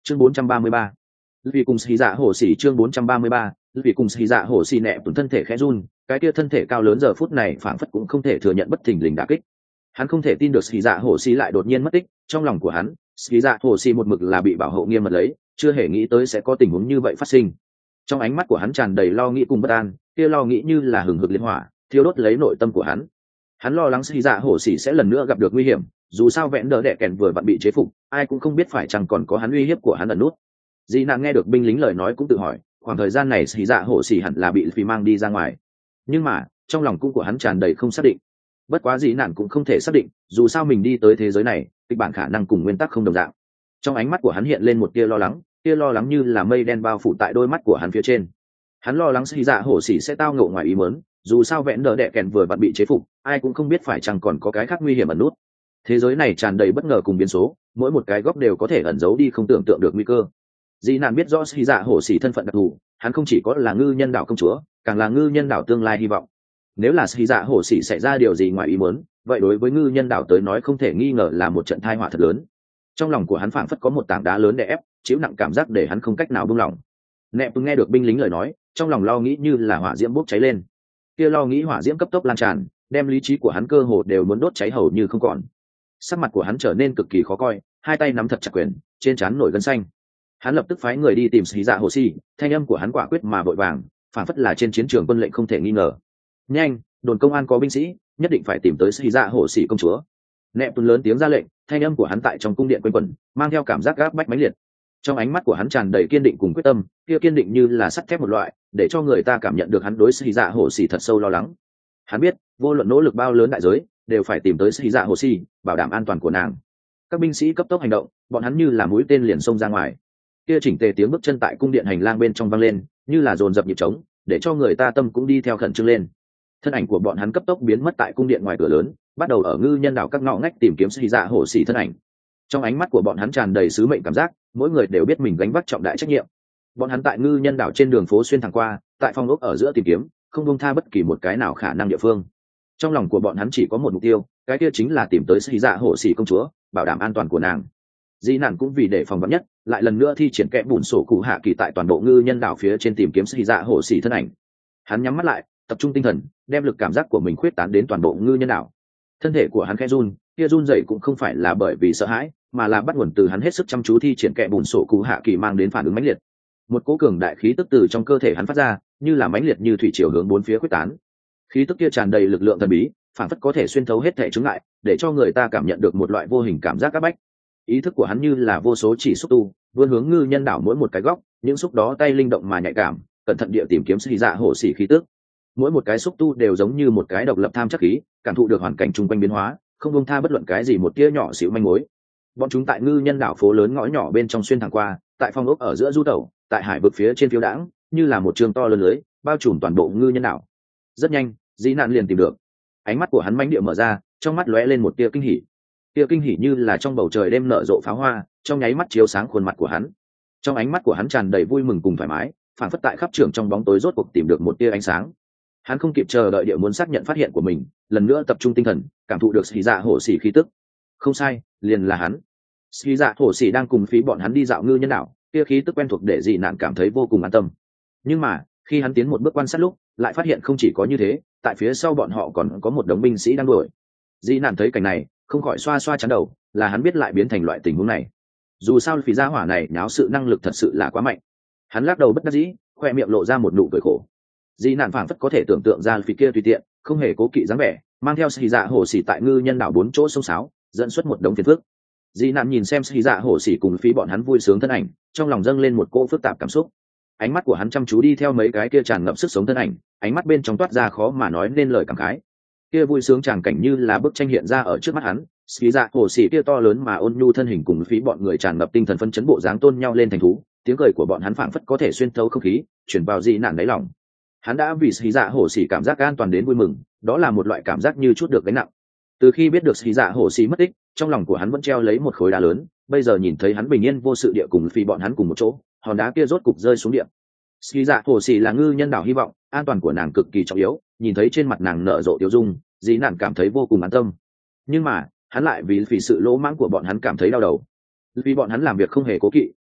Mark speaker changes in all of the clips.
Speaker 1: chương 433. Vì cùng xì dạ hổ xỉ chương 433, vì cùng xì dạ hổ xỉ nẹ tuần thân thể khẽ run, cái kia thân thể cao lớn giờ phút này phảng phất cũng không thể thừa nhận bất thình lình đả kích. Hắn không thể tin được xì dạ hổ xỉ lại đột nhiên mất tích, trong lòng của hắn, xì dạ hổ xỉ một mực là bị bảo hộ nghiêm mật lấy, chưa hề nghĩ tới sẽ có tình huống như vậy phát sinh. Trong ánh mắt của hắn tràn đầy lo nghĩ cùng bất an, kia lo nghĩ như là hừng hực liên hỏa, thiêu đốt lấy nội tâm của hắn. Hắn lo lắng xì dạ hổ xỉ sẽ lần nữa gặp được nguy hiểm, dù sao vẽn đỡ đẻ kèn vừa vặn bị chế phục, ai cũng không biết phải chăng còn có hắn uy hiếp của hắn ẩn nút. Dị nạn nghe được binh lính lời nói cũng tự hỏi, khoảng thời gian này xì dạ hổ xỉ hẳn là bị phi mang đi ra ngoài, nhưng mà trong lòng cũng của hắn tràn đầy không xác định. Bất quá dị nạn cũng không thể xác định, dù sao mình đi tới thế giới này, kịch bản khả năng cùng nguyên tắc không đồng dạng. Trong ánh mắt của hắn hiện lên một tia lo lắng như là mây đen bao phủ tại đôi mắt của hắn phía trên. Hắn lo lắng xì dạ hổ xỉ sẽ tao ngộ ngoài ý muốn, dù sao vẽn đỡ đẻ kèn vừa vặn bị chế phục, ai cũng không biết phải chăng còn có cái khác nguy hiểm ẩn nút. Thế giới này tràn đầy bất ngờ cùng biến số, mỗi một cái góc đều có thể ẩn giấu đi không tưởng tượng được nguy cơ. Dị nạn biết rõ xì dạ hổ xỉ thân phận đặc thù, hắn không chỉ có là ngư nhân đảo công chúa, càng là ngư nhân đảo tương lai hy vọng. Nếu là xì dạ hổ xỉ xảy ra điều gì ngoài ý muốn, vậy đối với ngư nhân đảo tới nói không thể nghi ngờ là một trận tai họa thật lớn. Trong lòng của hắn phảng phất có một tảng đá lớn đè ép, chịu nặng cảm giác để hắn không cách nào buông lỏng. Nẹp nghe được binh lính lời nói, trong lòng lo nghĩ như là hỏa diễm bốc cháy lên. Kia lo nghĩ hỏa diễm cấp tốc lan tràn, đem lý trí của hắn cơ hồ đều muốn đốt cháy hầu như không còn. Sắc mặt của hắn trở nên cực kỳ khó coi, hai tay nắm thật chặt quyền, trên trán nổi gân xanh. Hắn lập tức phái người đi tìm xì dạ hồ xì, thanh âm của hắn quả quyết mà vội vàng, phảng phất là trên chiến trường quân lệnh không thể nghi ngờ. Nhanh, đồn công an có binh sĩ, nhất định phải tìm tới xì dạ hồ xì công chúa. Nẹp tuần lớn tiếng ra lệnh, thanh âm của hắn tại trong cung điện quanh quẩn, mang theo cảm giác gáp bách mãnh liệt. Trong ánh mắt của hắn tràn đầy kiên định cùng quyết tâm, kia kiên định như là sắt thép một loại, để cho người ta cảm nhận được hắn đối xì dạ hồ xì thật sâu lo lắng. Hắn biết, vô luận nỗ lực bao lớn đại giới, đều phải tìm tới xì dạ hồ xì, bảo đảm an toàn của nàng. Các binh sĩ cấp tốc hành động, bọn hắn như là mũi tên liền xông ra ngoài. Kia chỉnh tề tiếng bước chân tại cung điện hành lang bên trong vang lên, như là dồn dập nhịp trống, để cho người ta tâm cũng đi theo khẩn trương lên. Thân ảnh của bọn hắn cấp tốc biến mất tại cung điện ngoài cửa lớn, bắt đầu ở ngư nhân đảo các ngõ ngách tìm kiếm xì dạ hổ xỉ thân ảnh. Trong ánh mắt của bọn hắn tràn đầy sứ mệnh cảm giác, mỗi người đều biết mình gánh vác trọng đại trách nhiệm. Bọn hắn tại ngư nhân đảo trên đường phố xuyên thẳng qua, tại phòng ốc ở giữa tìm kiếm, không buông tha bất kỳ một cái nào khả năng địa phương. Trong lòng của bọn hắn chỉ có một mục tiêu, cái kia chính là tìm tới xì dạ hổ xỉ công chúa, bảo đảm an toàn của nàng. Dị nạn cũng vì để phòng vắn nhất, lại lần nữa thi triển kẽ bùn sổ cụ hạ kỳ tại toàn bộ ngư nhân đảo phía trên tìm kiếm xì dạ hổ xỉ thân ảnh. Hắn nhắm mắt lại, tập trung tinh thần, đem lực cảm giác của mình khuyết tán đến toàn bộ ngư nhân đảo. Thân thể của hắn khẽ run, kia run dậy cũng không phải là bởi vì sợ hãi, mà là bắt nguồn từ hắn hết sức chăm chú thi triển kẽ bùn sổ cụ hạ kỳ mang đến phản ứng mãnh liệt. Một cỗ cường đại khí tức từ trong cơ thể hắn phát ra, như là mãnh liệt như thủy triều hướng bốn phía khuyết tán. Khí tức kia tràn đầy lực lượng thần bí, phản phất có thể xuyên thấu hết thể chướng ngại, để cho người ta cảm nhận được một loại vô hình cảm giác áp bách. Ý thức của hắn như là vô số chỉ xúc tu, vươn hướng ngư nhân đảo mỗi một cái góc, những xúc đó tay linh động mà nhạy cảm, cẩn thận địa tìm kiếm xì dạ hổ xỉ khí tức. Mỗi một cái xúc tu đều giống như một cái độc lập tham chắc khí, cảm thụ được hoàn cảnh chung quanh biến hóa, không buông tha bất luận cái gì một tia nhỏ xíu manh mối. Bọn chúng tại ngư nhân đảo phố lớn ngõ nhỏ bên trong xuyên thẳng qua, tại phong ốc ở giữa du tẩu, tại hải vực phía trên phiêu đãng, như là một trường to lớn lưới, bao trùm toàn bộ ngư nhân đảo. Rất nhanh, Dĩ Nạn liền tìm được. Ánh mắt của hắn mãnh địa mở ra, trong mắt lóe lên một tia kinh hỉ. Tia kinh hỉ như là trong bầu trời đêm nở rộ pháo hoa, trong nháy mắt chiếu sáng khuôn mặt của hắn. Trong ánh mắt của hắn tràn đầy vui mừng cùng thoải mái, phản phất tại khắp trường trong bóng tối rốt cuộc tìm được một tia ánh sáng. Hắn không kịp chờ đợi địa muốn xác nhận phát hiện của mình, lần nữa tập trung tinh thần, cảm thụ được xì dạ hổ xỉ khí tức. Không sai, liền là hắn. Xì dạ hổ xỉ đang cùng phí bọn hắn đi dạo ngư nhân đảo, tia khí tức quen thuộc để Dị Nạn cảm thấy vô cùng an tâm. Nhưng mà khi hắn tiến một bước quan sát lúc, lại phát hiện không chỉ có như thế, tại phía sau bọn họ còn có một đống binh sĩ đang đuổi. Dị Nạn thấy cảnh này, không khỏi xoa xoa chán đầu, là hắn biết lại biến thành loại tình huống này. Dù sao phí gia hỏa này nháo sự năng lực thật sự là quá mạnh. Hắn lắc đầu bất đắc dĩ, khoe miệng lộ ra một nụ cười khổ. Dị Nạn phảng phất có thể tưởng tượng ra phí kia tùy tiện, không hề cố kỵ dáng vẻ, mang theo xì dạ hổ xỉ tại ngư nhân đảo bốn chỗ sông sáo, dẫn xuất một đống phiền phức. Dị Nạn nhìn xem xì dạ hổ xỉ cùng phí bọn hắn vui sướng thân ảnh, trong lòng dâng lên một cỗ phức tạp cảm xúc. Ánh mắt của hắn chăm chú đi theo mấy cái kia tràn ngập sức sống thân ảnh, ánh mắt bên trong toát ra khó mà nói nên lời cảm khái. Kia vui sướng tràng cảnh như là bức tranh hiện ra ở trước mắt hắn, xì dạ hổ xỉ kia to lớn mà ôn nhu thân hình cùng phí bọn người tràn ngập tinh thần phấn chấn bộ dáng tôn nhau lên thành thú, tiếng cười của bọn hắn phảng phất có thể xuyên thấu không khí, chuyển vào Dị Nạn đáy lòng. Hắn đã vì xì dạ hổ xỉ cảm giác an toàn đến vui mừng, đó là một loại cảm giác như chút được gánh nặng. Từ khi biết được xì dạ hổ xỉ mất tích, trong lòng của hắn vẫn treo lấy một khối đá lớn, bây giờ nhìn thấy hắn bình yên vô sự địa cùng phí bọn hắn cùng một chỗ, hòn đá kia rốt cục rơi xuống địa. Xì dạ hổ xỉ là ngư nhân đảo hy vọng, an toàn của nàng cực kỳ trọng yếu, nhìn thấy trên mặt nàng nở rộ tiêu dung, Dị Nạn cảm thấy vô cùng an tâm. Nhưng mà hắn lại vì sự lỗ mãng của bọn hắn cảm thấy đau đầu. Vì bọn hắn làm việc không hề cố kỵ,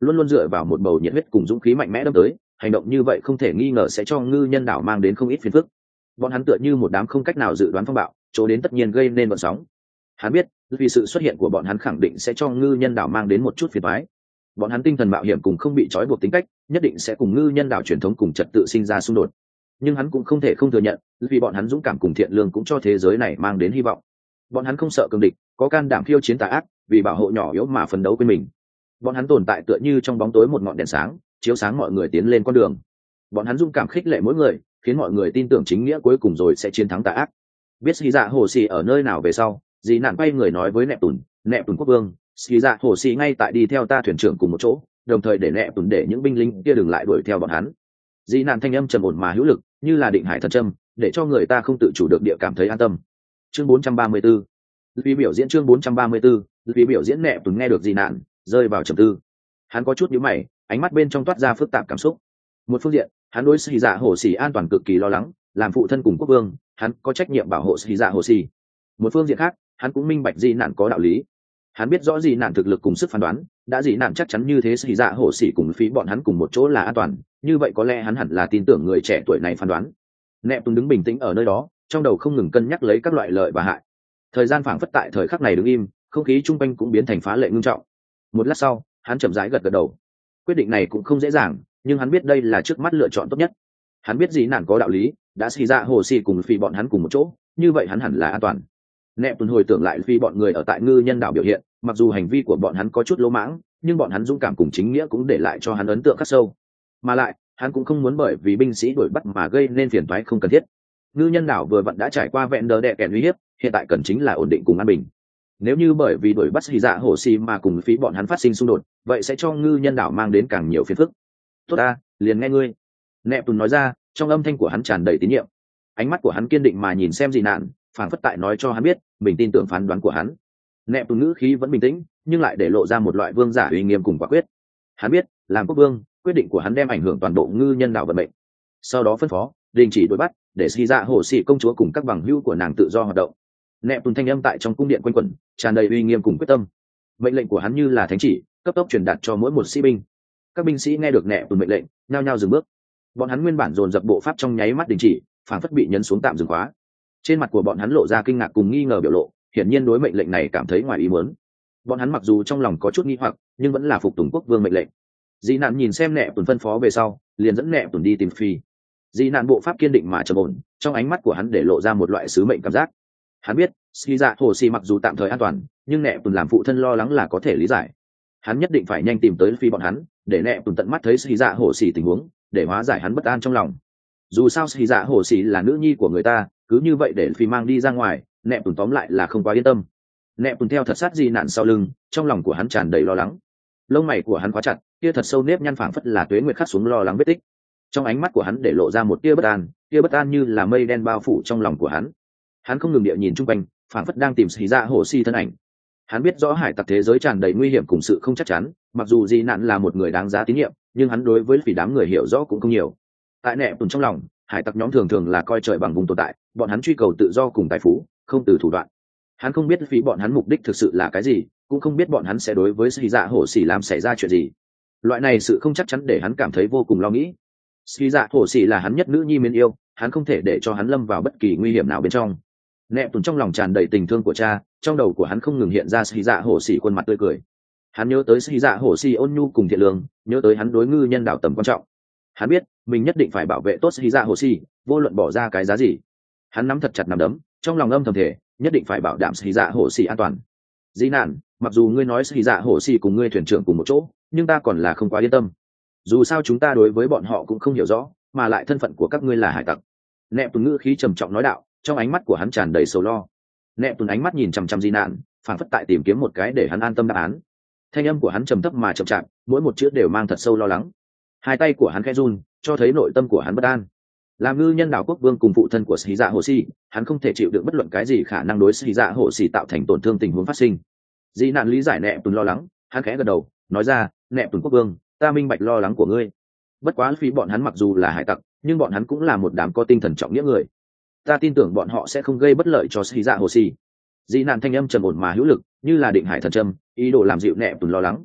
Speaker 1: luôn luôn dựa vào một bầu nhiệt huyết cùng dũng khí mạnh mẽ đâm tới, hành động như vậy không thể nghi ngờ sẽ cho ngư nhân đảo mang đến không ít phiền phức. Bọn hắn tựa như một đám không cách nào dự đoán phong bạo, chỗ đến tất nhiên gây nên vận sóng. Hắn biết vì sự xuất hiện của bọn hắn khẳng định sẽ cho ngư nhân đảo mang đến một chút phiền toái. Bọn hắn tinh thần mạo hiểm cùng không bị trói buộc tính cách nhất định sẽ cùng ngư nhân đảo truyền thống cùng trật tự sinh ra xung đột, nhưng hắn cũng không thể không thừa nhận vì bọn hắn dũng cảm cùng thiện lương cũng cho thế giới này mang đến hy vọng. Bọn hắn không sợ cường địch, có can đảm khiêu chiến tà ác, vì bảo hộ nhỏ yếu mà phấn đấu quên mình. Bọn hắn tồn tại tựa như trong bóng tối một ngọn đèn sáng, chiếu sáng mọi người tiến lên con đường. Bọn hắn dũng cảm khích lệ mỗi người, khiến mọi người tin tưởng chính nghĩa cuối cùng rồi sẽ chiến thắng tà ác. Biết Ski Dạ Hồ Xì ở nơi nào về sau, dì nạn quay người nói với Nẹp Tùn quốc vương, Ski Dạ Hồ Xì ngay tại đi theo ta thuyền trưởng cùng một chỗ, đồng thời để Nẹp Tùn để những binh lính kia đừng lại đuổi theo bọn hắn. Dì nạn thanh âm trầm ổn mà hữu lực, như là định hải thần châm, để cho người ta không tự chủ được địa cảm thấy an tâm. Chương 434. Vì biểu diễn chương 434, vì biểu diễn Nẹp Tùn nghe được dì nạn, rơi vào trầm tư. Hắn có chút nhíu mày, ánh mắt bên trong toát ra phức tạp cảm xúc. Một phương diện, hắn đối Ski Dạ Hồ Xì an toàn cực kỳ lo lắng, làm phụ thân cùng quốc vương, hắn có trách nhiệm bảo hộ Ski Dạ Hồ Xì. Một phương diện khác, hắn cũng minh bạch dì nạn có đạo lý. Hắn biết rõ dì nạn thực lực cùng sức phán đoán, đã dì nạn chắc chắn như thế Ski Dạ Hồ Xì cùng phí bọn hắn cùng một chỗ là an toàn, như vậy có lẽ hắn hẳn là tin tưởng người trẻ tuổi này phán đoán. Nẹp Tùn đứng bình tĩnh ở nơi đó, trong đầu không ngừng cân nhắc lấy các loại lợi và hại. Thời gian phảng phất tại thời khắc này đứng im, không khí chung quanh cũng biến thành phá lệ ngưng trọng. Một lát sau, hắn chậm rãi gật gật đầu. Quyết định này cũng không dễ dàng, nhưng hắn biết đây là trước mắt lựa chọn tốt nhất. Hắn biết dì nạn có đạo lý, đã Ski Dạ Hồ Xì cùng phí bọn hắn cùng một chỗ, như vậy hắn hẳn là an toàn. Nẹp Tùn hồi tưởng lại phi bọn người ở tại ngư nhân đảo biểu hiện, mặc dù hành vi của bọn hắn có chút lỗ mãng, nhưng bọn hắn dũng cảm cùng chính nghĩa cũng để lại cho hắn ấn tượng khắc sâu. Mà lại, hắn cũng không muốn bởi vì binh sĩ đuổi bắt mà gây nên phiền toái không cần thiết. Ngư nhân đảo vừa vặn đã trải qua vẹn đờ đè kẹt uy hiếp, hiện tại cần chính là ổn định cùng an bình. Nếu như bởi vì đuổi bắt Ski Dạ Hồ Xì mà cùng phí bọn hắn phát sinh xung đột, vậy sẽ cho ngư nhân đảo mang đến càng nhiều phiền phức. Tốt ta, liền nghe ngươi. Nẹp Tùn nói ra, trong âm thanh của hắn tràn đầy tín nhiệm. Ánh mắt của hắn kiên định mà nhìn xem dì nạn, phảng phất tại nói cho hắn biết mình tin tưởng phán đoán của hắn. Nẹp Tùn ngữ khí vẫn bình tĩnh, nhưng lại để lộ ra một loại vương giả uy nghiêm cùng quả quyết. Hắn biết, làm quốc vương, quyết định của hắn đem ảnh hưởng toàn bộ ngư nhân đảo vận mệnh. Sau đó phân phó đình chỉ đuổi bắt, để Ski Dạ Hồ Xì công chúa cùng các bằng hữu của nàng tự do hoạt động. Nẹp Tùn thanh âm tại trong cung điện quanh quẩn, tràn đầy uy nghiêm cùng quyết tâm. Mệnh lệnh của hắn như là thánh chỉ, cấp tốc truyền đạt cho mỗi một sĩ binh. Các binh sĩ nghe được Nẹp Tùn mệnh lệnh, nhao nhao dừng bước. Bọn hắn nguyên bản dồn dập bộ pháp trong nháy mắt đình chỉ, phản phất bị nhấn xuống tạm dừng khóa. Trên mặt của bọn hắn lộ ra kinh ngạc cùng nghi ngờ biểu lộ, hiển nhiên đối mệnh lệnh này cảm thấy ngoài ý muốn. Bọn hắn mặc dù trong lòng có chút nghi hoặc, nhưng vẫn là phục tùng quốc vương mệnh lệnh. Dĩ nạn nhìn xem Nẹp Tùn phân phó về sau, liền dẫn Nẹp Tùn đi tìm phi. Dĩ nạn bộ pháp kiên định mà trầm ổn, trong ánh mắt của hắn để lộ ra một loại sứ mệnh cảm giác. Hắn biết, Ski Dạ Hồ Xì mặc dù tạm thời an toàn, nhưng Nẹp Tùn làm phụ thân lo lắng là có thể lý giải. Hắn nhất định phải nhanh tìm tới phi bọn hắn, để Nẹp Tùn tận mắt thấy Ski Dạ Hồ Xì tình huống, để hóa giải hắn bất an trong lòng. Dù sao Ski Dạ Hồ Xì là nữ nhi của người ta, cứ như vậy để phi mang đi ra ngoài, Nẹp Tùn tóm lại là không quá yên tâm. Nẹp Tùn theo thật sát dì nạn sau lưng, trong lòng của hắn tràn đầy lo lắng. Lông mày của hắn khóa chặt, kia thật sâu nếp nhăn phảng phất là tuế nguyệt khắc xuống lo lắng vết tích. Trong ánh mắt của hắn để lộ ra một tia bất an như là mây đen bao phủ trong lòng của hắn. Hắn không ngừng địa nhìn chung quanh, phảng phất đang tìm Ski Dạ Hồ Xì thân ảnh. Hắn biết rõ hải tặc thế giới tràn đầy nguy hiểm cùng sự không chắc chắn, mặc dù dì nạn là một người đáng giá tín nhiệm, nhưng hắn đối với phỉ đám người hiểu rõ cũng không nhiều. Tại Nẹp Tùn trong lòng, hải tặc nhóm thường thường là coi trời bằng vùng tồn tại, bọn hắn truy cầu tự do cùng tài phú, không từ thủ đoạn. Hắn không biết phí bọn hắn mục đích thực sự là cái gì, cũng không biết bọn hắn sẽ đối với Ski Dạ Hồ Xì làm xảy ra chuyện gì. Loại này sự không chắc chắn để hắn cảm thấy vô cùng lo nghĩ. Ski Dạ Hồ Xì là hắn nhất nữ nhi mến yêu, hắn không thể để cho hắn lâm vào bất kỳ nguy hiểm nào bên trong. Nẹp Tùn trong lòng tràn đầy tình thương của cha, trong đầu của hắn không ngừng hiện ra Ski Dạ Hồ Xì khuôn mặt tươi cười. Hắn nhớ tới Ski Dạ Hồ Xì ôn nhu cùng thiện lương, nhớ tới hắn đối ngư nhân đảo tầm quan trọng. Hắn biết mình nhất định phải bảo vệ tốt Ski Dạ Hồ Xì, vô luận bỏ ra cái giá gì. Hắn nắm thật chặt nắm đấm, trong lòng âm thầm thể nhất định phải bảo đảm Ski Dạ Hồ Xì an toàn. Dĩ nạn, mặc dù ngươi nói Ski Dạ Hồ Xì cùng ngươi thuyền trưởng cùng một chỗ, nhưng ta còn là không quá yên tâm. Dù sao chúng ta đối với bọn họ cũng không hiểu rõ, mà lại thân phận của các ngươi là hải tặc. Nẹp Tùn ngữ khí trầm trọng nói đạo, trong ánh mắt của hắn tràn đầy sầu lo. Nẹp Tùn ánh mắt nhìn chằm chằm Dĩ nạn, phảng phất tại tìm kiếm một cái để hắn an tâm đáp án. Thanh âm của hắn trầm thấp mà chậm chạp, mỗi một chữ đều mang thật sâu lo lắng. Hai tay của hắn khẽ run, cho thấy nội tâm của hắn bất an. Làm ngư nhân đảo quốc vương cùng phụ thân của Ski Dạ Hồ Xì, hắn không thể chịu đựng bất luận cái gì khả năng đối Ski Dạ Hồ Xì tạo thành tổn thương tình huống phát sinh. Dĩ nạn lý giải Nẹp Tùn lo lắng, hắn khẽ gật đầu, nói ra, Nẹp Tùn quốc vương, ta minh bạch lo lắng của ngươi. Bất quá phí bọn hắn mặc dù là hải tặc, nhưng bọn hắn cũng là một đám có tinh thần trọng nghĩa người. Ta tin tưởng bọn họ sẽ không gây bất lợi cho Ski Dạ Hồ Xì. Dĩ nạn thanh âm trầm ổn mà hữu lực, như là định hải thần châm, ý đồ làm dịu Nẹp Tùn lo lắng.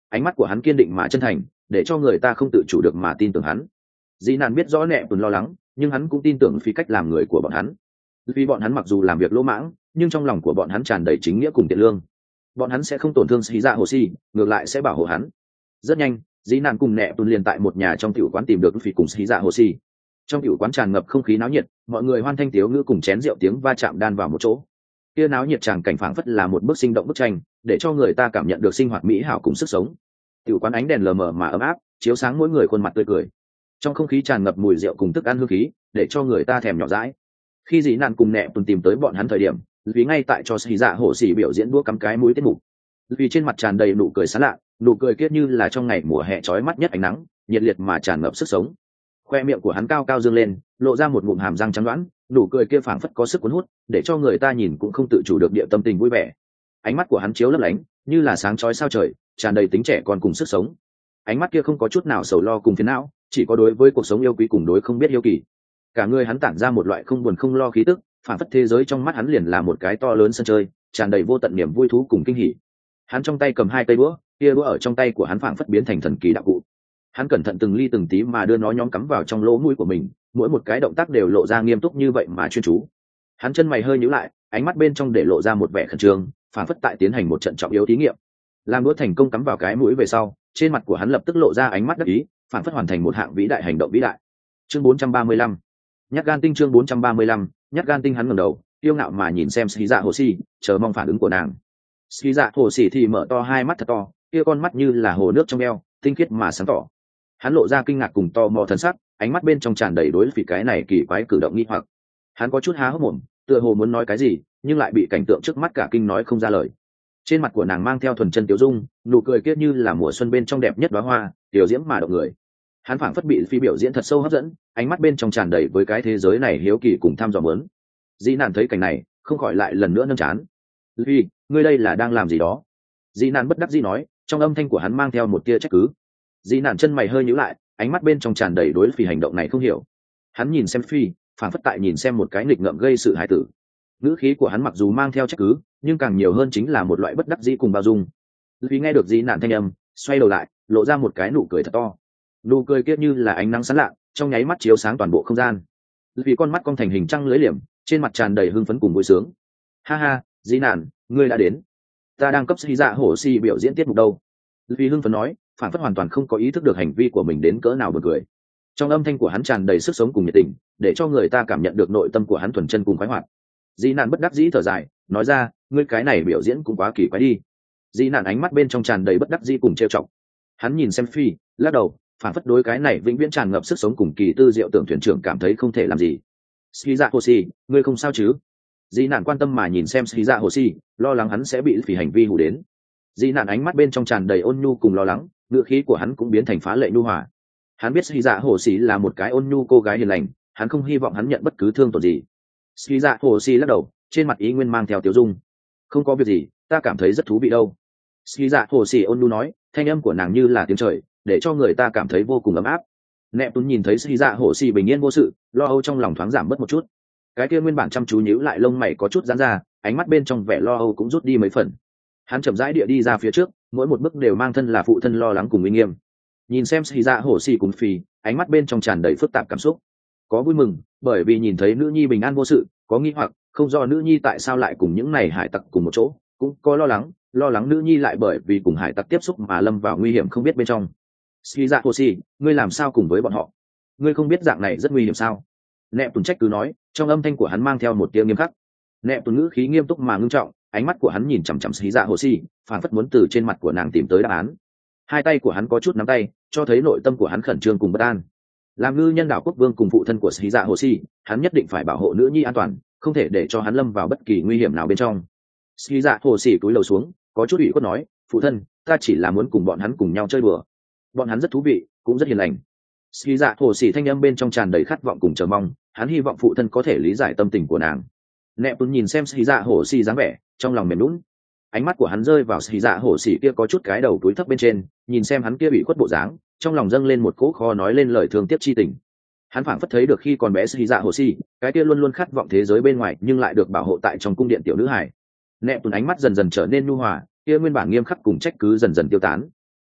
Speaker 1: ánh mắt của hắn kiên định mà chân thành, để cho người ta không tự chủ được mà tin tưởng hắn. Dĩ nạn biết rõ nẹ tuần lo lắng, nhưng hắn cũng tin tưởng phi cách làm người của bọn hắn. Vì bọn hắn mặc dù làm việc lỗ mãng, nhưng trong lòng của bọn hắn tràn đầy chính nghĩa cùng thiện lương. Bọn hắn sẽ không tổn thương Sĩ Dạ Hồ Sĩ, ngược lại sẽ bảo hộ hắn. Rất nhanh, dĩ nạn cùng nẹ tuần liền tại một nhà trong tiểu quán tìm được phi cùng Sĩ Dạ Hồ Sĩ. Trong tiểu quán tràn ngập không khí náo nhiệt, mọi người hoan thanh tiếu ngữ cùng chén rượu tiếng va chạm đan vào một chỗ. Kia náo nhiệt tràng cảnh phảng phất là một bức sinh động bức tranh, để cho người ta cảm nhận được sinh hoạt mỹ hảo cùng sức sống. Tiểu quán ánh đèn lờ mờ mà ấm áp, chiếu sáng mỗi người khuôn mặt tươi cười. Trong không khí tràn ngập mùi rượu cùng thức ăn hương khí, để cho người ta thèm nhỏ dãi. Khi dĩ nạn cùng nẹ tuần tìm tới bọn hắn thời điểm, vì ngay tại cho Sĩ Dạ Hồ Sĩ biểu diễn đũa cắm cái mũi tiết mục. Vì trên mặt tràn đầy nụ cười sán lạ, nụ cười kiết như là trong ngày mùa hè chói mắt nhất ánh nắng, nhiệt liệt mà tràn ngập sức sống. Khoe miệng của hắn cao cao dương lên, lộ ra một ngụm hàm răng trắng đoán, nụ cười kia phảng phất có sức cuốn hút, để cho người ta nhìn cũng không tự chủ được địa tâm tình vui vẻ. Ánh mắt của hắn chiếu lấp lánh, như là sáng chói sao trời, tràn đầy tính trẻ con cùng sức sống. Ánh mắt kia không có chút nào sầu lo cùng phiền não, chỉ có đối với cuộc sống yêu quý cùng đối không biết yêu kỳ. Cả người hắn tản ra một loại không buồn không lo khí tức, phảng phất thế giới trong mắt hắn liền là một cái to lớn sân chơi, tràn đầy vô tận niềm vui thú cùng kinh hỉ. Hắn trong tay cầm hai cây đũa, kia đũa ở trong tay của hắn phảng phất biến thành thần kỳ đạo cụ. Hắn cẩn thận từng ly từng tí mà đưa nó nhóm cắm vào trong lỗ mũi của mình, mỗi một cái động tác đều lộ ra nghiêm túc như vậy mà chuyên chú. Hắn chân mày hơi nhíu lại, ánh mắt bên trong để lộ ra một vẻ khẩn trương, phảng phất tại tiến hành một trận trọng yếu thí nghiệm. Làm đũa thành công cắm vào cái mũi về sau, trên mặt của hắn lập tức lộ ra ánh mắt đắc ý, phảng phất hoàn thành một hạng vĩ đại hành động vĩ đại. Chương 435. Nhát gan tinh. Chương 435. Nhát gan tinh. Hắn ngẩng đầu, yêu ngạo mà nhìn xem Sĩ Dạ Hồ Sĩ, chờ mong phản ứng của nàng. Sĩ Dạ Hồ Sĩ thì mở to hai mắt thật to, kia con mắt như là hồ nước trong eo, tinh khiết mà sáng tỏ. Hắn lộ ra kinh ngạc cùng tò mò thần sắc, ánh mắt bên trong tràn đầy đối với cái này kỳ quái cử động nghi hoặc. Hắn có chút há hốc mồm, tựa hồ muốn nói cái gì, nhưng lại bị cảnh tượng trước mắt cả kinh nói không ra lời. Trên mặt của nàng mang theo thuần chân tiểu dung, nụ cười kia như là mùa xuân bên trong đẹp nhất đóa hoa, tiểu diễm mà động người. Hắn phảng phất bị phi biểu diễn thật sâu hấp dẫn, ánh mắt bên trong tràn đầy với cái thế giới này hiếu kỳ cùng tham dò muốn. Dĩ Nạn thấy cảnh này, không khỏi lại lần nữa nâng chán. "Phi, ngươi đây là đang làm gì đó?" Dĩ Nạn bất đắc dĩ nói, trong âm thanh của hắn mang theo một tia trách cứ. Dĩ Nạn chân mày hơi nhíu lại, ánh mắt bên trong tràn đầy đối phi hành động này không hiểu. Hắn nhìn xem phi, phảng phất tại nhìn xem một cái nghịch ngợm gây sự hại tử. Ngữ khí của hắn mặc dù mang theo trách cứ, nhưng càng nhiều hơn chính là một loại bất đắc dĩ cùng bao dung. Vì nghe được Dĩ Nạn thanh âm, xoay đầu lại, lộ ra một cái nụ cười thật to. Nụ cười kia như là ánh nắng sáng lạ, trong nháy mắt chiếu sáng toàn bộ không gian. Vì con mắt cong thành hình trăng lưỡi liềm, trên mặt tràn đầy hưng phấn cùng vui sướng. "Ha ha, Dĩ Nạn, ngươi đã đến. Ta đang cấp Sĩ Dạ Hồ Sĩ biểu diễn tiết mục đâu." Vì hưng phấn nói, phản phất hoàn toàn không có ý thức được hành vi của mình đến cỡ nào buồn cười. Trong âm thanh của hắn tràn đầy sức sống cùng nhiệt tình, để cho người ta cảm nhận được nội tâm của hắn thuần chân cùng khoái hoạt. Dĩ Nạn bất đắc dĩ thở dài, nói ra, ngươi cái này biểu diễn cũng quá kỳ quái đi. Dĩ Nạn ánh mắt bên trong tràn đầy bất đắc dĩ cùng trêu chọc. Hắn nhìn xem phi, lắc đầu, phản phất đối cái này vĩnh viễn tràn ngập sức sống cùng kỳ tư diệu tưởng thuyền trưởng cảm thấy không thể làm gì. Sĩ Dạ Hồ Sĩ, ngươi không sao chứ? Dĩ Nạn quan tâm mà nhìn xem Sĩ Dạ Hồ Sĩ, lo lắng hắn sẽ bị phỉ hành vi hù đến. Dĩ Nạn ánh mắt bên trong tràn đầy ôn nhu cùng lo lắng, ngữ khí của hắn cũng biến thành phá lệ nhu hòa. Hắn biết Sĩ Dạ Hồ Sĩ là một cái ôn nhu cô gái hiền lành, hắn không hy vọng hắn nhận bất cứ thương tổn gì. Sĩ Dạ Hồ Sĩ lắc đầu, trên mặt ý nguyên mang theo tiểu dung. "Không có việc gì, ta cảm thấy rất thú vị đâu." Sĩ Dạ Hồ Sĩ ôn nhu nói, thanh âm của nàng như là tiếng trời, để cho người ta cảm thấy vô cùng ấm áp. Nẹp Tuấn nhìn thấy Sĩ Dạ Hồ Sĩ bình yên vô sự, lo âu trong lòng thoáng giảm bớt một chút. Cái kia nguyên bản chăm chú nhíu lại lông mày có chút giãn ra, ánh mắt bên trong vẻ lo âu cũng rút đi mấy phần. Hắn chậm rãi địa đi ra phía trước, mỗi một bước đều mang thân là phụ thân lo lắng cùng uy nghiêm. Nhìn xem Sĩ Dạ Hồ Sĩ cùng phi, ánh mắt bên trong tràn đầy phức tạp cảm xúc. Có vui mừng, bởi vì nhìn thấy nữ nhi bình an vô sự, có nghi hoặc, không do nữ nhi tại sao lại cùng những này hải tặc cùng một chỗ, cũng có lo lắng nữ nhi lại bởi vì cùng hải tặc tiếp xúc mà lâm vào nguy hiểm không biết bên trong. Sĩ Dạ Hồ Sĩ, ngươi làm sao cùng với bọn họ? Ngươi không biết dạng này rất nguy hiểm sao? Nẹp Tuấn trách cứ nói, trong âm thanh của hắn mang theo một tia nghiêm khắc. Nẹp Tuấn ngữ khí nghiêm túc mà ngưng trọng, ánh mắt của hắn nhìn chằm chằm Sĩ Dạ Hồ Sĩ, phảng phất muốn từ trên mặt của nàng tìm tới đáp án. Hai tay của hắn có chút nắm tay, cho thấy nội tâm của hắn khẩn trương cùng bất an. Làm ngư nhân đảo quốc vương cùng phụ thân của Sĩ Dạ Hồ Sĩ, hắn nhất định phải bảo hộ nữ nhi an toàn, không thể để cho hắn lâm vào bất kỳ nguy hiểm nào bên trong. Sĩ Dạ Hồ Sĩ cúi đầu xuống, có chút ủy khuất nói, phụ thân, ta chỉ là muốn cùng bọn hắn cùng nhau chơi đùa. Bọn hắn rất thú vị, cũng rất hiền lành. Sĩ Dạ Hồ Sĩ thanh âm bên trong tràn đầy khát vọng cùng chờ mong, hắn hy vọng phụ thân có thể lý giải tâm tình của nàng. Nẹp Tuấn nhìn xem Sĩ Dạ Hồ Sĩ dáng vẻ, trong lòng mềm nhũn. Ánh mắt của hắn rơi vào Sĩ Dạ Hồ Sĩ kia có chút cái đầu túi thấp bên trên, nhìn xem hắn kia bị khuất bộ dáng, trong lòng dâng lên một cỗ khó nói lên lời thương tiếc chi tình. Hắn phảng phất thấy được khi còn bé Sĩ Dạ Hồ Sĩ, cái kia luôn luôn khát vọng thế giới bên ngoài nhưng lại được bảo hộ tại trong cung điện tiểu nữ hài. Nẹp Tuấn ánh mắt dần dần trở nên nhu hòa, kia nguyên bản nghiêm khắc cùng trách cứ dần dần tiêu tán.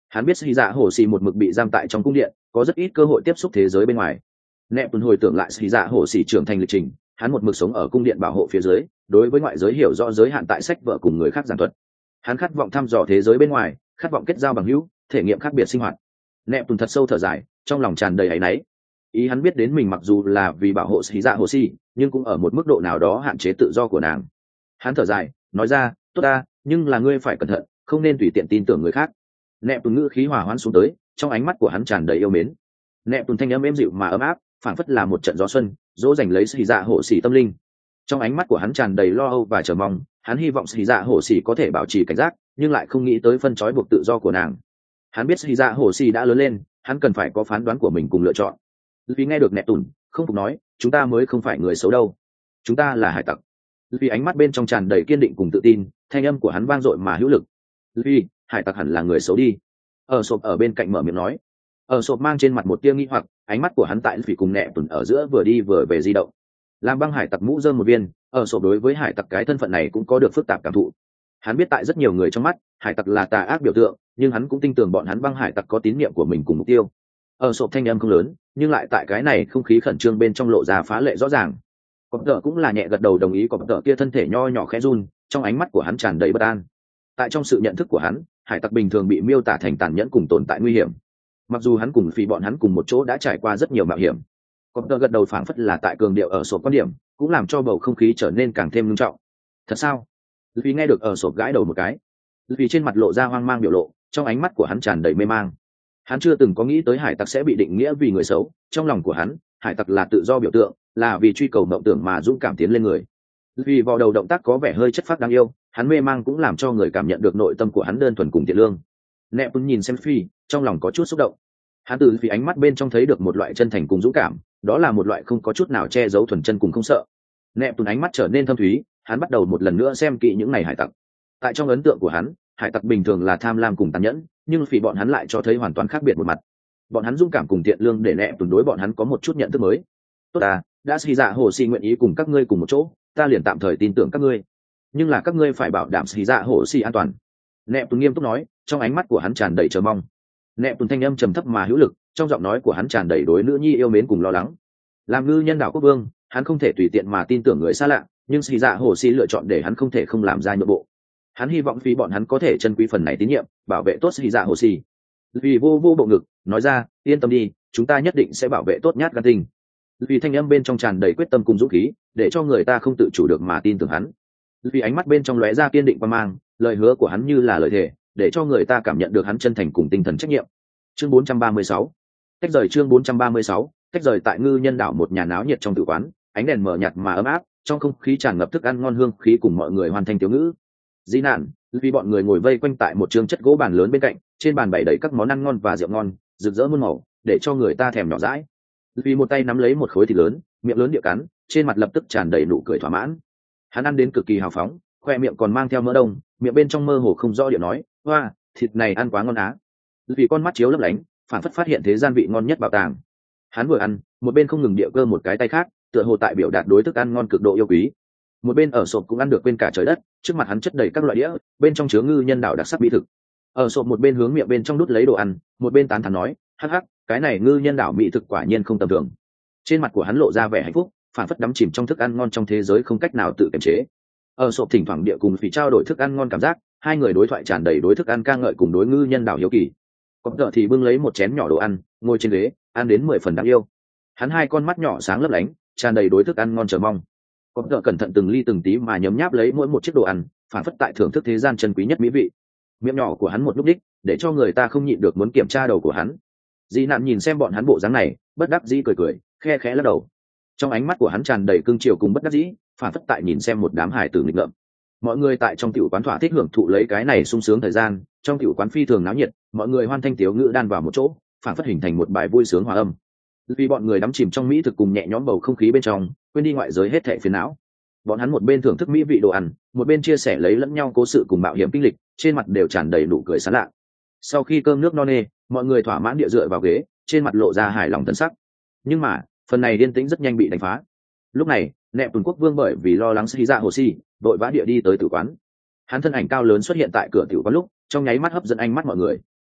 Speaker 1: Hắn biết Sĩ Dạ Hồ Sĩ một mực bị giam tại trong cung điện, có rất ít cơ hội tiếp xúc thế giới bên ngoài. Nẹp tuần hồi tưởng lại Sĩ Dạ Hồ Sĩ trưởng thành lịch trình, hắn một mực sống ở cung điện bảo hộ phía dưới, đối với ngoại giới hiểu rõ giới hạn tại sách vở cùng người khác giảng thuật. Hắn khát vọng thăm dò thế giới bên ngoài, khát vọng kết giao bằng hữu, thể nghiệm khác biệt sinh hoạt. Nẹp tuần thật sâu thở dài, trong lòng tràn đầy áy náy. Ý hắn biết đến mình mặc dù là vì bảo hộ Sĩ Dạ Hồ Sĩ, nhưng cũng ở một mức độ nào đó hạn chế tự do của nàng. Hắn thở dài, nói ra, tốt ta, nhưng là ngươi phải cẩn thận, không nên tùy tiện tin tưởng người khác. Nẹp tuần ngữ khí hòa hoãn xuống tới, trong ánh mắt của hắn tràn đầy yêu mến. Nẹp tuần thanh âm êm dịu mà ấm áp, phảng phất là một trận gió xuân, dỗ dành lấy Sĩ Dạ Hồ Sĩ tâm linh. Trong ánh mắt của hắn tràn đầy lo âu và chờ mong, hắn hy vọng Sĩ Dạ Hồ Sĩ có thể bảo trì cảnh giác, nhưng lại không nghĩ tới phân trói buộc tự do của nàng. Hắn biết Sĩ Dạ Hồ Sĩ đã lớn lên, hắn cần phải có phán đoán của mình cùng lựa chọn. Vì nghe được Nẹp tuần, không phục nói, chúng ta mới không phải người xấu đâu, chúng ta là hải tặc. Vì ánh mắt bên trong tràn đầy kiên định cùng tự tin, thanh âm của hắn vang dội mà hữu lực. Vì hải tặc hẳn là người xấu đi. Ở sộp ở bên cạnh mở miệng nói. Ở sộp mang trên mặt một tia nghi hoặc, ánh mắt của hắn tại Vì cùng Nẹp tuần ở giữa vừa đi vừa về di động. Làm băng hải tặc mũ rơm một viên, ở sộp đối với hải tặc cái thân phận này cũng có được phức tạp cảm thụ. Hắn biết tại rất nhiều người trong mắt, hải tặc là tà ác biểu tượng, nhưng hắn cũng tin tưởng bọn hắn băng hải tặc có tín niệm của mình cùng mục tiêu. Ở sộp thanh âm không lớn, nhưng lại tại cái này không khí khẩn trương bên trong lộ ra phá lệ rõ ràng. Cọp tợ cũng là nhẹ gật đầu đồng ý. Cọp tợ kia thân thể nho nhỏ khẽ run, trong ánh mắt của hắn tràn đầy bất an. Tại trong sự nhận thức của hắn, hải tặc bình thường bị miêu tả thành tàn nhẫn cùng tồn tại nguy hiểm. Mặc dù hắn cùng Phi bọn hắn cùng một chỗ đã trải qua rất nhiều mạo hiểm. Cọp tợ gật đầu phảng phất là tại cường điệu ở sộp quan điểm, cũng làm cho bầu không khí trở nên càng thêm nghiêm trọng. Thật sao? Vì nghe được ở sộp gãi đầu một cái, vì trên mặt lộ ra hoang mang biểu lộ, trong ánh mắt của hắn tràn đầy mê mang. Hắn chưa từng có nghĩ tới hải tặc sẽ bị định nghĩa vì người xấu, trong lòng của hắn, hải tặc là tự do biểu tượng, là vì truy cầu mộng tưởng mà dũng cảm tiến lên người. Vì vào đầu động tác có vẻ hơi chất phác đáng yêu, hắn mê mang cũng làm cho người cảm nhận được nội tâm của hắn đơn thuần cùng thiện lương. Nẹp tuần nhìn xem Phi, trong lòng có chút xúc động. Hắn từ Phi ánh mắt bên trong thấy được một loại chân thành cùng dũng cảm, đó là một loại không có chút nào che giấu thuần chân cùng không sợ. Nẹp tuần ánh mắt trở nên thâm thúy, hắn bắt đầu một lần nữa xem kỹ những này hải tặc. Tại trong ấn tượng của hắn, hải tặc bình thường là tham lam cùng tàn nhẫn, nhưng Phi bọn hắn lại cho thấy hoàn toàn khác biệt một mặt. Bọn hắn dũng cảm cùng thiện lương để Nẹp tuần đối bọn hắn có một chút nhận thức mới. Tốt à, đã Sĩ Dạ Hồ Sĩ nguyện ý cùng các ngươi cùng một chỗ, ta liền tạm thời tin tưởng các ngươi, nhưng là các ngươi phải bảo đảm Sĩ Dạ Hồ Sĩ an toàn. Nẹp tuần nghiêm túc nói, trong ánh mắt của hắn tràn đầy chờ mong. Nẹp tuần thanh âm trầm thấp mà hữu lực, trong giọng nói của hắn tràn đầy đối nữ nhi yêu mến cùng lo lắng. Làm ngư nhân đảo quốc vương, hắn không thể tùy tiện mà tin tưởng người xa lạ, nhưng Sĩ Dạ Hồ Sĩ lựa chọn để hắn không thể không làm ra nhượng bộ. Hắn hy vọng Phi bọn hắn có thể trân quý phần này tín nhiệm, bảo vệ tốt Sĩ Dạ Hồ Sĩ. Vì vô bộ ngực nói ra, yên tâm đi, chúng ta nhất định sẽ bảo vệ tốt Nhát Gan Tinh. Vì thanh âm bên trong tràn đầy quyết tâm cùng dũng khí, để cho người ta không tự chủ được mà tin tưởng hắn. Vì ánh mắt bên trong lóe ra kiên định và mang, lời hứa của hắn như là lời thề, để cho người ta cảm nhận được hắn chân thành cùng tinh thần trách nhiệm. Chương 436. Tách rời. Chương 436. Tách rời. Tại ngư nhân đảo một nhà náo nhiệt trong tử quán, ánh đèn mờ nhạt mà ấm áp, trong không khí tràn ngập thức ăn ngon hương khí cùng mọi người hoàn thành thiếu ngữ. Di nạn, vì bọn người ngồi vây quanh tại một trường chất gỗ bàn lớn bên cạnh, trên bàn bày đầy các món ăn ngon và rượu ngon, rực rỡ muôn màu, để cho người ta thèm nhỏ dãi. Vì một tay nắm lấy một khối thịt lớn, miệng lớn địa cắn, trên mặt lập tức tràn đầy nụ cười thỏa mãn. Hắn ăn đến cực kỳ hào phóng, khoe miệng còn mang theo mỡ đông, miệng bên trong mơ hồ không rõ điệu nói, hoa, thịt này ăn quá ngon á. Vì con mắt chiếu lấp lánh, phản phất phát hiện thế gian vị ngon nhất bảo tàng. Hắn vừa ăn, một bên không ngừng địa cơ một cái tay khác, tựa hồ tại biểu đạt đối thức ăn ngon cực độ yêu quý. Một bên ở sộp cũng ăn được quên cả trời đất, trước mặt hắn chất đầy các loại đĩa, bên trong chứa ngư nhân đảo đặc sắc mỹ thực. Ở sộp một bên hướng miệng bên trong đút lấy đồ ăn, một bên tán thán nói, hắc hắc, cái này ngư nhân đảo mỹ thực quả nhiên không tầm thường. Trên mặt của hắn lộ ra vẻ hạnh phúc, phản phất đắm chìm trong thức ăn ngon trong thế giới không cách nào tự kiềm chế. Ở sộp thỉnh thoảng địa cùng Phỉ trao đổi thức ăn ngon cảm giác, hai người đối thoại tràn đầy đối thức ăn ca ngợi cùng đối ngư nhân đảo hiếu kỳ. Cọp tợ thì bưng lấy một chén nhỏ đồ ăn, ngồi trên ghế, ăn đến 10 phần đáng yêu. Hắn hai con mắt nhỏ sáng lấp lánh, tràn đầy đối thức ăn ngon chờ mong. Cọp tợ cẩn thận từng ly từng tí mà nhấm nháp lấy mỗi một chiếc đồ ăn, phản phất tại thưởng thức thế gian chân quý nhất mỹ vị. Miệng nhỏ của hắn một lúc đích, để cho người ta không nhịn được muốn kiểm tra đầu của hắn. Dị nạn nhìn xem bọn hắn bộ dáng này, bất đắc dĩ cười cười, khe khẽ lắc đầu. Trong ánh mắt của hắn tràn đầy cương triều cùng bất đắc dĩ, phản phất tại nhìn xem một đám hải tử nghịch ngợm. Mọi người tại trong tiểu quán thỏa thích hưởng thụ lấy cái này sung sướng thời gian, trong tiểu quán phi thường náo nhiệt, mọi người hoan thanh tiếu ngữ đan vào một chỗ, phản phất hình thành một bài vui sướng hòa âm. Vì bọn người đắm chìm trong mỹ thực cùng nhẹ nhõm bầu không khí bên trong, quên đi ngoại giới hết thảy phiền não. Bọn hắn một bên thưởng thức mỹ vị đồ ăn, một bên chia sẻ lấy lẫn nhau cố sự cùng mạo hiểm kinh lịch, trên mặt đều tràn đầy nụ cười sảng lạ. Sau khi cơm nước no nê, mọi người thỏa mãn địa dựa vào ghế, trên mặt lộ ra hài lòng thần sắc. Nhưng mà, phần này yên tĩnh rất nhanh bị đánh phá. Lúc này, Nẹp Tuần Quốc Vương bởi vì lo lắng Sĩ Dạ Hồ Sĩ, vội vã địa đi tới tử quán. Hắn thân ảnh cao lớn xuất hiện tại cửa tiểu quán lúc, trong nháy mắt hấp dẫn ánh mắt mọi người.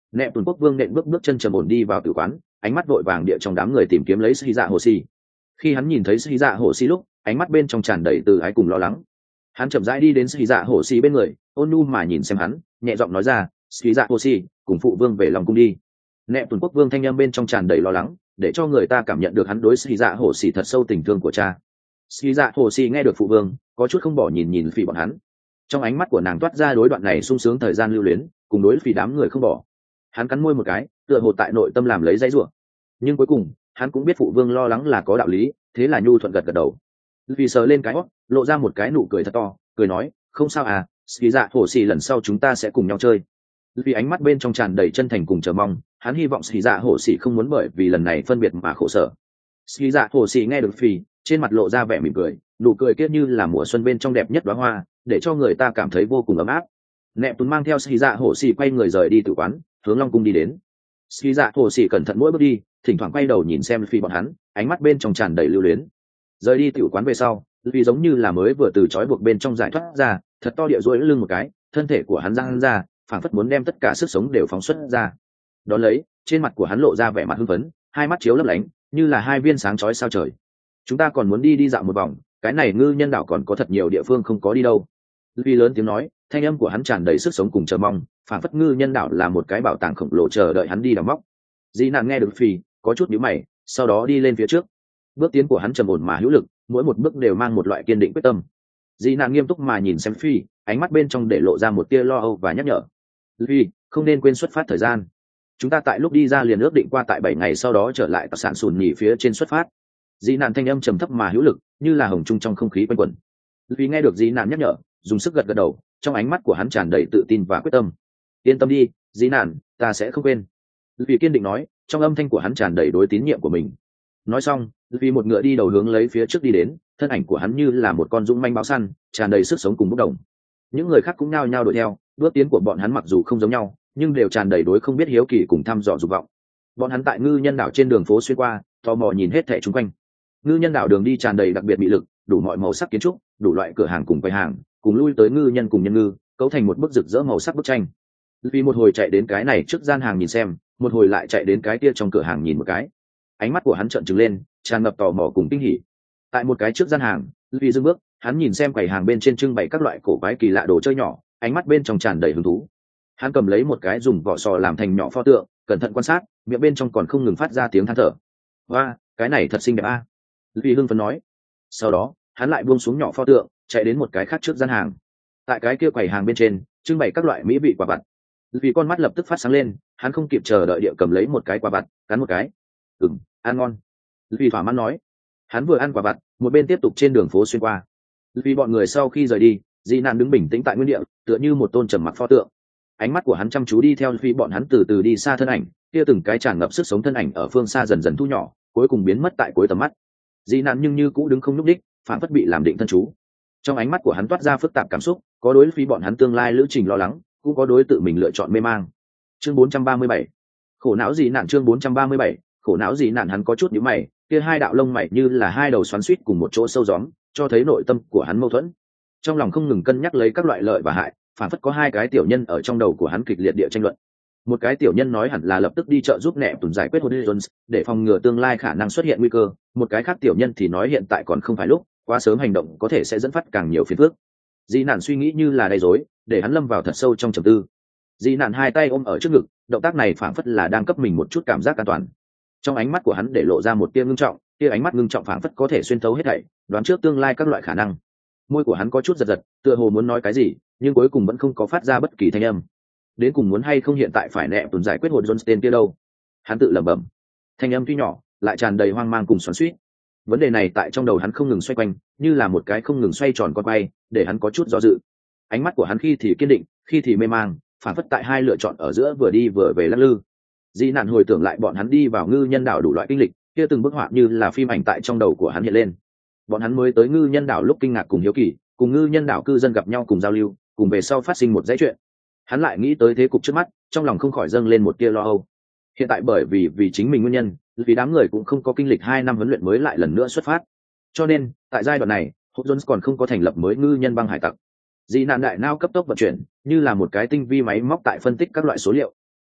Speaker 1: Nẹp Tuần Quốc Vương nện bước chân trầm ổn đi vào tử quán, ánh mắt vội vàng địa trong đám người tìm kiếm lấy Sĩ Dạ Hồ Sĩ. Khi hắn nhìn thấy Sĩ Dạ Hồ Sĩ lúc, ánh mắt bên trong tràn đầy từ ái cùng lo lắng. Hắn chậm rãi đi đến Sĩ Dạ Hồ Sĩ bên người, ôn nhu mà nhìn xem hắn, nhẹ giọng nói ra, "Sĩ Dạ Hồ Sĩ, cùng phụ vương về lòng cung đi." Nẹp Tuần Quốc Vương thanh âm bên trong tràn đầy lo lắng, để cho người ta cảm nhận được hắn đối Sĩ Dạ Hồ Sĩ thật sâu tình thương của cha. Sĩ Dạ Hồ Sĩ nghe được phụ vương, có chút không bỏ nhìn nhìn Phi bọn hắn. Trong ánh mắt của nàng toát ra đối đoạn này sung sướng thời gian lưu luyến, cùng đối Phi đám người không bỏ. Hắn cắn môi một cái, tựa hồ tại nội tâm làm lấy dãy rủa. Nhưng cuối cùng, hắn cũng biết phụ vương lo lắng là có đạo lý, thế là nhu thuận gật gật đầu. Vì sờ lên cái hót, lộ ra một cái nụ cười thật to, cười nói, "Không sao à, Sĩ Dạ Hồ Sĩ lần sau chúng ta sẽ cùng nhau chơi." Vì ánh mắt bên trong tràn đầy chân thành cùng chờ mong, hắn hy vọng Sĩ Dạ Hồ Sĩ không muốn bởi vì lần này phân biệt mà khổ sở. Sĩ Dạ Hồ Sĩ nghe được Phi, trên mặt lộ ra vẻ mỉm cười, nụ cười kia như là mùa xuân bên trong đẹp nhất đóa hoa, để cho người ta cảm thấy vô cùng ấm áp. Nẹp Tuấn mang theo Sĩ Dạ Hồ Sĩ quay người rời đi tử quán, hướng Long cung đi đến. Sĩ Dạ Hồ Sĩ cẩn thận mỗi bước đi, thỉnh thoảng quay đầu nhìn xem Phi bọn hắn, ánh mắt bên trong tràn đầy lưu luyến. Rời đi tử quán về sau, Phi giống như là mới vừa từ trói buộc bên trong giải thoát ra, thật to địa duỗi lưng một cái, thân thể của hắn giang ra, phảng phất muốn đem tất cả sức sống đều phóng xuất ra. Đón lấy, trên mặt của hắn lộ ra vẻ mặt hưng phấn, hai mắt chiếu lấp lánh, như là hai viên sáng chói sao trời. "Chúng ta còn muốn đi dạo một vòng, cái này Ngư Nhân đảo còn có thật nhiều địa phương không có đi đâu." Phi lớn tiếng nói, thanh âm của hắn tràn đầy sức sống cùng chờ mong, phảng phất Ngư Nhân đảo là một cái bảo tàng khổng lồ chờ đợi hắn đi đào móc. Dĩ Nạn nghe được Phi, có chút nhíu mày, sau đó đi lên phía trước. Bước tiến của hắn trầm ổn mà hữu lực, mỗi một bước đều mang một loại kiên định quyết tâm. Dĩ Nạn nghiêm túc mà nhìn xem Phi, ánh mắt bên trong để lộ ra một tia lo âu và nhắc nhở. "Phi, không nên quên xuất phát thời gian. Chúng ta tại lúc đi ra liền ước định qua tại 7 ngày sau đó trở lại tạc sản sùn nhỉ phía trên xuất phát." Dĩ Nạn thanh âm trầm thấp mà hữu lực, như là hồng trung trong không khí quanh quẩn. Phi nghe được Dĩ Nạn nhắc nhở, dùng sức gật gật đầu, trong ánh mắt của hắn tràn đầy tự tin và quyết tâm. "Yên tâm đi, Dĩ Nạn, ta sẽ không quên." Phi kiên định nói, trong âm thanh của hắn tràn đầy đối tín nhiệm của mình. Nói xong, Phi một ngựa đi đầu hướng lấy phía trước đi đến, thân ảnh của hắn như là một con dũng manh báo săn, tràn đầy sức sống cùng bốc đồng. Những người khác cũng nhao nhao đuổi theo, bước tiến của bọn hắn mặc dù không giống nhau, nhưng đều tràn đầy đối không biết hiếu kỳ cùng thăm dò dục vọng. Bọn hắn tại Ngư Nhân đảo trên đường phố xuyên qua, tò mò nhìn hết thảy xung quanh. Ngư Nhân đảo đường đi tràn đầy đặc biệt mị lực, đủ mọi màu sắc kiến trúc, đủ loại cửa hàng cùng quầy hàng, cùng lui tới ngư nhân cùng nhân ngư, cấu thành một bức rực rỡ màu sắc bức tranh. Vì một hồi chạy đến cái này trước gian hàng nhìn xem, một hồi lại chạy đến cái kia trong cửa hàng nhìn một cái. Ánh mắt của hắn trợn trừng lên, tràn ngập tò mò cùng kinh hỉ. Tại một cái trước gian hàng, Vì dừng bước, hắn nhìn xem quầy hàng bên trên trưng bày các loại cổ quái kỳ lạ đồ chơi nhỏ, ánh mắt bên trong tràn đầy hứng thú. Hắn cầm lấy một cái dùng vỏ sò làm thành nhỏ pho tượng, cẩn thận quan sát, miệng bên trong còn không ngừng phát ra tiếng than thở. "Wow, cái này thật xinh đẹp a." Vì hưng phấn nói. Sau đó, hắn lại buông xuống nhỏ pho tượng, chạy đến một cái khác trước gian hàng. Tại cái kia quầy hàng bên trên, trưng bày các loại mỹ vị quả vặt. Vì con mắt lập tức phát sáng lên, hắn không kịp chờ đợi địa cầm lấy một cái quả vặt, cắn một cái. Ăn ngon." Vì thỏa mãn nói. Hắn vừa ăn quả vặt, một bên tiếp tục trên đường phố xuyên qua. Vì bọn người sau khi rời đi, Di Nạn đứng bình tĩnh tại nguyên địa, tựa như một tôn trầm mặc pho tượng. Ánh mắt của hắn chăm chú đi theo Phi bọn hắn từ từ đi xa thân ảnh, kia từng cái tràn ngập sức sống thân ảnh ở phương xa dần dần thu nhỏ, cuối cùng biến mất tại cuối tầm mắt. Di Nạn nhưng như cũ đứng không nhúc đích, phản phất bị làm định thân chú. Trong ánh mắt của hắn toát ra phức tạp cảm xúc, có đối Phi bọn hắn tương lai lữ trình lo lắng, cũng có đối tự mình lựa chọn mê mang. Chương 437. Khổ não Di Nạn. Chương 437. Khổ não Di Nạn. Hắn có chút nhíu mày, kia hai đạo lông mày như là hai đầu xoắn xuýt cùng một chỗ sâu gióm, cho thấy nội tâm của hắn mâu thuẫn. Trong lòng không ngừng cân nhắc lấy các loại lợi và hại, phản phất có hai cái tiểu nhân ở trong đầu của hắn kịch liệt địa tranh luận. Một cái tiểu nhân nói hẳn là lập tức đi trợ giúp Nẹp Tuần giải quyết Horizons, để phòng ngừa tương lai khả năng xuất hiện nguy cơ. Một cái khác tiểu nhân thì nói hiện tại còn không phải lúc, quá sớm hành động có thể sẽ dẫn phát càng nhiều phiền phức. Di Nạn suy nghĩ như là đầy rối, để hắn lâm vào thật sâu trong trầm tư. Di Nạn hai tay ôm ở trước ngực, động tác này phản phất là đang cấp mình một chút cảm giác an toàn. Trong ánh mắt của hắn để lộ ra một tia ngưng trọng, tia ánh mắt ngưng trọng phản phất có thể xuyên thấu hết thảy, đoán trước tương lai các loại khả năng. Môi của hắn có chút giật giật, tựa hồ muốn nói cái gì, nhưng cuối cùng vẫn không có phát ra bất kỳ thanh âm. Đến cùng muốn hay không hiện tại phải Nẹp Tuần giải quyết hồn Johnston kia đâu? Hắn tự lẩm bẩm. Thanh âm tuy nhỏ, lại tràn đầy hoang mang cùng xoắn xuýt. Vấn đề này tại trong đầu hắn không ngừng xoay quanh, như là một cái không ngừng xoay tròn con quay, để hắn có chút do dự. Ánh mắt của hắn khi thì kiên định, khi thì mê mang, phản phất tại hai lựa chọn ở giữa vừa đi vừa về lắc lư. Di Nạn hồi tưởng lại bọn hắn đi vào Ngư Nhân đảo đủ loại kinh lịch, kia từng bức họa như là phim ảnh tại trong đầu của hắn hiện lên. Bọn hắn mới tới Ngư Nhân đảo lúc kinh ngạc cùng hiếu kỳ, cùng Ngư Nhân đảo cư dân gặp nhau cùng giao lưu, cùng về sau phát sinh một dãy chuyện. Hắn lại nghĩ tới thế cục trước mắt, trong lòng không khỏi dâng lên một tia lo âu. Hiện tại bởi vì chính mình nguyên nhân, vì đám người cũng không có kinh lịch 2 năm huấn luyện mới lại lần nữa xuất phát. Cho nên, tại giai đoạn này, Hốt Jones còn không có thành lập mới Ngư Nhân băng hải tặc. Dị nạn đại não cấp tốc vận chuyển, như là một cái tinh vi máy móc tại phân tích các loại số liệu.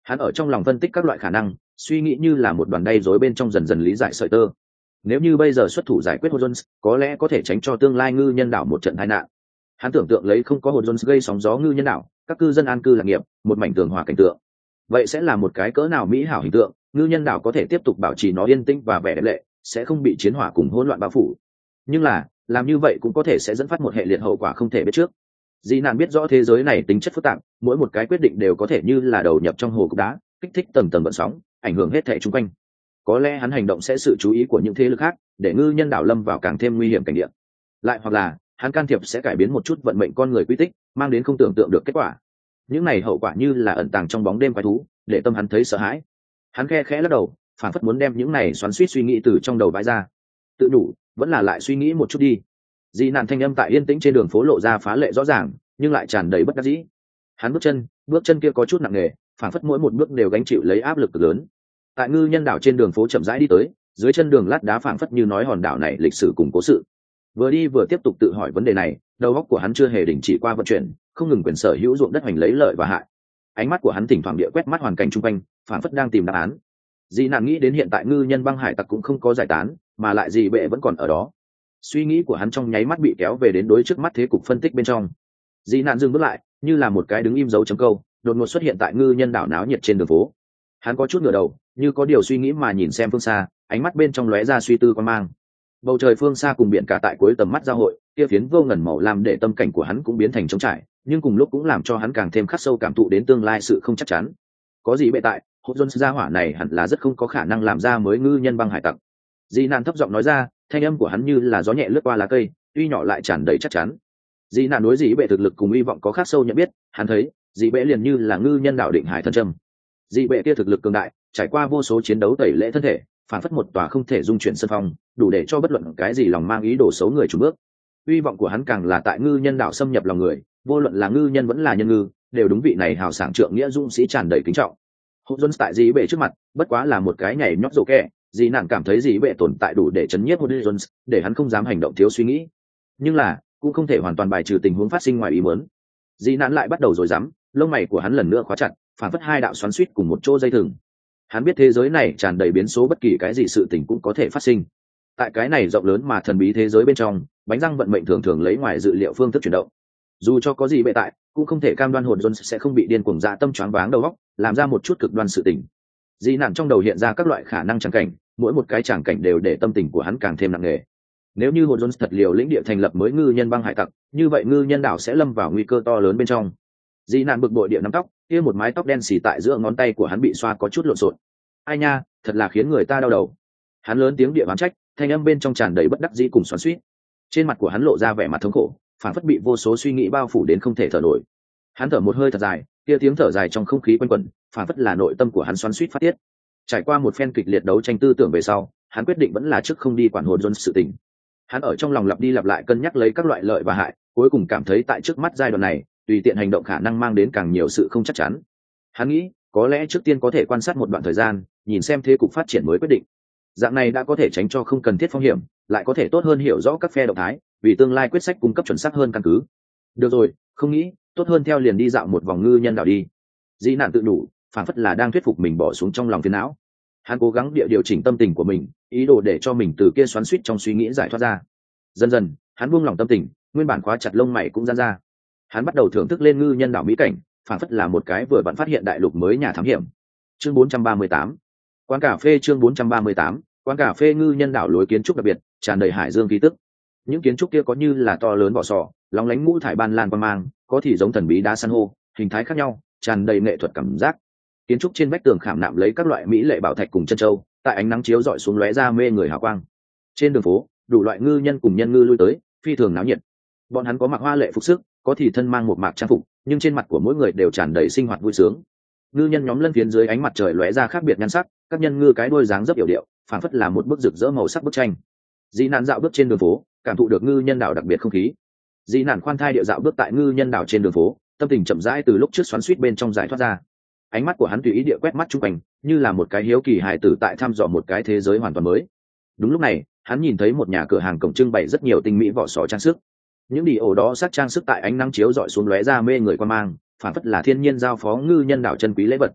Speaker 1: Hắn ở trong lòng phân tích các loại khả năng, suy nghĩ như là một đoàn đay rối bên trong dần dần lý giải sợi tơ. Nếu như bây giờ xuất thủ giải quyết Hồn Jones, có lẽ có thể tránh cho tương lai ngư nhân đảo một trận tai nạn. Hắn tưởng tượng lấy không có Hồn Jones gây sóng gió ngư nhân đảo, các cư dân an cư lạc nghiệp, một mảnh tường hòa cảnh tượng. Vậy sẽ là một cái cỡ nào mỹ hảo hình tượng, ngư nhân đảo có thể tiếp tục bảo trì nó yên tĩnh và vẻ đẹp lệ, sẽ không bị chiến hỏa cùng hỗn loạn bao phủ. Nhưng là, làm như vậy cũng có thể sẽ dẫn phát một hệ liệt hậu quả không thể biết trước. Dị nạn biết rõ thế giới này tính chất phức tạp, mỗi một cái quyết định đều có thể như là đầu nhập trong hồ cục đá, kích thích tầng tầng gợn sóng, ảnh hưởng hết thảy xung quanh. Có lẽ hắn hành động sẽ sự chú ý của những thế lực khác, để ngư nhân đảo lâm vào càng thêm nguy hiểm cảnh địa. Lại hoặc là, hắn can thiệp sẽ cải biến một chút vận mệnh con người quy tích, mang đến không tưởng tượng được kết quả. Những này hậu quả như là ẩn tàng trong bóng đêm quái thú, để tâm hắn thấy sợ hãi. Hắn khe khẽ lắc đầu, phản phất muốn đem những này xoắn xuýt suy nghĩ từ trong đầu vãi ra. Tự đủ, vẫn là lại suy nghĩ một chút đi. Dị nạn thanh âm tại yên tĩnh trên đường phố lộ ra phá lệ rõ ràng, nhưng lại tràn đầy bất đắc dĩ. Hắn bước chân kia có chút nặng nề, phản phất mỗi một bước đều gánh chịu lấy áp lực cực lớn. Tại ngư nhân đảo trên đường phố chậm rãi đi tới, dưới chân đường lát đá phảng phất như nói hòn đảo này lịch sử cùng cố sự. Vừa đi vừa tiếp tục tự hỏi vấn đề này, đầu óc của hắn chưa hề đình chỉ qua vận chuyển, không ngừng quyền sở hữu ruộng đất hoành lấy lợi và hại. Ánh mắt của hắn thỉnh thoảng địa quét mắt hoàn cảnh xung quanh, phảng phất đang tìm đáp án. Dị nạn nghĩ đến hiện tại ngư nhân băng hải tặc cũng không có giải tán, mà lại dị bệ vẫn còn ở đó. Suy nghĩ của hắn trong nháy mắt bị kéo về đến đối trước mắt thế cục phân tích bên trong. Dị nạn dừng bước lại, như là một cái đứng im dấu chấm câu, đột ngột xuất hiện tại ngư nhân đảo náo nhiệt trên đường phố. Hắn có chút ngửa đầu, như có điều suy nghĩ mà nhìn xem phương xa, ánh mắt bên trong lóe ra suy tư quan mang. Bầu trời phương xa cùng biển cả tại cuối tầm mắt giao hội, kia phiến vô ngần màu lam để tâm cảnh của hắn cũng biến thành trống trải, nhưng cùng lúc cũng làm cho hắn càng thêm khắc sâu cảm thụ đến tương lai sự không chắc chắn. Có gì bệ tại, Hồn Jones gia hỏa này hẳn là rất không có khả năng làm ra mới ngư nhân băng hải tặc. Dị nạn thấp giọng nói ra, thanh âm của hắn như là gió nhẹ lướt qua lá cây, tuy nhỏ lại tràn đầy chắc chắn. Dị nạn đối dị bệ thực lực cùng hy vọng có khắc sâu nhận biết, hắn thấy dị bệ liền như là ngư nhân đảo định hải thần trâm. Dị bệ kia thực lực cường đại, trải qua vô số chiến đấu tẩy lễ thân thể, phản phất một tòa không thể dung chuyển sân phong, đủ để cho bất luận cái gì lòng mang ý đồ xấu người chủ bước. Hy vọng của hắn càng là tại ngư nhân đảo xâm nhập lòng người, vô luận là ngư nhân vẫn là nhân ngư, đều đúng vị này hào sảng trượng nghĩa dũng sĩ tràn đầy kính trọng. Hồn Jones tại dị bệ trước mặt, bất quá là một cái nhảy nhót rổ kẹ, dị nạn cảm thấy dị bệ tồn tại đủ để chấn nhiếp Hồn Jones, để hắn không dám hành động thiếu suy nghĩ. Nhưng là, cũng không thể hoàn toàn bài trừ tình huống phát sinh ngoài ý muốn. Dị nạn lại bắt đầu rồi dám, lông mày của hắn lần nữa khóa chặt, phản phất hai đạo xoắn xuýt cùng một chỗ dây thừng. Hắn biết thế giới này tràn đầy biến số, bất kỳ cái gì sự tình cũng có thể phát sinh. Tại cái này rộng lớn mà thần bí thế giới bên trong, bánh răng vận mệnh thường thường lấy ngoài dự liệu phương thức chuyển động. Dù cho có gì bệ tại, cũng không thể cam đoan Hồn Jones sẽ không bị điên cuồng dạ tâm choáng váng đầu óc, làm ra một chút cực đoan sự tình. Dị nạn trong đầu hiện ra các loại khả năng tràng cảnh, mỗi một cái tràng cảnh đều để tâm tình của hắn càng thêm nặng nề. Nếu như Hồn Jones thật liều lĩnh địa thành lập mới ngư nhân băng hải tặc, như vậy ngư nhân đảo sẽ lâm vào nguy cơ to lớn bên trong. Dị nạn bực bội địa nắm tóc, kia một mái tóc đen xì tại giữa ngón tay của hắn bị xoa có chút lộn xộn. Ai nha, thật là khiến người ta đau đầu. Hắn lớn tiếng địa oán trách, thanh âm bên trong tràn đầy bất đắc dĩ cùng xoắn xuýt. Trên mặt của hắn lộ ra vẻ mặt thống khổ, phản phất bị vô số suy nghĩ bao phủ đến không thể thở nổi. Hắn thở một hơi thật dài, kia tiếng thở dài trong không khí quanh quẩn, phản phất là nội tâm của hắn xoắn xuýt phát tiết. Trải qua một phen kịch liệt đấu tranh tư tưởng về sau, hắn quyết định vẫn là trước không đi quản Hồn Jones sự tình. Hắn ở trong lòng lặp đi lặp lại cân nhắc lấy các loại lợi và hại, cuối cùng cảm thấy tại trước mắt giai đoạn này, tùy tiện hành động khả năng mang đến càng nhiều sự không chắc chắn. Hắn nghĩ, có lẽ trước tiên có thể quan sát một đoạn thời gian, nhìn xem thế cục phát triển mới quyết định. Dạng này đã có thể tránh cho không cần thiết phong hiểm, lại có thể tốt hơn hiểu rõ các phe động thái, vì tương lai quyết sách cung cấp chuẩn xác hơn căn cứ. Được rồi, không nghĩ, tốt hơn theo liền đi dạo một vòng ngư nhân đảo đi. Dị nạn tự đủ, phản phất là đang thuyết phục mình bỏ xuống trong lòng phiền não. Hắn cố gắng điều chỉnh tâm tình của mình, ý đồ để cho mình từ kia xoắn xuýt trong suy nghĩ giải thoát ra. Dần dần, hắn buông lòng tâm tình, nguyên bản khóa chặt lông mày cũng giãn ra. Hắn bắt đầu thưởng thức lên ngư nhân đảo mỹ cảnh, phản phất là một cái vừa bạn phát hiện đại lục mới nhà thám hiểm. Chương 438. Quán cà phê chương 438. Quán cà phê ngư nhân đảo lối kiến trúc đặc biệt, tràn đầy hải dương khí tức. Những kiến trúc kia có như là to lớn vỏ sò, lóng lánh ngũ thải ban lan quang mang, có thì giống thần bí đá san hô, hình thái khác nhau, tràn đầy nghệ thuật cảm giác. Kiến trúc trên vách tường khảm nạm lấy các loại mỹ lệ bảo thạch cùng chân châu, tại ánh nắng chiếu rọi xuống lóe ra mê người hào quang. Trên đường phố, đủ loại ngư nhân cùng nhân ngư lui tới, phi thường náo nhiệt. Bọn hắn có mặc hoa lệ phục sức, có thì thân mang một mạc trang phục, nhưng trên mặt của mỗi người đều tràn đầy sinh hoạt vui sướng. Ngư nhân nhóm lân phiến dưới ánh mặt trời lóe ra khác biệt nhan sắc, các nhân ngư cái đuôi dáng dấp yểu điệu, phảng phất là một bức rực rỡ màu sắc bức tranh. Dị nạn dạo bước trên đường phố, cảm thụ được ngư nhân đảo đặc biệt không khí. Dị nạn khoan thai điệu dạo bước tại ngư nhân đảo trên đường phố, tâm tình chậm rãi từ lúc trước xoắn xuýt bên trong giải thoát ra. Ánh mắt của hắn tùy ý địa quét mắt chung quanh, như là một cái hiếu kỳ hài tử tại thăm dò một cái thế giới hoàn toàn mới. Đúng lúc này, hắn nhìn thấy một nhà cửa hàng cổng trưng bày rất nhiều tinh mỹ vỏ sò trang sức. Những đi ổ đó sắc trang sức tại ánh nắng chiếu rọi xuống lóe ra mê người quan mang, phản phất là thiên nhiên giao phó ngư nhân đảo chân quý lễ vật.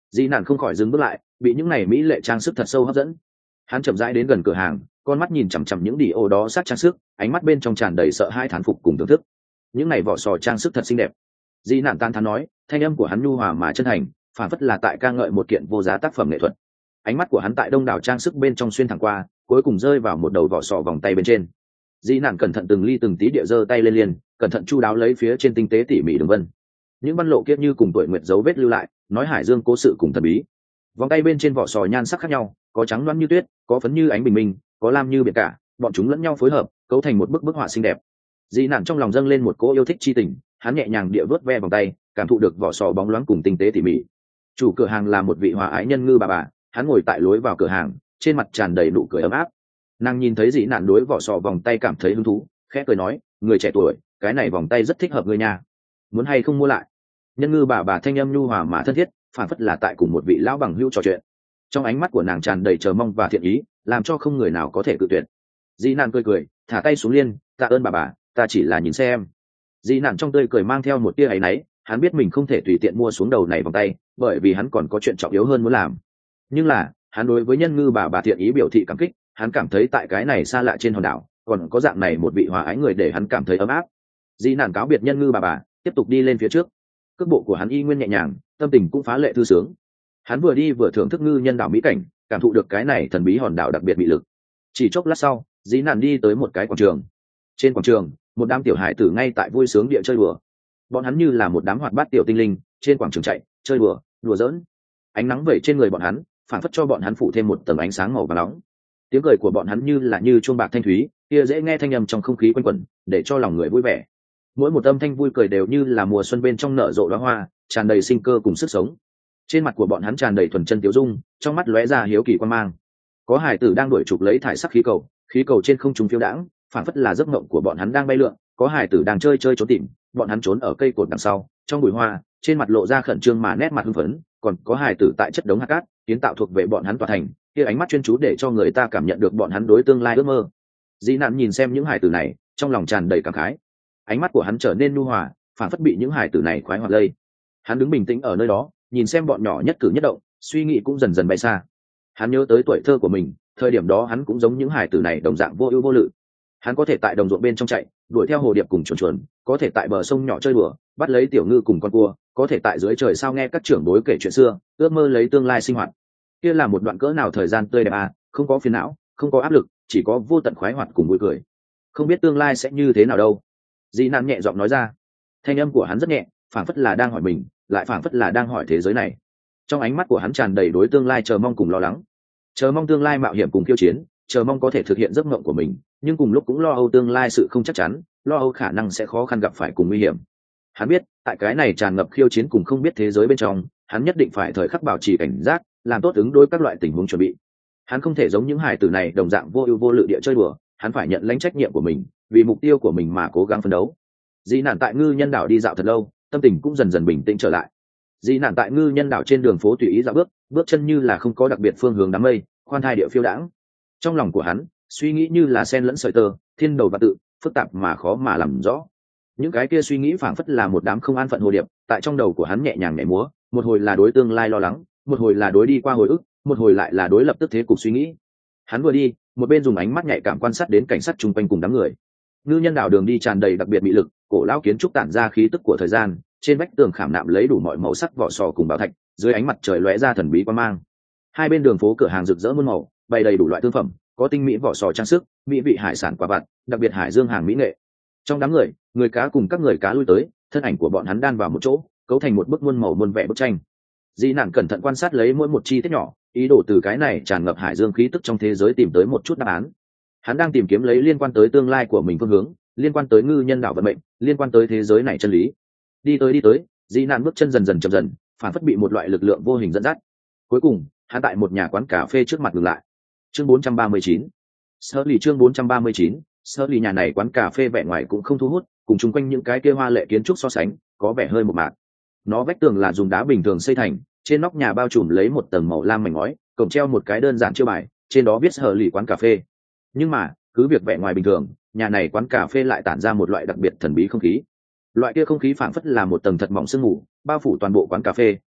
Speaker 1: Dĩ Nản không khỏi dừng bước lại, bị những này mỹ lệ trang sức thật sâu hấp dẫn. Hắn chậm rãi đến gần cửa hàng, con mắt nhìn chằm chằm những đi ô đó sắc trang sức, ánh mắt bên trong tràn đầy sợ hãi thán phục cùng thưởng thức. Những này vỏ sò trang sức thật xinh đẹp. Dĩ Nản tán thán nói, thanh âm của hắn nhu hòa mà chân thành, phản phất là tại ca ngợi một kiện vô giá tác phẩm nghệ thuật. Ánh mắt của hắn tại đông đảo trang sức bên trong xuyên thẳng qua, cuối cùng rơi vào một đầu vỏ sò vòng tay bên trên. Dĩ Nản cẩn thận từng ly từng tí địa giơ tay lên liền, cẩn thận chu đáo lấy phía trên tinh tế tỉ mỉ đường vân. Những văn lộ kia như cùng tuổi nguyệt dấu vết lưu lại, nói hải dương cố sự cùng thần bí. Vòng tay bên trên vỏ sò nhan sắc khác nhau, có trắng loáng như tuyết, có phấn như ánh bình minh, có lam như biển cả, bọn chúng lẫn nhau phối hợp, cấu thành một bức họa xinh đẹp. Dĩ Nản trong lòng dâng lên một cỗ yêu thích chi tình, hắn nhẹ nhàng địa vớt ve vòng tay, cảm thụ được vỏ sò bóng loáng cùng tinh tế tỉ mỉ. Chủ cửa hàng là một vị hòa ái nhân ngư bà, hắn ngồi tại lối vào cửa hàng, trên mặt tràn đầy nụ cười ấm áp. Nàng nhìn thấy Dĩ Nản đối vỏ sò vòng tay cảm thấy hứng thú, khẽ cười nói, người trẻ tuổi, cái này vòng tay rất thích hợp ngươi nha, muốn hay không mua lại? Nhân ngư bà thanh âm nhu hòa mà thân thiết, phản phất là tại cùng một vị lão bằng hữu trò chuyện. Trong ánh mắt của nàng tràn đầy chờ mong và thiện ý, làm cho không người nào có thể cự tuyệt. Dĩ Nản cười cười, thả tay xuống liên, tạ ơn bà, ta chỉ là nhìn xem. Dĩ Nản trong tươi cười mang theo một tia áy náy, hắn biết mình không thể tùy tiện mua xuống đầu này vòng tay, bởi vì hắn còn có chuyện trọng yếu hơn muốn làm. Nhưng là, hắn đối với nhân ngư bà thiện ý biểu thị cảm kích, hắn cảm thấy tại cái này xa lạ trên hòn đảo, còn có dạng này một vị hòa ái người để hắn cảm thấy ấm áp. Dĩ Nản cáo biệt nhân ngư bà, tiếp tục đi lên phía trước. Cước bộ của hắn y nguyên nhẹ nhàng, tâm tình cũng phá lệ thư sướng. Hắn vừa đi vừa thưởng thức ngư nhân đảo mỹ cảnh, cảm thụ được cái này thần bí hòn đảo đặc biệt bị lực. Chỉ chốc lát sau, Dĩ Nản đi tới một cái quảng trường. Trên quảng trường, một đám tiểu hải tử ngay tại vui sướng địa chơi đùa. Bọn hắn như là một đám hoạt bát tiểu tinh linh, trên quảng trường chạy, chơi đùa, đùa giỡn. Ánh nắng vẩy trên người bọn hắn, phản phất cho bọn hắn phủ thêm một tầng ánh sáng màu vàng nóng. Tiếng cười của bọn hắn như chuông bạc thanh thúy, kia dễ nghe thanh âm trong không khí quanh quẩn, để cho lòng người vui vẻ. Mỗi một âm thanh vui cười đều như là mùa xuân bên trong nở rộ đóa hoa, tràn đầy sinh cơ cùng sức sống. Trên mặt của bọn hắn tràn đầy thuần chân tiểu dung, trong mắt lóe ra hiếu kỳ quan mang. Có hải tử đang đuổi chụp lấy thải sắc khí cầu trên không trung phiêu đãng, phản phất là giấc mộng của bọn hắn đang bay lượn. Có hải tử đang chơi trốn tìm, bọn hắn trốn ở cây cột đằng sau, trong bụi hoa, trên mặt lộ ra khẩn trương mà nét mặt hưng phấn. Còn có hải tử tại chất đống hạt cát, kiến tạo thuộc về bọn hắn tòa thành, kia ánh mắt chuyên chú để cho người ta cảm nhận được bọn hắn đối tương lai ước mơ. Dĩ Nản nhìn xem những hải tử này, trong lòng tràn đầy cảm khái. Ánh mắt của hắn trở nên nhu hòa, phản phất bị những hải tử này khoái hoạt lây. Hắn đứng bình tĩnh ở nơi đó, nhìn xem bọn nhỏ nhất cử nhất động, suy nghĩ cũng dần dần bay xa. Hắn nhớ tới tuổi thơ của mình, thời điểm đó hắn cũng giống những hải tử này đồng dạng vô ưu vô lự. Hắn có thể tại đồng ruộng bên trong chạy, đuổi theo hồ điệp cùng chuồn, có thể tại bờ sông nhỏ chơi đùa, bắt lấy tiểu ngư cùng con cua, có thể tại dưới trời sao nghe các trưởng bối kể chuyện xưa, ước mơ lấy tương lai sinh hoạt. Kia là một đoạn cỡ nào thời gian tươi đẹp à, không có phiền não, không có áp lực, chỉ có vô tận khoái hoạt cùng vui cười. Không biết tương lai sẽ như thế nào đâu. Dĩ Nản nhẹ giọng nói ra. Thanh âm của hắn rất nhẹ, phảng phất là đang hỏi mình, lại phảng phất là đang hỏi thế giới này. Trong ánh mắt của hắn tràn đầy đối tương lai chờ mong cùng lo lắng. Chờ mong tương lai mạo hiểm cùng khiêu chiến, chờ mong có thể thực hiện giấc mộng của mình, nhưng cùng lúc cũng lo âu tương lai sự không chắc chắn, lo âu khả năng sẽ khó khăn gặp phải cùng nguy hiểm. Hắn biết, tại cái này tràn ngập khiêu chiến cùng không biết thế giới bên trong, hắn nhất định phải thời khắc bảo trì cảnh giác, làm tốt ứng đối các loại tình huống chuẩn bị. Hắn không thể giống những hải tử này đồng dạng vô ưu vô lự địa chơi đùa, hắn phải nhận lãnh trách nhiệm của mình, vì mục tiêu của mình mà cố gắng phấn đấu. Dĩ Nản tại ngư nhân đảo đi dạo thật lâu, tâm tình cũng dần dần bình tĩnh trở lại. Dĩ Nản tại ngư nhân đảo trên đường phố tùy ý dạo bước chân như là không có đặc biệt phương hướng đám mây, khoan thai địa phiêu đãng. Trong lòng của hắn, suy nghĩ như là sen lẫn sợi tơ, thiên đầu và tự, phức tạp mà khó mà làm rõ. Những cái kia suy nghĩ phảng phất là một đám không an phận hồ điệp, tại trong đầu của hắn nhẹ nhàng nhảy múa, một hồi là đối tương lai lo lắng, một hồi là đối đi qua hồi ức, một hồi lại là đối lập tức thế cục suy nghĩ. Hắn vừa đi, một bên dùng ánh mắt nhạy cảm quan sát đến cảnh sát chung quanh cùng đám người. Ngư nhân đảo đường đi tràn đầy đặc biệt mị lực, cổ lão kiến trúc tản ra khí tức của thời gian, trên vách tường khảm nạm lấy đủ mọi màu sắc vỏ sò cùng bảo thạch, dưới ánh mặt trời lóe ra thần bí quang mang. Hai bên đường phố cửa hàng rực rỡ muôn màu, bày đầy đủ loại thương phẩm, có tinh mỹ vỏ sò trang sức, mỹ vị hải sản quả vặt, đặc biệt hải dương hàng mỹ nghệ. Trong đám người, người cá cùng các người cá lui tới, thân ảnh của bọn hắn đan vào một chỗ, cấu thành một bức muôn màu muôn vẻ bức tranh. Dĩ Nản cẩn thận quan sát lấy mỗi một chi tiết nhỏ, ý đồ từ cái này tràn ngập hải dương khí tức trong thế giới tìm tới một chút đáp án. Hắn đang tìm kiếm lấy liên quan tới tương lai của mình phương hướng, liên quan tới ngư nhân đảo vận mệnh, liên quan tới thế giới này chân lý. Đi tới, Dĩ Nản bước chân dần dần chậm dần, phản phất bị một loại lực lượng vô hình dẫn dắt. Cuối cùng, hắn tại một nhà quán cà phê trước mặt dừng lại. Chương 439. Chương 439. Nhà này quán cà phê vẻ ngoài cũng không thu hút, cùng chung quanh những cái kia hoa lệ kiến trúc so sánh, có vẻ hơi một mạc. Nó vách tường là dùng đá bình thường xây thành, trên nóc nhà bao trùm lấy một tầng màu lam mảnh ngói, cổng treo một cái đơn giản chiêu bài, trên đó viết quán cà phê. Nhưng mà, cứ việc vẻ ngoài bình thường, nhà này quán cà phê lại tản ra một loại đặc biệt thần bí không khí. Loại kia không khí phảng phất là một tầng thật mỏng sương mù, bao phủ toàn bộ quán cà phê,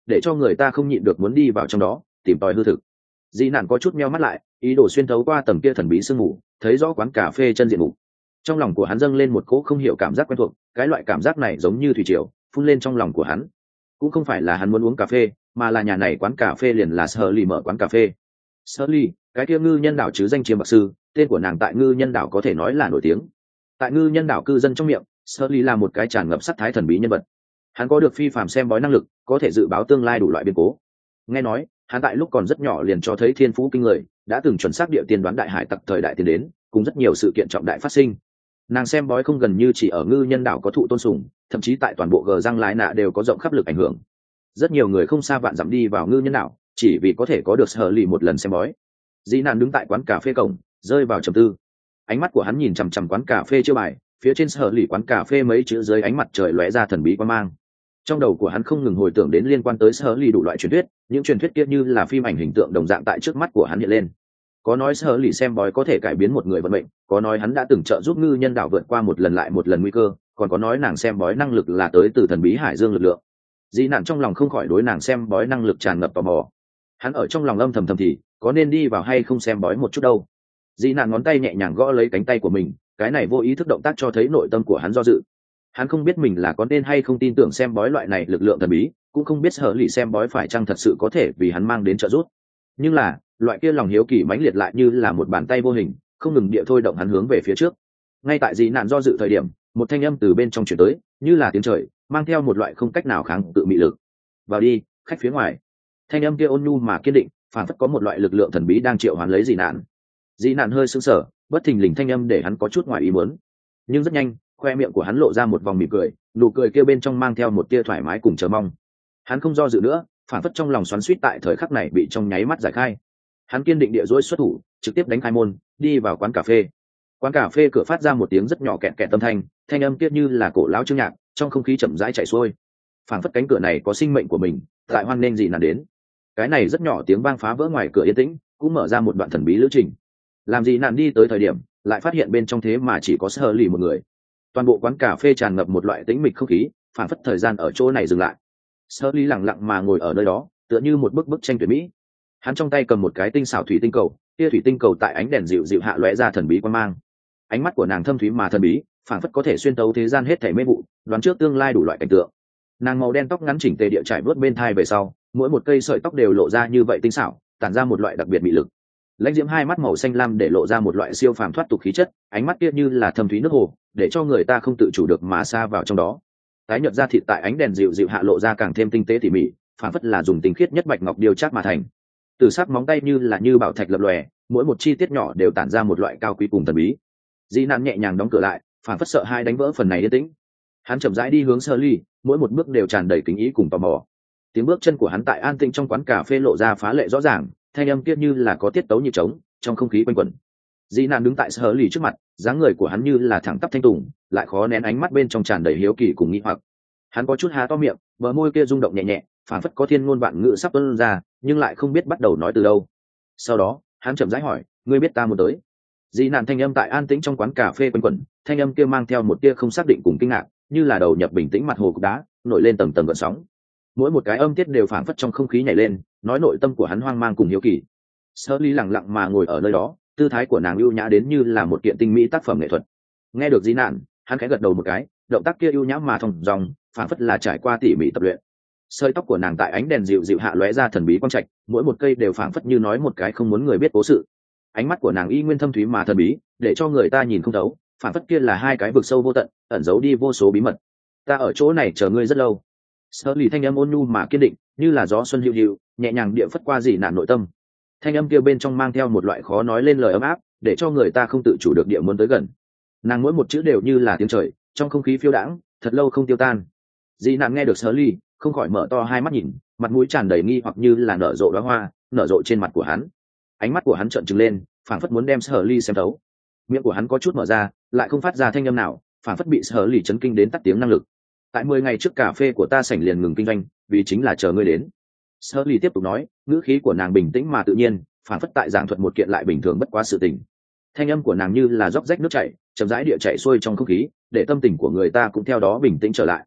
Speaker 1: để cho người ta không nhịn được muốn đi vào trong đó tìm tòi hư thực. Dị nạn có chút meo mắt lại, ý đồ xuyên thấu qua tầng kia thần bí sương mù, thấy rõ quán cà phê chân diện mục. Trong lòng của hắn dâng lên một cỗ không hiểu cảm giác quen thuộc, cái loại cảm giác này giống như thủy triều phun lên trong lòng của hắn. Cũng không phải là hắn muốn uống cà phê, mà là nhà này quán cà phê liền là Shirley mở quán cà phê. Shirley, cái kia ngư nhân đảo chứ danh chiêm bạc sư, tên của nàng tại ngư nhân đảo có thể nói là nổi tiếng. Tại ngư nhân đảo cư dân trong miệng, Shirley là một cái tràn ngập sắc thái thần bí nhân vật. Hắn có được phi phàm xem bói năng lực, có thể dự báo tương lai đủ loại biến cố. Nghe nói, hắn tại lúc còn rất nhỏ liền cho thấy thiên phú kinh người, đã từng chuẩn xác địa tiên đoán đại hải tặc thời đại tiến đến, cùng rất nhiều sự kiện trọng đại phát sinh. Nàng xem bói không gần như chỉ ở ngư nhân đảo có thụ tôn sùng, thậm chí tại toàn bộ gờ răng lái nạ đều có rộng khắp lực ảnh hưởng. Rất nhiều người không xa vạn dặm đi vào ngư nhân đảo, chỉ vì có thể có được sở lì một lần xem bói. Dĩ nạn đứng tại quán cà phê cổng, rơi vào trầm tư. Ánh mắt của hắn nhìn chằm chằm quán cà phê chiêu bài, phía trên sở lì quán cà phê mấy chữ dưới ánh mặt trời lóe ra thần bí quang mang. Trong đầu của hắn không ngừng hồi tưởng đến liên quan tới sở lì đủ loại truyền thuyết, những truyền thuyết kia như là phim ảnh hình tượng đồng dạng tại trước mắt của hắn hiện lên. Có nói sở lì xem bói có thể cải biến một người vận mệnh, có nói hắn đã từng trợ giúp ngư nhân đảo vượt qua một lần lại một lần nguy cơ, còn có nói nàng xem bói năng lực là tới từ thần bí hải dương lực lượng. Dĩ nạn trong lòng không khỏi đối nàng xem bói năng lực tràn ngập tò mò. Hắn ở trong lòng âm thầm thầm thì có nên đi vào hay không xem bói một chút đâu. Dĩ nạn ngón tay nhẹ nhàng gõ lấy cánh tay của mình, cái này vô ý thức động tác cho thấy nội tâm của hắn do dự. Hắn không biết mình là có nên hay không tin tưởng xem bói loại này lực lượng thần bí, cũng không biết sở lì xem bói phải chăng thật sự có thể vì hắn mang đến trợ giúp. Nhưng là loại kia lòng hiếu kỳ mãnh liệt lại như là một bàn tay vô hình, không ngừng địa thôi động hắn hướng về phía trước. Ngay tại Dĩ nạn do dự thời điểm, một thanh âm từ bên trong truyền tới, như là tiếng trời, mang theo một loại không cách nào kháng tự mị lực. Vào đi, khách phía ngoài. Thanh âm kia ôn nhu mà kiên định, phản phất có một loại lực lượng thần bí đang triệu hoán lấy Dĩ nạn. Dĩ nạn hơi sững sờ, bất thình lình thanh âm để hắn có chút ngoài ý muốn. Nhưng rất nhanh, khoe miệng của hắn lộ ra một vòng mỉm cười, nụ cười kia bên trong mang theo một tia thoải mái cùng chờ mong. Hắn không do dự nữa, phản phất trong lòng xoắn xuýt tại thời khắc này bị trong nháy mắt giải khai. Hắn kiên định địa dối xuất thủ, trực tiếp đánh khai môn, đi vào quán cà phê. Quán cà phê cửa phát ra một tiếng rất nhỏ kẹt kẹt âm thanh, thanh âm kia như là cổ lão chương nhạc, trong không khí chậm rãi chảy xuôi. Phản phất cánh cửa này có sinh mệnh của mình, tại hoan nên gì nào đến. Cái này rất nhỏ tiếng vang phá vỡ ngoài cửa yên tĩnh, cũng mở ra một đoạn thần bí lữ trình. Làm gì nạn đi tới thời điểm, lại phát hiện bên trong thế mà chỉ có Sở lì một người. Toàn bộ quán cà phê tràn ngập một loại tĩnh mịch không khí, phản phất thời gian ở chỗ này dừng lại. Sở lì lặng lặng mà ngồi ở nơi đó, tựa như một bức tranh tuyệt mỹ. Hắn trong tay cầm một cái tinh xảo thủy tinh cầu, tia thủy tinh cầu tại ánh đèn dịu dịu hạ lóe ra thần bí quang mang. Ánh mắt của nàng thâm thúy mà thần bí, phản phất có thể xuyên tấu thế gian hết thảy mê vụ, đoán trước tương lai đủ loại cảnh tượng. Nàng màu đen tóc ngắn chỉnh tề địa trải vớt bên thai về sau, mỗi một cây sợi tóc đều lộ ra như vậy tinh xảo, tản ra một loại đặc biệt mị lực. Lãnh diễm hai mắt màu xanh lam để lộ ra một loại siêu phàm thoát tục khí chất, ánh mắt kia như là thâm thúy nước hồ, để cho người ta không tự chủ được mà xa vào trong đó. Tái nhợt da thịt tại ánh đèn dịu dịu hạ lộ ra càng thêm tinh tế tỉ mỉ, phản phất là dùng tinh khiết nhất bạch ngọc điêu chắc mà thành. Từ sắc móng tay như là như bảo thạch lập lòe, mỗi một chi tiết nhỏ đều tản ra một loại cao quý cùng thần bí. Dĩ nạn nhẹ nhàng đóng cửa lại, phản phất sợ hai đánh vỡ phần này yên tĩnh. Hắn chậm rãi đi hướng Shirley, mỗi một bước đều tràn đầy kính ý cùng tò mò. Tiếng bước chân của hắn tại an tĩnh trong quán cà phê lộ ra phá lệ rõ ràng, thanh âm kia như là có tiết tấu nhịp trống, trong không khí quanh quẩn. Dĩ nạn đứng tại Shirley trước mặt, dáng người của hắn như là thẳng tắp thanh tùng, lại khó nén ánh mắt bên trong tràn đầy hiếu kỳ cùng nghi hoặc. Hắn có chút há to miệng, bờ môi kia rung động nhẹ nhẹ, phản phất có thiên ngôn vạn ngữ sắp tuôn ra, nhưng lại không biết bắt đầu nói từ đâu. Sau đó, hắn chậm rãi hỏi, ngươi biết ta muốn tới? Dĩ nạn thanh âm tại an tĩnh trong quán cà phê quanh quẩn, thanh âm kia mang theo một tia không xác định cùng kinh ngạc, như là đầu nhập bình tĩnh mặt hồ cục đá, nổi lên tầng tầng gợn sóng. Mỗi một cái âm tiết đều phảng phất trong không khí nhảy lên, nói nội tâm của hắn hoang mang cùng hiếu kỳ. Shirley lặng lặng mà ngồi ở nơi đó, tư thái của nàng ưu nhã đến như là một kiện tinh mỹ tác phẩm nghệ thuật. Nghe được Dĩ nạn, hắn khẽ gật đầu một cái, động tác kia ưu nhã mà thong dong, phảng phất là trải qua tỉ mỉ tập luyện. Sợi tóc của nàng tại ánh đèn dịu dịu hạ lóe ra thần bí quang trạch, mỗi một cây đều phảng phất như nói một cái không muốn người biết cố sự. Ánh mắt của nàng y nguyên thâm thúy mà thần bí, để cho người ta nhìn không thấu, phảng phất kia là hai cái vực sâu vô tận, ẩn giấu đi vô số bí mật. Ta ở chỗ này chờ ngươi rất lâu. Shirley thanh âm ôn nhu mà kiên định, như là gió xuân hữu hữu, nhẹ nhàng địa phất qua Dĩ nạn nội tâm. Thanh âm kia bên trong mang theo một loại khó nói lên lời ấm áp, để cho người ta không tự chủ được địa muốn tới gần. Nàng mỗi một chữ đều như là tiếng trời, trong không khí phiêu đãng, thật lâu không tiêu tan. Dĩ nạn nghe được Shirley, không khỏi mở to hai mắt nhìn, mặt mũi tràn đầy nghi hoặc như là nở rộ đóa hoa, nở rộ trên mặt của hắn. Ánh mắt của hắn trợn trừng lên, phảng phất muốn đem Shirley xem thấu. Miệng của hắn có chút mở ra, lại không phát ra thanh âm nào, phảng phất bị Shirley chấn kinh đến tắt tiếng năng lực. Tại 10 ngày trước cà phê của ta sảnh liền ngừng kinh doanh, vì chính là chờ ngươi đến. Shirley tiếp tục nói, ngữ khí của nàng bình tĩnh mà tự nhiên, phảng phất tại giảng thuật một kiện lại bình thường bất quá sự tình. Thanh âm của nàng như là róc rách nước chảy, chậm rãi địa chảy xuôi trong không khí, để tâm tình của người ta cũng theo đó bình tĩnh trở lại.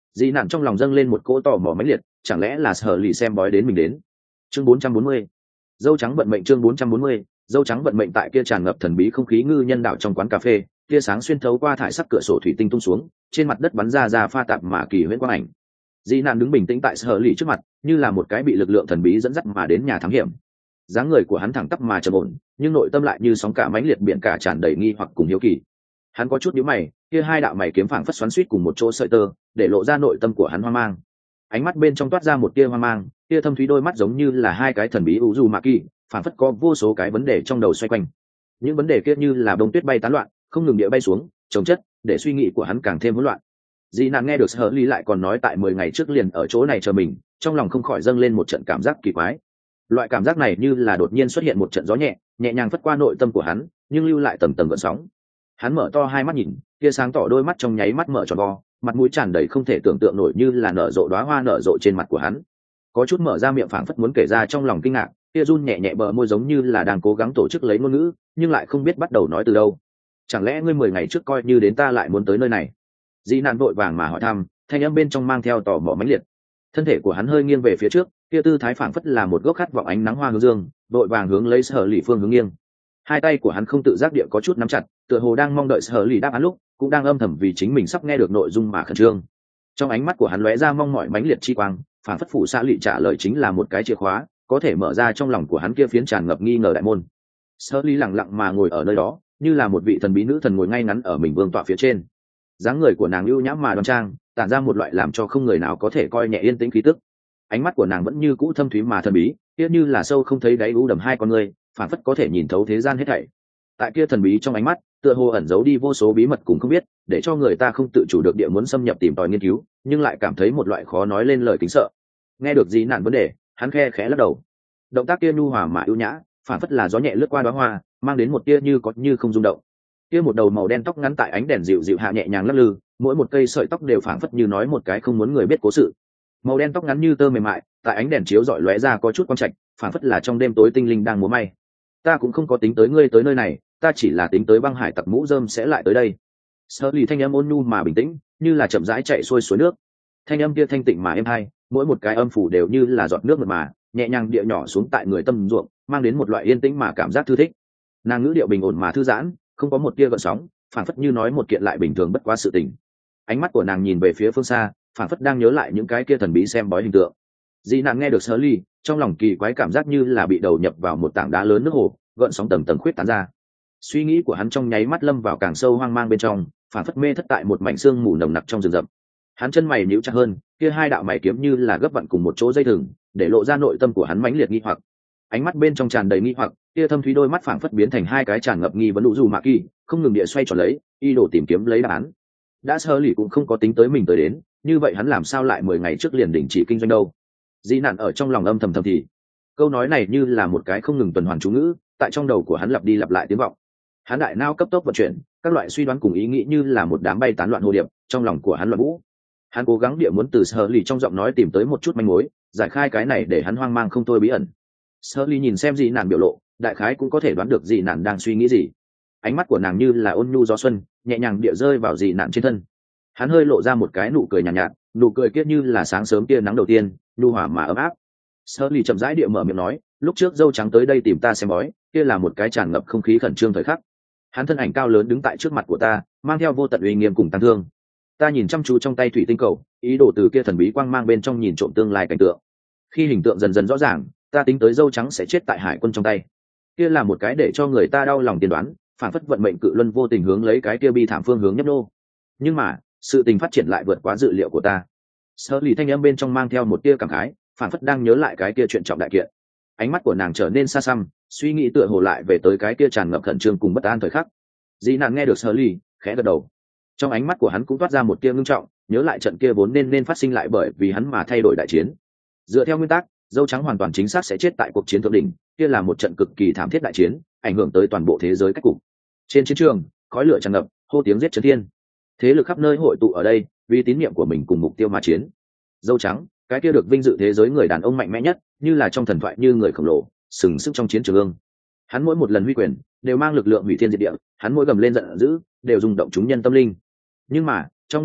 Speaker 1: Dị nạn trong lòng dâng lên một cỗ tò mò mãnh liệt, chẳng lẽ là Sở Lì xem bói đến mình đến. Chương 440. Dâu trắng vận mệnh. Chương 440. Dâu trắng vận mệnh. Tại kia tràn ngập thần bí không khí ngư nhân đạo trong quán cà phê, tia sáng xuyên thấu qua thải sắc cửa sổ thủy tinh tung xuống, trên mặt đất bắn ra pha tạp mà kỳ huyễn quang ảnh. Dị nạn đứng bình tĩnh tại Sở Lì trước mặt, như là một cái bị lực lượng thần bí dẫn dắt mà đến nhà thám hiểm. Dáng người của hắn thẳng tắp mà trầm ổn, nhưng nội tâm lại như sóng cả mãnh liệt biển cả tràn đầy nghi hoặc cùng hiếu kỳ. Hắn có chút nhíu mày, kia hai đạo mày kiếm phảng phất xoắn xuýt cùng một chỗ sợi tơ, để lộ ra nội tâm của hắn hoang mang. Ánh mắt bên trong toát ra một tia hoang mang, tia thâm thúy đôi mắt giống như là hai cái thần bí Uzumaki, phảng phất có vô số cái vấn đề trong đầu xoay quanh. Những vấn đề kia như là bông tuyết bay tán loạn, không ngừng địa bay xuống, chồng chất, để suy nghĩ của hắn càng thêm hỗn loạn. Dị nạn nghe được Sở Ly lại còn nói tại 10 ngày trước liền ở chỗ này chờ mình, trong lòng không khỏi dâng lên một trận cảm giác kỳ quái. Loại cảm giác này như là đột nhiên xuất hiện một trận gió nhẹ, nhẹ nhàng phất qua nội tâm của hắn, nhưng lưu lại tầng tầng gợn sóng. Hắn mở to hai mắt nhìn, kia sáng tỏ đôi mắt trong nháy mắt mở tròn vo, mặt mũi tràn đầy không thể tưởng tượng nổi, như là nở rộ đóa hoa nở rộ trên mặt của hắn. Có chút mở ra miệng phảng phất muốn kể ra trong lòng kinh ngạc, kia run nhẹ nhẹ bờ môi giống như là đang cố gắng tổ chức lấy ngôn ngữ, nhưng lại không biết bắt đầu nói từ đâu. Chẳng lẽ ngươi 10 ngày trước coi như đến ta lại muốn tới nơi này? Dị nạn vội vàng mà hỏi thăm, thanh âm bên trong mang theo tò mò mãnh liệt. Thân thể của hắn hơi nghiêng về phía trước, kia tư thái phảng phất là một gốc khát vọng ánh nắng hoa hướng dương, vội vàng hướng lấy Sở Lì phương hướng nghiêng. Hai tay của hắn không tự giác địa có chút nắm chặt, tựa hồ đang mong đợi Sở Lì đáp án lúc, cũng đang âm thầm vì chính mình sắp nghe được nội dung mà khẩn trương. Trong ánh mắt của hắn lóe ra mong mỏi mãnh liệt chi quang, phảng phất phủ Xã Lì trả lời chính là một cái chìa khóa, có thể mở ra trong lòng của hắn kia phiến tràn ngập nghi ngờ đại môn. Sở Lì lặng lặng mà ngồi ở nơi đó, như là một vị thần bí nữ thần ngồi ngay ngắn ở mình vương tọa phía trên. Dáng người của nàng ưu nhã mà đoan trang, tản ra một loại làm cho không người nào có thể coi nhẹ yên tĩnh khí tức. Ánh mắt của nàng vẫn như cũ thâm thúy mà thần bí, kia như là sâu không thấy đáy u đầm hai con người, phản phất có thể nhìn thấu thế gian hết thảy. Tại kia thần bí trong ánh mắt, tựa hồ ẩn giấu đi vô số bí mật cùng không biết, để cho người ta không tự chủ được địa muốn xâm nhập tìm tòi nghiên cứu, nhưng lại cảm thấy một loại khó nói lên lời kính sợ. Nghe được Dị nạn vấn đề, hắn khe khẽ lắc đầu. Động tác kia nhu hòa mà ưu nhã, phản phất là gió nhẹ lướt qua đóa hoa, mang đến một tia như có như không rung động. Kia một đầu màu đen tóc ngắn tại ánh đèn dịu dịu hạ nhẹ nhàng lắc lư, mỗi một cây sợi tóc đều phảng phất như nói một cái không muốn người biết cố sự. Màu đen tóc ngắn như tơ mềm mại, tại ánh đèn chiếu rọi lóe ra có chút quang trạch, phảng phất là trong đêm tối tinh linh đang múa may. Ta cũng không có tính tới ngươi tới nơi này, ta chỉ là tính tới băng hải tặc mũ rơm sẽ lại tới đây. Sở Lì thanh âm ôn nhu mà bình tĩnh, như là chậm rãi chạy xuôi suối nước. Thanh âm kia thanh tịnh mà êm hay, mỗi một cái âm phủ đều như là giọt nước mượt mà, nhẹ nhàng địa nhỏ xuống tại người tâm ruộng, mang đến một loại yên tĩnh mà cảm giác thư thích. Nàng ngữ điệu bình ổn mà thư giãn, không có một tia gợn sóng, phảng phất như nói một kiện lại bình thường bất quá sự tình. Ánh mắt của nàng nhìn về phía phương xa, phảng phất đang nhớ lại những cái kia thần bí xem bói hình tượng. Dị nạn nghe được Sở Ly, trong lòng kỳ quái cảm giác như là bị đầu nhập vào một tảng đá lớn nước hồ, gợn sóng tầng tầng khuyết tán ra. Suy nghĩ của hắn trong nháy mắt lâm vào càng sâu hoang mang bên trong, phảng phất mê thất tại một mảnh sương mù nồng nặc trong rừng rậm. Hắn chân mày nhíu chặt hơn, kia hai đạo mày kiếm như là gấp vặn cùng một chỗ dây thừng, để lộ ra nội tâm của hắn mãnh liệt nghi hoặc. Ánh mắt bên trong tràn đầy nghi hoặc, kia thâm thúy đôi mắt phảng phất biến thành hai cái tràn ngập nghi vấn đủ dù mạ kỳ, không ngừng địa xoay tròn lấy, ý đồ tìm kiếm lấy đáp án. Đã Sở Lì cũng không có tính tới mình tới đến, như vậy hắn làm sao lại 10 ngày trước liền đình chỉ kinh doanh đâu? Dị nạn ở trong lòng âm thầm thầm thì, câu nói này như là một cái không ngừng tuần hoàn chú ngữ, tại trong đầu của hắn lặp đi lặp lại tiếng vọng. Hắn đại não cấp tốc vận chuyển, các loại suy đoán cùng ý nghĩ như là một đám bay tán loạn hồ điệp, trong lòng của hắn loạn vũ. Hắn cố gắng địa muốn từ Sở Lì trong giọng nói tìm tới một chút manh mối, giải khai cái này để hắn hoang mang không thôi bí ẩn. Sở Lì nhìn xem Dị nạn biểu lộ, đại khái cũng có thể đoán được Dị nạn đang suy nghĩ gì. Ánh mắt của nàng như là ôn nhu gió xuân, nhẹ nhàng địa rơi vào Dị nạn trên thân. Hắn hơi lộ ra một cái nụ cười nhàn nhạt, nụ cười kia như là sáng sớm tia nắng đầu tiên, nhu hòa mà ấm áp. Sở Lì chậm rãi địa mở miệng nói, lúc trước dâu trắng tới đây tìm ta xem bói, kia là một cái tràn ngập không khí khẩn trương thời khắc. Hắn thân ảnh cao lớn đứng tại trước mặt của ta, mang theo vô tận uy nghiêm cùng tăng thương. Ta nhìn chăm chú trong tay thủy tinh cầu, ý đồ từ kia thần bí quang mang bên trong nhìn trộm tương lai cảnh tượng. Khi hình tượng dần dần rõ ràng, ta tính tới dâu trắng sẽ chết tại hải quân trong tay. Kia là một cái để cho người ta đau lòng tiên đoán, phản phất vận mệnh cự luân vô tình hướng lấy cái kia bi thảm phương hướng nhấp nô. Nhưng mà sự tình phát triển lại vượt quá dự liệu của ta. Sở Lì thanh âm bên trong mang theo một tia cảm khái, phản phất đang nhớ lại cái kia chuyện trọng đại kiện. Ánh mắt của nàng trở nên xa xăm, suy nghĩ tựa hồ lại về tới cái kia tràn ngập khẩn trương cùng bất an thời khắc. Dị nạn nghe được Sở Lì, khẽ gật đầu. Trong ánh mắt của hắn cũng toát ra một tia ngưng trọng, nhớ lại trận kia vốn nên phát sinh lại bởi vì hắn mà thay đổi đại chiến. Dựa theo nguyên tắc, dâu trắng hoàn toàn chính xác sẽ chết tại cuộc chiến thượng đỉnh, kia là một trận cực kỳ thảm thiết đại chiến, ảnh hưởng tới toàn bộ thế giới cách cục. Trên chiến trường, khói lửa tràn ngập, hô tiếng giết chấn thiên. Thế lực khắp nơi hội tụ ở đây, vì tín niệm của mình cùng mục tiêu mà chiến. Dâu trắng, cái kia được vinh dự thế giới người đàn ông mạnh mẽ nhất, như là trong thần thoại như người khổng lồ, sừng sững trong chiến trường ương. Hắn mỗi một lần huy quyền, đều mang lực lượng hủy thiên diệt địa, hắn mỗi gầm lên giận dữ, đều rung động chúng nhân tâm linh. Nhưng mà, trong nguyên tắc,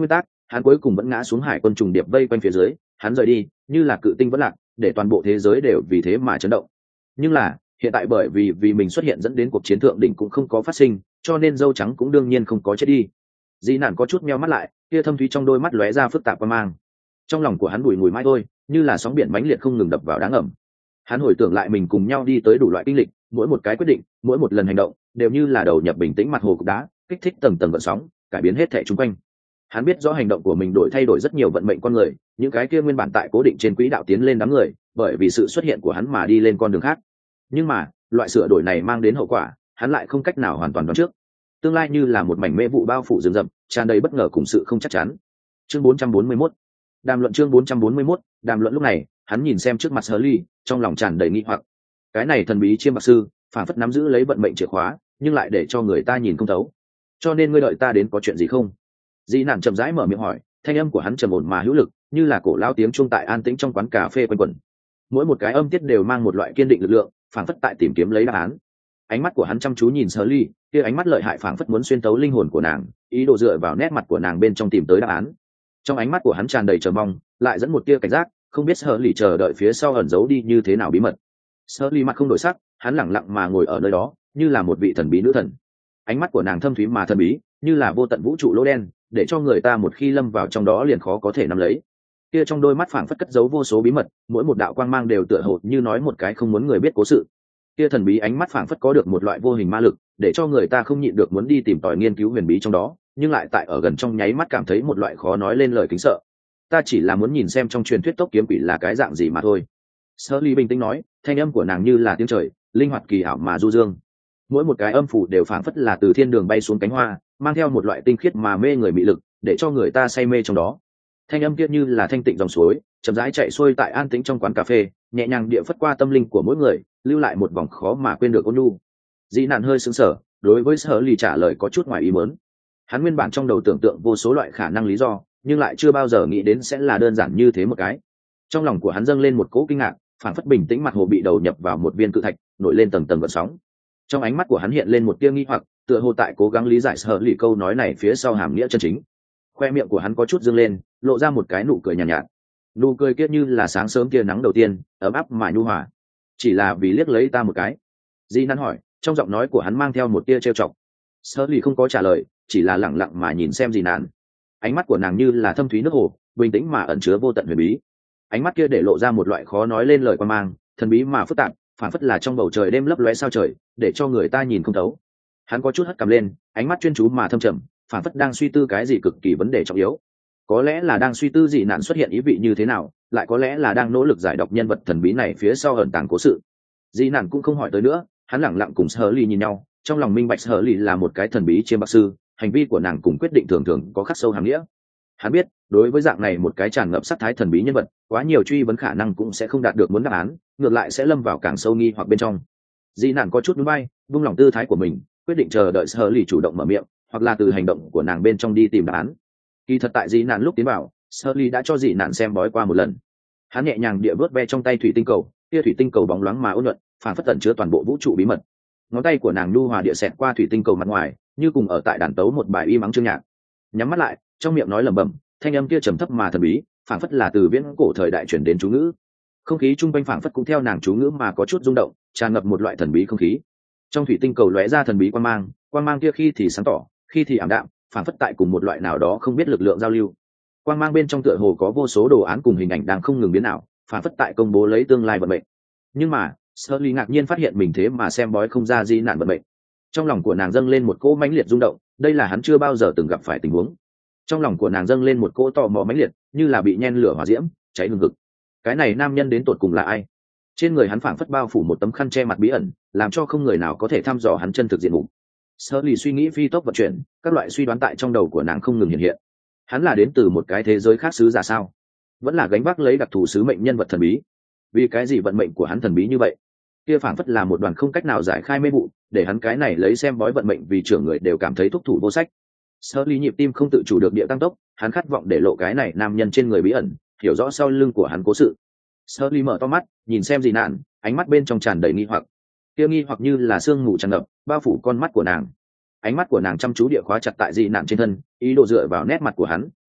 Speaker 1: hắn cuối cùng vẫn ngã xuống hải quân trùng điệp vây quanh phía dưới, hắn rời đi như là cự tinh vẫn lạc, để toàn bộ thế giới đều vì thế mà chấn động. Nhưng là hiện tại bởi vì mình xuất hiện dẫn đến cuộc chiến thượng đỉnh cũng không có phát sinh, cho nên dâu trắng cũng đương nhiên không có chết đi. Dĩ Nản có chút meo mắt lại, kia thâm thúy trong đôi mắt lóe ra phức tạp quan mang. Trong lòng của hắn bùi ngùi mãi thôi, như là sóng biển mãnh liệt không ngừng đập vào đá ngầm. Hắn hồi tưởng lại mình cùng nhau đi tới đủ loại kinh lịch, mỗi một cái quyết định, mỗi một lần hành động đều như là đầu nhập bình tĩnh mặt hồ cục đá, kích thích tầng tầng gợn sóng, cải biến hết thảy xung quanh. Hắn biết rõ hành động của mình thay đổi rất nhiều vận mệnh con người, những cái kia nguyên bản tại cố định trên quỹ đạo tiến lên đám người, bởi vì sự xuất hiện của hắn mà đi lên con đường khác. Nhưng mà loại sửa đổi này mang đến hậu quả, hắn lại không cách nào hoàn toàn đoán trước. Tương lai như là một mảnh mê vụ bao phủ rừng rậm, tràn đầy bất ngờ cùng sự không chắc chắn. Chương 441. Đàm luận. Chương 441. Đàm luận. Lúc này hắn nhìn xem trước mặt Hurley, trong lòng tràn đầy nghi hoặc. Cái này thần bí chiêm bạc sư phản phất nắm giữ lấy vận mệnh chìa khóa, nhưng lại để cho người ta nhìn không thấu. Cho nên ngươi đợi ta đến có chuyện gì không? Dĩ Nản chậm rãi mở miệng hỏi, thanh âm của hắn trầm ổn mà hữu lực, như là cổ lao tiếng chuông tại an tĩnh trong quán cà phê quanh quẩn. Mỗi một cái âm tiết đều mang một loại kiên định lực lượng, phản phất tại tìm kiếm lấy đáp án. Ánh mắt của hắn chăm chú nhìn Hurley, kia ánh mắt lợi hại phản phất muốn xuyên tấu linh hồn của nàng, ý đồ dựa vào nét mặt của nàng bên trong tìm tới đáp án. Trong ánh mắt của hắn tràn đầy chờ mong, lại dẫn một tia cảnh giác, không biết Hurley chờ đợi phía sau ẩn giấu đi như thế nào bí mật. Hurley mặt không đổi sắc, hắn lặng lặng mà ngồi ở nơi đó, như là một vị thần bí nữ thần. Ánh mắt của nàng thâm thúy mà thần bí, như là vô tận vũ trụ lỗ đen, để cho người ta một khi lâm vào trong đó liền khó có thể nắm lấy. Kia trong đôi mắt phảng phất cất giấu vô số bí mật, mỗi một đạo quang mang đều tựa hồ như nói một cái không muốn người biết cố sự. Kia thần bí ánh mắt phảng phất có được một loại vô hình ma lực, để cho người ta không nhịn được muốn đi tìm tòi nghiên cứu huyền bí trong đó, nhưng lại tại ở gần trong nháy mắt cảm thấy một loại khó nói lên lời kính sợ. Ta chỉ là muốn nhìn xem trong truyền thuyết tốc kiếm quỷ là cái dạng gì mà thôi. Shirley bình tĩnh nói, thanh âm của nàng như là tiếng trời, linh hoạt kỳ ảo mà du dương. Mỗi một cái âm phủ đều phảng phất là từ thiên đường bay xuống cánh hoa, mang theo một loại tinh khiết mà mê người mị lực, để cho người ta say mê trong đó. Thanh âm kia như là thanh tịnh dòng suối, chậm rãi chạy xuôi tại an tĩnh trong quán cà phê, nhẹ nhàng địa phất qua tâm linh của mỗi người, lưu lại một vòng khó mà quên được ôn nhu. Dĩ Nản hơi sững sờ, đối với Shirley trả lời có chút ngoài ý muốn. Hắn nguyên bản trong đầu tưởng tượng vô số loại khả năng lý do, nhưng lại chưa bao giờ nghĩ đến sẽ là đơn giản như thế một cái. Trong lòng của hắn dâng lên một cỗ kinh ngạc, phản phất bình tĩnh mặt hồ bị đầu nhập vào một viên cự thạch, nổi lên tầng tầng gợn sóng. Trong ánh mắt của hắn hiện lên một tia nghi hoặc, tựa hồ tại cố gắng lý giải Shirley câu nói này phía sau hàm nghĩa chân chính. Khoe miệng của hắn có chút dương lên, lộ ra một cái nụ cười nhàn nhạt. Nụ cười kia như là sáng sớm tia nắng đầu tiên, ấm áp mà nhu hòa. Chỉ là vì liếc lấy ta một cái. Dĩ Nản hỏi, trong giọng nói của hắn mang theo một tia trêu chọc. Shirley không có trả lời, chỉ là lặng lặng mà nhìn xem Dĩ Nản. Ánh mắt của nàng như là thâm thúy nước hồ, bình tĩnh mà ẩn chứa vô tận huyền bí. Ánh mắt kia để lộ ra một loại khó nói lên lời quan mang, thần bí mà phức tạp, phản phất là trong bầu trời đêm lấp lóe sao trời, để cho người ta nhìn không thấu. Hắn có chút hất cằm lên, ánh mắt chuyên chú mà thâm trầm, phản phất đang suy tư cái gì cực kỳ vấn đề trọng yếu. Có lẽ là đang suy tư Dĩ Nản xuất hiện ý vị như thế nào, lại có lẽ là đang nỗ lực giải đọc nhân vật thần bí này phía sau ẩn tàng cố sự. Dĩ Nản cũng không hỏi tới nữa, hắn lặng lặng cùng Shirley nhìn nhau, trong lòng minh bạch Shirley là một cái thần bí chiêm bạc sư, hành vi của nàng cùng quyết định thường thường có khắc sâu hàm nghĩa. Hắn biết, đối với dạng này một cái tràn ngập sắc thái thần bí nhân vật, quá nhiều truy vấn khả năng cũng sẽ không đạt được muốn đáp án, ngược lại sẽ lâm vào càng sâu nghi hoặc bên trong. Dĩ Nản có chút núi bay, buông lỏng tư thái của mình, quyết định chờ đợi Shirley chủ động mở miệng, hoặc là từ hành động của nàng bên trong đi tìm đáp án. Kỳ thật tại Dĩ Nản lúc tiến vào, Shirley đã cho Dĩ Nản xem bói qua một lần. Hắn nhẹ nhàng địa vớt ve trong tay thủy tinh cầu, kia thủy tinh cầu bóng loáng mà ôn nhuận, phản phất tẩn chứa toàn bộ vũ trụ bí mật. Ngón tay của nàng nhu hòa địa xẹt qua thủy tinh cầu mặt ngoài, như cùng ở tại đàn tấu một bài im ắng chương nhạc. Nhắm mắt lại, trong miệng nói lẩm bẩm, thanh âm kia trầm thấp mà thần bí, phản phất là từ viễn cổ thời đại chuyển đến chú ngữ. Không khí trung quanh phản phất cũng theo nàng chú ngữ mà có chút rung động, tràn ngập một loại thần bí không khí. Trong thủy tinh cầu lóe ra thần bí quang mang kia khi thì sáng tỏ, khi thì ảm đạm, phản phất tại cùng một loại nào đó không biết lực lượng giao lưu. Quang mang bên trong tựa hồ có vô số đồ án cùng hình ảnh đang không ngừng biến ảo, phản phất tại công bố lấy tương lai vận mệnh. Nhưng mà Shirley ngạc nhiên phát hiện mình thế mà xem bói không ra Dĩ Nản vận mệnh. Trong lòng của nàng dâng lên một cỗ mãnh liệt rung động, đây là hắn chưa bao giờ từng gặp phải tình huống. Trong lòng của nàng dâng lên một cỗ tò mò mãnh liệt, như là bị nhen lửa hỏa diễm, cháy hừng hực. Cái này nam nhân đến tột cùng là ai? Trên người hắn phảng phất bao phủ một tấm khăn che mặt bí ẩn, làm cho không người nào có thể thăm dò hắn chân thực diện mục. Shirley suy nghĩ phi tốc vận chuyển, các loại suy đoán tại trong đầu của nàng không ngừng hiện hiện. Hắn là đến từ một cái thế giới khác sứ giả sao? Vẫn là gánh vác lấy đặc thù sứ mệnh nhân vật thần bí? Vì cái gì vận mệnh của hắn thần bí như vậy? Kia phảng phất là một đoàn không cách nào giải khai mê vụ, để hắn cái này lấy xem bói vận mệnh vì trưởng người đều cảm thấy thúc thủ vô sách. Shirley nhịp tim không tự chủ được địa tăng tốc, hắn khát vọng để lộ cái này nam nhân trên người bí ẩn, hiểu rõ sau lưng của hắn cố sự. Shirley mở to mắt, nhìn xem Dĩ Nản, ánh mắt bên trong tràn đầy nghi hoặc. Kia nghi hoặc như là sương mù tràn ngập, bao phủ con mắt của nàng. Ánh mắt của nàng chăm chú địa khóa chặt tại Dĩ Nản trên thân, ý đồ dựa vào nét mặt của hắn,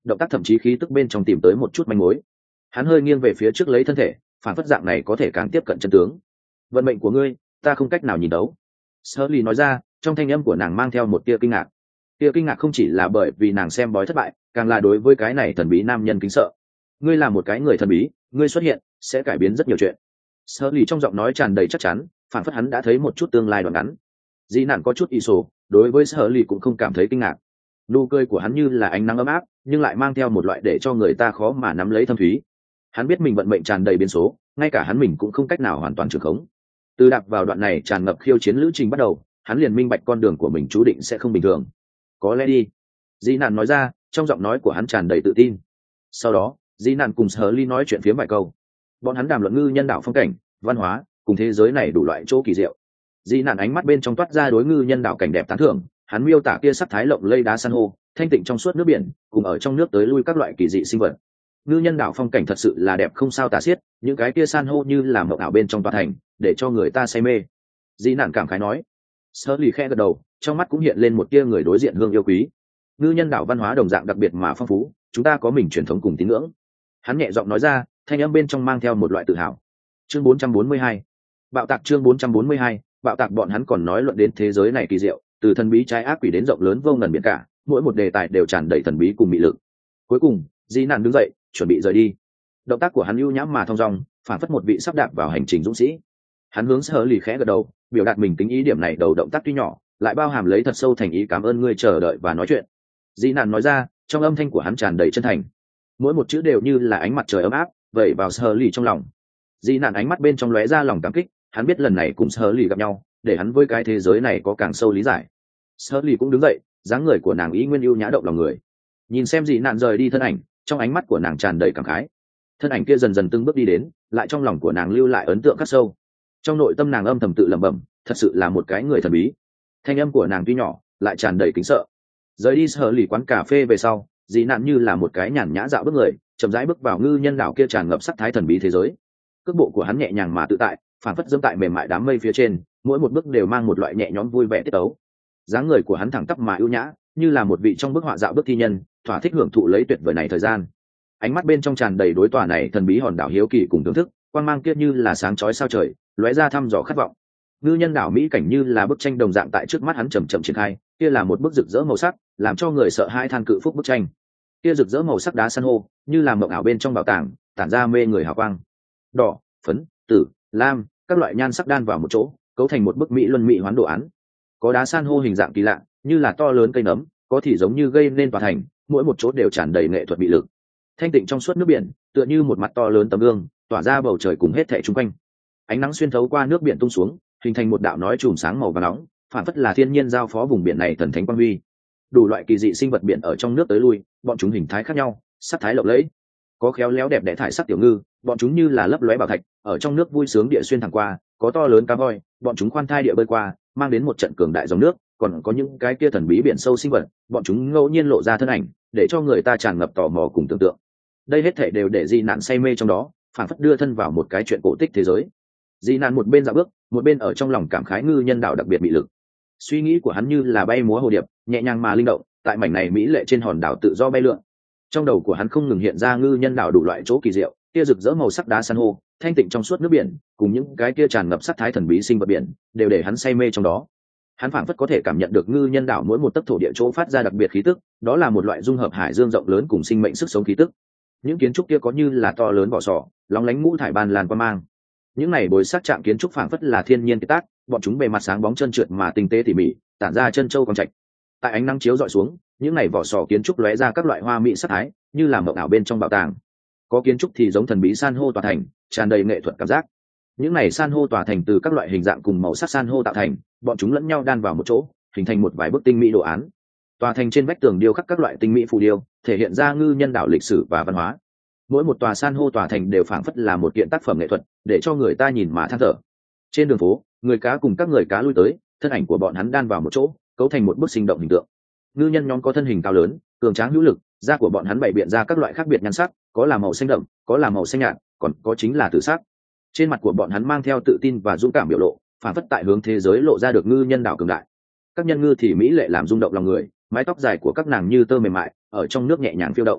Speaker 1: động tác thậm chí khí tức bên trong tìm tới một chút manh mối. Hắn hơi nghiêng về phía trước lấy thân thể, phản phất dạng này có thể càng tiếp cận chân tướng. Vận mệnh của ngươi ta không cách nào nhìn đấu. Shirley nói ra, trong thanh âm của nàng mang theo một tia kinh ngạc. Tia kinh ngạc không chỉ là bởi vì nàng xem bói thất bại, càng là đối với cái này thần bí nam nhân kính sợ. Ngươi là một cái người thần bí, ngươi xuất hiện sẽ cải biến rất nhiều chuyện. Shirley trong giọng nói tràn đầy chắc chắn, phản phất hắn đã thấy một chút tương lai đoạn ngắn. Dĩ nạn có chút ý sổ, đối với Shirley cũng không cảm thấy kinh ngạc. Nụ cười của hắn như là ánh nắng ấm áp, nhưng lại mang theo một loại để cho người ta khó mà nắm lấy thâm thúy. Hắn biết mình vận mệnh tràn đầy biến số, ngay cả hắn mình cũng không cách nào hoàn toàn trường khống. Từ đạp vào đoạn này tràn ngập khiêu chiến lữ trình bắt đầu, hắn liền minh bạch con đường của mình chú định sẽ không bình thường. Có lẽ đi. Dĩ nạn nói ra, trong giọng nói của hắn tràn đầy tự tin. Sau đó, Dĩ nạn cùng Shirley nói chuyện phiếm vài câu. Bọn hắn đàm luận ngư nhân đạo phong cảnh, văn hóa, cùng thế giới này đủ loại chỗ kỳ diệu. Dĩ nạn ánh mắt bên trong toát ra đối ngư nhân đạo cảnh đẹp tán thưởng, hắn miêu tả kia sắc thái lộng lây đá san hô, thanh tịnh trong suốt nước biển, cùng ở trong nước tới lui các loại kỳ dị sinh vật. Ngư nhân đảo phong cảnh thật sự là đẹp không sao tả xiết, những cái kia san hô như là mộng ảo bên trong tòa thành, để cho người ta say mê. Dĩ nạn cảm khái nói. Shirley khẽ gật đầu, trong mắt cũng hiện lên một tia người đối diện hương yêu quý. Ngư nhân đảo văn hóa đồng dạng đặc biệt mà phong phú, chúng ta có mình truyền thống cùng tín ngưỡng. Hắn nhẹ giọng nói ra, thanh âm bên trong mang theo một loại tự hào. Chương 442. Bạo tạc. Chương 442. Bạo tạc. Bọn hắn còn nói luận đến thế giới này kỳ diệu, từ thần bí trái ác quỷ đến rộng lớn vô ngần biển cả, mỗi một đề tài đều tràn đầy thần bí cùng mị lực. Cuối cùng, Dĩ nạn đứng dậy, chuẩn bị rời đi. Động tác của hắn ưu nhã mà thong dong, phản phất một vị sắp đạp vào hành trình dũng sĩ. Hắn hướng Shirley khẽ gật đầu, biểu đạt mình tính ý điểm này đầu động tác tuy nhỏ, lại bao hàm lấy thật sâu thành ý cảm ơn ngươi chờ đợi và nói chuyện. Dĩ nạn nói ra, trong âm thanh của hắn tràn đầy chân thành. Mỗi một chữ đều như là ánh mặt trời ấm áp, vẩy vào Shirley trong lòng. Dĩ nạn ánh mắt bên trong lóe ra lòng cảm kích, hắn biết lần này cùng Shirley gặp nhau, để hắn với cái thế giới này có càng sâu lý giải. Shirley cũng đứng dậy, dáng người của nàng ý nguyên ưu nhã động lòng người. Nhìn xem Dĩ nạn rời đi thân ảnh, trong ánh mắt của nàng tràn đầy cảm khái. Thân ảnh kia dần dần từng bước đi đến, lại trong lòng của nàng lưu lại ấn tượng khắc sâu. Trong nội tâm nàng âm thầm tự lẩm bẩm, thật sự là một cái người thần bí. Thanh âm của nàng tuy nhỏ, lại tràn đầy kính sợ. Rời đi Shirley quán cà phê về sau, Dĩ nạn như là một cái nhàn nhã dạo bước người, chậm rãi bước vào ngư nhân đảo kia tràn ngập sắc thái thần bí thế giới. Cước bộ của hắn nhẹ nhàng mà tự tại, phản phất dẫm tại mềm mại đám mây phía trên, mỗi một bước đều mang một loại nhẹ nhõm vui vẻ tiết tấu. Dáng người của hắn thẳng tắp mà ưu nhã, như là một vị trong bức họa dạo bước thi nhân, thỏa thích hưởng thụ lấy tuyệt vời này thời gian. Ánh mắt bên trong tràn đầy đối tòa này thần bí hòn đảo hiếu kỳ cùng thưởng thức, quang mang kia như là sáng chói sao trời, lóe ra thăm dò khát vọng. Ngư nhân đảo mỹ cảnh như là bức tranh đồng dạng tại trước mắt hắn chậm chậm triển khai, kia là một bức rực rỡ màu sắc, làm cho người sợ hãi than cự phúc bức tranh. Kia rực rỡ màu sắc đá san hô, như là mộng ảo bên trong bảo tàng, tản ra mê người hào quang. Đỏ, phấn, tử, lam, các loại nhan sắc đan vào một chỗ, cấu thành một bức mỹ luân mỹ hoán đồ án. Có đá san hô hình dạng kỳ lạ, như là to lớn cây nấm, có thì giống như gây nên tòa thành, mỗi một chỗ đều tràn đầy nghệ thuật bị lực. Thanh tịnh trong suốt nước biển, tựa như một mặt to lớn tấm gương, tỏa ra bầu trời cùng hết thảy xung quanh. Ánh nắng xuyên thấu qua nước biển tung xuống, hình thành một đạo nói chùm sáng màu vàng nóng, phản phất là thiên nhiên giao phó vùng biển này thần thánh quang huy. Đủ loại kỳ dị sinh vật biển ở trong nước tới lui, bọn chúng hình thái khác nhau, sắc thái lộng lẫy. Có khéo léo đẹp đẽ thải sắc tiểu ngư, bọn chúng như là lấp lóe bảo thạch, ở trong nước vui sướng địa xuyên thẳng qua. Có to lớn cá voi, bọn chúng khoan thai địa bơi qua, mang đến một trận cường đại dòng nước. Còn có những cái kia thần bí biển sâu sinh vật, bọn chúng ngẫu nhiên lộ ra thân ảnh, để cho người ta tràn ngập tò mò cùng tưởng tượng. Đây hết thảy đều để Di nạn say mê trong đó, phản phất đưa thân vào một cái chuyện cổ tích thế giới. Di nạn một bên dạo bước, một bên ở trong lòng cảm khái ngư nhân đạo đặc biệt bị lực. Suy nghĩ của hắn như là bay múa hồ điệp, nhẹ nhàng mà linh động, tại mảnh này mỹ lệ trên hòn đảo tự do bay lượn. Trong đầu của hắn không ngừng hiện ra ngư nhân đạo đủ loại chỗ kỳ diệu, kia rực rỡ màu sắc đá san hô, thanh tịnh trong suốt nước biển, cùng những cái kia tràn ngập sắc thái thần bí sinh vật biển, đều để hắn say mê trong đó. Hắn phảng phất có thể cảm nhận được ngư nhân đảo mỗi một tấc thổ địa chỗ phát ra đặc biệt khí tức, đó là một loại dung hợp hải dương rộng lớn cùng sinh mệnh sức sống khí tức. Những kiến trúc kia có như là to lớn vỏ sò, lóng lánh ngũ thải ban lan qua mang. Những này bồi sắc chạm kiến trúc phảng phất là thiên nhiên kiệt tác, bọn chúng bề mặt sáng bóng trơn trượt mà tinh tế tỉ mỉ, tản ra chân châu quang trạch. Tại ánh nắng chiếu dọi xuống, những này vỏ sò kiến trúc lóe ra các loại hoa mỹ sắc thái, như là mộng ảo bên trong bảo tàng. Có kiến trúc thì giống thần bí san hô tòa thành, tràn đầy nghệ thuật cảm giác. Những này san hô tòa thành từ các loại hình dạng cùng màu sắc san hô tạo thành, bọn chúng lẫn nhau đan vào một chỗ, hình thành một vài bức tinh mỹ đồ án. Tòa thành trên vách tường điêu khắc các loại tinh mỹ phù điêu, thể hiện ra ngư nhân đảo lịch sử và văn hóa. Mỗi một tòa san hô tòa thành đều phảng phất là một kiện tác phẩm nghệ thuật, để cho người ta nhìn mà than thở. Trên đường phố, người cá cùng các người cá lui tới, thân ảnh của bọn hắn đan vào một chỗ, cấu thành một bức sinh động hình tượng. Ngư nhân nhóm có thân hình cao lớn, cường tráng hữu lực, da của bọn hắn bày biện ra các loại khác biệt nhan sắc, có là màu xanh đậm, có là màu xanh nhạt, còn có chính là tử sắc. Trên mặt của bọn hắn mang theo tự tin và dũng cảm biểu lộ, phản phất tại hướng thế giới lộ ra được ngư nhân đảo cường đại. Các nhân ngư thì mỹ lệ làm rung động lòng người, mái tóc dài của các nàng như tơ mềm mại, ở trong nước nhẹ nhàng phiêu động.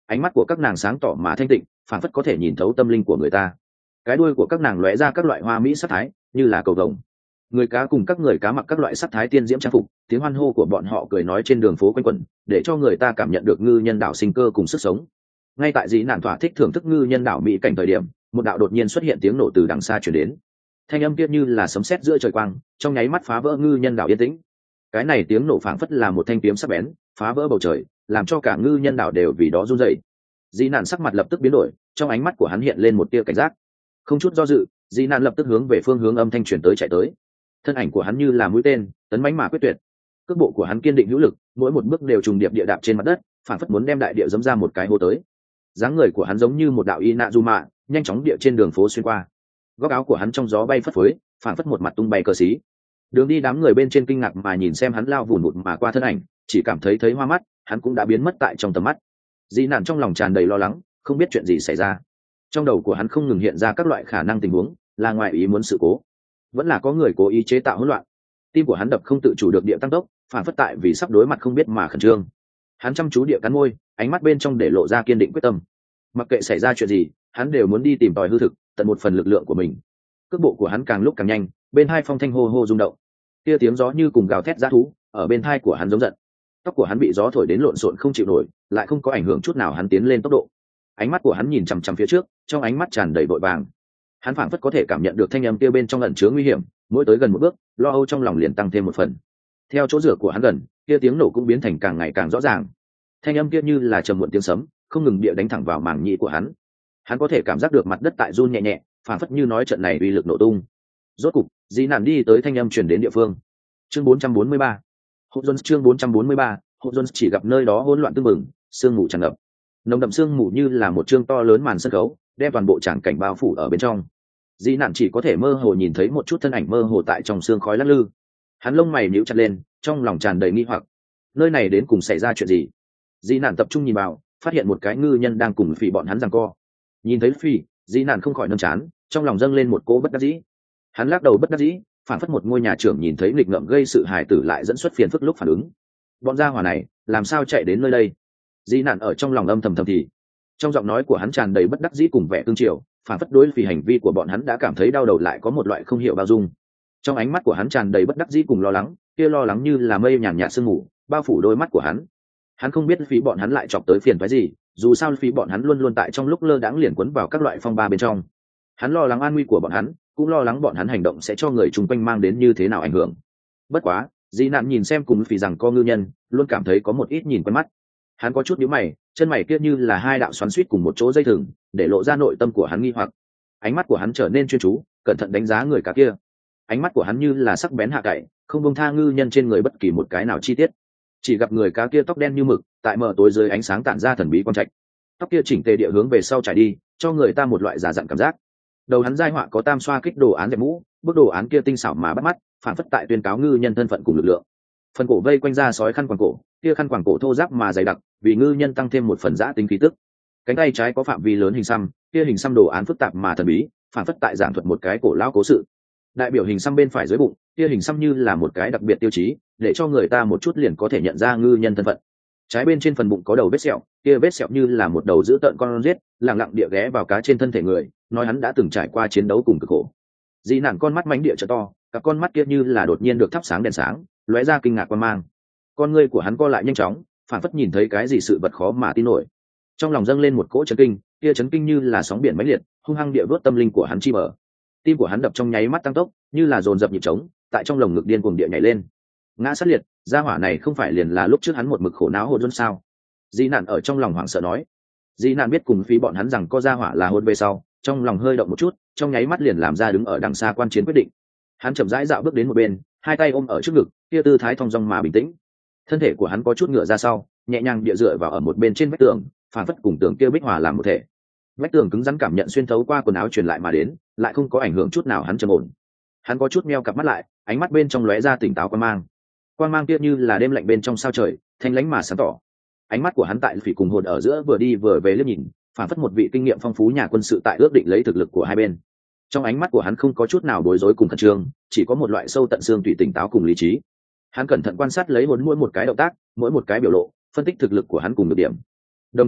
Speaker 1: ánh mắt của các nàng sáng tỏ mà thanh tịnh, phản phất có thể nhìn thấu tâm linh của người ta. Cái đuôi của các nàng lóe ra các loại hoa mỹ sắc thái, như là cầu vồng. Người cá cùng các người cá mặc các loại sắc thái tiên diễm trang phục, tiếng hoan hô của bọn họ cười nói trên đường phố quanh quẩn, để cho người ta cảm nhận được ngư nhân đảo sinh cơ cùng sức sống. Ngay tại dĩ nạn thỏa thích thưởng thức ngư nhân đảo mỹ cảnh thời điểm, một đạo đột nhiên xuất hiện tiếng nổ từ đằng xa truyền đến. Thanh âm kia như là sấm sét giữa trời quang, trong nháy mắt phá vỡ ngư nhân đảo yên tĩnh. Cái này tiếng nổ phảng phất là một thanh kiếm sắc bén, phá vỡ bầu trời, làm cho cả ngư nhân đảo đều vì đó run rẩy. Dĩ nạn sắc mặt lập tức biến đổi, trong ánh mắt của hắn hiện lên một tia cảnh giác. Không chút do dự, dĩ nạn lập tức hướng về phương hướng âm thanh truyền tới chạy tới. Thân ảnh của hắn như là mũi tên, tấn mãnh mà quyết tuyệt. Cước bộ của hắn kiên định hữu lực, mỗi một bước đều trùng điệp địa đạp trên mặt đất, phảng phất muốn đem đại địa giẫm ra một cái hố tới. Dáng người của hắn giống như một đạo Inazuma, nhanh chóng địa trên đường phố xuyên qua. Góc áo của hắn trong gió bay phất phới, phảng phất một mặt tung bay cờ xí. Đường đi đám người bên trên kinh ngạc mà nhìn xem hắn lao vùn vụt mà qua thân ảnh, chỉ cảm thấy hoa mắt, hắn cũng đã biến mất tại trong tầm mắt. Dĩ nạn trong lòng tràn đầy lo lắng, không biết chuyện gì xảy ra. Trong đầu của hắn không ngừng hiện ra các loại khả năng tình huống, là ngoài ý muốn sự cố, vẫn là có người cố ý chế tạo hỗn loạn. Tim của hắn đập không tự chủ được địa tăng tốc, phản phất tại vì sắp đối mặt không biết mà khẩn trương. Hắn chăm chú địa cắn môi, ánh mắt bên trong để lộ ra kiên định quyết tâm. Mặc kệ xảy ra chuyện gì, hắn đều muốn đi tìm tòi hư thực, tận một phần lực lượng của mình. Cước bộ của hắn càng lúc càng nhanh, bên hai phong thanh hô hô rung động. Kia tiếng gió như cùng gào thét dã thú, ở bên tai của hắn giống giận. Tóc của hắn bị gió thổi đến lộn xộn không chịu nổi, lại không có ảnh hưởng chút nào hắn tiến lên tốc độ. Ánh mắt của hắn nhìn chằm chằm phía trước, trong ánh mắt tràn đầy vội vàng. Hắn phảng phất có thể cảm nhận được thanh âm kia bên trong ẩn chứa nguy hiểm, mỗi tới gần một bước, lo âu trong lòng liền tăng thêm một phần. Theo chỗ rửa của hắn gần, kia tiếng nổ cũng biến thành càng ngày càng rõ ràng. Thanh âm kia như là trầm muộn tiếng sấm, không ngừng địa đánh thẳng vào màng nhĩ của hắn. Hắn có thể cảm giác được mặt đất tại run nhẹ nhẹ, phảng phất như nói trận này uy lực nổ tung. Rốt cục, Dĩ Nạn đi tới thanh âm truyền đến địa phương. Chương 443. Hỗn Jones chương 443, Hỗn Jones chỉ gặp nơi đó hỗn loạn tưng bừng, sương mù tràn ngập. Nồng đậm sương mù như là một chương to lớn màn sân khấu, đem toàn bộ tràng cảnh bao phủ ở bên trong. Dĩ Nạn chỉ có thể mơ hồ nhìn thấy một chút thân ảnh mơ hồ tại trong sương khói lắc lư. Hắn lông mày nhíu chặt lên, trong lòng tràn đầy nghi hoặc. Nơi này đến cùng xảy ra chuyện gì? Dĩ Nạn tập trung nhìn vào, phát hiện một cái ngư nhân đang cùng Phỉ bọn hắn giằng co. Nhìn thấy Phỉ, Dĩ Nạn không khỏi nâng chán, trong lòng dâng lên một cỗ bất đắc dĩ. Hắn lắc đầu bất đắc dĩ, phản phất một ngôi nhà trưởng nhìn thấy nghịch ngợm gây sự hài tử lại dẫn xuất phiền phức lúc phản ứng. Bọn gia hỏa này, làm sao chạy đến nơi đây? Dĩ Nạn ở trong lòng âm thầm thầm thì. Trong giọng nói của hắn tràn đầy bất đắc dĩ cùng vẻ cương triều, phản phất đối vì hành vi của bọn hắn đã cảm thấy đau đầu lại có một loại không hiểu bao dung. Trong ánh mắt của hắn tràn đầy bất đắc dĩ cùng lo lắng, kia lo lắng như là mây nhàn nhạt sương mù, bao phủ đôi mắt của hắn. Hắn không biết phí bọn hắn lại chọc tới phiền phức gì, dù sao phí bọn hắn luôn luôn tại trong lúc lơ đãng liền quấn vào các loại phong ba bên trong. Hắn lo lắng an nguy của bọn hắn, cũng lo lắng bọn hắn hành động sẽ cho người chung quanh mang đến như thế nào ảnh hưởng. Bất quá, Dĩ Nạn nhìn xem cùng phí rằng co ngư nhân, luôn cảm thấy có một ít nhìn quen mắt. Hắn có chút nhíu mày, chân mày kia như là hai đạo xoắn xuýt cùng một chỗ dây thừng, để lộ ra nội tâm của hắn nghi hoặc. Ánh mắt của hắn trở nên chuyên chú, cẩn thận đánh giá người cá kia. Ánh mắt của hắn như là sắc bén hạ cậy, không buông tha ngư nhân trên người bất kỳ một cái nào chi tiết. Chỉ gặp người cá kia tóc đen như mực, tại mờ tối dưới ánh sáng tản ra thần bí quang trạch. Tóc kia chỉnh tề địa hướng về sau trải đi, cho người ta một loại giả dặn cảm giác. Đầu hắn giai họa có tam xoa kích đồ án dẹp mũ, bức đồ án kia tinh xảo mà bắt mắt, phản phất tại tuyên cáo ngư nhân thân phận cùng lực lượng. Phần cổ vây quanh ra sói khăn quàng cổ, kia khăn quàng cổ thô ráp mà dày đặc, vì ngư nhân tăng thêm một phần giã tính khí tức. Cánh tay trái có phạm vi lớn hình xăm, kia hình xăm đồ án phức tạp mà thần bí, phản phất tại giảng thuật một cái cổ lão cố sự. Đại biểu hình xăm bên phải dưới bụng, kia hình xăm như là một cái đặc biệt tiêu chí, để cho người ta một chút liền có thể nhận ra ngư nhân thân phận. Trái bên trên phần bụng có đầu vết sẹo, kia vết sẹo như là một đầu dữ tợn con rết, lặng lặng địa ghé vào cá trên thân thể người, nói hắn đã từng trải qua chiến đấu cùng cực khổ. Dĩ Nạn con mắt mánh địa trợ to, các con mắt kia như là đột nhiên được thắp sáng đèn sáng, lóe ra kinh ngạc quan mang. Con ngươi của hắn co lại nhanh chóng, phản phất nhìn thấy cái gì sự vật khó mà tin nổi. Trong lòng dâng lên một cỗ chấn kinh, kia chấn kinh như là sóng biển mãnh liệt, hung hăng địa vớt tâm linh của hắn chi mở. Tim của hắn đập trong nháy mắt tăng tốc, như là dồn dập nhịp trống, tại trong lồng ngực điên cuồng địa nhảy lên. Ngã sát liệt, gia hỏa này không phải liền là lúc trước hắn một mực khổ não hồn dôn sao? Dĩ Nạn ở trong lòng hoảng sợ nói. Dĩ Nạn biết cùng phí bọn hắn rằng có gia hỏa là hôn về sau, trong lòng hơi động một chút, trong nháy mắt liền làm ra đứng ở đằng xa quan chiến quyết định. Hắn chậm rãi dạo bước đến một bên, hai tay ôm ở trước ngực, kia tư thái thong dong mà bình tĩnh. Thân thể của hắn có chút ngựa ra sau, nhẹ nhàng địa dựa vào ở một bên trên vách tường, phản phất cùng tường kia bích hòa làm một thể. Vách tường cứng rắn cảm nhận xuyên thấu qua quần áo truyền lại mà đến, lại không có ảnh hưởng chút nào hắn trầm ổn. Hắn có chút meo cặp mắt lại, ánh mắt bên trong lóe ra tỉnh táo quang mang kia như là đêm lạnh bên trong sao trời, thanh lãnh mà sáng tỏ. Ánh mắt của hắn tại phỉ cùng hồn ở giữa vừa đi vừa về liếc nhìn, phản phất một vị kinh nghiệm phong phú nhà quân sự tại ước định lấy thực lực của hai bên. Trong ánh mắt của hắn không có chút nào bối rối cùng khẩn trương, chỉ có một loại sâu tận xương tùy tỉnh táo cùng lý trí. Hắn cẩn thận quan sát lấy hồn mỗi một cái động tác, mỗi một cái biểu lộ, phân tích thực lực của hắn cùng được điểm. Đồng thời,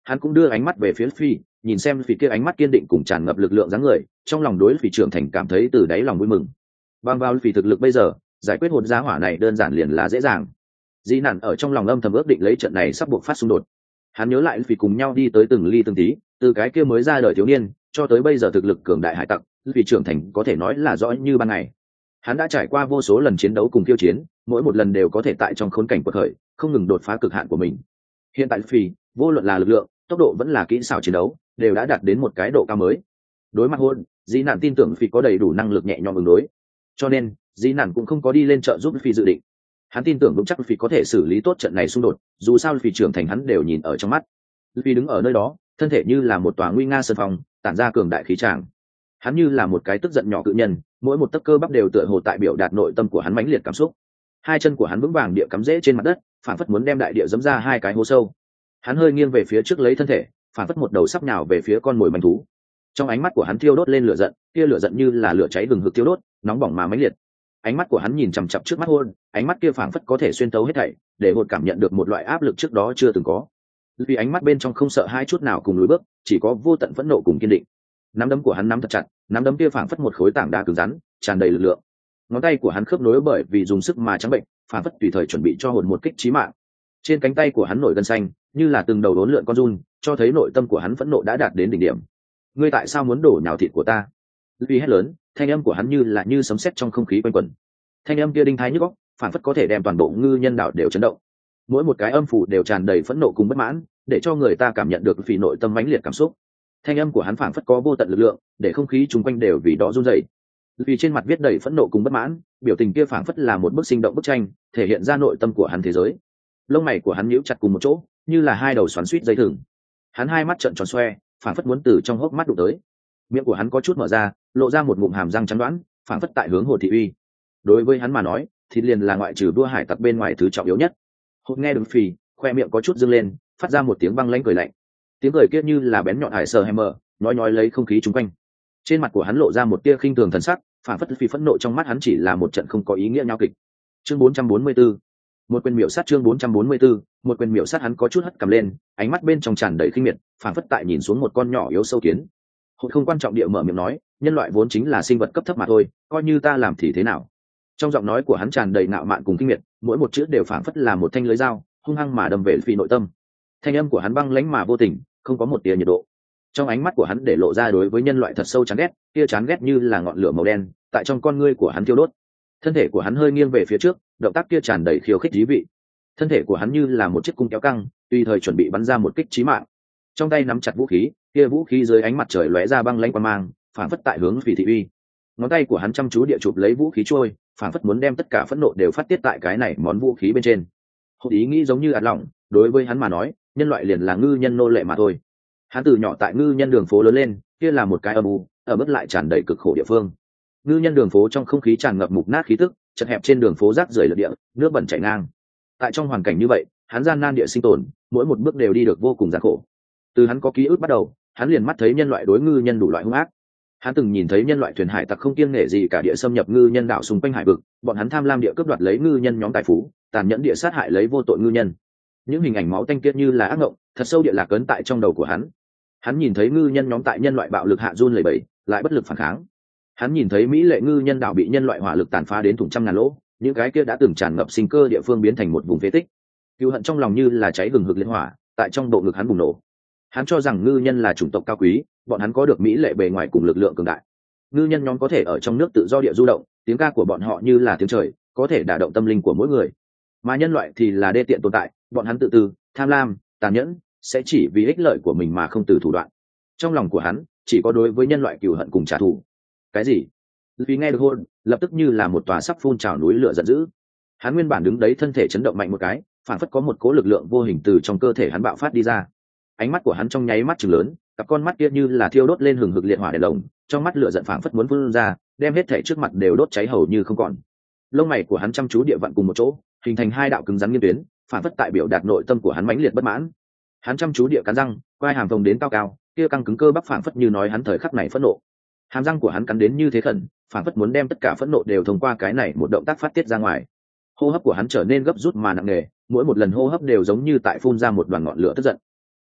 Speaker 1: Hắn cũng đưa ánh mắt về phía phi, nhìn xem phi kia ánh mắt kiên định cùng tràn ngập lực lượng dáng người, trong lòng đối phi trưởng thành cảm thấy từ đáy lòng vui mừng. Bằng vào phi thực lực bây giờ, giải quyết hồn giá hỏa này đơn giản liền là dễ dàng. Dĩ nản ở trong lòng âm thầm ước định lấy trận này sắp buộc phát xung đột. Hắn nhớ lại phi cùng nhau đi tới từng ly từng tí, từ cái kia mới ra đời thiếu niên cho tới bây giờ thực lực cường đại hải tặc, phi trưởng thành có thể nói là rõ như ban ngày. Hắn đã trải qua vô số lần chiến đấu cùng tiêu chiến, mỗi một lần đều có thể tại trong khốn cảnh quật khởi, không ngừng đột phá cực hạn của mình. Hiện tại phi, vô luận là lực lượng, tốc độ vẫn là kỹ xảo chiến đấu, đều đã đạt đến một cái độ cao mới. Đối mặt hôn, dĩ nản tin tưởng phi có đầy đủ năng lực nhẹ nhõm ứng đối, cho nên dĩ nản cũng không có đi lên trợ giúp phi dự định. Hắn tin tưởng vững chắc phi có thể xử lý tốt trận này xung đột, dù sao phi trưởng thành hắn đều nhìn ở trong mắt. Phi đứng ở nơi đó, thân thể như là một tòa nguy nga sơn phong, tản ra cường đại khí tràng. Hắn như là một cái tức giận nhỏ cự nhân, mỗi một tấc cơ bắp đều tựa hồ tại biểu đạt nội tâm của hắn mãnh liệt cảm xúc. Hai chân của hắn vững vàng địa cắm rễ trên mặt đất, phản phất muốn đem đại địa giẫm ra hai cái hố sâu. Hắn hơi nghiêng về phía trước lấy thân thể, phản phất một đầu sắp nhào về phía con mồi manh thú. Trong ánh mắt của hắn thiêu đốt lên lửa giận, kia lửa giận như là lửa cháy hừng hực thiêu đốt, nóng bỏng mà mãnh liệt. Ánh mắt của hắn nhìn chằm chằm trước mắt hôn, ánh mắt kia phảng phất có thể xuyên tấu hết thảy, để hôn cảm nhận được một loại áp lực trước đó chưa từng có. Vì ánh mắt bên trong không sợ hai chút nào cùng lùi bước, chỉ có vô tận phẫn nộ cùng kiên định. Nắm đấm của hắn nắm thật chặt, nắm đấm kia phảng phất một khối tảng đá cứng rắn, tràn đầy lực lượng. Ngón tay của hắn khớp nối bởi vì dùng sức mà trắng bệnh, phảng phất tùy thời chuẩn bị cho hồn một kích chí mạng. Trên cánh tay của hắn nổi gân xanh, như là từng đầu đốn lượn con giun, cho thấy nội tâm của hắn phẫn nộ đã đạt đến đỉnh điểm. Ngươi tại sao muốn đổ nhào thịt của ta? Vì hét lớn, thanh âm của hắn như sấm sét trong không khí quanh quẩn. Thanh âm kia đinh thái nhức óc, phảng phất có thể đem toàn bộ ngư nhân đảo đều chấn động. Mỗi một cái âm phủ đều tràn đầy phẫn nộ cùng bất mãn, để cho người ta cảm nhận được vì nội tâm mãnh liệt cảm xúc. Thanh âm của hắn phảng phất có vô tận lực lượng, để không khí chung quanh đều vì đó run rẩy. Vì trên mặt viết đầy phẫn nộ cùng bất mãn, biểu tình kia phảng phất là một bức sinh động bức tranh, thể hiện ra nội tâm của hắn thế giới. Lông mày của hắn nhíu chặt cùng một chỗ, như là hai đầu xoắn xuýt dây thừng. Hắn hai mắt trợn tròn xoe, phảng phất muốn từ trong hốc mắt đụng tới. Miệng của hắn có chút mở ra, lộ ra một ngụm hàm răng trắng đoán, phảng phất tại hướng Hồ Thị Uy. Đối với hắn mà nói, thịt liền là ngoại trừ đua hải tặc bên ngoài thứ trọng yếu nhất. Hốt nghe được phì, khoe miệng có chút dương lên, phát ra một tiếng băng lãnh cười lạnh. Tiếng cười kia như là bén nhọn hải sờ hammer, nói lấy không khí chung quanh. Trên mặt của hắn lộ ra một tia khinh thường thần sắc, phảng phất phì phẫn nộ trong mắt hắn chỉ là một trận không có ý nghĩa nhau kịch. Chương 444. Một quyền miểu sát. Chương 444. Một quyền miểu sát. Hắn có chút hất cằm lên, ánh mắt bên trong tràn đầy khinh miệt, phảng phất tại nhìn xuống một con nhỏ yếu sâu kiến. Hốt không quan trọng địa mở miệng nói, nhân loại vốn chính là sinh vật cấp thấp mà thôi, coi như ta làm thì thế nào? Trong giọng nói của hắn tràn đầy ngạo mạn cùng kinh miệt, mỗi một chữ đều phảng phất là một thanh lưới dao, hung hăng mà đâm về phi nội tâm. Thanh âm của hắn băng lãnh mà vô tình, không có một tia nhiệt độ. Trong ánh mắt của hắn để lộ ra đối với nhân loại thật sâu chán ghét, kia chán ghét như là ngọn lửa màu đen, tại trong con ngươi của hắn thiêu đốt. Thân thể của hắn hơi nghiêng về phía trước, động tác kia tràn đầy khiêu khích thú vị. Thân thể của hắn như là một chiếc cung kéo căng, tùy thời chuẩn bị bắn ra một kích chí mạng. Trong tay nắm chặt vũ khí, kia vũ khí dưới ánh mặt trời lóe ra băng lãnh quang mang, phảng phất tại hướng Phỉ Thị Uy. Ngón tay của hắn chăm chú địa chụp lấy vũ khí trôi, phảng phất muốn đem tất cả phẫn nộ đều phát tiết tại cái này món vũ khí bên trên. Hốt ý nghĩ giống như ạt lỏng, đối với hắn mà nói, nhân loại liền là ngư nhân nô lệ mà thôi. Hắn từ nhỏ tại ngư nhân đường phố lớn lên, kia là một cái âm u, ở mức lại tràn đầy cực khổ địa phương. Ngư nhân đường phố trong không khí tràn ngập mục nát khí tức, chật hẹp trên đường phố rác rưởi lượt địa, nước bẩn chảy ngang. Tại trong hoàn cảnh như vậy, hắn gian nan địa sinh tồn, mỗi một bước đều đi được vô cùng gian khổ. Từ hắn có ký ức bắt đầu, hắn liền mắt thấy nhân loại đối ngư nhân đủ loại hung ác. Hắn từng nhìn thấy nhân loại thuyền hải tặc không kiêng nể gì cả địa xâm nhập ngư nhân đảo xung quanh hải vực, bọn hắn tham lam địa cướp đoạt lấy ngư nhân nhóm tài phú, tàn nhẫn địa sát hại lấy vô tội ngư nhân. Những hình ảnh máu tanh kia như là ác mộng, thật sâu địa lạc ấn tại trong đầu của hắn. Hắn nhìn thấy ngư nhân nhóm tại nhân loại bạo lực hạ run lẩy bẩy, lại bất lực phản kháng. Hắn nhìn thấy mỹ lệ ngư nhân đảo bị nhân loại hỏa lực tàn phá đến thủng trăm ngàn lỗ, những cái kia đã từng tràn ngập sinh cơ địa phương biến thành một vùng phế tích. Cừu hận trong lòng như là cháy hừng hực liên hỏa, tại trong bộ ngực hắn bùng nổ. Hắn cho rằng ngư nhân là chủng tộc cao quý, bọn hắn có được mỹ lệ bề ngoài cùng lực lượng cường đại. Ngư nhân nhóm có thể ở trong nước tự do địa du động, tiếng ca của bọn họ như là tiếng trời, có thể đả động tâm linh của mỗi người. Mà nhân loại thì là đê tiện tồn tại, bọn hắn tự tư, tham lam, tàn nhẫn, sẽ chỉ vì ích lợi của mình mà không từ thủ đoạn. Trong lòng của hắn chỉ có đối với nhân loại cừu hận cùng trả thù. Cái gì? Vì nghe được hôn, lập tức như là một tòa sắp phun trào núi lửa giận dữ. Hắn nguyên bản đứng đấy thân thể chấn động mạnh một cái, phản phất có một cỗ lực lượng vô hình từ trong cơ thể hắn bạo phát đi ra. Ánh mắt của hắn trong nháy mắt trừng lớn, cặp con mắt kia như là thiêu đốt lên hừng hực liệt hỏa đèn lồng, trong mắt lửa giận phảng phất muốn vươn ra, đem hết thảy trước mặt đều đốt cháy hầu như không còn. Lông mày của hắn chăm chú địa vận cùng một chỗ, hình thành hai đạo cứng rắn nghiêng tuyến, phảng phất tại biểu đạt nội tâm của hắn mãnh liệt bất mãn. Hắn chăm chú địa cắn răng, quai hàm phồng đến cao cao, kia căng cứng cơ bắp phảng phất như nói hắn thời khắc này phẫn nộ. Hàm răng của hắn cắn đến như thế khẩn, phảng phất muốn đem tất cả phẫn nộ đều thông qua cái này một động tác phát tiết ra ngoài. Hô hấp của hắn trở nên gấp rút mà nặng nề, mỗi một lần hô hấp đều giống như tại phun ra một đoàn ngọn lửa tức giận.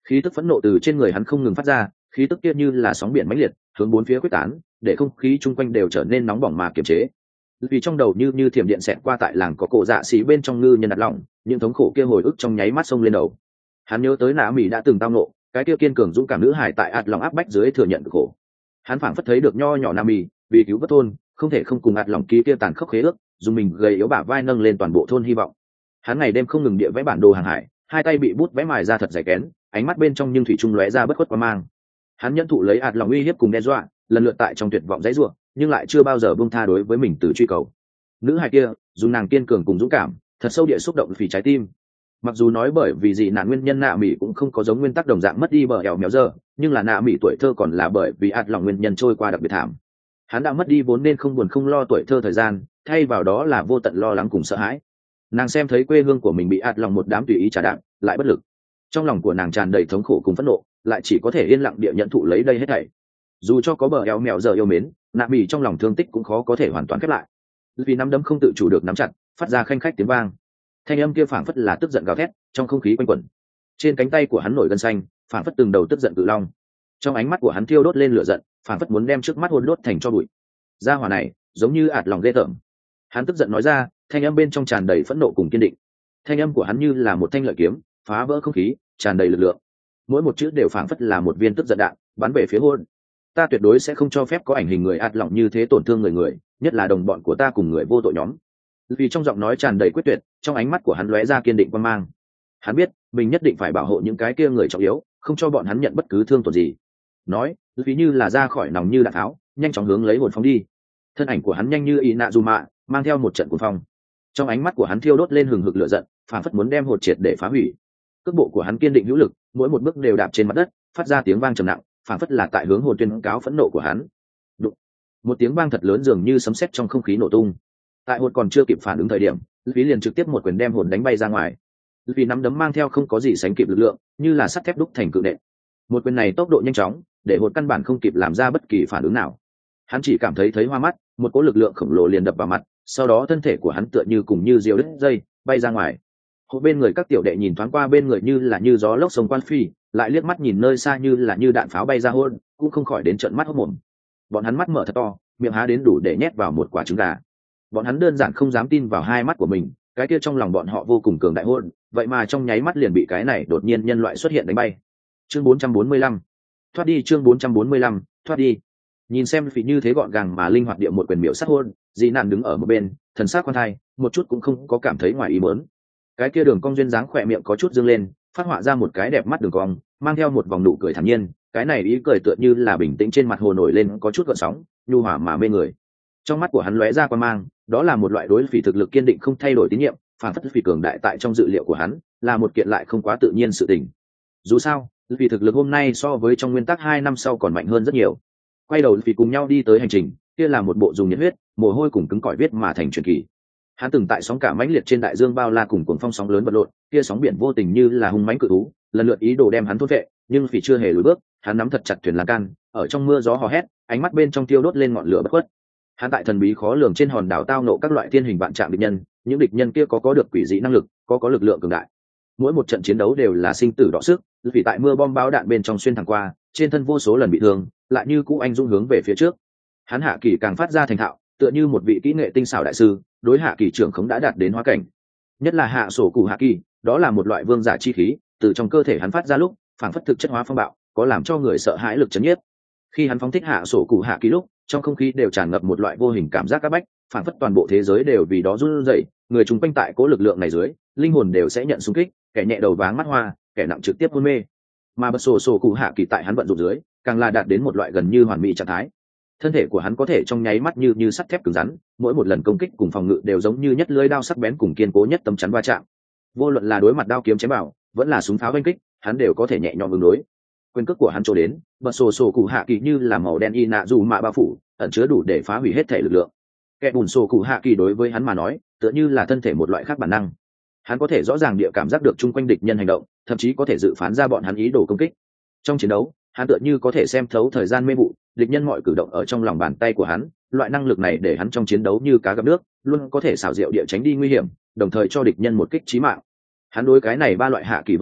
Speaker 1: Khí tức phẫn nộ từ trên người hắn không ngừng phát ra, khí tức kia như là sóng biển mãnh liệt hướng bốn phía quyết tán, để không khí chung quanh đều trở nên nóng bỏng mà kiềm chế. Vì trong đầu như thiểm điện xẹt qua tại làng có cổ dạ xí bên trong ngư nhân đặt lòng, những thống khổ kia hồi ức trong nháy mắt xông lên đầu. Hắn nhớ tới nạ mỹ đã từng tao nộ, cái kia kiên cường dũng cảm nữ hải tại ạt lòng áp bách dưới thừa nhận cực khổ. Hắn phảng phất thấy được nho nhỏ nạ mỹ vì cứu vớt thôn không thể không cùng ạt lòng ký kia tàn khốc khế ước, dùng mình gầy yếu bả vai nâng lên toàn bộ thôn hy vọng. Hắn ngày đêm không ngừng địa vẽ bản đồ hàng hải, hai tay bị bút vẽ mài ra thật dày kén, ánh mắt bên trong nhưng thủy trung lóe ra bất khuất quan mang. Hắn nhẫn thụ lấy ạt lòng uy hiếp cùng đe dọa, lần lượt tại trong tuyệt vọng dãy rủa, nhưng lại chưa bao giờ buông tha đối với mình từ truy cầu. Nữ hài kia dùng nàng kiên cường cùng dũng cảm thật sâu địa xúc động phì trái tim. Mặc dù nói bởi vì gì nạn nguyên nhân nạ mỹ cũng không có giống nguyên tắc đồng dạng mất đi bờ ẻo méo giờ, nhưng là nạ mỹ tuổi thơ còn là bởi vì ạt lòng nguyên nhân trôi qua đặc biệt thảm. Hắn đã mất đi vốn nên không buồn không lo tuổi thơ thời gian, thay vào đó là vô tận lo lắng cùng sợ hãi. Nàng xem thấy quê hương của mình bị ạt lòng một đám tùy ý trả đạm, lại bất lực. Trong lòng của nàng tràn đầy thống khổ cùng phẫn nộ, lại chỉ có thể yên lặng địa nhận thụ lấy đây hết thảy. Dù cho có bờ eo mèo giờ yêu mến, nạ mỹ trong lòng thương tích cũng khó có thể hoàn toàn khép lại. Vì nắm đấm không tự chủ được nắm chặt, phát ra khanh khách tiếng vang. Thanh âm kia phảng phất là tức giận gào thét, trong không khí quanh quẩn. Trên cánh tay của hắn nổi gân xanh, phảng phất từng đầu tức giận cự long. Trong ánh mắt của hắn thiêu đốt lên lửa giận, phảng phất muốn đem trước mắt hôn đốt thành tro bụi. Gia hỏa này, giống như ạt lòng ghê tởm. Hắn tức giận nói ra, thanh âm bên trong tràn đầy phẫn nộ cùng kiên định. Thanh âm của hắn như là một thanh lợi kiếm, phá vỡ không khí, tràn đầy lực lượng. Mỗi một chữ đều phảng phất là một viên tức giận đạn, bắn về phía hôn. Ta tuyệt đối sẽ không cho phép có ảnh hình người ạt lòng như thế tổn thương người, nhất là đồng bọn của ta cùng người vô tội nhóm. Vì trong giọng nói tràn đầy quyết tuyệt, trong ánh mắt của hắn lóe ra kiên định quan mang. Hắn biết mình nhất định phải bảo hộ những cái kia người trọng yếu, không cho bọn hắn nhận bất cứ thương tổn gì. Nói vì như là ra khỏi nòng như đạn tháo, nhanh chóng hướng lấy hồn phóng đi. Thân ảnh của hắn nhanh như y nạ dù mạ, mang theo một trận cuồng phong. Trong ánh mắt của hắn thiêu đốt lên hừng hực lửa giận, phảng phất muốn đem hồn triệt để phá hủy. Cước bộ của hắn kiên định hữu lực, mỗi một bước đều đạp trên mặt đất, phát ra tiếng vang trầm nặng, phảng phất là tại hướng hồn tuyên cáo phẫn nộ của hắn. Đụng. Một tiếng vang thật lớn dường như sấm sét trong không khí nổ tung. Tại hồn còn chưa kịp phản ứng thời điểm, Lý liền trực tiếp một quyền đem hồn đánh bay ra ngoài. Vì nắm đấm mang theo không có gì sánh kịp lực lượng, như là sắt thép đúc thành cự nện. Một quyền này tốc độ nhanh chóng, để hồn căn bản không kịp làm ra bất kỳ phản ứng nào. Hắn chỉ cảm thấy hoa mắt, một cỗ lực lượng khổng lồ liền đập vào mặt, sau đó thân thể của hắn tựa như cùng như diều đứt dây, bay ra ngoài. Hộ bên người các tiểu đệ nhìn thoáng qua bên người như gió lốc sông quan phi, lại liếc mắt nhìn nơi xa như đạn pháo bay ra hôn, cũng không khỏi đến trợn mắt hốt mồm. Bọn hắn mắt mở thật to, miệng há đến đủ để nhét vào một quả trứng gà. Bọn hắn đơn giản không dám tin vào hai mắt của mình, cái kia trong lòng bọn họ vô cùng cường đại hôn, vậy mà trong nháy mắt liền bị cái này đột nhiên nhân loại xuất hiện đánh bay. Chương 445. Thoát đi. Chương 445. Thoát đi. Nhìn xem phỉ như thế gọn gàng mà linh hoạt địa một quyền miểu sát hôn, Dĩ Nạn đứng ở một bên, thần sắc khoan thai, một chút cũng không có cảm thấy ngoài ý muốn. Cái kia đường cong duyên dáng khỏe miệng có chút dương lên, phát họa ra một cái đẹp mắt đường cong, mang theo một vòng nụ cười thản nhiên, cái này ý cười tựa như là bình tĩnh trên mặt hồ nổi lên có chút gợn sóng, nhu hòa mà mê người. Trong mắt của hắn lóe ra quan mang, đó là một loại đối phỉ thực lực kiên định không thay đổi tín nhiệm, phản phất phỉ cường đại tại trong dự liệu của hắn, là một kiện lại không quá tự nhiên sự tình. Dù sao, vì thực lực hôm nay so với trong nguyên tắc 2 năm sau còn mạnh hơn rất nhiều. Quay đầu vì cùng nhau đi tới hành trình, kia là một bộ dùng nhiệt huyết, mồ hôi cùng cứng cỏi viết mà thành truyền kỳ. Hắn từng tại sóng cả mãnh liệt trên đại dương bao la cùng cuồng phong sóng lớn vật lộn, kia sóng biển vô tình như là hung mãnh cự thú, lần lượt ý đồ đem hắn thôn vệ, nhưng vì chưa hề lùi bước, hắn nắm thật chặt thuyền lan can, ở trong mưa gió hò hét, ánh mắt bên trong tiêu đốt lên ngọn lửa bất khuất. Hắn tại thần bí khó lường trên hòn đảo tao nộ các loại thiên hình vạn trạng địch nhân, những địch nhân kia có được quỷ dị năng lực, có lực lượng cường đại. Mỗi một trận chiến đấu đều là sinh tử đọ sức, vì tại mưa bom bão đạn bên trong xuyên thẳng qua, trên thân vô số lần bị thương, lại như cũ anh dũng hướng về phía trước. Hắn hạ kỳ càng phát ra thành thạo, tựa như một vị kỹ nghệ tinh xảo đại sư, đối hạ kỳ trưởng khống đã đạt đến hóa cảnh. Nhất là hạ sổ cụ hạ kỳ, đó là một loại vương giả chi khí, từ trong cơ thể hắn phát ra lúc, phảng phất thực chất hóa phong bạo, có làm cho người sợ hãi lực chấn nhiếp. Khi hắn phóng thích hạ sổ cụ hạ kỳ lúc, trong không khí đều tràn ngập một loại vô hình cảm giác áp bách, phảng phất toàn bộ thế giới đều vì đó run rẩy, người chúng quanh tại cố lực lượng này dưới, linh hồn đều sẽ nhận xung kích, kẻ nhẹ đầu váng mắt hoa, kẻ nặng trực tiếp hôn mê. Mà bật sổ cụ hạ kỳ tại hắn vận dụng dưới, càng là đạt đến một loại gần như hoàn mỹ trạng thái. Thân thể của hắn có thể trong nháy mắt như sắt thép cứng rắn, mỗi một lần công kích cùng phòng ngự đều giống như nhất lưỡi đao sắc bén cùng kiên cố nhất tấm chắn va chạm. Vô luận là đối mặt đao kiếm chém bảo, vẫn là súng pháo đánh kích, hắn đều có thể nhẹ nhõm ứng đối. Quyền cước của hắn trổ đến, bật sổ cụ hạ kỳ như là màu đen y nạ dù mạ bao phủ, ẩn chứa đủ để phá hủy hết thể lực lượng. Kẻ bùn sổ cụ hạ kỳ đối với hắn mà nói, tựa như là thân thể một loại khác bản năng. Hắn có thể rõ ràng địa cảm giác được chung quanh địch nhân hành động, thậm chí có thể dự phán ra bọn hắn ý đồ công kích. Trong chiến đấu, hắn tựa như có thể xem thấu thời gian mê vụ, địch nhân mọi cử động ở trong lòng bàn tay của hắn, loại năng lực này để hắn trong chiến đấu như cá gặp nước, luôn có thể xảo diệu địa tránh đi nguy hiểm, đồng thời cho địch nhân một kích chí mạng. Hắn đối cái này ba loại hạ kỳ vận dụng,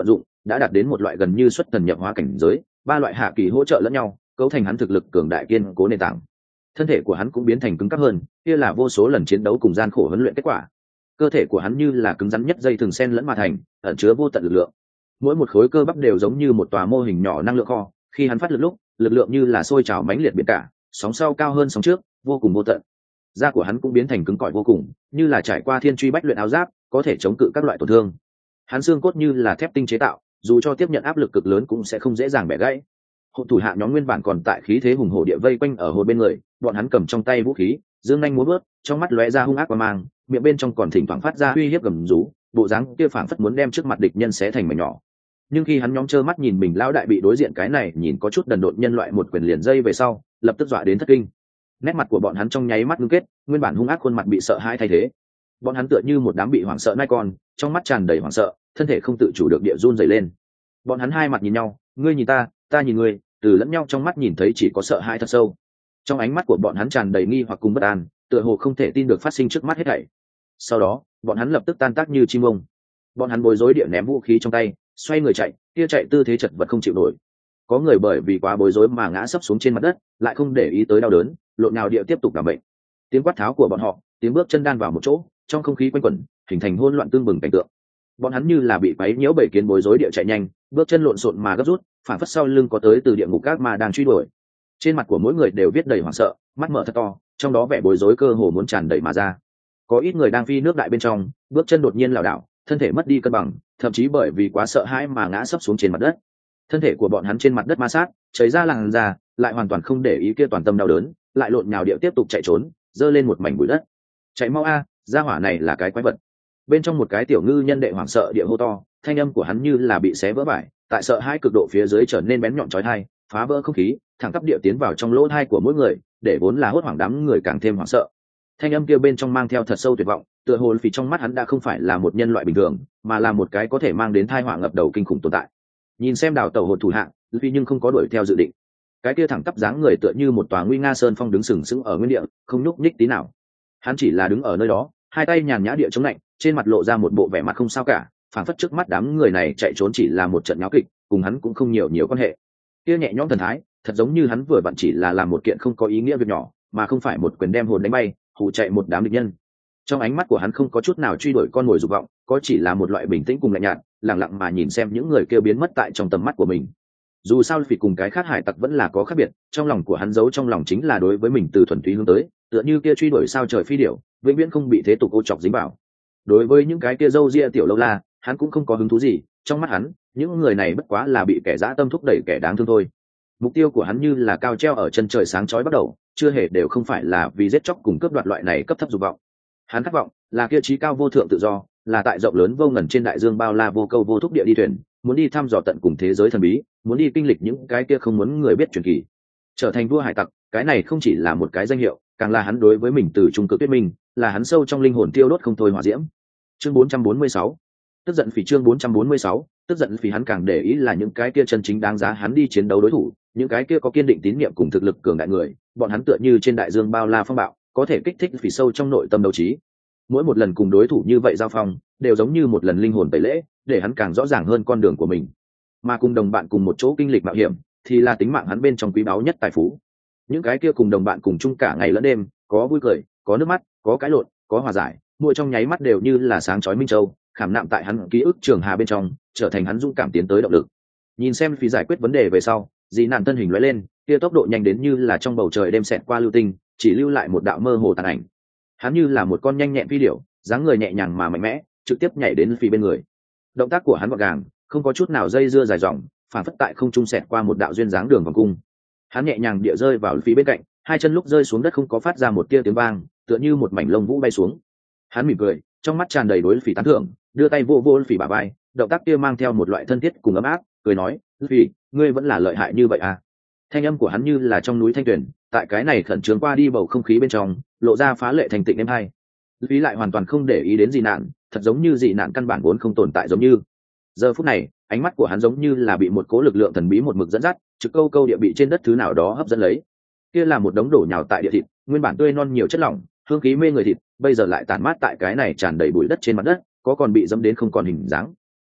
Speaker 1: đã đạt đến một loại gần như xuất thần nhập hóa cảnh giới, ba loại hạ kỳ hỗ trợ lẫn nhau cấu thành hắn thực lực cường đại kiên cố nền tảng. Thân thể của hắn cũng biến thành cứng cáp hơn, kia là vô số lần chiến đấu cùng gian khổ huấn luyện kết quả. Cơ thể của hắn như là cứng rắn nhất dây thừng sen lẫn mà thành, ẩn chứa vô tận lực lượng. Mỗi một khối cơ bắp đều giống như một tòa mô hình nhỏ năng lượng kho, khi hắn phát lực lúc, lực lượng như là sôi trào mãnh liệt biển cả, sóng sau cao hơn sóng trước, vô cùng vô tận. Da của hắn cũng biến thành cứng cỏi vô cùng, như là trải qua thiên truy bách luyện áo giáp, có thể chống cự các loại tổn thương. Hắn xương cốt như là thép tinh chế tạo, dù cho tiếp nhận áp lực cực lớn cũng sẽ không dễ dàng bẻ gãy. Hộ thủ hạ nhóm nguyên bản còn tại khí thế hùng hổ địa vây quanh ở hồn bên người, bọn hắn cầm trong tay vũ khí, dương nhanh múa vớt, trong mắt lóe ra hung ác qua mang, miệng bên trong còn thỉnh thoảng phát ra uy hiếp gầm rú, bộ dáng kia phảng phất muốn đem trước mặt địch nhân xé thành mảnh nhỏ. Nhưng khi hắn nhóm trơ mắt nhìn mình lão đại bị đối diện cái này nhìn có chút đần độn nhân loại một quyền liền dây về sau, lập tức dọa đến thất kinh. Nét mặt của bọn hắn trong nháy mắt ngưng kết, nguyên bản hung ác khuôn mặt bị sợ hãi thay thế. Bọn hắn tựa như một đám bị hoảng sợ nai con, trong mắt tràn đầy hoảng sợ, thân thể không tự chủ được địa run rẩy lên. Bọn hắn hai mặt nhìn nhau, ngươi nhìn ta, ta nhìn ngươi, từ lẫn nhau trong mắt nhìn thấy chỉ có sợ hãi thật sâu. Trong ánh mắt của bọn hắn tràn đầy nghi hoặc cùng bất an, tựa hồ không thể tin được phát sinh trước mắt hết thảy. Sau đó, bọn hắn lập tức tan tác như chim ông. Bọn hắn bối rối địa ném vũ khí trong tay, xoay người chạy, kia chạy tư thế chật vật không chịu nổi. Có người bởi vì quá bối rối mà ngã sấp xuống trên mặt đất, lại không để ý tới đau đớn, lộn nhào địa tiếp tục đảm bệnh. Tiếng quát tháo của bọn họ, tiếng bước chân đan vào một chỗ, trong không khí quanh quẩn, hình thành hỗn loạn tương bừng cảnh tượng. Bọn hắn như là bị quấy nhiễu bầy kiến bối rối địa chạy nhanh, bước chân lộn xộn mà gấp rút, phản phất sau lưng có tới từ địa ngục các mà đang truy đuổi. Trên mặt của mỗi người đều viết đầy hoảng sợ, mắt mở thật to, trong đó vẻ bối rối cơ hồ muốn tràn đầy mà ra. Có ít người đang phi nước đại bên trong, bước chân đột nhiên lảo đảo, thân thể mất đi cân bằng, thậm chí bởi vì quá sợ hãi mà ngã sấp xuống trên mặt đất. Thân thể của bọn hắn trên mặt đất ma sát, chảy ra làn da, lại hoàn toàn không để ý kia toàn tâm đau đớn, lại lộn nhào địa tiếp tục chạy trốn, giơ lên một mảnh bụi đất. Chạy mau a, gia hỏa này là cái quái vật. Bên trong một cái tiểu ngư nhân đệ hoảng sợ địa hô to, thanh âm của hắn như là bị xé vỡ vải, tại sợ hai cực độ phía dưới trở nên bén nhọn chói tai, phá vỡ không khí, thẳng tắp địa tiến vào trong lỗ tai của mỗi người, để vốn là hốt hoảng đám người càng thêm hoảng sợ. Thanh âm kia bên trong mang theo thật sâu tuyệt vọng, tựa hồ vì trong mắt hắn đã không phải là một nhân loại bình thường, mà là một cái có thể mang đến tai họa ngập đầu kinh khủng tồn tại. Nhìn xem đào tẩu hồn thủ hạng, vì nhưng không có đuổi theo dự định. Cái kia thẳng tắp dáng người tựa như một tòa nguy nga sơn phong đứng sừng sững ở nguyên địa, không nhúc nhích tí nào. Hắn chỉ là đứng ở nơi đó, hai tay nhàn nhã địa chống lạnh, trên mặt lộ ra một bộ vẻ mặt không sao cả, phảng phất trước mắt đám người này chạy trốn chỉ là một trận nháo kịch, cùng hắn cũng không nhiều quan hệ. Kia nhẹ nhõm thần thái, thật giống như hắn vừa vặn chỉ là làm một kiện không có ý nghĩa việc nhỏ, mà không phải một quyền đem hồn đánh bay, hù chạy một đám địch nhân. Trong ánh mắt của hắn không có chút nào truy đuổi con mồi dục vọng, có chỉ là một loại bình tĩnh cùng lạnh nhạt, lặng lặng mà nhìn xem những người kia biến mất tại trong tầm mắt của mình. Dù sao vì cùng cái khác hải tặc vẫn là có khác biệt, trong lòng của hắn giấu trong lòng chính là đối với mình từ thuần túy hướng tới, tựa như kia truy đuổi sao trời phi điểu, vĩnh viễn không bị thế tục ô chọc dính vào. Đối với những cái kia râu ria tiểu lâu la, hắn cũng không có hứng thú gì, trong mắt hắn, những người này bất quá là bị kẻ dã tâm thúc đẩy kẻ đáng thương thôi. Mục tiêu của hắn như là cao treo ở chân trời sáng chói bắt đầu, chưa hề đều không phải là vì giết chóc cùng cướp đoạt loại này cấp thấp dục vọng. Hắn khát vọng là kia trí cao vô thượng tự do, là tại rộng lớn vô ngần trên đại dương bao la vô câu vô thúc địa đi thuyền, muốn đi thăm dò tận cùng thế giới thần bí, muốn đi kinh lịch những cái kia không muốn người biết truyền kỳ. Trở thành vua hải tặc, cái này không chỉ là một cái danh hiệu, càng là hắn đối với mình từ trung cực thuyết minh, là hắn sâu trong linh hồn tiêu đốt không thôi hỏa diễm. Chương 446. Tức giận phỉ. Chương 446. Tức giận phỉ. Hắn càng để ý là những cái kia chân chính đáng giá hắn đi chiến đấu đối thủ, những cái kia có kiên định tín niệm cùng thực lực cường đại người, bọn hắn tựa như trên đại dương bao la phong bạo, có thể kích thích phỉ sâu trong nội tâm đấu trí. Mỗi một lần cùng đối thủ như vậy giao phong, đều giống như một lần linh hồn tẩy lễ, để hắn càng rõ ràng hơn con đường của mình. Mà cùng đồng bạn cùng một chỗ kinh lịch mạo hiểm, thì là tính mạng hắn bên trong quý báu nhất tài phú. Những cái kia cùng đồng bạn cùng chung cả ngày lẫn đêm, có vui cười, có nước mắt, có cãi lộn, có hòa giải, mỗi trong nháy mắt đều như là sáng chói minh châu, khảm nạm tại hắn ký ức trường hà bên trong, trở thành hắn dũng cảm tiến tới động lực. Nhìn xem phí giải quyết vấn đề về sau, dị nạn thân hình lóe lên, kia tốc độ nhanh đến như là trong bầu trời đêm xẹt qua lưu tinh, chỉ lưu lại một đạo mơ hồ tàn ảnh. Hắn như là một con nhanh nhẹn phi điểu, dáng người nhẹ nhàng mà mạnh mẽ, trực tiếp nhảy đến phía bên người. Động tác của hắn gọn gàng, không có chút nào dây dưa dài dòng, phản phất tại không trung xẹt qua một đạo duyên dáng đường vòng cung. Hắn nhẹ nhàng địa rơi vào phía bên cạnh, hai chân lúc rơi xuống đất không có phát ra một tia tiếng vang, tựa như một mảnh lông vũ bay xuống. Hắn mỉm cười, trong mắt tràn đầy đối phỉ tán thưởng, đưa tay vô vô phỉ bả vai, động tác kia mang theo một loại thân thiết cùng ấm áp, cười nói, "Phỉ, ngươi vẫn là lợi hại như vậy à?" Thanh âm của hắn như là trong núi thanh tuyền, tại cái này khẩn trương qua đi bầu không khí bên trong, lộ ra phá lệ thành tịnh êm hay. Phỉ lại hoàn toàn không để ý đến dị nạn, thật giống như dị nạn căn bản vốn không tồn tại giống như. Giờ phút này, ánh mắt của hắn giống như là bị một cố lực lượng thần bí một mực dẫn dắt, trực câu câu địa bị trên đất thứ nào đó hấp dẫn lấy. Kia là một đống đổ nhào tại địa thịt, nguyên bản tươi non nhiều chất lỏng, hương khí mê người thịt, bây giờ lại tàn mát tại cái này tràn đầy bụi đất trên mặt đất, có còn bị dẫm đến không còn hình dáng.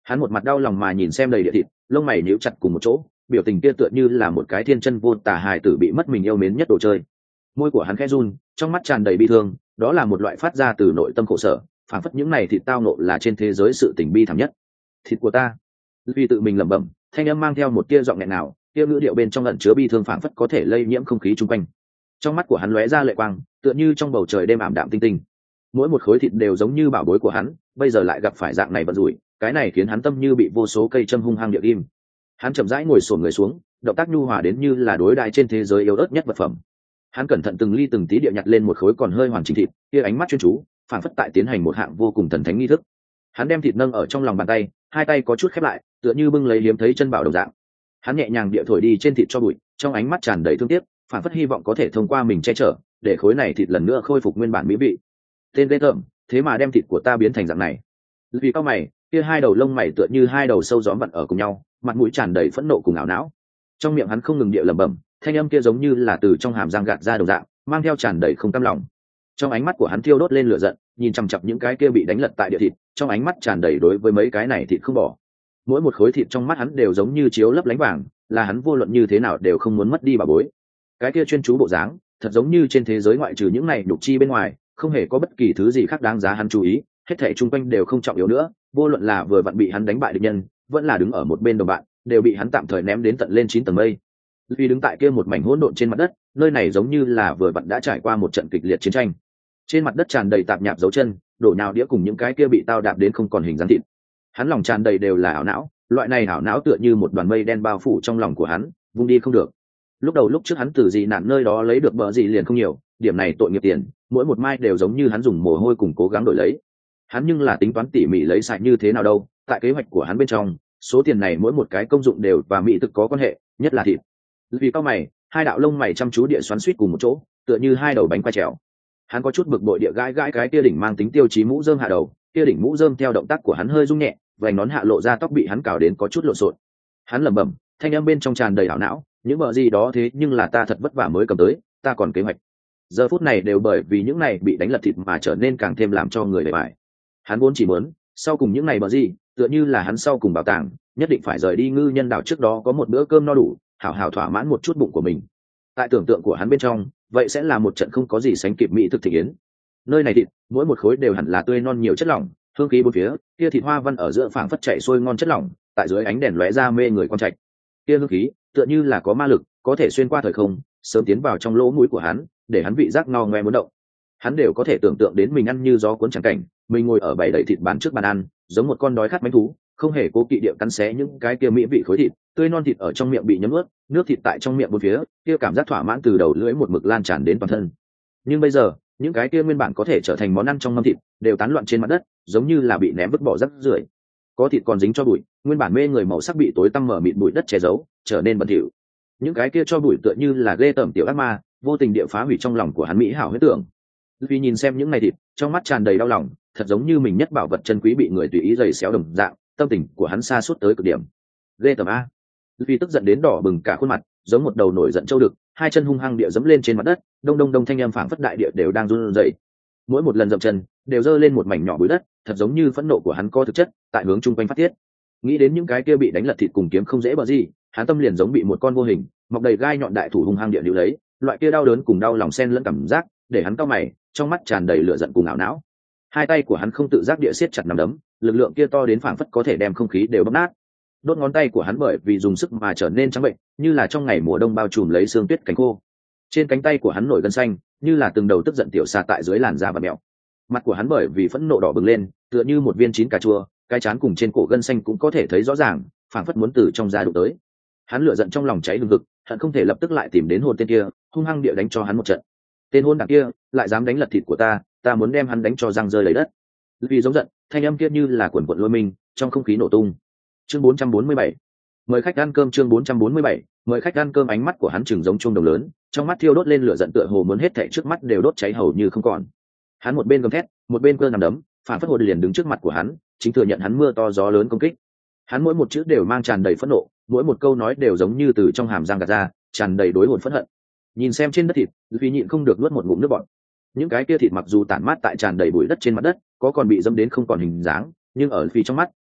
Speaker 1: Hắn một mặt đau lòng mà nhìn xem đầy địa thịt, lông mày nhíu chặt cùng một chỗ, biểu tình kia tựa như là một cái thiên chân vô tà hài tử bị mất mình yêu mến nhất đồ chơi. Môi của hắn khẽ run, trong mắt tràn đầy bi thương, đó là một loại phát ra từ nội tâm khổ sở, phản phất những này thịt tao nộ là trên thế giới sự tình bi thảm nhất. Thịt của ta. Vì tự mình lẩm bẩm, thanh âm mang theo một tia giọng nghẹn nào, tia ngữ điệu bên trong ẩn chứa bi thương phản phất có thể lây nhiễm không khí chung quanh. Trong mắt của hắn lóe ra lệ quang, tựa như trong bầu trời đêm ảm đạm tinh tinh. Mỗi một khối thịt đều giống như bảo bối của hắn, bây giờ lại gặp phải dạng này vận rủi, cái này khiến hắn tâm như bị vô số cây châm hung hăng địa kim. Hắn chậm rãi ngồi xổm người xuống, động tác nhu hòa đến như là đối đại trên thế giới yếu ớt nhất vật phẩm. Hắn cẩn thận từng ly từng tí địa nhặt lên một khối còn hơi hoàn chỉnh thịt, kia ánh mắt chuyên chú, phản phất tại tiến hành một hạng vô cùng thần thánh nghi thức. Hắn đem thịt nâng ở trong lòng bàn tay, hai tay có chút khép lại, tựa như bưng lấy hiếm thấy chân bảo đồng dạng. Hắn nhẹ nhàng địa thổi đi trên thịt cho bụi, trong ánh mắt tràn đầy thương tiếc, phản phất hy vọng có thể thông qua mình che chở, để khối này thịt lần nữa khôi phục nguyên bản mỹ vị. Tên ghê tởm, thế mà đem thịt của ta biến thành dạng này. Vì cao mày, kia hai đầu lông mày tựa như hai đầu sâu gióm vặn ở cùng nhau, mặt mũi tràn đầy phẫn nộ cùng ảo não. Trong miệng hắn không ngừng địa lẩm bẩm, thanh âm kia giống như là từ trong hàm răng gạt ra đồng dạng, mang theo tràn đầy không cam lòng. Trong ánh mắt của hắn thiêu đốt lên lửa giận, nhìn chằm chằm những cái kia bị đánh lật tại địa thịt, trong ánh mắt tràn đầy đối với mấy cái này thịt không bỏ. Mỗi một khối thịt trong mắt hắn đều giống như chiếu lấp lánh vàng, là hắn vô luận như thế nào đều không muốn mất đi bà bối. Cái kia chuyên chú bộ dáng, thật giống như trên thế giới ngoại trừ những này nhục chi bên ngoài, không hề có bất kỳ thứ gì khác đáng giá hắn chú ý, hết thảy chung quanh đều không trọng yếu nữa, vô luận là vừa vặn bị hắn đánh bại địch nhân, vẫn là đứng ở một bên đồng bạn, đều bị hắn tạm thời ném đến tận lên 9 tầng mây. Vì đứng tại kia một mảnh hỗn độn trên mặt đất, nơi này giống như là vừa vặn đã trải qua một trận kịch liệt chiến tranh. Trên mặt đất tràn đầy tạp nhạp dấu chân, đổ nhào đĩa cùng những cái kia bị tao đạp đến không còn hình dáng thịt. Hắn lòng tràn đầy đều là ảo não, loại này ảo não tựa như một đoàn mây đen bao phủ trong lòng của hắn, vung đi không được. Lúc trước hắn từ dị nạn nơi đó lấy được bờ gì liền không nhiều, điểm này tội nghiệp tiền, mỗi một mai đều giống như hắn dùng mồ hôi cùng cố gắng đổi lấy. Hắn nhưng là tính toán tỉ mỉ lấy xài như thế nào đâu, tại kế hoạch của hắn bên trong, số tiền này mỗi một cái công dụng đều và mỹ thực có quan hệ, nhất là thịt. Vì cao mày, hai đạo lông mày chăm chú địa xoắn suýt cùng một chỗ, tựa như hai đầu bánh quay trèo. Hắn có chút bực bội địa gãi gãi cái kia đỉnh mang tính tiêu chí mũ rơm hạ đầu, kia đỉnh mũ rơm theo động tác của hắn hơi rung nhẹ, vành nón hạ lộ ra tóc bị hắn cào đến có chút lộn xộn. Hắn lẩm bẩm, thanh âm bên trong tràn đầy ảo não, những bờ gì đó thế nhưng là ta thật vất vả mới cầm tới, ta còn kế hoạch. Giờ phút này đều bởi vì những này bị đánh lật thịt mà trở nên càng thêm làm cho người bề bại. Hắn vốn chỉ muốn, sau cùng những này bờ gì, tựa như là hắn sau cùng bảo tàng, nhất định phải rời đi ngư nhân đảo trước đó có một bữa cơm no đủ, hảo hảo thỏa mãn một chút bụng của mình. Tại tưởng tượng của hắn bên trong, vậy sẽ là một trận không có gì sánh kịp mỹ thực thị yến. Nơi này thịt, mỗi một khối đều hẳn là tươi non nhiều chất lỏng, hương khí bốn phía, kia thịt hoa văn ở giữa phảng phất chảy xuôi ngon chất lỏng, tại dưới ánh đèn lóe ra mê người quan trạch. Kia hương khí, tựa như là có ma lực, có thể xuyên qua thời không, sớm tiến vào trong lỗ mũi của hắn, để hắn vị giác ngao ngoe muốn động. Hắn đều có thể tưởng tượng đến mình ăn như gió cuốn chẳng cảnh, mình ngồi ở bầy đậy thịt bán trước bàn ăn, giống một con đói khát mãnh thú, không hề cố kỵ địa cắn xé những cái kia mỹ vị khối thịt, tươi non thịt ở trong miệng bị nhấm ướt, nước thịt tại trong miệng bốn phía, kia cảm giác thỏa mãn từ đầu lưỡi một mực lan tràn đến toàn thân. Nhưng bây giờ, những cái kia nguyên bản có thể trở thành món ăn trong mâm thịt, đều tán loạn trên mặt đất, giống như là bị ném vứt bỏ rác rưởi. Có thịt còn dính cho bụi, nguyên bản mê người màu sắc bị tối tăm mở mịt bụi đất che giấu, trở nên bẩn thỉu. Những cái kia cho bụi tựa như là ghê tởm tiểu ác ma, vô tình địa phá hủy trong lòng của hắn mỹ hảo huyết tưởng. Vì nhìn xem những này thịt, trong mắt tràn đầy đau lòng, thật giống như mình nhất bảo vật chân quý bị người tùy ý giày xéo đồng dạng, tâm tình của hắn sa sút tới cực điểm. Ghê tởm a! Vì tức giận đến đỏ bừng cả khuôn mặt, giống một đầu nổi giận trâu đực, hai chân hung hăng địa dẫm lên trên mặt đất, đông đông đông thanh âm phảng phất đại địa đều đang run rẩy. Mỗi một lần dậm chân, đều giơ lên một mảnh nhỏ bụi đất, thật giống như phẫn nộ của hắn có thực chất, tại hướng chung quanh phát tiết. Nghĩ đến những cái kia bị đánh lật thịt cùng kiếm không dễ bờ gì, hắn tâm liền giống bị một con vô hình, mọc đầy gai nhọn đại thủ hung hăng địa níu lấy, loại kia đau đớn cùng đau lòng xen lẫn cảm giác, để hắn cau mày, trong mắt tràn đầy lửa giận cùng ảo não. Hai tay của hắn không tự giác địa siết chặt nắm đấm, lực lượng kia to đến phảng phất có thể đem không khí đều bóp nát. Đốt ngón tay của hắn bởi vì dùng sức mà trở nên trắng bệnh, như là trong ngày mùa đông bao trùm lấy sương tuyết cánh khô. Trên cánh tay của hắn nổi gân xanh, như là từng đầu tức giận tiểu xà tại dưới làn da và mèo. Mặt của hắn bởi vì phẫn nộ đỏ bừng lên, tựa như một viên chín cà chua, cái trán cùng trên cổ gân xanh cũng có thể thấy rõ ràng, phảng phất muốn từ trong da đụng tới. Hắn lửa giận trong lòng cháy hừng hực, hận không thể lập tức lại tìm đến hồn tên kia, hung hăng địa đánh cho hắn một trận. Tên hôn đảng kia lại dám đánh lật thịt của ta, ta muốn đem hắn đánh cho răng rơi lấy đất. Vì giống giận, thanh âm kia như là quần quần lôi minh, trong không khí nổ tung. Chương 447. Mời khách ăn cơm. Chương 447. Mời khách ăn cơm. Ánh mắt của hắn trừng giống chuông đồng lớn, trong mắt thiêu đốt lên lửa giận tựa hồ muốn hết thảy trước mắt đều đốt cháy hầu như không còn. Hắn một bên gầm thét, một bên cơ nằm đấm, phản phất hồn liền đứng trước mặt của hắn, chính thừa nhận hắn mưa to gió lớn công kích. Hắn mỗi một chữ đều mang tràn đầy phẫn nộ, mỗi một câu nói đều giống như từ trong hàm răng gạt ra, tràn đầy đối hồn phẫn hận. Nhìn xem trên đất thịt, vì nhịn không được nuốt một ngụm nước bọt. Những cái kia thịt mặc dù tản mát tại tràn đầy bụi đất trên mặt đất, có còn bị dẫm đến không còn hình dáng, nhưng ở vì trong mắt,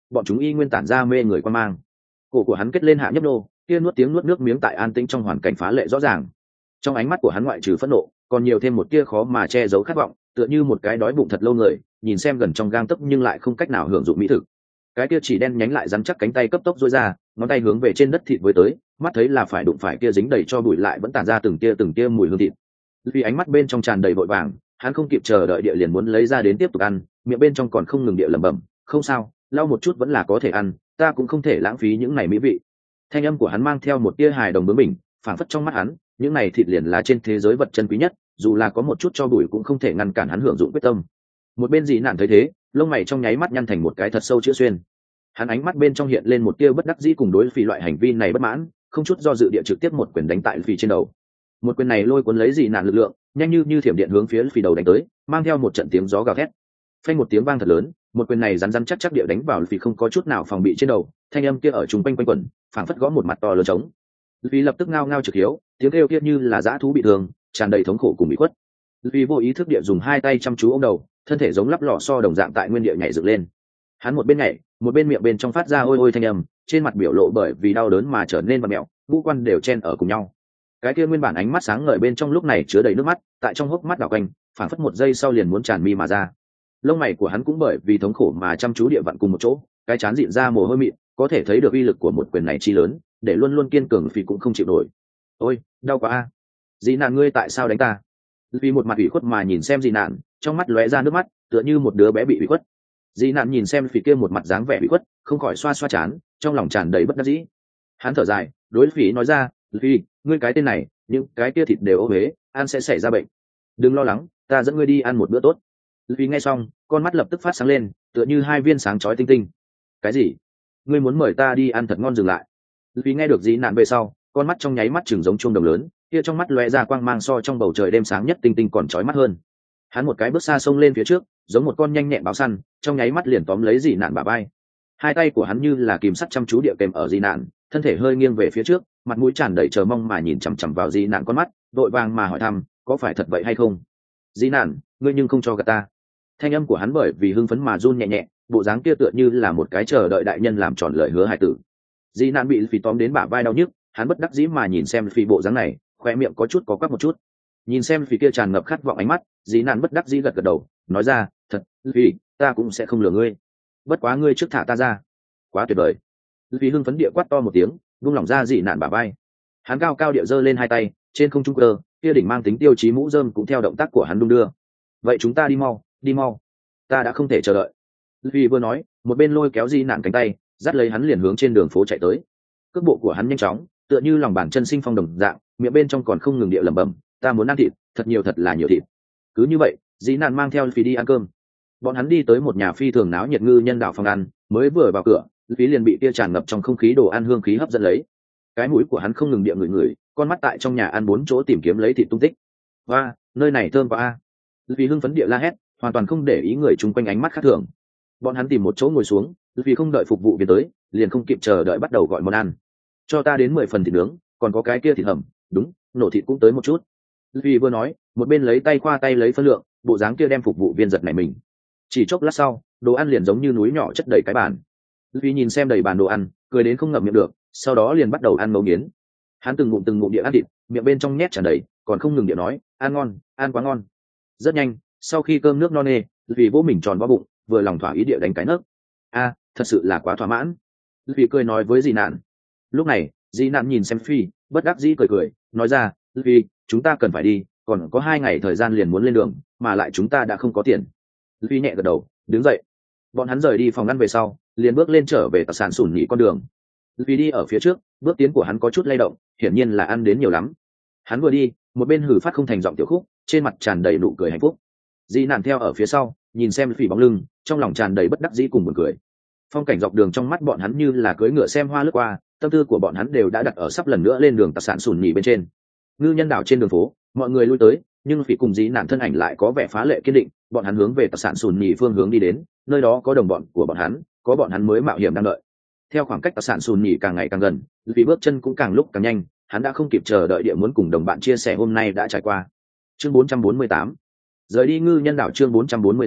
Speaker 1: bọn chúng y nguyên tản ra mê người quan mang. Cổ của hắn kết lên hạ nhấp nô, kia nuốt tiếng nuốt nước miếng tại an tĩnh trong hoàn cảnh phá lệ rõ ràng. Trong ánh mắt của hắn ngoại trừ phẫn nộ, còn nhiều thêm một tia khó mà che giấu khát vọng, tựa như một cái đói bụng thật lâu người, nhìn xem gần trong gang tấc nhưng lại không cách nào hưởng dụng mỹ thực. Cái kia chỉ đen nhánh lại rắn chắc cánh tay cấp tốc duỗi ra, ngón tay hướng về trên đất thịt với tới, mắt thấy là phải đụng phải kia dính đầy cho bụi lại vẫn tản ra từng tia mùi hương thịt. Vì ánh mắt bên trong tràn đầy vội vàng, hắn không kịp chờ đợi địa liền muốn lấy ra đến tiếp tục ăn, miệng bên trong còn không ngừng địa lẩm bẩm, không sao, lau một chút vẫn là có thể ăn, ta cũng không thể lãng phí những này mỹ vị. Thanh âm của hắn mang theo một tia hài đồng bướng bỉnh, phảng phất trong mắt hắn, những này thịt liền là trên thế giới vật chân quý nhất, dù là có một chút cho bụi cũng không thể ngăn cản hắn hưởng dụng quyết tâm. Một bên dị nạn thấy thế, lông mày trong nháy mắt nhăn thành một cái thật sâu chữ xuyên. Hắn ánh mắt bên trong hiện lên một tia bất đắc dĩ cùng đối phỉ loại hành vi này bất mãn, không chút do dự địa trực tiếp một quyền đánh tại phỉ trên đầu. Một quyền này lôi cuốn lấy dị nạn lực lượng, nhanh như thiểm điện hướng phía phỉ đầu đánh tới, mang theo một trận tiếng gió gào thét. Phanh một tiếng vang thật lớn, một quyền này rắn rắn chắc chắc địa đánh vào phỉ không có chút nào phòng bị trên đầu, thanh âm kia ở trung quanh quanh quẩn, phảng phất gõ một mặt to lớn trống. Phỉ lập tức ngao ngao trực hiếu, tiếng kêu kia như là dã thú bị thương, tràn đầy thống khổ cùng bị khuất. Phỉ vô ý thức địa dùng hai tay chăm chú ôm đầu, thân thể giống lắp lò xo đồng dạng tại nguyên địa nhảy dựng lên. Hắn một bên nhảy, một bên miệng bên trong phát ra ôi ôi thanh âm, trên mặt biểu lộ bởi vì đau đớn mà trở nên vặn mẹo, ngũ quan đều chen ở cùng nhau. Cái kia nguyên bản ánh mắt sáng ngời bên trong lúc này chứa đầy nước mắt, tại trong hốc mắt đảo quanh, phảng phất một giây sau liền muốn tràn mi mà ra. Lông mày của hắn cũng bởi vì thống khổ mà chăm chú địa vặn cùng một chỗ, cái trán dịn ra mồ hôi mịn, có thể thấy được uy lực của một quyền này chi lớn, để luôn luôn kiên cường vì cũng không chịu nổi. Ôi, đau quá a! Dị nạn ngươi tại sao đánh ta? Vì một mặt ủy khuất mà nhìn xem dị nạn, trong mắt lóe ra nước mắt, tựa như một đứa bé bị ủy khuất. Dị nạn nhìn xem phỉ kia một mặt dáng vẻ bị khuất, không khỏi xoa xoa chán, trong lòng tràn đầy bất đắc dĩ. Hắn thở dài, đối phỉ nói ra, phỉ, ngươi cái tên này, những cái kia thịt đều ô huế, ăn sẽ xảy ra bệnh. Đừng lo lắng, ta dẫn ngươi đi ăn một bữa tốt. Phỉ nghe xong, con mắt lập tức phát sáng lên, tựa như hai viên sáng chói tinh tinh. Cái gì? Ngươi muốn mời ta đi ăn thật ngon? Dừng lại. Phỉ nghe được dị nạn về sau, con mắt trong nháy mắt chừng giống chuông đồng lớn, kia trong mắt lóe ra quang mang so trong bầu trời đêm sáng nhất tinh tinh còn chói mắt hơn. Hắn một cái bước xa xông lên phía trước, giống một con nhanh nhẹn báo săn, trong nháy mắt liền tóm lấy dị nạn bả vai. Hai tay của hắn như là kìm sắt chăm chú địa kèm ở dị nạn, thân thể hơi nghiêng về phía trước, mặt mũi tràn đầy chờ mong mà nhìn chằm chằm vào dị nạn con mắt, đội vàng mà hỏi thăm, có phải thật vậy hay không? Dị nạn, ngươi nhưng không cho gạt ta. Thanh âm của hắn bởi vì hưng phấn mà run nhẹ nhẹ, bộ dáng kia tựa như là một cái chờ đợi đại nhân làm tròn lời hứa hải tử. Dị nạn bị phì tóm đến bả vai đau nhức, hắn bất đắc dĩ mà nhìn xem phì bộ dáng này, khoe miệng có chút có quắc một chút. Nhìn xem phì kia tràn ngập khát vọng ánh mắt, dị nạn bất đắc dĩ gật gật đầu, nói ra, thật, vì ta cũng sẽ không lừa ngươi, bất quá ngươi trước thả ta ra. Quá tuyệt vời. Vì hưng phấn địa quát to một tiếng, vung lỏng ra dị nạn bả vai. Hắn cao cao địa giơ lên hai tay, trên không trung cơ, kia đỉnh mang tính tiêu chí mũ rơm cũng theo động tác của hắn đung đưa. Vậy chúng ta đi mau, ta đã không thể chờ đợi. Vì vừa nói, một bên lôi kéo dị nạn cánh tay, dắt lấy hắn liền hướng trên đường phố chạy tới. Cước bộ của hắn nhanh chóng, tựa như lòng bàn chân sinh phong đồng dạng, miệng bên trong còn không ngừng địa lẩm bẩm, ta muốn ăn thịt, thật là nhiều thịt. Cứ như vậy, dị nạn mang theo Phi đi ăn cơm. Bọn hắn đi tới một nhà phi thường náo nhiệt ngư nhân đạo phòng ăn, mới vừa vào cửa, Phi liền bị kia tràn ngập trong không khí đồ ăn hương khí hấp dẫn lấy. Cái mũi của hắn không ngừng địa ngửi, con mắt tại trong nhà ăn bốn chỗ tìm kiếm lấy thịt tung tích. Và nơi này thơm quá a! Phi hưng phấn địa la hét, hoàn toàn không để ý người chung quanh ánh mắt khác thường. Bọn hắn tìm một chỗ ngồi xuống, Phi không đợi phục vụ viên tới, liền không kịp chờ đợi bắt đầu gọi món ăn. Cho ta đến 10 phần thịt nướng, còn có cái kia thịt hầm, đúng, nổ thịt cũng tới một chút. Phi vừa nói, một bên lấy tay khoa tay lấy phân lượng, bộ dáng kia đem phục vụ viên giật nảy mình. Chỉ chốc lát sau, đồ ăn liền giống như núi nhỏ chất đầy cái bàn. Phi nhìn xem đầy bàn đồ ăn, cười đến không ngậm miệng được, sau đó liền bắt đầu ăn ngấu nghiến. Hắn từng ngụm địa ăn thịt, miệng bên trong nhét tràn đầy, còn không ngừng địa nói, ăn ngon, ăn quá ngon. Rất nhanh, sau khi cơm nước no nê, Phi vỗ mình tròn vo bụng, vừa lòng thỏa ý địa đánh cái nấc. A, thật sự là quá thỏa mãn. Phi cười nói với dị nạn. Lúc này, dị nạn nhìn xem Phi, bất đắc dĩ cười, nói ra, Phi, chúng ta cần phải đi, còn có 2 ngày thời gian liền muốn lên đường, mà lại chúng ta đã không có tiền. Phi nhẹ gật đầu, đứng dậy. Bọn hắn rời đi phòng ăn về sau, liền bước lên trở về tạc sản sủn nhị con đường. Phi đi ở phía trước, bước tiến của hắn có chút lay động, hiển nhiên là ăn đến nhiều lắm. Hắn vừa đi, một bên hử phát không thành giọng tiểu khúc, trên mặt tràn đầy nụ cười hạnh phúc. Dị nạn theo ở phía sau, nhìn xem Phi bóng lưng, trong lòng tràn đầy bất đắc dĩ cùng buồn cười. Phong cảnh dọc đường trong mắt bọn hắn như là cưỡi ngựa xem hoa lướt qua, tâm tư của bọn hắn đều đã đặt ở sắp lần nữa lên đường tạc sản sủn nhị bên trên. Ngư nhân đảo trên đường phố, mọi người lui tới, nhưng Phi cùng dị nạn thân ảnh lại có vẻ phá lệ kiên định. Bọn hắn hướng về tạc sản sùn nhì phương hướng đi đến, nơi đó có đồng bọn của bọn hắn, có bọn hắn mới mạo hiểm đang đợi. Theo khoảng cách tạc sản sùn nhì càng ngày càng gần, vì bước chân cũng càng lúc càng nhanh, hắn đã không kịp chờ đợi địa muốn cùng đồng bạn chia sẻ hôm nay đã trải qua. Chương 448, rời đi ngư nhân đảo. Chương 448,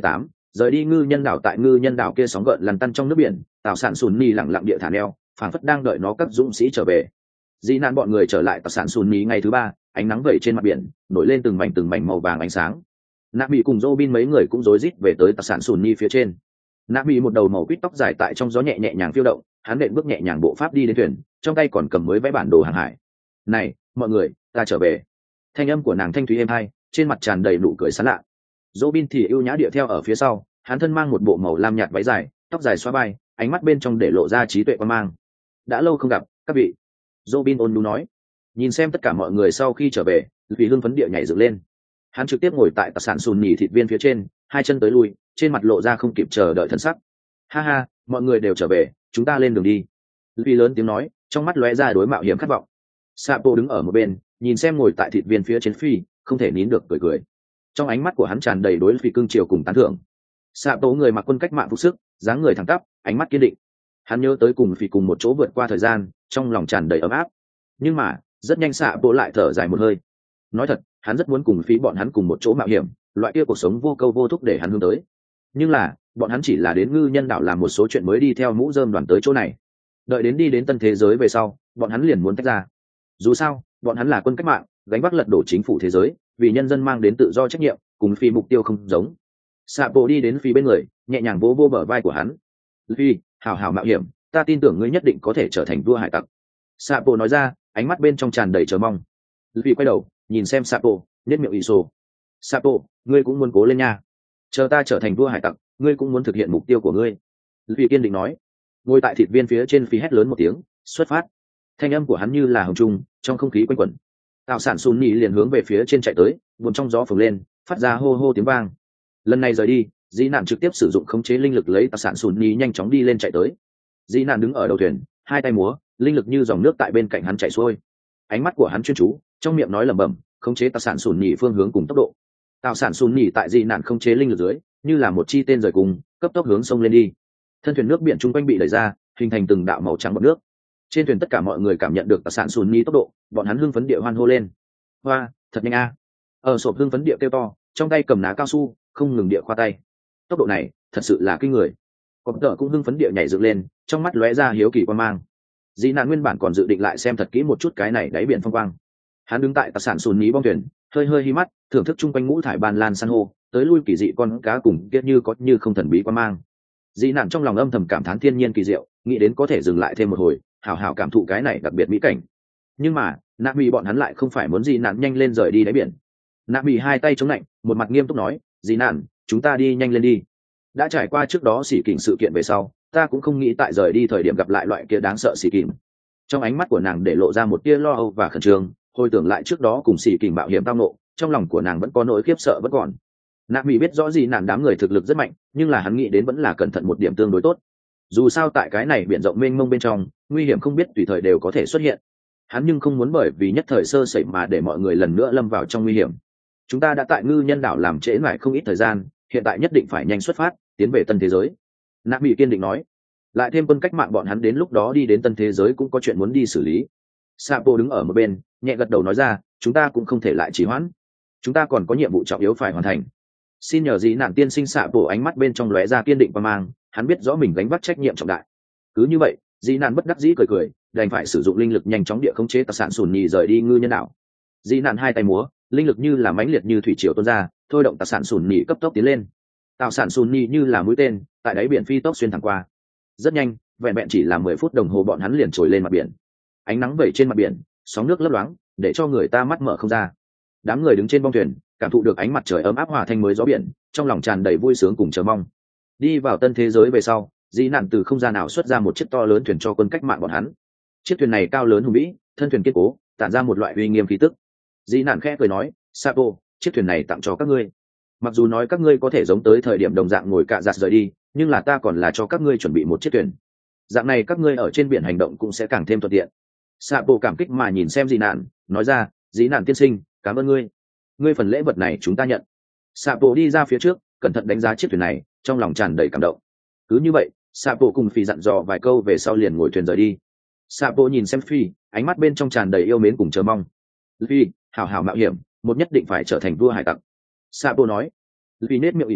Speaker 1: Rời đi ngư nhân đảo, tại ngư nhân đảo kia sóng gợn lăn tăn trong nước biển, tàu sản sùn ni lẳng lặng địa thả neo, phảng phất đang đợi nó các dũng sĩ trở về. Dị nạn bọn người trở lại tàu sản sùn ni ngày thứ ba, ánh nắng vẩy trên mặt biển, nổi lên từng mảnh màu vàng ánh sáng. Nạp bị cùng Robin mấy người cũng rối rít về tới tàu sản sùn ni phía trên. Nạp bị một đầu màu quýt tóc dài tại trong gió nhẹ nhàng phiêu động, hắn nện bước nhẹ nhàng bộ pháp đi đến thuyền, trong tay còn cầm mới vẽ bản đồ hàng hải. Này, mọi người, ta trở về. Thanh âm của nàng thanh thúy êm hai, trên mặt tràn đầy nụ cười sán lạ. Robin thì ưu nhã điệu theo ở phía sau, hắn thân mang một bộ màu lam nhạt váy dài, tóc dài xóa vai, ánh mắt bên trong để lộ ra trí tuệ quan mang. Đã lâu không gặp, các vị. Robin ôn nhu nói. Nhìn xem tất cả mọi người sau khi trở về, vì hưng phấn địa nhảy dựng lên. Hắn trực tiếp ngồi tại tạc sản sùn nhì thịt viên phía trên, hai chân tới lui, trên mặt lộ ra không kịp chờ đợi thân sắc. Ha ha, mọi người đều trở về, chúng ta lên đường đi. Vì lớn tiếng nói, trong mắt lóe ra đối mạo hiểm khát vọng. Sapo đứng ở một bên, nhìn xem ngồi tại thịt viên phía trên Phi, không thể nín được cười. Trong ánh mắt của hắn tràn đầy đối Phi cưng chiều cùng tán thưởng. Sapo người mặc quân cách mạng phục sức, dáng người thẳng tắp, ánh mắt kiên định. Hắn nhớ tới cùng Phi cùng một chỗ vượt qua thời gian, trong lòng tràn đầy ấm áp. Nhưng mà, rất nhanh Sapo lại thở dài một hơi. Nói thật, hắn rất muốn cùng Phi bọn hắn cùng một chỗ mạo hiểm, loại kia cuộc sống vô câu vô thúc để hắn hướng tới. Nhưng là, bọn hắn chỉ là đến ngư nhân đảo làm một số chuyện mới đi theo mũ rơm đoàn tới chỗ này. Đợi đến đi đến tân thế giới về sau, bọn hắn liền muốn tách ra. Dù sao, bọn hắn là quân cách mạng, gánh vác lật đổ chính phủ thế giới, vì nhân dân mang đến tự do trách nhiệm, cùng Phi mục tiêu không giống. Sapo đi đến Phi bên người, nhẹ nhàng vỗ bờ vai của hắn. Phi, hào hào mạo hiểm, ta tin tưởng ngươi nhất định có thể trở thành vua hải tặc. Sapo nói ra, ánh mắt bên trong tràn đầy chờ mong. Phi quay đầu, nhìn xem Sapo, nhếch miệng ỷ sổ. Sapo, ngươi cũng muốn cố lên nha. Chờ ta trở thành vua hải tặc, ngươi cũng muốn thực hiện mục tiêu của ngươi. Phi kiên định nói. Ngồi tại thịt viên phía trên, Phi hét lớn một tiếng, xuất phát. Thanh âm của hắn như là hồng trung, trong không khí quanh quẩn. Tạo sản Sun Nhi liền hướng về phía trên chạy tới, buồn trong gió phồng lên, phát ra hô hô tiếng vang. Lần này rời đi, Di Nạn trực tiếp sử dụng khống chế linh lực lấy Tạo sản Sun Nhi nhanh chóng đi lên chạy tới. Di Nạn đứng ở đầu thuyền, hai tay múa, linh lực như dòng nước tại bên cạnh hắn chạy xuôi. Ánh mắt của hắn chuyên chú, trong miệng nói lẩm bẩm, khống chế Tạo sản Sun Nhi phương hướng cùng tốc độ. Tạo sản Sun Nhi tại Di Nạn khống chế linh lực dưới, như là một chi tên rời cùng, cấp tốc hướng sông lên đi. Thân thuyền nước biển chung quanh bị đẩy ra, hình thành từng đạo màu trắng bọt nước. Trên thuyền tất cả mọi người cảm nhận được Tạo sản Sun Nhi tốc độ, bọn hắn hưng phấn địa hoan hô lên. Hoa, thật nhanh a! Ở sộp hưng phấn địa kêu to, trong tay cầm ná cao su, không ngừng địa khoa tay. Tốc độ này, thật sự là kinh người. Cọp tợ cũng hưng phấn địa nhảy dựng lên, trong mắt lóe ra hiếu kỳ quan mang. Dị Nạn nguyên bản còn dự định lại xem thật kỹ một chút cái này đáy biển phong quang. Hắn đứng tại Tạo sản Sun Nhi bong thuyền, hơi hí mắt, thưởng thức chung quanh ngũ thải ban lan san hô, tới lui kỳ dị con cá cùng kiết như có như không thần bí quan mang. Dị Nạn trong lòng âm thầm cảm thán thiên nhiên kỳ diệu, nghĩ đến có thể dừng lại thêm một hồi, hào hào cảm thụ cái này đặc biệt mỹ cảnh. Nhưng mà, Nạp Bị bọn hắn lại không phải muốn Dị Nạn nhanh lên rời đi đáy biển. Nạp Bị hai tay chống lạnh, một mặt nghiêm túc nói, Dị Nạn, chúng ta đi nhanh lên đi. Đã trải qua trước đó xỉ kình sự kiện về sau, ta cũng không nghĩ tại rời đi thời điểm gặp lại loại kia đáng sợ xỉ kình. Trong ánh mắt của nàng để lộ ra một tia lo âu và khẩn trương, hồi tưởng lại trước đó cùng xỉ kình mạo hiểm tao nộ, trong lòng của nàng vẫn có nỗi khiếp sợ vẫn còn. Nạp Bị biết rõ Dị Nạn đám người thực lực rất mạnh, nhưng là hắn nghĩ đến vẫn là cẩn thận một điểm tương đối tốt. Dù sao tại cái này biển rộng mênh mông bên trong, nguy hiểm không biết tùy thời đều có thể xuất hiện. Hắn nhưng không muốn bởi vì nhất thời sơ sẩy mà để mọi người lần nữa lâm vào trong nguy hiểm. Chúng ta đã tại ngư nhân đảo làm trễ mãi không ít thời gian, hiện tại nhất định phải nhanh xuất phát, tiến về tân thế giới. Nạp Bị kiên định nói. Lại thêm quân cách mạng bọn hắn đến lúc đó đi đến tân thế giới cũng có chuyện muốn đi xử lý. Sapo đứng ở một bên, nhẹ gật đầu nói ra, chúng ta cũng không thể lại trì hoãn. Chúng ta còn có nhiệm vụ trọng yếu phải hoàn thành. Xin nhờ Dị Nạn tiên sinh. Sapo ánh mắt bên trong lóe ra kiên định và mang, hắn biết rõ mình gánh vác trách nhiệm trọng đại. Cứ như vậy, Dị Nạn bất đắc dĩ cười, đành phải sử dụng linh lực nhanh chóng địa khống chế Tạo sản Sun Nhi rời đi ngư nhân đảo. Dị Nạn hai tay múa, linh lực như là mãnh liệt như thủy triều tuôn ra, thôi động Tạo sản Sun Nhi cấp tốc tiến lên. Tạo sản Sun Nhi như là mũi tên, tại đáy biển phi tốc xuyên thẳng qua. Rất nhanh, vẹn vẹn chỉ là 10 phút đồng hồ bọn hắn liền trồi lên mặt biển. Ánh nắng vẩy trên mặt biển, sóng nước lấp loáng, để cho người ta mắt mở không ra. Đám người đứng trên bong thuyền, cảm thụ được ánh mặt trời ấm áp hòa thanh mới gió biển, trong lòng tràn đầy vui sướng cùng chờ mong. Đi vào tân thế giới về sau, Dị Nạn từ không gian nào xuất ra một chiếc to lớn thuyền cho quân cách mạng bọn hắn. Chiếc thuyền này cao lớn hùng vĩ, thân thuyền kiên cố, tản ra một loại uy nghiêm khí tức. Dị Nạn khẽ cười nói, Sapo, chiếc thuyền này tặng cho các ngươi. Mặc dù nói các ngươi có thể giống tới thời điểm đồng dạng ngồi cạ giặt rời đi, nhưng là ta còn là cho các ngươi chuẩn bị một chiếc thuyền. Dạng này các ngươi ở trên biển hành động cũng sẽ càng thêm thuận tiện. Sapo cảm kích mà nhìn xem Dị Nạn, nói ra, Dị Nạn tiên sinh, cảm ơn ngươi. Ngươi phần lễ vật này chúng ta nhận. Sapo đi ra phía trước, cẩn thận đánh giá chiếc thuyền này, trong lòng tràn đầy cảm động. Cứ như vậy, Sapo cùng Phi dặn dò vài câu về sau liền ngồi thuyền rời đi. Sapo nhìn xem Phi, ánh mắt bên trong tràn đầy yêu mến cùng chờ mong. Phi, hảo hảo mạo hiểm, một nhất định phải trở thành vua hải tặc. Sapo nói. Phi nết miệng ỷ sổ,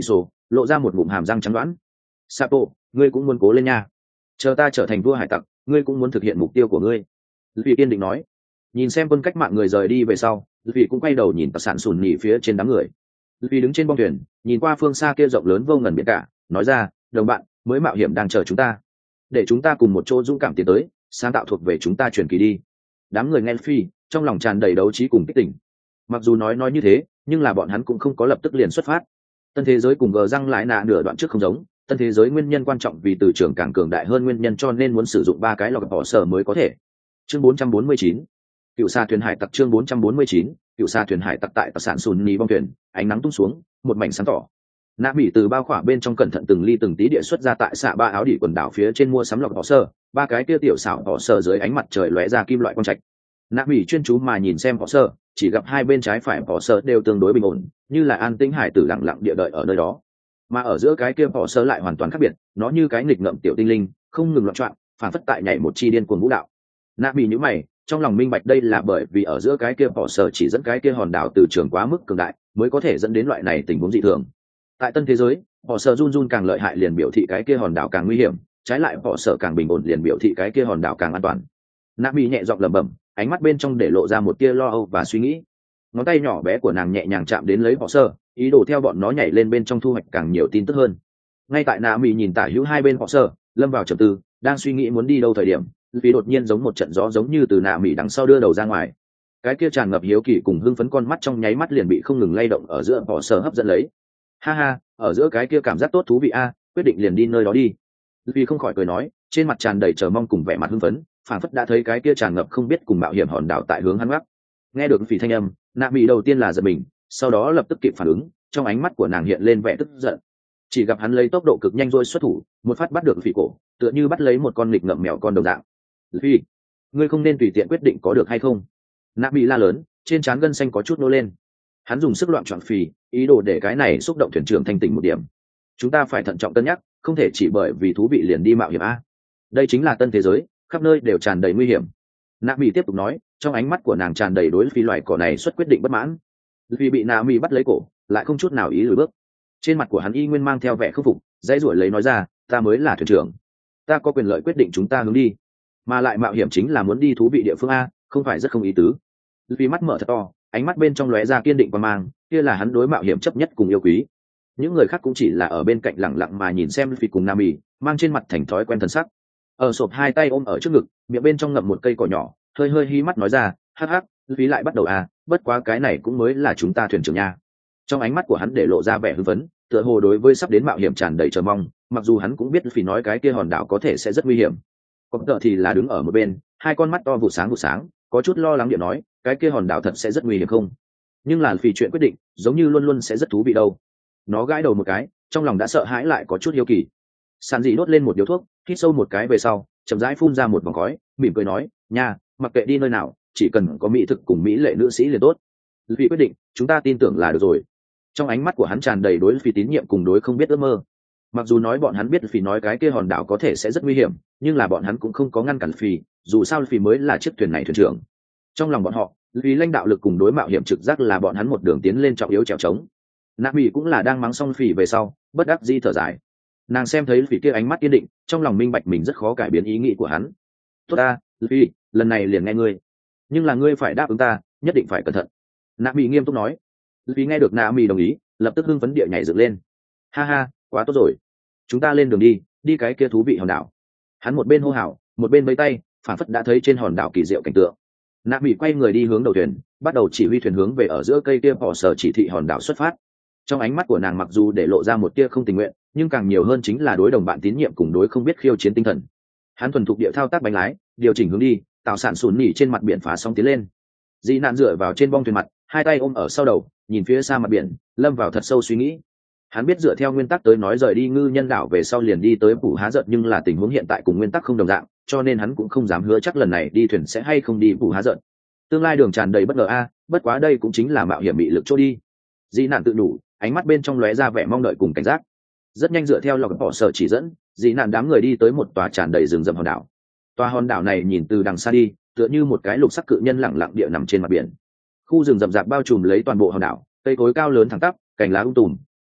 Speaker 1: lộ ra một ngụm hàm răng trắng đoán. Sapo, ngươi cũng muốn cố lên nha, chờ ta trở thành vua hải tặc ngươi cũng muốn thực hiện mục tiêu của ngươi, Luffy kiên định nói. Nhìn xem quân cách mạng người rời đi về sau, Luffy cũng quay đầu nhìn tặc sản sùn nhỉ phía trên đám người. Luffy đứng trên bong thuyền, nhìn qua phương xa kia rộng lớn vô ngần biển cả, nói ra, đồng bạn, mới mạo hiểm đang chờ chúng ta, để chúng ta cùng một chỗ dũng cảm tiến tới, sáng tạo thuộc về chúng ta truyền kỳ đi. Đám người nghe Luffy, trong lòng tràn đầy đấu trí cùng kích tỉnh. Mặc dù nói như thế, nhưng là bọn hắn cũng không có lập tức liền xuất phát. Tân thế giới cùng gờ răng lại nạ nửa đoạn trước không giống, tân thế giới nguyên nhân quan trọng vì từ trường càng cường đại hơn nguyên nhân cho nên muốn sử dụng 3 cái lò bỏ sở mới có thể. Chương 449, cựu xa thuyền hải tặc. Chương 449, cựu xa thuyền hải tặc. Tại tặc sản sùn nhì bong thuyền, ánh nắng tung xuống, một mảnh sáng tỏ. Nạ Mỹ từ bao khỏa bên trong cẩn thận từng ly từng tí địa xuất ra tại xạ ba áo đỉ quần đảo phía trên mua sắm lọc bỏ sơ, 3 cái kia tiểu xảo bỏ sơ dưới ánh mặt trời lóe ra kim loại quang trạch. Nạ Mỹ chuyên chú mà nhìn xem bỏ sơ, chỉ gặp hai bên trái phải bỏ sơ đều tương đối bình ổn, như là an tĩnh hải tử lặng lặng địa đợi ở nơi đó. Mà ở giữa cái kia bỏ sơ lại hoàn toàn khác biệt, nó như cái nghịch ngợm tiểu tinh linh, không ngừng loạn choạng, phản phất tại nhảy một chi điên cuồng vũ đạo. Nạ Mỹ nhíu mày, trong lòng minh bạch đây là bởi vì ở giữa cái kia bỏ sơ chỉ dẫn cái kia hòn đảo từ trường quá mức cường đại, mới có thể dẫn đến loại này tình huống dị thường. Tại tân thế giới, bỏ sơ run run càng lợi hại liền biểu thị cái kia hòn đảo càng nguy hiểm, trái lại bỏ sơ càng bình ổn liền biểu thị cái kia hòn đảo càng an toàn. Nạ Mỹ nhẹ giọng lẩm bẩm, ánh mắt bên trong để lộ ra một tia lo âu và suy nghĩ. Ngón tay nhỏ bé của nàng nhẹ nhàng chạm đến lấy bỏ sơ, ý đồ theo bọn nó nhảy lên bên trong thu hoạch càng nhiều tin tức hơn. Ngay tại Nạ Mỹ nhìn tả hữu hai bên bỏ sơ, lâm vào trầm tư, đang suy nghĩ muốn đi đâu thời điểm, vì đột nhiên giống một trận gió giống như từ Nạ Mỹ đằng sau đưa đầu ra ngoài. Cái kia tràn ngập hiếu kỳ cùng hưng phấn con mắt trong nháy mắt liền bị không ngừng lay động ở giữa bỏ sơ hấp dẫn lấy. Ha ha, ở giữa cái kia cảm giác tốt thú vị a, quyết định liền đi nơi đó đi. Vì không khỏi cười nói, trên mặt tràn đầy chờ mong cùng vẻ mặt hưng phấn, phảng phất đã thấy cái kia tràn ngập không biết cùng mạo hiểm hòn đảo tại hướng hắn gác. Nghe được Phỉ thanh âm, Nạ Mỹ đầu tiên là giật mình, sau đó lập tức kịp phản ứng, trong ánh mắt của nàng hiện lên vẻ tức giận. Chỉ gặp hắn lấy tốc độ cực nhanh rồi xuất thủ, một phát bắt được Phỉ cổ, tựa như bắt lấy một con nghịch ngợm mèo con đồng dạng. Phỉ, ngươi không nên tùy tiện quyết định có được hay không? Nạ Mỹ la lớn, trên trán gân xanh có chút nô lên. Hắn dùng sức loạn trọn Phỉ, ý đồ để cái này xúc động thuyền trưởng thanh tỉnh một điểm. Chúng ta phải thận trọng cân nhắc, không thể chỉ bởi vì thú vị liền đi mạo hiểm a. Đây chính là tân thế giới, khắp nơi đều tràn đầy nguy hiểm. Nạ Mỹ tiếp tục nói, trong ánh mắt của nàng tràn đầy đối Phi loài cỏ này xuất quyết định bất mãn. Vì bị Nạ Mỹ bắt lấy cổ, lại không chút nào ý lùi bước. Trên mặt của hắn y nguyên mang theo vẻ khâm phục, dãy ruổi lấy nói ra, ta mới là thuyền trưởng, ta có quyền lợi quyết định chúng ta hướng đi, mà lại mạo hiểm chính là muốn đi thú vị địa phương a, không phải rất không ý tứ. Vì mắt mở thật to, ánh mắt bên trong lóe ra kiên định và mang, kia là hắn đối mạo hiểm chấp nhất cùng yêu quý. Những người khác cũng chỉ là ở bên cạnh lặng lặng mà nhìn xem Phi cùng Nạ Mỹ, mang trên mặt thành thói quen thần sắc. Ở sộp hai tay ôm ở trước ngực, miệng bên trong ngậm một cây cỏ nhỏ, hơi hơi hí mắt nói ra, hắc hắc, Phí lại bắt đầu à, bất quá cái này cũng mới là chúng ta thuyền trưởng nha. Trong ánh mắt của hắn để lộ ra vẻ hưng phấn, tựa hồ đối với sắp đến mạo hiểm tràn đầy chờ mong, mặc dù hắn cũng biết Phí nói cái kia hòn đảo có thể sẽ rất nguy hiểm. Còn tợ thì là đứng ở một bên, hai con mắt to vụ sáng, có chút lo lắng điện nói, cái kia hòn đảo thật sẽ rất nguy hiểm không? Nhưng là Phí chuyện quyết định, giống như luôn luôn sẽ rất thú vị đâu. Nó gãi đầu một cái, trong lòng đã sợ hãi lại có chút hiếu kỳ. Sàn dị đốt lên một điếu thuốc, hít sâu một cái về sau, chậm rãi phun ra một vòng khói, mỉm cười nói, nha, mặc kệ đi nơi nào, chỉ cần có mỹ thực cùng mỹ lệ nữ sĩ liền tốt. Vì quyết định, chúng ta tin tưởng là được rồi. Trong ánh mắt của hắn tràn đầy đối Phi tín nhiệm cùng đối không biết ước mơ. Mặc dù nói bọn hắn biết Phi nói cái kia hòn đảo có thể sẽ rất nguy hiểm, nhưng là bọn hắn cũng không có ngăn cản Phi, dù sao Phi mới là chiếc thuyền này thuyền trưởng. Trong lòng bọn họ, vì lãnh đạo lực cùng đối mạo hiểm trực giác là bọn hắn một đường tiến lên trọng yếu trèo trống. Nạ Mỹ cũng là đang mắng xong Phi về sau, bất đắc dĩ thở dài. Nàng xem thấy Phi kia ánh mắt kiên định, trong lòng minh bạch mình rất khó cải biến ý nghĩ của hắn. Tốt ta, Phi, lần này liền nghe ngươi, nhưng là ngươi phải đáp ứng ta, nhất định phải cẩn thận. Nạ Mỹ nghiêm túc nói. Vì nghe được Nạ Mỹ đồng ý, lập tức hưng phấn địa nhảy dựng lên. Ha ha, quá tốt rồi, chúng ta lên đường đi cái kia thú vị hòn đảo. Hắn một bên hô hào, một bên vẫy tay, phản phất đã thấy trên hòn đảo kỳ diệu cảnh tượng. Nạ Mỹ quay người đi hướng đầu thuyền, bắt đầu chỉ huy thuyền hướng về ở giữa cây kia bỏ sở chỉ thị hòn đảo xuất phát. Trong ánh mắt của nàng mặc dù để lộ ra một tia không tình nguyện, nhưng càng nhiều hơn chính là đối đồng bạn tín nhiệm cùng đối không biết khiêu chiến tinh thần. Hắn thuần thục địa thao tác bánh lái, điều chỉnh hướng đi, tạo sản sùn nỉ trên mặt biển phá sóng tiến lên. Dị nạn dựa vào trên bong thuyền mặt, hai tay ôm ở sau đầu, nhìn phía xa mặt biển, lâm vào thật sâu suy nghĩ. Hắn biết dựa theo nguyên tắc tới nói rời đi ngư nhân đảo về sau liền đi tới Phủ Há Giận, nhưng là tình huống hiện tại cùng nguyên tắc không đồng dạng, cho nên hắn cũng không dám hứa chắc lần này đi thuyền sẽ hay không đi Phủ Há Giận. Tương lai đường tràn đầy bất ngờ a, bất quá đây cũng chính là mạo hiểm bị lực trôi đi. Dị nạn tự đủ, ánh mắt bên trong lóe ra vẻ mong đợi cùng cảnh giác. Rất nhanh dựa theo lọc bỏ sở chỉ dẫn, dị nạn đám người đi tới một tòa tràn đầy rừng rậm hòn đảo. Tòa hòn đảo này nhìn từ đằng xa đi, tựa như một cái lục sắc cự nhân lẳng lặng địa nằm trên mặt biển. Khu rừng rậm rạp bao trùm lấy toàn bộ hòn đảo, cây cối cao lớn thẳng tắp, cành lá tùm,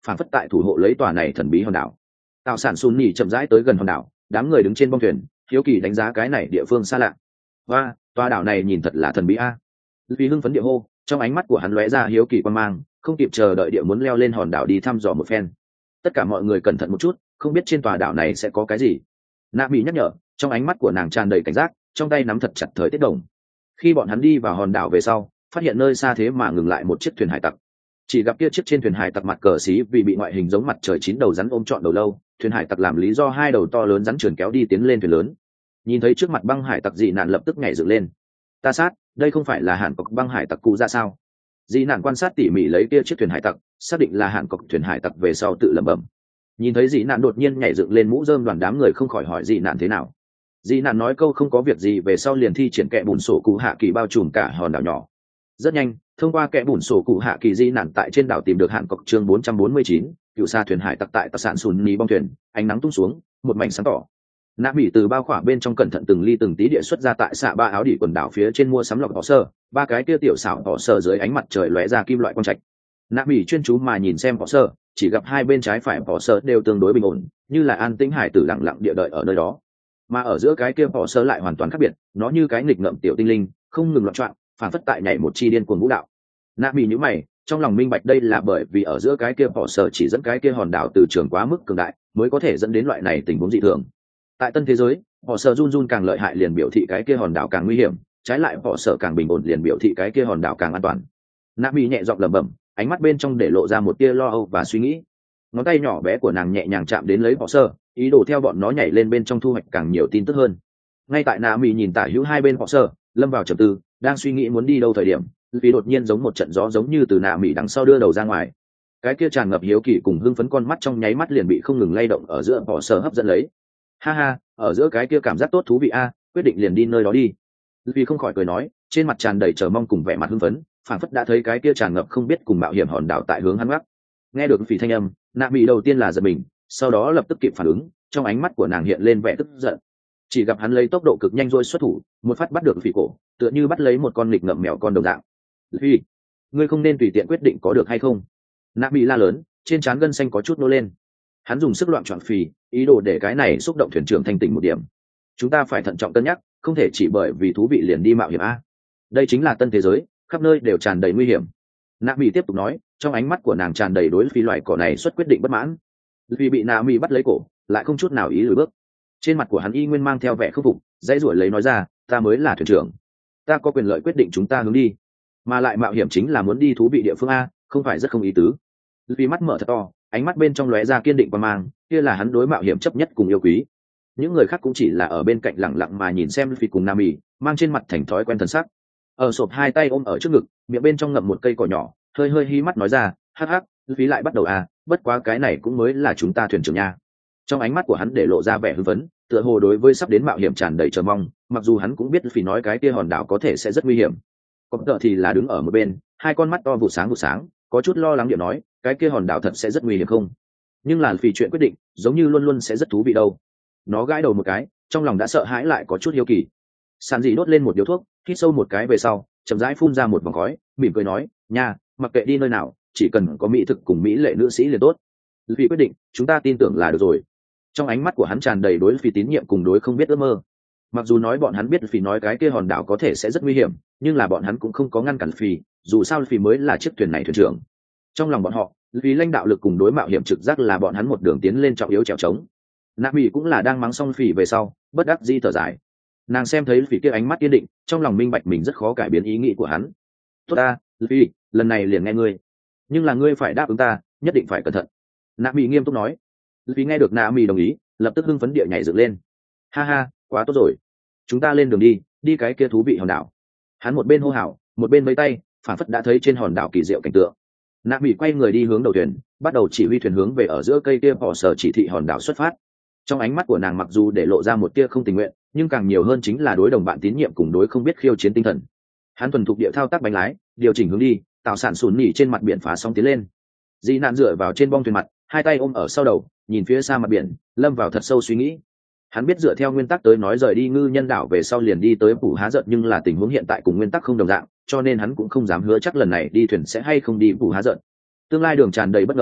Speaker 1: phản phất tại thủ hộ lấy tòa này thần bí hòn đảo. Tạo sản Sun Nhì chậm rãi tới gần hòn đảo, đám người đứng trên bong thuyền hiếu kỳ đánh giá cái này địa phương xa lạ. Và tòa đảo này nhìn thật là thần bí a. Vì hưng phấn địa hô, trong ánh mắt của hắn lóe ra hiếu kỳ quan mang, không kịp chờ đợi địa muốn leo lên hòn đảo đi thăm dò một phen. Tất cả mọi người cẩn thận một chút, không biết trên tòa đảo này sẽ có cái gì. Nạ Mỹ nhắc nhở, trong ánh mắt của nàng tràn đầy cảnh giác, trong tay nắm thật chặt thời tiết đồng. Khi bọn hắn đi vào hòn đảo về sau, phát hiện nơi xa thế mà ngừng lại một chiếc thuyền hải tặc. Chỉ gặp kia chiếc trên thuyền hải tặc mặt cờ xí vì bị ngoại hình giống mặt trời 9 đầu rắn ôm trọn đầu lâu, thuyền hải tặc làm lý do 2 đầu to lớn rắn trườn kéo đi tiến lên thuyền lớn. Nhìn thấy trước mặt băng hải tặc dị nạn lập tức nhảy dựng lên. Ta sát, đây không phải là Hàn Cốc băng hải tặc cụ ra sao? Dị nạn quan sát tỉ mỉ lấy kia chiếc thuyền hải tặc, xác định là Hàn Cốc thuyền hải tặc về sau tự lẩm bẩm. Nhìn thấy dị nạn đột nhiên nhảy dựng lên mũ rơm, đoàn đám người không khỏi hỏi dị nạn thế nào. Dị nạn nói câu không có việc gì về sau liền thi triển kẽ bùn sổ cụ hạ kỳ bao trùm cả hòn đảo nhỏ. Rất nhanh, thông qua kẽ bùn sổ cụ hạ kỳ dị nạn tại trên đảo tìm được Hàn Cốc chương 449, cựu xa thuyền hải tặc tại tặc sạn Sùn Ní bong thuyền, ánh nắng tung xuống, một mảnh sáng tỏ. Nạ Mỹ từ bao khỏa bên trong cẩn thận từng ly từng tí địa xuất ra tại xạ ba áo đỉ quần đảo phía trên mua sắm lọc bỏ sơ, ba cái kia tiểu xảo bỏ sơ dưới ánh mặt trời lóe ra kim loại quang trạch. Nạ Mỹ chuyên chú mà nhìn xem bỏ sơ, chỉ gặp hai bên trái phải bỏ sơ đều tương đối bình ổn, như là an tĩnh hải tử lặng lặng địa đợi ở nơi đó. Mà ở giữa cái kia bỏ sơ lại hoàn toàn khác biệt, nó như cái nghịch ngợm tiểu tinh linh, không ngừng loạn choạng, phản phất tại nhảy một chi điên cuồng vũ đạo. Nạ Mỹ nhíu mày, trong lòng minh bạch đây là bởi vì ở giữa cái kia bỏ sơ chỉ dẫn cái kia hòn đảo từ trường quá mức cường đại, mới có thể dẫn đến loại này tình huống dị thường. Tại tân thế giới, họ sợ run run càng lợi hại liền biểu thị cái kia hòn đảo càng nguy hiểm, trái lại họ sợ càng bình ổn liền biểu thị cái kia hòn đảo càng an toàn. Nạ Mỹ nhẹ giọng lẩm bẩm, ánh mắt bên trong để lộ ra một tia lo âu và suy nghĩ. Ngón tay nhỏ bé của nàng nhẹ nhàng chạm đến lấy họ sợ, ý đồ theo bọn nó nhảy lên bên trong thu hoạch càng nhiều tin tức hơn. Ngay tại Nạ Mỹ nhìn tả hữu hai bên họ sợ, lâm vào trầm tư, đang suy nghĩ muốn đi đâu thời điểm, vì đột nhiên giống một trận gió giống như từ Nạ Mỹ đằng sau đưa đầu ra ngoài. Cái kia tràn ngập hiếu kỳ cùng hưng phấn con mắt trong nháy mắt liền bị không ngừng lay động ở giữa họ sợ hấp dẫn lấy. Ha ha, ở giữa cái kia cảm giác tốt thú vị a, quyết định liền đi nơi đó đi. Vì không khỏi cười nói, trên mặt tràn đầy chờ mong cùng vẻ mặt hưng phấn, phảng phất đã thấy cái kia tràn ngập không biết cùng mạo hiểm hòn đảo tại hướng hắn gác. Nghe được Phỉ thanh âm, Nạ Mỹ đầu tiên là giật mình, sau đó lập tức kịp phản ứng, trong ánh mắt của nàng hiện lên vẻ tức giận. Chỉ gặp hắn lấy tốc độ cực nhanh rôi xuất thủ, một phát bắt được Phỉ cổ, tựa như bắt lấy một con nghịch ngợm mèo con đồng dạng. Phi, ngươi không nên tùy tiện quyết định có được hay không? Nạ Mỹ la lớn, trên trán gân xanh có chút nô lên. Hắn dùng sức loạn trọn Phỉ, ý đồ để cái này xúc động thuyền trưởng thanh tỉnh một điểm. Chúng ta phải thận trọng cân nhắc, không thể chỉ bởi vì thú vị liền đi mạo hiểm a. Đây chính là tân thế giới, khắp nơi đều tràn đầy nguy hiểm. Nạ Mỹ tiếp tục nói, trong ánh mắt của nàng tràn đầy đối Phi loài cỏ này xuất quyết định bất mãn. Vì bị Nạ Mỹ bắt lấy cổ, lại không chút nào ý lùi bước. Trên mặt của hắn y nguyên mang theo vẻ khâm phục, dãy ruổi lấy nói ra, ta mới là thuyền trưởng, ta có quyền lợi quyết định chúng ta hướng đi, mà lại mạo hiểm chính là muốn đi thú vị địa phương a, không phải rất không ý tứ. Vì mắt mở thật to, ánh mắt bên trong lóe ra kiên định và mang, kia là hắn đối mạo hiểm chấp nhất cùng yêu quý. Những người khác cũng chỉ là ở bên cạnh lặng lặng mà nhìn xem Phi cùng Nam Mỹ, mang trên mặt thành thói quen thần sắc. Ở sộp hai tay ôm ở trước ngực, miệng bên trong ngậm một cây cỏ nhỏ, hơi hơi hí mắt nói ra, hắc hắc, Phi lại bắt đầu à, bất quá cái này cũng mới là chúng ta thuyền trưởng nha. Trong ánh mắt của hắn để lộ ra vẻ hưng phấn, tựa hồ đối với sắp đến mạo hiểm tràn đầy chờ mong, mặc dù hắn cũng biết Phi nói cái kia hòn đảo có thể sẽ rất nguy hiểm. Còn tợ thì là đứng ở một bên, hai con mắt to vụ sáng, có chút lo lắng điệu nói, cái kia hòn đảo thật sẽ rất nguy hiểm không? Nhưng là Phi chuyện quyết định, giống như luôn luôn sẽ rất thú vị đâu. Nó gãi đầu một cái, trong lòng đã sợ hãi lại có chút hiếu kỳ. Sàn dị đốt lên một điếu thuốc, hít sâu một cái về sau, chậm rãi phun ra một vòng khói, mỉm cười nói, nha, mặc kệ đi nơi nào, chỉ cần có mỹ thực cùng mỹ lệ nữ sĩ liền tốt. Vì quyết định, chúng ta tin tưởng là được rồi. Trong ánh mắt của hắn tràn đầy đối Phi tín nhiệm cùng đối không biết ước mơ. Mặc dù nói bọn hắn biết Phi nói cái kia hòn đảo có thể sẽ rất nguy hiểm, nhưng là bọn hắn cũng không có ngăn cản Phi, dù sao Phi mới là chiếc thuyền này thuyền trưởng. Trong lòng bọn họ, vì lãnh đạo lực cùng đối mạo hiểm trực giác là bọn hắn một đường tiến lên trọng yếu trèo trống. Nạ Mỹ cũng là đang mắng xong Phi về sau, bất đắc dĩ thở dài. Nàng xem thấy Phi kia ánh mắt kiên định, trong lòng minh bạch mình rất khó cải biến ý nghĩ của hắn. Tốt ta, Phi, lần này liền nghe ngươi, nhưng là ngươi phải đáp ứng ta, nhất định phải cẩn thận. Nạ Mỹ nghiêm túc nói. Phi nghe được Nạ Mỹ đồng ý, lập tức hưng phấn địa nhảy dựng lên. Ha ha, quá tốt rồi, chúng ta lên đường đi cái kia thú vị hòn đảo. Hắn một bên hô hào, một bên vẫy tay, phản phất đã thấy trên hòn đảo kỳ diệu cảnh tượng. Nạ Mỹ quay người đi hướng đầu thuyền, bắt đầu chỉ huy thuyền hướng về ở giữa cây kia bỏ sở chỉ thị hòn đảo xuất phát. Trong ánh mắt của nàng mặc dù để lộ ra một tia không tình nguyện, nhưng càng nhiều hơn chính là đối đồng bạn tín nhiệm cùng đối không biết khiêu chiến tinh thần. Hắn thuần thục địa thao tác bánh lái, điều chỉnh hướng đi, tạo sản sùn nhỉ trên mặt biển phá sóng tiến lên. Dị nạn dựa vào trên bong thuyền mặt, hai tay ôm ở sau đầu, nhìn phía xa mặt biển, lâm vào thật sâu suy nghĩ. Hắn biết dựa theo nguyên tắc tới nói rời đi ngư nhân đảo về sau liền đi tới Phủ Há Giận, nhưng là tình huống hiện tại cùng nguyên tắc không đồng dạng, cho nên hắn cũng không dám hứa chắc lần này đi thuyền sẽ hay không đi Phủ Há Giận. Tương lai đường tràn đầy bất ngờ a,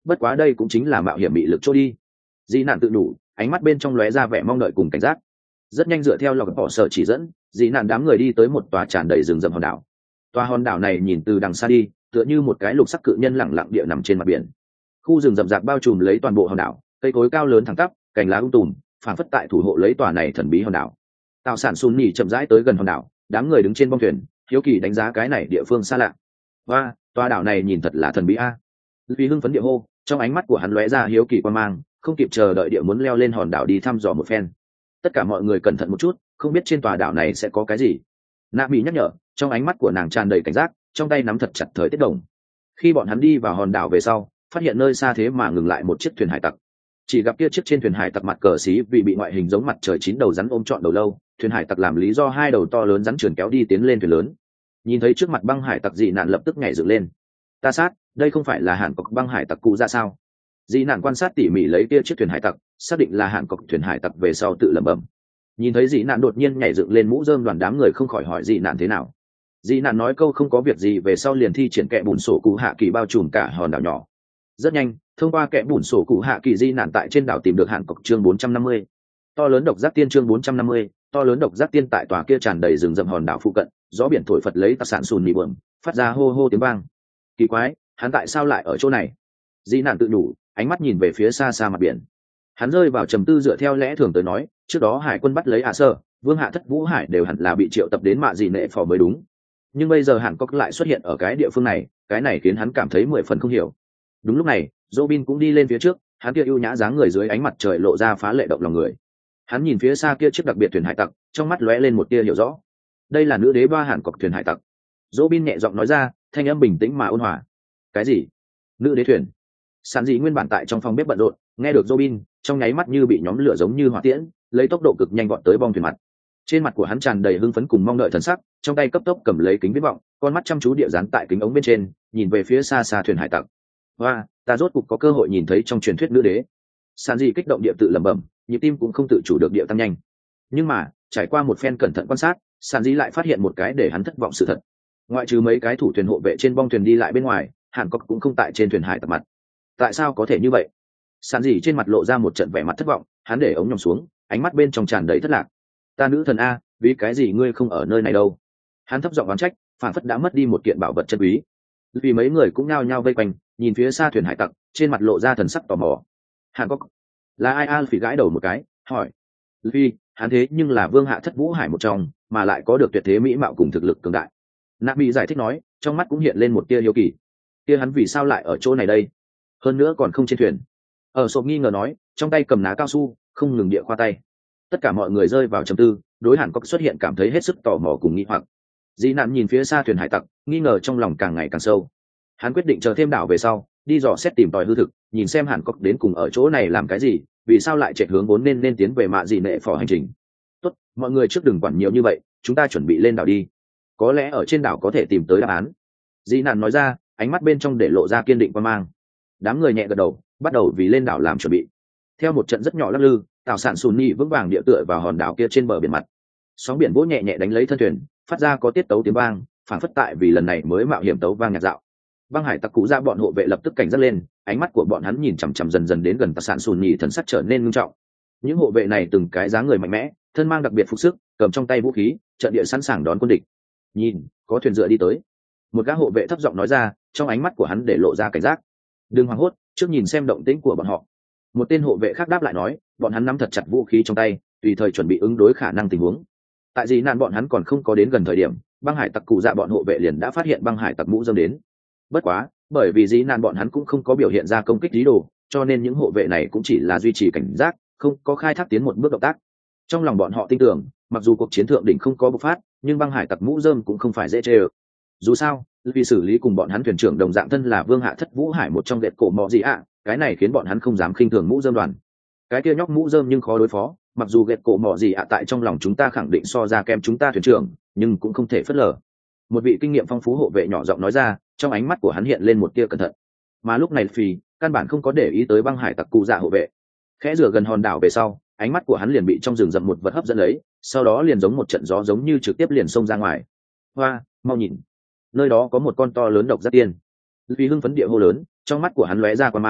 Speaker 1: bất quá đây cũng chính là mạo hiểm bị lực trôi đi. Dị nạn tự đủ, ánh mắt bên trong lóe ra vẻ mong đợi cùng cảnh giác. Rất nhanh dựa theo log bỏ sở chỉ dẫn, dị nạn đám người đi tới một tòa tràn đầy rừng rậm hòn đảo. Tòa hòn đảo này nhìn từ đằng xa đi, tựa như một cái lục sắc cự nhân lẳng lặng địa nằm trên mặt biển. Khu rừng rậm rạp bao trùm lấy toàn bộ hòn đảo, cây cối cao lớn thẳng tắp, cành lá tùm, phảng phất tại thủ hộ lấy tòa này thần bí hòn đảo. Tào Sản Sùn Nhỉ chậm rãi tới gần hòn đảo, đám người đứng trên bong thuyền, hiếu kỳ đánh giá cái này địa phương xa lạ. Và tòa đảo này nhìn thật là thần bí a. Vì hưng phấn địa hô, trong ánh mắt của hắn lóe ra hiếu kỳ quan mang, không kịp chờ đợi địa muốn leo lên hòn đảo đi thăm dò một phen. Tất cả mọi người cẩn thận một chút, không biết trên tòa đảo này sẽ có cái gì. Nạ Mỹ nhắc nhở, trong ánh mắt của nàng tràn đầy cảnh giác, trong tay nắm thật chặt thời tiết đồng. Khi bọn hắn đi vào hòn đảo về sau, phát hiện nơi xa thế mà ngừng lại một chiếc thuyền hải tặc. Chỉ gặp kia chiếc trên thuyền hải tặc mặt cờ xí vì bị ngoại hình giống mặt trời chín đầu rắn ôm trọn đầu lâu, thuyền hải tặc làm lý do hai đầu to lớn rắn trườn kéo đi tiến lên thuyền lớn. Nhìn thấy trước mặt băng hải tặc dị nạn lập tức nhảy dựng lên. Ta sát, đây không phải là Hàn Cốc băng hải tặc cụ ra sao? Dị nạn quan sát tỉ mỉ lấy kia chiếc thuyền hải tặc, xác định là Hàn Cốc thuyền hải tặc về sau tự lẩm bẩm. Nhìn thấy dị nạn đột nhiên nhảy dựng lên mũ rơm, đoàn đám người không khỏi hỏi dị nạn thế nào. Dị nạn nói câu không có việc gì về sau liền thi triển kẽ bùn sổ cụ hạ kỳ bao trùm cả hòn đảo nhỏ. Rất nhanh, thông qua kẽ bùn sổ cụ hạ kỳ dị nạn tại trên đảo tìm được Hàn Cốc chương 450. To lớn độc giác tiên chương 450, to lớn độc giác tiên tại tòa kia tràn đầy rừng rậm hòn đảo phụ cận, gió biển thổi phật lấy tạc sản sùn nhị bờm, phát ra hô hô tiếng vang. Kỳ quái, hắn tại sao lại ở chỗ này? Dị nạn tự đủ, ánh mắt nhìn về phía xa xa mặt biển. Hắn rơi vào trầm tư, dựa theo lẽ thường tới nói, trước đó hải quân bắt lấy Sơ, Vương Hạ Thất Vũ Hải đều hẳn là bị triệu tập đến mạ dị nệ phò mới đúng. Nhưng bây giờ Hàn Cốc lại xuất hiện ở cái địa phương này, cái này khiến hắn cảm thấy 10 phần không hiểu. Đúng lúc này, Robin cũng đi lên phía trước, hắn kia ưu nhã dáng người dưới ánh mặt trời lộ ra phá lệ động lòng người. Hắn nhìn phía xa kia chiếc đặc biệt thuyền hải tặc, trong mắt lóe lên một tia hiểu rõ. Đây là nữ đế ba Hàn Cốc thuyền hải tặc. Robin nhẹ giọng nói ra, thanh âm bình tĩnh mà ôn hòa. Cái gì? Nữ đế thuyền? Sản dị nguyên bản tại trong phòng bếp bận rộn, nghe được Robin, trong nháy mắt như bị nhóm lửa giống như hỏa tiễn, lấy tốc độ cực nhanh vọt tới bong thuyền mặt. Trên mặt của hắn tràn đầy hưng phấn cùng mong đợi thần sắc, trong tay cấp tốc cầm lấy kính viễn vọng, con mắt chăm chú địa dán tại kính ống bên trên, nhìn về phía xa xa thuyền hải tặc. Và ta rốt cục có cơ hội nhìn thấy trong truyền thuyết nữ đế. Sản dị kích động địa tự lẩm bẩm, nhịp tim cũng không tự chủ được địa tăng nhanh. Nhưng mà trải qua một phen cẩn thận quan sát, Sản dị lại phát hiện một cái để hắn thất vọng sự thật. Ngoại trừ mấy cái thủ thuyền hộ vệ trên bong thuyền đi lại bên ngoài, Hàn Cốc cũng không tại trên thuyền hải tặc mặt. Tại sao có thể như vậy? Sản dị trên mặt lộ ra một trận vẻ mặt thất vọng, hắn để ống nhòm xuống, ánh mắt bên trong tràn đầy thất lạc. Ta nữ thần a, vì cái gì ngươi không ở nơi này đâu? Hắn thấp giọng oán trách, phản phất đã mất đi một kiện bảo vật chân quý. Vì mấy người cũng nhao nhao vây quanh, nhìn phía xa thuyền hải tặc, trên mặt lộ ra thần sắc tò mò. Hàn Cốc là ai? Al Phỉ gãi đầu một cái, hỏi. Vì hắn thế nhưng là Vương Hạ Thất Vũ Hải một trong, mà lại có được tuyệt thế mỹ mạo cùng thực lực cường đại. Nabi giải thích nói, trong mắt cũng hiện lên một tia hiếu kỳ. Kia hắn vì sao lại ở chỗ này đây? Hơn nữa còn không trên thuyền. Ở sộp nghi ngờ nói, trong tay cầm ná cao su, không ngừng địa khoa tay. Tất cả mọi người rơi vào trầm tư, đối Hàn Cốc xuất hiện cảm thấy hết sức tò mò cùng nghi hoặc. Dĩ nạn nhìn phía xa thuyền hải tặc, nghi ngờ trong lòng càng ngày càng sâu. Hắn quyết định chờ thêm đảo về sau, đi dò xét tìm tòi hư thực, nhìn xem Hàn Cốc đến cùng ở chỗ này làm cái gì, vì sao lại chạy hướng vốn nên tiến về mạ dị nệ phò hành trình. Tốt, mọi người trước đừng quản nhiều như vậy, chúng ta chuẩn bị lên đảo đi. Có lẽ ở trên đảo có thể tìm tới đáp án. Dĩ nạn nói ra, ánh mắt bên trong để lộ ra kiên định quan mang. Đám người nhẹ gật đầu, bắt đầu vì lên đảo làm chuẩn bị. Theo một trận rất nhỏ lắc lư, Tào Sản Sùn Nhỉ vững vàng địa tựa vào hòn đảo kia trên bờ biển mặt. Sóng biển vỗ nhẹ nhẹ đánh lấy thân thuyền, phát ra có tiết tấu tiếng vang, phản phất tại vì lần này mới mạo hiểm tấu vang nhạc dạo. Băng hải tặc cụ ra bọn hộ vệ lập tức cảnh giác lên, ánh mắt của bọn hắn nhìn chằm chằm dần dần đến gần Tào Sản Sùn Nhỉ, thần sắc trở nên nghiêm trọng. Những hộ vệ này từng cái dáng người mạnh mẽ, thân mang đặc biệt phục sức, cầm trong tay vũ khí, trận địa sẵn sàng đón quân địch. Nhìn, có thuyền dựa đi tới. Một gã hộ vệ thấp giọng nói ra, trong ánh mắt của hắn để lộ ra cảnh giác. Đừng hoảng hốt, trước nhìn xem động tĩnh của bọn họ. Một tên hộ vệ khác đáp lại nói, bọn hắn nắm thật chặt vũ khí trong tay, tùy thời chuẩn bị ứng đối khả năng tình huống. Tại gì nạn bọn hắn còn không có đến gần thời điểm, băng hải tặc cụ dạ bọn hộ vệ liền đã phát hiện băng hải tặc mũ dâm đến. Bất quá, bởi vì dĩ nạn bọn hắn cũng không có biểu hiện ra công kích ý đồ, cho nên những hộ vệ này cũng chỉ là duy trì cảnh giác, không có khai thác tiến một bước động tác. Trong lòng bọn họ tin tưởng, mặc dù cuộc chiến thượng đỉnh không có bộc phát, nhưng băng hải tặc mũ dơm cũng không phải dễ chơi. Dù sao, vì xử lý cùng bọn hắn thuyền trưởng đồng dạng thân là Vương Hạ Thất Vũ Hải một trong lệ cổ mọ gì ạ, cái này khiến bọn hắn không dám khinh thường mũ dơm đoàn. Cái kia nhóc mũ dơm nhưng khó đối phó, mặc dù ghét cổ mọ gì ạ tại trong lòng chúng ta khẳng định so ra kem chúng ta thuyền trưởng, nhưng cũng không thể phớt lờ. Một vị kinh nghiệm phong phú hộ vệ nhỏ giọng nói ra, trong ánh mắt của hắn hiện lên một tia cẩn thận. Mà lúc này Phi căn bản không có để ý tới băng hải tặc cụ dạ hộ vệ. Khẽ rửa gần hòn đảo về sau, ánh mắt của hắn liền bị trong rừng rậm một vật hấp dẫn lấy, sau đó liền giống một trận gió giống như trực tiếp liền xông ra ngoài. Hoa, mau nhìn, nơi đó có một con to lớn độc giác tiên. Vì hưng phấn địa hô lớn, trong mắt của hắn lóe ra quan mang,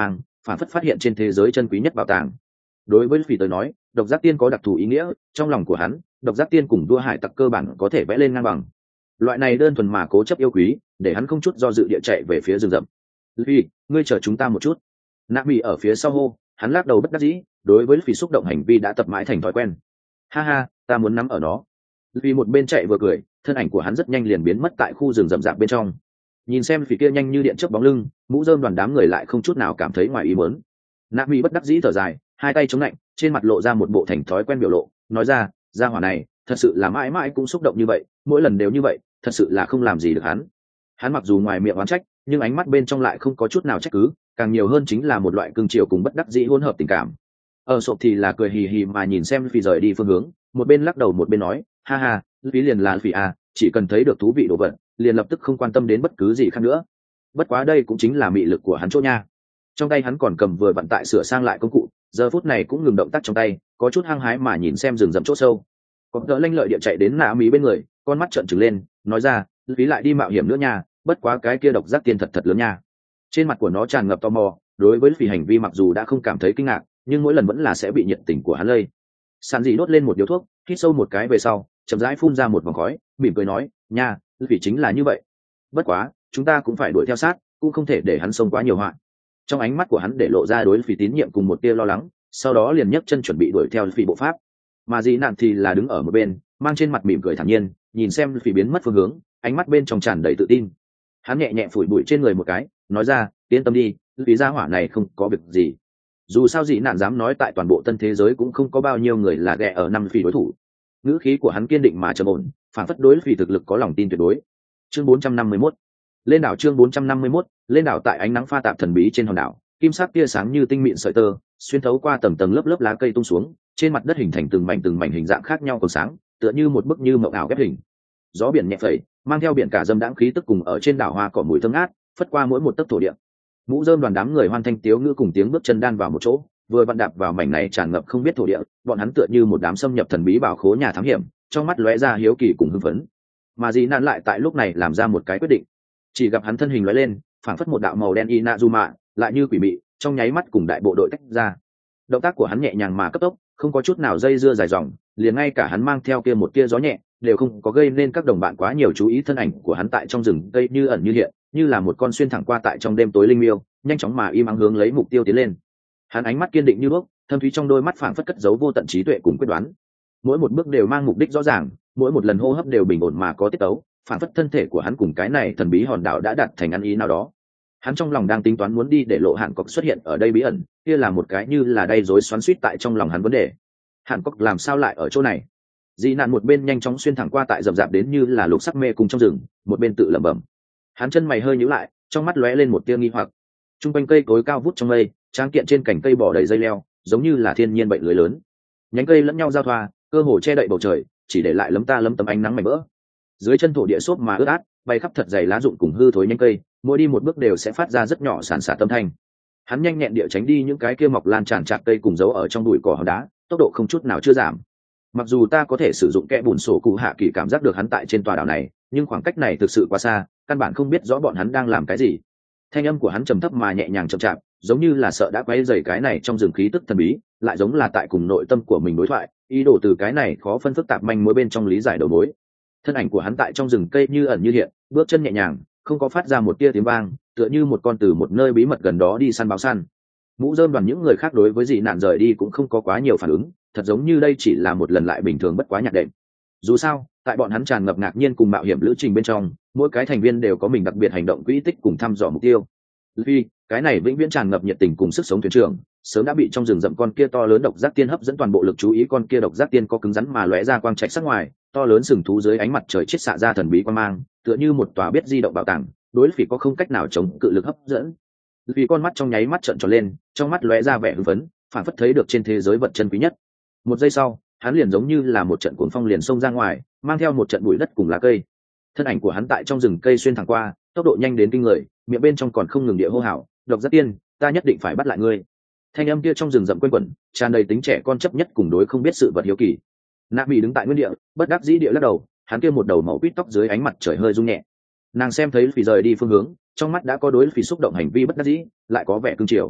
Speaker 1: phản phất phát hiện trên thế giới chân quý nhất bảo tàng. Đối với phỉ tới nói, độc giác tiên có đặc thù ý nghĩa, trong lòng của hắn độc giác tiên cùng đua hải tặc cơ bản có thể vẽ lên ngang bằng. Loại này đơn thuần mà cố chấp yêu quý để hắn không chút do dự địa chạy về phía rừng rậm. Luffy, ngươi chờ chúng ta một chút. Nami ở phía sau hô, hắn lắc đầu bất đắc dĩ, đối với Luffy xúc động hành vi đã tập mãi thành thói quen. Ha ha, ta muốn nắm ở nó. Luffy một bên chạy vừa cười, thân ảnh của hắn rất nhanh liền biến mất tại khu rừng rậm rạp bên trong. Nhìn xem Luffy kia nhanh như điện chớp bóng lưng, mũ rơm đoàn đám người lại không chút nào cảm thấy ngoài ý muốn. Nami bất đắc dĩ thở dài, hai tay chống lạnh, trên mặt lộ ra một bộ thành thói quen biểu lộ, nói ra, gia hỏa này thật sự là mãi mãi cũng xúc động như vậy, mỗi lần đều như vậy, thật sự là không làm gì được hắn. Hắn mặc dù ngoài miệng oán trách, nhưng ánh mắt bên trong lại không có chút nào trách cứ, càng nhiều hơn chính là một loại cưng chiều cùng bất đắc dĩ hỗn hợp tình cảm. Ở sộp thì là cười hì hì mà nhìn xem Phi rời đi phương hướng, một bên lắc đầu một bên nói, ha ha, Phi liền là Phi à, chỉ cần thấy được thú vị đồ vật, liền lập tức không quan tâm đến bất cứ gì khác nữa. Bất quá đây cũng chính là mị lực của hắn chỗ nha. Trong tay hắn còn cầm vừa vặn tại sửa sang lại công cụ, giờ phút này cũng ngừng động tác trong tay, có chút hăng hái mà nhìn xem rừng rậm chỗ sâu. Có đỡ lanh lợi địa chạy đến nạ mí bên người, con mắt trợn trừng lên, nói ra, Phí lại đi mạo hiểm nữa nha, bất quá cái kia độc giác tiên thật thật lớn nha. Trên mặt của nó tràn ngập tò mò, đối với Phí hành vi mặc dù đã không cảm thấy kinh ngạc, nhưng mỗi lần vẫn là sẽ bị nhiệt tình của hắn lây. Sàn dị đốt lên một điếu thuốc, hít sâu một cái về sau, chậm rãi phun ra một vòng khói, mỉm cười nói, nha, Phí chính là như vậy. Bất quá, chúng ta cũng phải đuổi theo sát, cũng không thể để hắn xông quá nhiều họa. Trong ánh mắt của hắn để lộ ra đối Phí tín nhiệm cùng một tia lo lắng, sau đó liền nhấc chân chuẩn bị đuổi theo Phí bộ pháp. Mà dị nạn thì là đứng ở một bên, mang trên mặt mỉm cười thản nhiên, nhìn xem Phí biến mất phương hướng, ánh mắt bên trong tràn đầy tự tin. Hắn nhẹ nhẹ phủi bụi trên người một cái, nói ra, yên tâm đi, Phí gia hỏa này không có việc gì. Dù sao dị nạn dám nói tại toàn bộ tân thế giới cũng không có bao nhiêu người là ghẹ ở năm Phí đối thủ. Ngữ khí của hắn kiên định mà trầm ổn, phản phất đối Phí thực lực có lòng tin tuyệt đối. Chương 451 lên đảo. Chương 451 lên đảo. Tại ánh nắng pha tạp thần bí trên hòn đảo, kim sắc tia sáng như tinh mịn sợi tơ xuyên thấu qua tầng tầng lớp lớp lá cây tung xuống, trên mặt đất hình thành từng mảnh hình dạng khác nhau còn sáng, tựa như một bức như mộng ảo ghép hình. Gió biển nhẹ phẩy, mang theo biển cả dâm đãng khí tức cùng ở trên đảo hoa cỏ mùi thơm ngát phất qua mỗi một tấc thổ địa. Mũ rơm đoàn đám người hoan thanh tiếu ngữ cùng tiếng bước chân đan vào một chỗ, vừa vặn đạp vào mảnh này tràn ngập không biết thổ địa, bọn hắn tựa như một đám xâm nhập thần bí bảo khố nhà thám hiểm, trong mắt lóe ra hiếu kỳ cùng hưng phấn. Mà dị nạn lại tại lúc này làm ra một cái quyết định, chỉ gặp hắn thân hình lóe lên, phảng phất một đạo màu đen Inazuma, lại như quỷ mị, trong nháy mắt cùng đại bộ đội tách ra. Động tác của hắn nhẹ nhàng mà cấp tốc, không có chút nào dây dưa dài dòng, liền ngay cả hắn mang theo kia một tia gió nhẹ đều không có gây nên các đồng bạn quá nhiều chú ý. Thân ảnh của hắn tại trong rừng cây như ẩn như hiện, như là một con xuyên thẳng qua tại trong đêm tối linh miêu, nhanh chóng mà im ắng hướng lấy mục tiêu tiến lên. Hắn ánh mắt kiên định như đuốc, thâm thúy trong đôi mắt phảng phất cất giấu vô tận trí tuệ cùng quyết đoán. Mỗi một bước đều mang mục đích rõ ràng, mỗi một lần hô hấp đều bình ổn mà có tiết tấu, phảng phất thân thể của hắn cùng cái này thần bí hòn đảo đã đạt thành ăn ý nào đó. Hắn trong lòng đang tính toán muốn đi để lộ Hàn Cốc xuất hiện ở đây bí ẩn, kia là một cái như là đầy rối xoắn xuýt tại trong lòng hắn vấn đề. Hàn Cốc làm sao lại ở chỗ này? Dị nạn một bên nhanh chóng xuyên thẳng qua tại rậm rạp đến như là lục sắc mê cùng trong rừng, một bên tự lẩm bẩm. Hắn chân mày hơi nhíu lại, trong mắt lóe lên một tia nghi hoặc. Trung quanh cây cối cao vút trong mây, tráng kiện trên cành cây bò đầy dây leo, giống như là thiên nhiên bệnh lưới lớn. Nhánh cây lẫn nhau giao thoa, cơ hồ che đậy bầu trời, chỉ để lại lấm ta lấm tấm ánh nắng mảnh vỡ. Dưới chân thổ địa xốp mà ướt át, bay khắp thật dày lá rụng cùng hư thối nhánh cây, mỗi đi một bước đều sẽ phát ra rất nhỏ sàn sạt âm thanh. Hắn nhanh nhẹn địa tránh đi những cái kia mọc lan tràn chạc cây cùng giấu ở trong bụi cỏ hòn đá, tốc độ không chút nào chưa giảm. Mặc dù ta có thể sử dụng kẽ bùn sổ cụ hạ kỳ cảm giác được hắn tại trên tòa đảo này, nhưng khoảng cách này thực sự quá xa, căn bản không biết rõ bọn hắn đang làm cái gì. Thanh âm của hắn trầm thấp mà nhẹ nhàng chậm chạp, giống như là sợ đã quấy rầy cái này trong rừng khí tức thần bí, lại giống là tại cùng nội tâm của mình đối thoại, ý đồ từ cái này khó phân phức tạp manh mối bên trong lý giải đầu mối. Thân ảnh của hắn tại trong rừng cây như ẩn như hiện, bước chân nhẹ nhàng, không có phát ra một tia tiếng vang, tựa như một con từ một nơi bí mật gần đó đi săn báo săn. Mũ rơm đoàn những người khác đối với dị nạn rời đi cũng không có quá nhiều phản ứng, thật giống như đây chỉ là một lần lại bình thường bất quá nhạc đệm. Dù sao, tại bọn hắn tràn ngập ngạc nhiên cùng mạo hiểm lữ trình bên trong, mỗi cái thành viên đều có mình đặc biệt hành động quỹ tích cùng thăm dò mục tiêu. Vì cái này vĩnh viễn tràn ngập nhiệt tình cùng sức sống thuyền trưởng, sớm đã bị trong rừng rậm con kia to lớn độc giác tiên hấp dẫn toàn bộ lực chú ý. Con kia độc giác tiên có cứng rắn mà lóe ra quang trạch sắc ngoài, to lớn sừng thú dưới ánh mặt trời chiết xạ ra thần bí quang mang, tựa như một tòa biết di động bảo tàng, đối Phỉ có không cách nào chống cự lực hấp dẫn. Vì con mắt trong nháy mắt trợn tròn lên, trong mắt lóe ra vẻ hưng phấn, phản phất thấy được trên thế giới vật chân quý nhất. Một giây sau, hắn liền giống như là một trận cuồng phong liền xông ra ngoài, mang theo một trận bụi đất cùng lá cây. Thân ảnh của hắn tại trong rừng cây xuyên thẳng qua, tốc độ nhanh đến kinh người, miệng bên trong còn không ngừng địa hô hào, độc giác tiên, ta nhất định phải bắt lại ngươi. Thanh âm kia trong rừng rậm quanh quẩn, tràn đầy tính trẻ con chấp nhất cùng đối không biết sự vật hiếu kỳ. Nạ Mỹ đứng tại nguyên địa, bất đắc dĩ địa lắc đầu, hắn kia một đầu màu quýt tóc dưới ánh mặt trời hơi rung nhẹ. Nàng xem thấy Phỉ rời đi phương hướng, trong mắt đã có đối Phỉ xúc động hành vi bất đắc dĩ, lại có vẻ cương triều.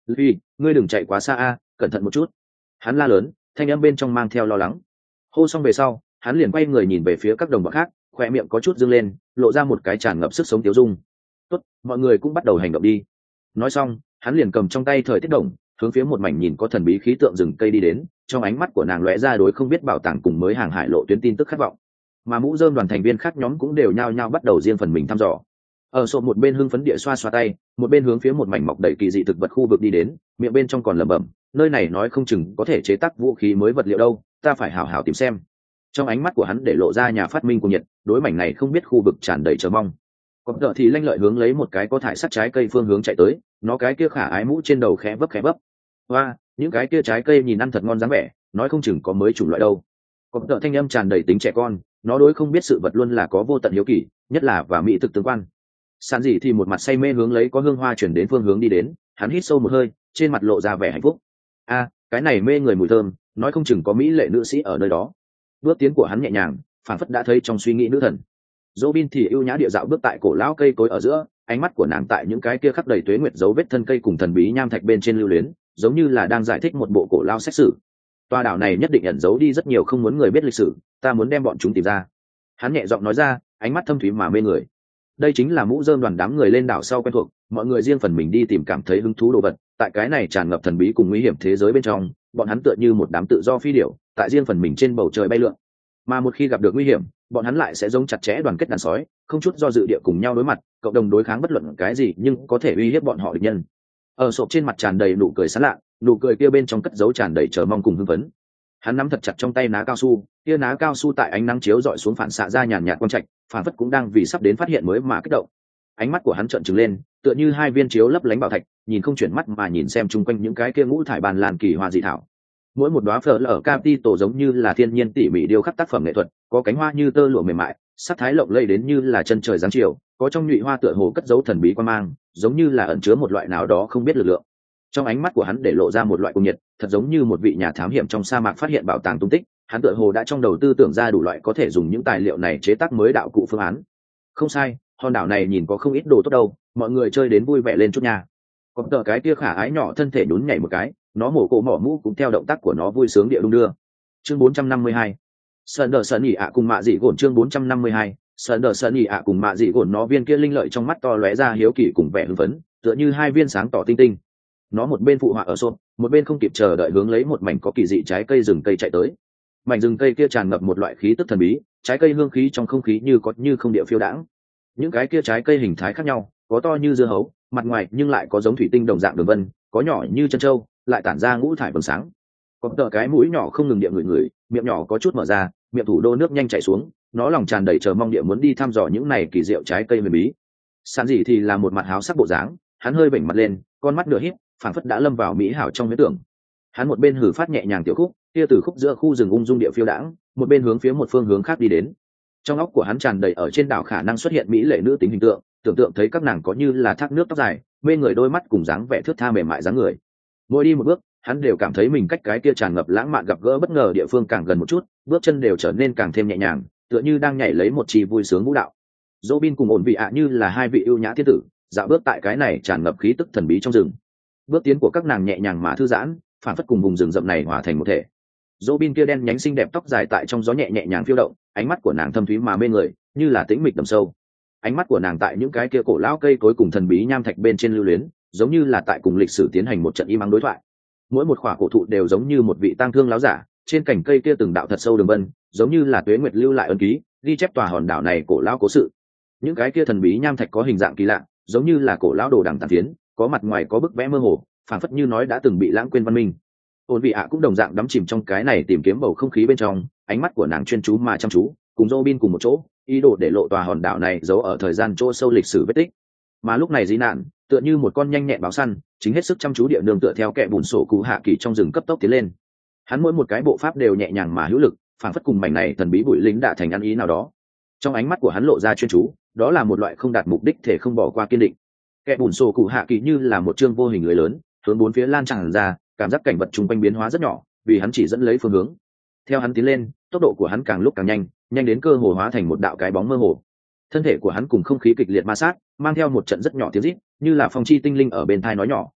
Speaker 1: Vì ngươi đừng chạy quá xa a, cẩn thận một chút. Hắn la lớn, thanh âm bên trong mang theo lo lắng. Hô xong về sau, hắn liền quay người nhìn về phía các đồng bọn khác, khoe miệng có chút dương lên, lộ ra một cái tràn ngập sức sống tiêu dung. Tốt, mọi người cũng bắt đầu hành động đi. Nói xong, hắn liền cầm trong tay thời tiết đồng, hướng phía một mảnh nhìn có thần bí khí tượng rừng cây đi đến, trong ánh mắt của nàng lóe ra đối không biết bảo tàng cùng mới hàng hải lộ tuyến tin tức khát vọng. Mà mũ rơm đoàn thành viên khác nhóm cũng đều nhao nhao bắt đầu riêng phần mình thăm dò. Ở sổ một bên hưng phấn địa xoa xoa tay, một bên hướng phía một mảnh mọc đầy kỳ dị thực vật khu vực đi đến, miệng bên trong còn lẩm bẩm, nơi này nói không chừng có thể chế tác vũ khí mới vật liệu đâu, ta phải hảo hảo tìm xem. Trong ánh mắt của hắn để lộ ra nhà phát minh của nhiệt, đối mảnh này không biết khu vực tràn đầy chờ mong. Còn đợi thì lanh lợi hướng lấy một cái có thải sắt trái cây phương hướng chạy tới, nó cái kia khả ái mũ trên đầu khẽ vấp. Hoa, những cái kia trái cây nhìn ăn thật ngon dáng vẻ, nói không chừng có mới chủng loại đâu. Còn đợi thanh âm tràn đầy tính trẻ con, nó đối không biết sự vật luôn là có vô tận hiếu kỳ, nhất là và mỹ thực tương quan. Sản dị thì một mặt say mê hướng lấy có hương hoa chuyển đến phương hướng đi đến, hắn hít sâu một hơi, trên mặt lộ ra vẻ hạnh phúc. A, cái này mê người mùi thơm, nói không chừng có mỹ lệ nữ sĩ ở nơi đó. Bước tiến của hắn nhẹ nhàng, phảng phất đã thấy trong suy nghĩ nữ thần. Robin thì ưu nhã địa dạo bước tại cổ lão cây cối ở giữa, ánh mắt của nàng tại những cái kia khắc đầy tuế nguyệt dấu vết thân cây cùng thần bí nham thạch bên trên lưu luyến, giống như là đang giải thích một bộ cổ lao xét xử. Tòa đảo này nhất định ẩn giấu đi rất nhiều không muốn người biết lịch sử, ta muốn đem bọn chúng tìm ra. Hắn nhẹ giọng nói ra, ánh mắt thâm thúy mà mê người. Đây chính là mũ rơm đoàn đám người lên đảo sau quen thuộc, mọi người riêng phần mình đi tìm cảm thấy hứng thú đồ vật, tại cái này tràn ngập thần bí cùng nguy hiểm thế giới bên trong, bọn hắn tựa như một đám tự do phi điểu, tại riêng phần mình trên bầu trời bay lượn. Mà một khi gặp được nguy hiểm, bọn hắn lại sẽ giống chặt chẽ đoàn kết đàn sói, không chút do dự địa cùng nhau đối mặt, cộng đồng đối kháng bất luận cái gì nhưng có thể uy hiếp bọn họ địch nhân. Ở sộp trên mặt tràn đầy nụ cười sán lạ, nụ cười kia bên trong cất dấu tràn đầy chờ mong cùng hưng phấn. Hắn nắm thật chặt trong tay ná cao su, kia ná cao su tại ánh nắng chiếu rọi xuống phản xạ ra nhàn nhạt quang trạch, phản phất cũng đang vì sắp đến phát hiện mới mà kích động. Ánh mắt của hắn trợn trừng lên, tựa như hai viên chiếu lấp lánh bảo thạch, nhìn không chuyển mắt mà nhìn xem chung quanh những cái kia ngũ thải bàn lan kỳ hoa dị thảo. Mỗi một đóa phở ở Capitol giống như là thiên nhiên tỉ mỉ điêu khắc tác phẩm nghệ thuật, có cánh hoa như tơ lụa mềm mại, sắc thái lộng lẫy đến như là chân trời giáng chiều, có trong nhụy hoa tựa hồ cất dấu thần bí quan mang, giống như là ẩn chứa một loại nào đó không biết lực lượng. Trong ánh mắt của hắn để lộ ra một loại cuồng nhiệt, thật giống như một vị nhà thám hiểm trong sa mạc phát hiện bảo tàng tung tích, hắn tựa hồ đã trong đầu tư tưởng ra đủ loại có thể dùng những tài liệu này chế tác mới đạo cụ phương án. Không sai, hòn đảo này nhìn có không ít đồ tốt đâu, mọi người chơi đến vui vẻ lên chút nha. Còn tờ cái kia khả ái nhỏ thân thể nhún nhảy một cái, nó mổ cổ mỏ mũ cũng theo động tác của nó vui sướng địa đung đưa. Chương 452. Sơn đờ sơn nhị ạ cùng mạ dị gồn. Chương 452. Sơn đờ sơn nhị ạ cùng mạ dị gồn. Nó viên kia linh lợi trong mắt to lóe ra hiếu kỳ cùng vẻ hưng phấn, tựa như hai viên sáng tỏ tinh tinh. Nó một bên phụ họa ở xôn, một bên không kịp chờ đợi hướng lấy một mảnh có kỳ dị trái cây rừng cây chạy tới. Mảnh rừng cây kia tràn ngập một loại khí tức thần bí, trái cây hương khí trong không khí như có như không địa phiêu đãng. Những cái kia trái cây hình thái khác nhau, có to như dưa hấu, mặt ngoài nhưng lại có giống thủy tinh đồng dạng đường vân, có nhỏ như chân trâu, lại tản ra ngũ thải vầng sáng. Có tờ cái mũi nhỏ không ngừng địa ngửi, miệng nhỏ có chút mở ra, miệng thủ đô nước nhanh chảy xuống, nó lòng tràn đầy chờ mong địa muốn đi thăm dò những này kỳ diệu trái cây huyền bí. Sản dị thì là một mặt háo sắc bộ dáng, hắn hơi vểnh mặt lên, con mắt nửa híp, phảng phất đã lâm vào mỹ hảo trong huyễn tưởng. Hắn một bên hử phát nhẹ nhàng tiểu khúc, kia từ khúc giữa khu rừng ung dung địa phiêu đãng, một bên hướng phía một phương hướng khác đi đến. Trong óc của hắn tràn đầy ở trên đảo khả năng xuất hiện mỹ lệ nữ tính hình tượng, tưởng tượng thấy các nàng có như là thác nước tóc dài, mê người đôi mắt cùng dáng vẻ thướt tha mềm mại dáng người. Mỗi đi một bước, hắn đều cảm thấy mình cách cái kia tràn ngập lãng mạn gặp gỡ bất ngờ địa phương càng gần một chút, bước chân đều trở nên càng thêm nhẹ nhàng, tựa như đang nhảy lấy một trì vui sướng vũ đạo. Robin cùng ổn vị ạ như là hai vị ưu nhã thiên tử, dạo bước tại cái này tràn ngập khí tức thần bí trong rừng. Bước tiến của các nàng nhẹ nhàng mà thư giãn, phản phất cùng vùng rừng rậm này hòa thành một thể. Robin kia đen nhánh xinh đẹp tóc dài tại trong gió nhẹ nhẹ nhàng phiêu động, ánh mắt của nàng thâm thúy mà mê người, như là tĩnh mịch đầm sâu. Ánh mắt của nàng tại những cái kia cổ lão cây cối cùng thần bí nham thạch bên trên lưu luyến, giống như là tại cùng lịch sử tiến hành một trận im ắng đối thoại. Mỗi một khỏa cổ thụ đều giống như một vị tang thương láo giả, trên cành cây kia từng đạo thật sâu đường vân, giống như là tuế nguyệt lưu lại ấn ký, ghi chép tòa hòn đảo này cổ lão cố sự. Những cái kia thần bí nham thạch có hình dạng kỳ lạ, giống như là cổ lão đồ đằng tàn phiến, có mặt ngoài có bức vẽ mơ hồ, phảng phất như nói đã từng bị lãng quên văn minh. Ôn vị ạ cũng đồng dạng đắm chìm trong cái này tìm kiếm bầu không khí bên trong, ánh mắt của nàng chuyên chú mà chăm chú, cùng Robin cùng một chỗ, ý đồ để lộ tòa hòn đảo này giấu ở thời gian chỗ sâu lịch sử vết tích. Mà lúc này Di Nạn, tựa như một con nhanh nhẹn báo săn, chính hết sức chăm chú địa nương tựa theo kẻ bùn sổ cụ hạ kỳ trong rừng cấp tốc tiến lên. Hắn mỗi một cái bộ pháp đều nhẹ nhàng mà hữu lực, phảng phất cùng mảnh này thần bí bụi lính đã thành ăn ý nào đó. Trong ánh mắt của hắn lộ ra chuyên chú, đó là một loại không đạt mục đích thể không bỏ qua kiên định. Kẻ bùn sổ cụ hạ kỳ như là một chương vô hình lưới lớn, hướng bốn phía lan tràn ra, cảm giác cảnh vật chung quanh biến hóa rất nhỏ, vì hắn chỉ dẫn lấy phương hướng. Theo hắn tiến lên, tốc độ của hắn càng lúc càng nhanh, nhanh đến cơ hồ hóa thành một đạo cái bóng mơ hồ. Thân thể của hắn cùng không khí kịch liệt ma sát, mang theo một trận rất nhỏ tiếng rít, như là phong chi tinh linh ở bên tai nói nhỏ.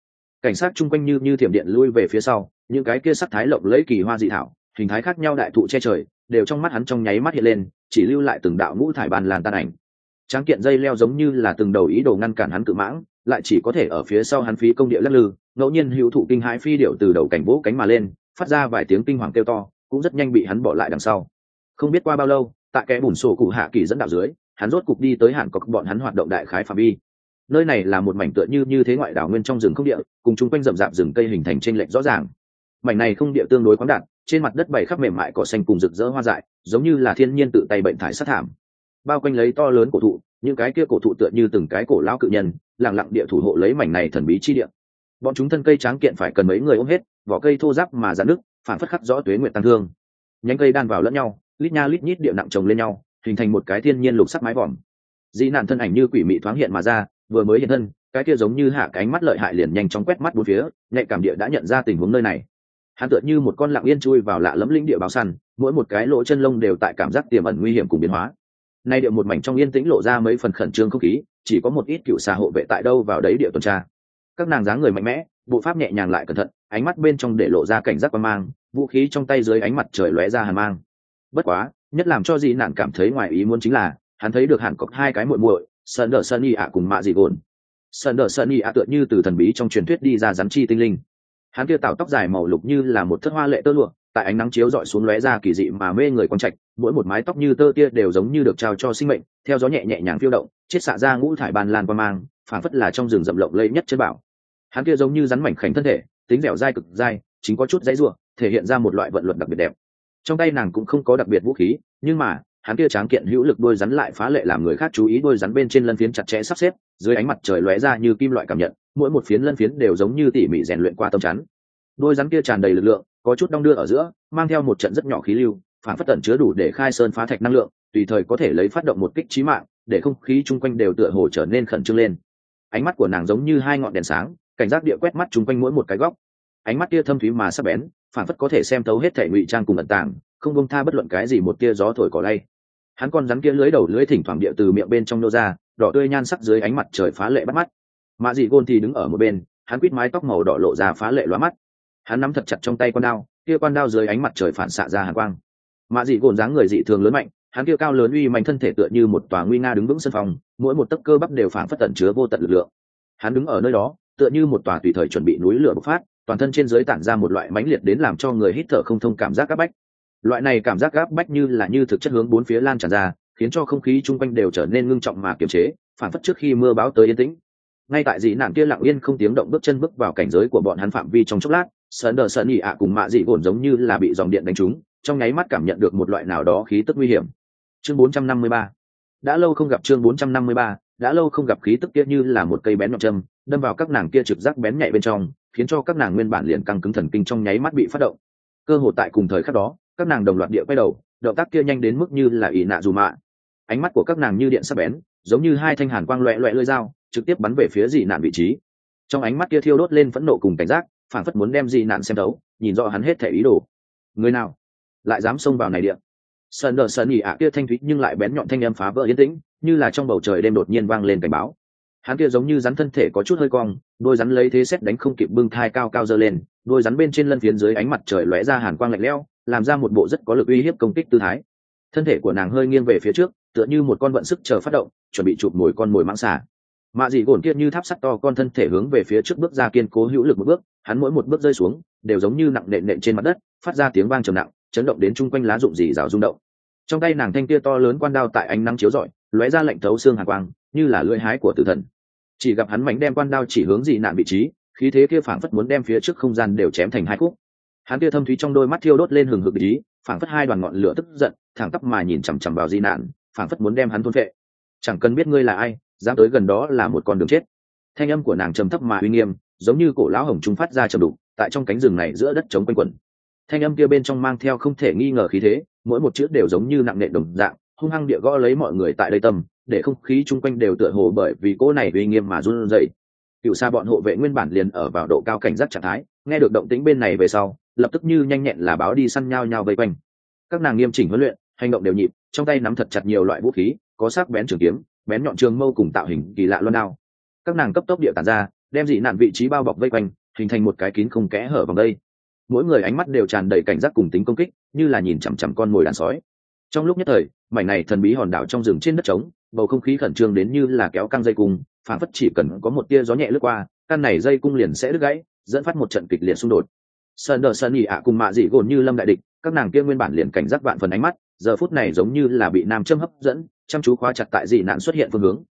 Speaker 1: cảnh sát chung quanh như thiểm điện lui về phía sau, những cái kia sắc thái lộng lẫy kỳ hoa dị thảo, hình thái khác nhau đại thụ che trời, đều trong mắt hắn trong nháy mắt hiện lên, chỉ lưu lại từng đạo ngũ thải bàn làn tan ảnh. Tráng kiện dây leo giống như là từng đầu ý đồ ngăn cản hắn cự mãng, lại chỉ có thể ở phía sau hắn phí công địa lắc lư, ngẫu nhiên hữu thụ kinh hãi phi điệu từ đầu cảnh vỗ cánh mà lên, phát ra vài tiếng kinh hoàng kêu to, cũng rất nhanh bị hắn bỏ lại đằng sau. Không biết qua bao lâu, tại kẽ bùn sổ cụ hạ kỳ dẫn đạo dưới, hắn rốt cục đi tới hạn cọc bọn hắn hoạt động đại khái phạm vi. Nơi này là một mảnh tựa như thế ngoại đảo nguyên trong rừng không địa, cùng chung quanh rậm rạp rừng cây hình thành chênh lệch rõ ràng. Mảnh này không địa tương đối khoáng đạt, trên mặt đất bày khắp mềm mại cỏ xanh cùng rực rỡ hoa dại, giống như là thiên nhiên tự tay bệnh thải sát thảm. Bao quanh lấy to lớn cổ thụ, những cái kia cổ thụ tựa như từng cái cổ lão cự nhân, lặng lặng địa thủ hộ lấy mảnh này thần bí chi địa. Bọn chúng thân cây tráng kiện phải cần mấy người ôm hết, vỏ cây thô ráp mà rạn nứt, phản phất khắc rõ tuế nguyện tăng thương. Nhánh cây đan vào lẫn nhau, lít nha lít nhít địa nặng chồng lên nhau, hình thành một cái thiên nhiên lục sắc mái vòm. Dĩ nạn thân ảnh như quỷ mị thoáng hiện mà ra, vừa mới hiện thân, cái kia giống như hạ cánh mắt lợi hại liền nhanh chóng quét mắt bốn phía, nhạy cảm địa đã nhận ra tình huống nơi này. Hắn tựa như một con lặng yên chui vào lạ lẫm linh địa báo săn, mỗi một cái lỗ chân lông đều tại cảm giác tiềm ẩn nguy hiểm cùng biến hóa. Nay địa một mảnh trong yên tĩnh lộ ra mấy phần khẩn trương không khí, chỉ có một ít cựu xà hộ vệ tại đâu vào đấy địa tuần tra. Các nàng dáng người mạnh mẽ, bộ pháp nhẹ nhàng lại cẩn thận, ánh mắt bên trong để lộ ra cảnh giác quan mang, vũ khí trong tay dưới ánh mặt trời lóe ra hàn mang. Bất quá, nhất làm cho Dị Nạn cảm thấy ngoài ý muốn chính là, hắn thấy được hẳn có hai cái muội muội, Sunny ạ cùng Mạ Dị Gồn. Sunny ạ tựa như từ thần bí trong truyền thuyết đi ra rắn chi tinh linh. Hắn kia tạo tóc dài màu lục như là một thất hoa lệ tơ lụa, tại ánh nắng chiếu rọi xuống lóe ra kỳ dị mà mê người quang trạch, mỗi một mái tóc như tơ tia đều giống như được trao cho sinh mệnh, theo gió nhẹ nhàng phiêu động, chiết xạ ra ngũ thải ban lan qua mang, phảng phất là trong rừng rậm rộng lẫy nhất chân bảo. Hắn kia giống như rắn mảnh khảnh thân thể, tính dẻo dai cực dai, chính có chút dãy rủa, thể hiện ra một loại vận luật đặc biệt đẹp. Trong tay nàng cũng không có đặc biệt vũ khí, nhưng mà hắn kia tráng kiện hữu lực đôi rắn lại phá lệ làm người khác chú ý, đôi rắn bên trên lân phiến chặt chẽ sắp xếp, dưới ánh mặt trời lóe ra như kim loại cảm nhận, mỗi một phiến lân phiến đều giống như tỉ mỉ rèn luyện qua tấm chắn. Đôi rắn kia tràn đầy lực lượng, có chút đong đưa ở giữa, mang theo một trận rất nhỏ khí lưu, phản phất tẩn chứa đủ để khai sơn phá thạch năng lượng, tùy thời có thể lấy phát động một kích chí mạng, để không khí chung quanh đều tựa hồ trở nên khẩn trương lên. Ánh mắt của nàng giống như hai ngọn đèn sáng, cảnh giác địa quét mắt chung quanh mỗi một cái góc. Ánh mắt kia thâm thúy mà sắc bén, phản phất có thể xem thấu hết thể ngụy trang cùng ẩn tàng, không buông tha bất luận cái gì một tia gió thổi cỏ lay. Hắn con rắn kia lưới đầu lưới thỉnh thoảng địa từ miệng bên trong nô ra, đỏ tươi nhan sắc dưới ánh mặt trời phá lệ bắt mắt. Mạ Dị Gôn thì đứng ở một bên, hắn quít mái tóc màu đỏ lộ ra phá lệ lóa mắt. Hắn nắm thật chặt trong tay con đao, kia con đao dưới ánh mặt trời phản xạ ra hàn quang. Mạ Dị Gôn dáng người dị thường lớn mạnh, hắn kia cao lớn uy mạnh thân thể tựa như một tòa nguy nga đứng vững sân phòng, mỗi một tấc cơ bắp đều phản phất tẩn chứa vô tận lực lượng. Hắn đứng ở nơi đó, tựa như một tòa tùy thời chuẩn bị núi lửa bộc phát, toàn thân trên dưới tản ra một loại mãnh liệt đến làm cho người hít thở không thông cảm giác áp bách. Loại này cảm giác áp bách như là như thực chất hướng bốn phía lan tràn ra, khiến cho không khí chung quanh đều trở nên ngưng trọng mà kiềm chế, phản phất trước khi mưa bão tới yên tĩnh. Ngay tại Dị Nạn kia lặng yên không tiếng động bước chân bước vào cảnh giới của bọn hắn phạm vi trong chốc lát, Sunny ạ cùng Mạ Dị Gồn giống như là bị dòng điện đánh trúng, trong nháy mắt cảm nhận được một loại nào đó khí tức nguy hiểm. Chương 453. Đã lâu không gặp. Chương 453. Đã lâu không gặp. Khí tức kia như là một cây bén nhọn châm, đâm vào các nàng kia trực giác bén nhạy bên trong, khiến cho các nàng nguyên bản liền căng cứng thần kinh trong nháy mắt bị phát động. Cơ hồ tại cùng thời khắc đó, các nàng đồng loạt địa quay đầu, động tác kia nhanh đến mức như là ỷ nạ dù mạ. Ánh mắt của các nàng như điện sắc bén, giống như hai thanh hàn quang loẹt loẹt lưỡi dao, trực tiếp bắn về phía Dị Nạn vị trí. Trong ánh mắt kia thiêu đốt lên phẫn nộ cùng cảnh giác, phản phất muốn đem Dị Nạn xem thấu, nhìn rõ hắn hết thể ý đồ. Người nào lại dám xông vào này địa? Sunny ạ kia thanh thúy nhưng lại bén nhọn thanh âm phá vỡ yên tĩnh, như là trong bầu trời đêm đột nhiên vang lên cảnh báo. Hắn kia giống như rắn thân thể có chút hơi cong, đôi rắn lấy thế xét đánh không kịp bưng thai cao cao giơ lên, đôi rắn bên trên lân phiến dưới ánh mặt trời lóe ra hàn quang lạnh lẽo, làm ra một bộ rất có lực uy hiếp công kích tư thái. Thân thể của nàng hơi nghiêng về phía trước, tựa như một con vận sức chờ phát động, chuẩn bị chụp mồi con mồi mãng xà. Mạ Dị Gồn kia như tháp sắt to con thân thể hướng về phía trước bước ra kiên cố hữu lực một bước, hắn mỗi một bước rơi xuống đều giống như nặng nện trên mặt đất, phát ra tiếng vang trầm nặng, chấn động đến chung quanh lá rụng rỉ rào rung động. Trong tay nàng thanh kia to lớn quan đao tại ánh nắng chiếu rọi, lóe ra lạnh thấu xương hàn quang, như là lưỡi hái của tử thần. Chỉ gặp hắn mảnh đem quan đao chỉ hướng Dị Nạn vị trí, khí thế kia phảng phất muốn đem phía trước không gian đều chém thành hai khúc. Hắn kia thâm thúy trong đôi mắt thiêu đốt lên hừng hực ý, phảng phất hai đoàn ngọn lửa tức giận, thẳng tắp mà nhìn chằm chằm vào Dị Nạn, phảng phất muốn đem hắn thôn phệ. Chẳng cần biết ngươi là ai, dám tới gần đó là một con đường chết. Thanh âm của nàng trầm thấp mà uy nghiêm, giống như cổ lão hồng trung phát ra trầm đục, tại trong cánh rừng này giữa đất trống quanh quẩn. Thanh âm kia bên trong mang theo không thể nghi ngờ khí thế, mỗi một chữ đều giống như nặng nề đồng dạng, hung hăng địa gõ lấy mọi người tại đây tâm, để không khí chung quanh đều tựa hồ bởi vì cỗ này uy nghiêm mà run rẩy. Cựu xa bọn hộ vệ nguyên bản liền ở vào độ cao cảnh giác trạng thái, nghe được động tĩnh bên này về sau, lập tức như nhanh nhẹn là báo đi săn nhao nhao vây quanh. Các nàng nghiêm chỉnh huấn luyện, hành động đều nhịp, trong tay nắm thật chặt nhiều loại vũ khí, có sắc bén trường kiếm, bén nhọn trường mâu cùng tạo hình kỳ lạ loan đao. Các nàng cấp tốc địa tản ra, đem Dị Nạn vị trí bao bọc vây quanh, hình thành một cái kín không kẽ hở vòng đây. Mỗi người ánh mắt đều tràn đầy cảnh giác cùng tính công kích, như là nhìn chằm chằm con mồi đàn sói. Trong lúc nhất thời, mảnh này thần bí hòn đảo trong rừng trên đất trống, bầu không khí khẩn trương đến như là kéo căng dây cung, phản phất chỉ cần có một tia gió nhẹ lướt qua, căn này dây cung liền sẽ đứt gãy, dẫn phát một trận kịch liệt xung đột. Sơn nhị ạ cùng mạ dị gồn như lâm đại địch, các nàng kia nguyên bản liền cảnh giác vạn phần ánh mắt, giờ phút này giống như là bị nam châm hấp dẫn, chăm chú khóa chặt tại dị nạn xuất hiện phương hướng.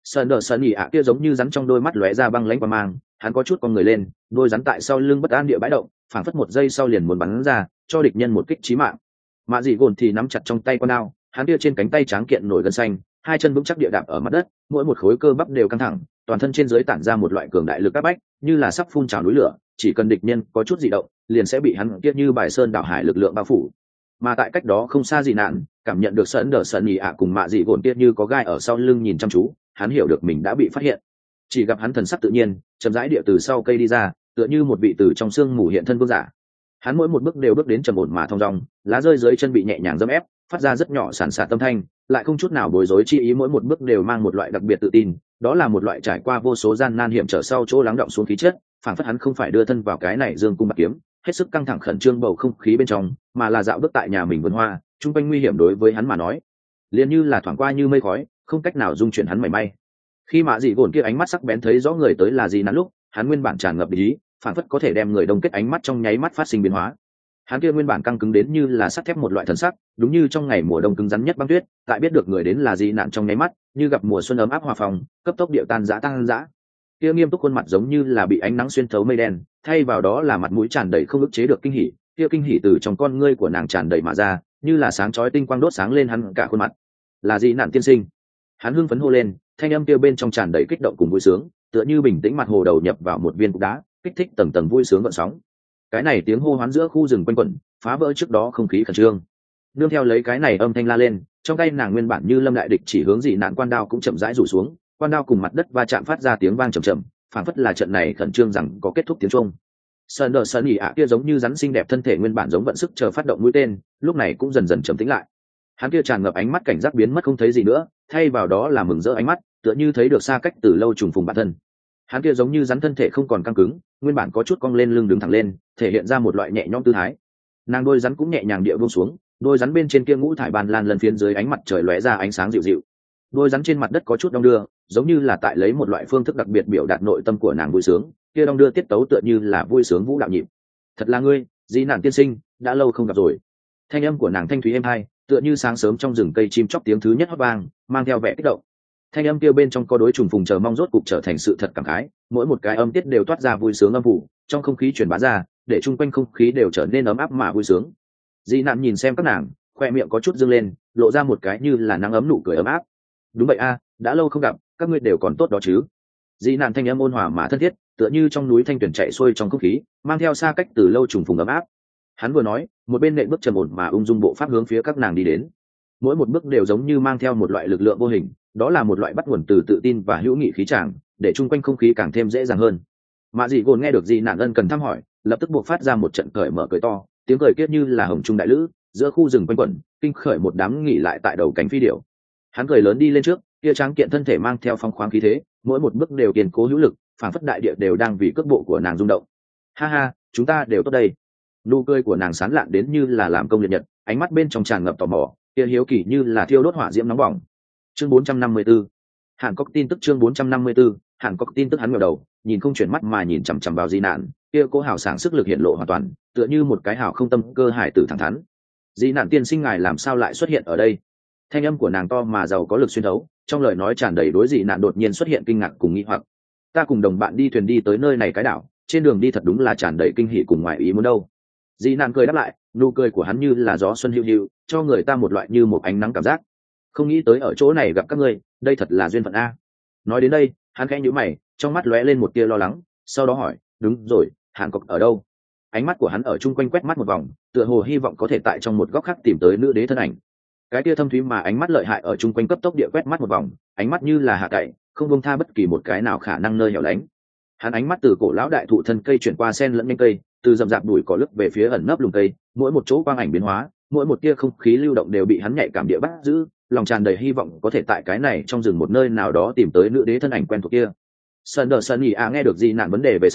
Speaker 1: Sơn nhị ạ kia giống như rắn trong đôi mắt lóe ra băng lãnh qua mang, hắn có chút con người lên, đôi rắn tại sau lưng bất an địa bãi động, phảng phất một giây sau liền muốn bắn ra, cho địch nhân một kích chí mạng. Mạ dị gồn thì nắm chặt trong tay con đao, hắn kia trên cánh tay tráng kiện nổi gân xanh, hai chân vững chắc địa đạp ở mặt đất, mỗi một khối cơ bắp đều căng thẳng, toàn thân trên dưới tản ra một loại cường đại lực áp bách, như là sắp phun trào núi lửa, chỉ cần địch nhân có chút dị động, liền sẽ bị hắn kia như bài sơn đảo hải lực lượng bao phủ. Mà tại cách đó không xa dị nạn, cảm nhận được Sơn nhị ạ cùng mạ dị gồn kia như có gai ở sau lưng nhìn chăm chú, hắn hiểu được mình đã bị phát hiện. Chỉ gặp hắn thần sắc tự nhiên, chậm rãi địa từ sau cây đi ra, tựa như một vị từ trong xương mù hiện thân vương giả. Hắn mỗi một bước đều bước đến trầm ổn mà thong dong, lá rơi dưới chân bị nhẹ nhàng dẫm ép, phát ra rất nhỏ sàn sạt tâm thanh, lại không chút nào bối rối chi ý, mỗi một bước đều mang một loại đặc biệt tự tin, đó là một loại trải qua vô số gian nan hiểm trở sau chỗ lắng động xuống khí chất, phảng phất hắn không phải đưa thân vào cái này dương cung bạc kiếm, hết sức căng thẳng khẩn trương bầu không khí bên trong, mà là dạo bước tại nhà mình vườn hoa, trung quanh nguy hiểm đối với hắn mà nói, liền như là thoảng qua như mây khói, không cách nào dung chuyển hắn mảy may. Khi mạ dị gồn kia ánh mắt sắc bén thấy rõ người tới là gì nắn lúc, hắn nguyên bản tràn ngập ý, phảng phất có thể đem người đông kết ánh mắt trong nháy mắt phát sinh biến hóa. Hắn kia nguyên bản căng cứng đến như là sắt thép một loại thần sắc, đúng như trong ngày mùa đông cứng rắn nhất băng tuyết, tại biết được người đến là gì nạn trong nháy mắt, như gặp mùa xuân ấm áp hòa phòng, cấp tốc điệu tan rã. Kia nghiêm túc khuôn mặt giống như là bị ánh nắng xuyên thấu mây đen, thay vào đó là mặt mũi tràn đầy không ức chế được kinh hỉ, kia kinh hỉ từ trong con ngươi của nàng tràn đầy mà ra, như là sáng chói tinh quang đốt sáng lên hắn cả khuôn mặt. Là gì nạn tiên sinh? Hắn hưng phấn hô lên, thanh âm kia bên trong tràn đầy kích động cùng vui sướng, tựa như bình tĩnh mặt hồ đầu nhập vào một viên cục đá, kích thích tầng tầng vui sướng gợn sóng. Cái này tiếng hô hoán giữa khu rừng quanh quẩn, phá vỡ trước đó không khí khẩn trương. Nương theo lấy cái này âm thanh la lên, trong tay nàng nguyên bản như lâm đại địch chỉ hướng dị nạn quan đao cũng chậm rãi rủ xuống, quan đao cùng mặt đất va chạm phát ra tiếng vang trầm trầm, phảng phất là trận này khẩn trương rằng có kết thúc tiếng chuông. Sơn nhị ạ kia giống như rắn xinh đẹp thân thể nguyên bản giống vận sức chờ phát động mũi tên, lúc này cũng dần dần trầm tĩnh lại. Hắn kia tràn ngập ánh mắt cảnh giác biến mất không thấy gì nữa, thay vào đó là mừng rỡ ánh mắt, tựa như thấy được xa cách từ lâu trùng phùng bản thân. Hắn kia giống như rắn thân thể không còn căng cứng, nguyên bản có chút cong lên lưng đứng thẳng lên, thể hiện ra một loại nhẹ nhõm tư thái. Nàng đôi rắn cũng nhẹ nhàng địa buông xuống, đôi rắn bên trên kia ngũ thải bàn lan lần phiến dưới ánh mặt trời lóe ra ánh sáng dịu dịu. Đôi rắn trên mặt đất có chút đong đưa, giống như là tại lấy một loại phương thức đặc biệt biểu đạt nội tâm của nàng vui sướng, kia đong đưa tiết tấu tựa như là vui sướng vũ đạo nhịp. Thật là ngươi, Dĩ Nạn tiên sinh, đã lâu không gặp rồi. Thanh âm của nàng thanh thúy êm hai, tựa như sáng sớm trong rừng cây chim chóc tiếng thứ nhất hót vang, mang theo vẻ kích động. Thanh âm kia bên trong có đối trùng phùng chờ mong rốt cục trở thành sự thật cảm khái, mỗi một cái âm tiết đều toát ra vui sướng âm phủ, trong không khí truyền bá ra, để chung quanh không khí đều trở nên ấm áp mà vui sướng. Dĩ Nạn nhìn xem các nàng, khoe miệng có chút dương lên, lộ ra một cái như là nắng ấm nụ cười ấm áp. Đúng vậy a, đã lâu không gặp, các ngươi đều còn tốt đó chứ? Dĩ Nạn thanh âm ôn hòa mà thân thiết, tựa như trong núi thanh tuyển chạy xuôi trong không khí, mang theo xa cách từ lâu trùng phùng ấm áp. Hắn vừa nói, một bên nện bước trầm ổn mà ung dung bộ pháp hướng phía các nàng đi đến. Mỗi một bước đều giống như mang theo một loại lực lượng vô hình, đó là một loại bắt nguồn từ tự tin và hữu nghị khí tràng, để chung quanh không khí càng thêm dễ dàng hơn. Mạ Dị Gồn nghe được Dị Nạn ân cần thăm hỏi, lập tức buộc phát ra một trận cởi mở cười to, tiếng cười kiết như là hồng trung đại lữ, giữa khu rừng quanh quẩn, kinh khởi một đám nghỉ lại tại đầu cánh phi điểu. Hắn cười lớn đi lên trước, kia tráng kiện thân thể mang theo phong khoáng khí thế, mỗi một bước đều kiên cố hữu lực, phảng phất đại địa đều đang vì cước bộ của nàng rung động. Ha ha, chúng ta đều tốt đây. Nụ cười của nàng sán lạn đến như là làm công liệt nhật, ánh mắt bên trong tràn ngập tò mò, kia hiếu kỳ như là thiêu đốt hỏa diễm nóng bỏng. Chương 454. Hàn Quốc tin tức chương 454. Hàn Quốc tin tức hắn ngẩng đầu, nhìn không chuyển mắt mà nhìn chằm chằm vào Dị Nạn, kia cố hào sảng sức lực hiện lộ hoàn toàn, tựa như một cái hào không tâm cơ hải tử thẳng thắn. Dị Nạn tiên sinh ngài làm sao lại xuất hiện ở đây? Thanh âm của nàng to mà giàu có lực xuyên thấu, trong lời nói tràn đầy đối Dị Nạn đột nhiên xuất hiện kinh ngạc cùng nghi hoặc. Ta cùng đồng bạn đi thuyền đi tới nơi này cái đảo, trên đường đi thật đúng là tràn đầy kinh hỉ cùng ngoại ý muốn đâu. Dị Nạn cười đáp lại, nụ cười của hắn như là gió xuân hiu hiu, cho người ta một loại như một ánh nắng cảm giác. Không nghĩ tới ở chỗ này gặp các ngươi, đây thật là duyên phận a. Nói đến đây, hắn khẽ nhíu mày, trong mắt lóe lên một tia lo lắng, sau đó hỏi, đúng rồi, Hàn Cốc ở đâu? Ánh mắt của hắn ở chung quanh quét mắt một vòng, tựa hồ hy vọng có thể tại trong một góc khác tìm tới nữ đế thân ảnh. Cái tia thâm thúy mà ánh mắt lợi hại ở chung quanh cấp tốc địa quét mắt một vòng, ánh mắt như là hạ cậy, không buông tha bất kỳ một cái nào khả năng nơi hẻo lánh. Hắn ánh mắt từ cổ lão đại thụ thân cây chuyển qua sen lẫn nhanh cây, từ rậm rạp đùi cỏ lướt về phía ẩn nấp lùm cây, mỗi một chỗ quang ảnh biến hóa, mỗi một tia không khí lưu động đều bị hắn nhạy cảm địa bắt giữ, lòng tràn đầy hy vọng có thể tại cái này trong rừng một nơi nào đó tìm tới nữ đế thân ảnh quen thuộc kia. Sơn nhị nghe được Dị Nạn vấn đề về sau,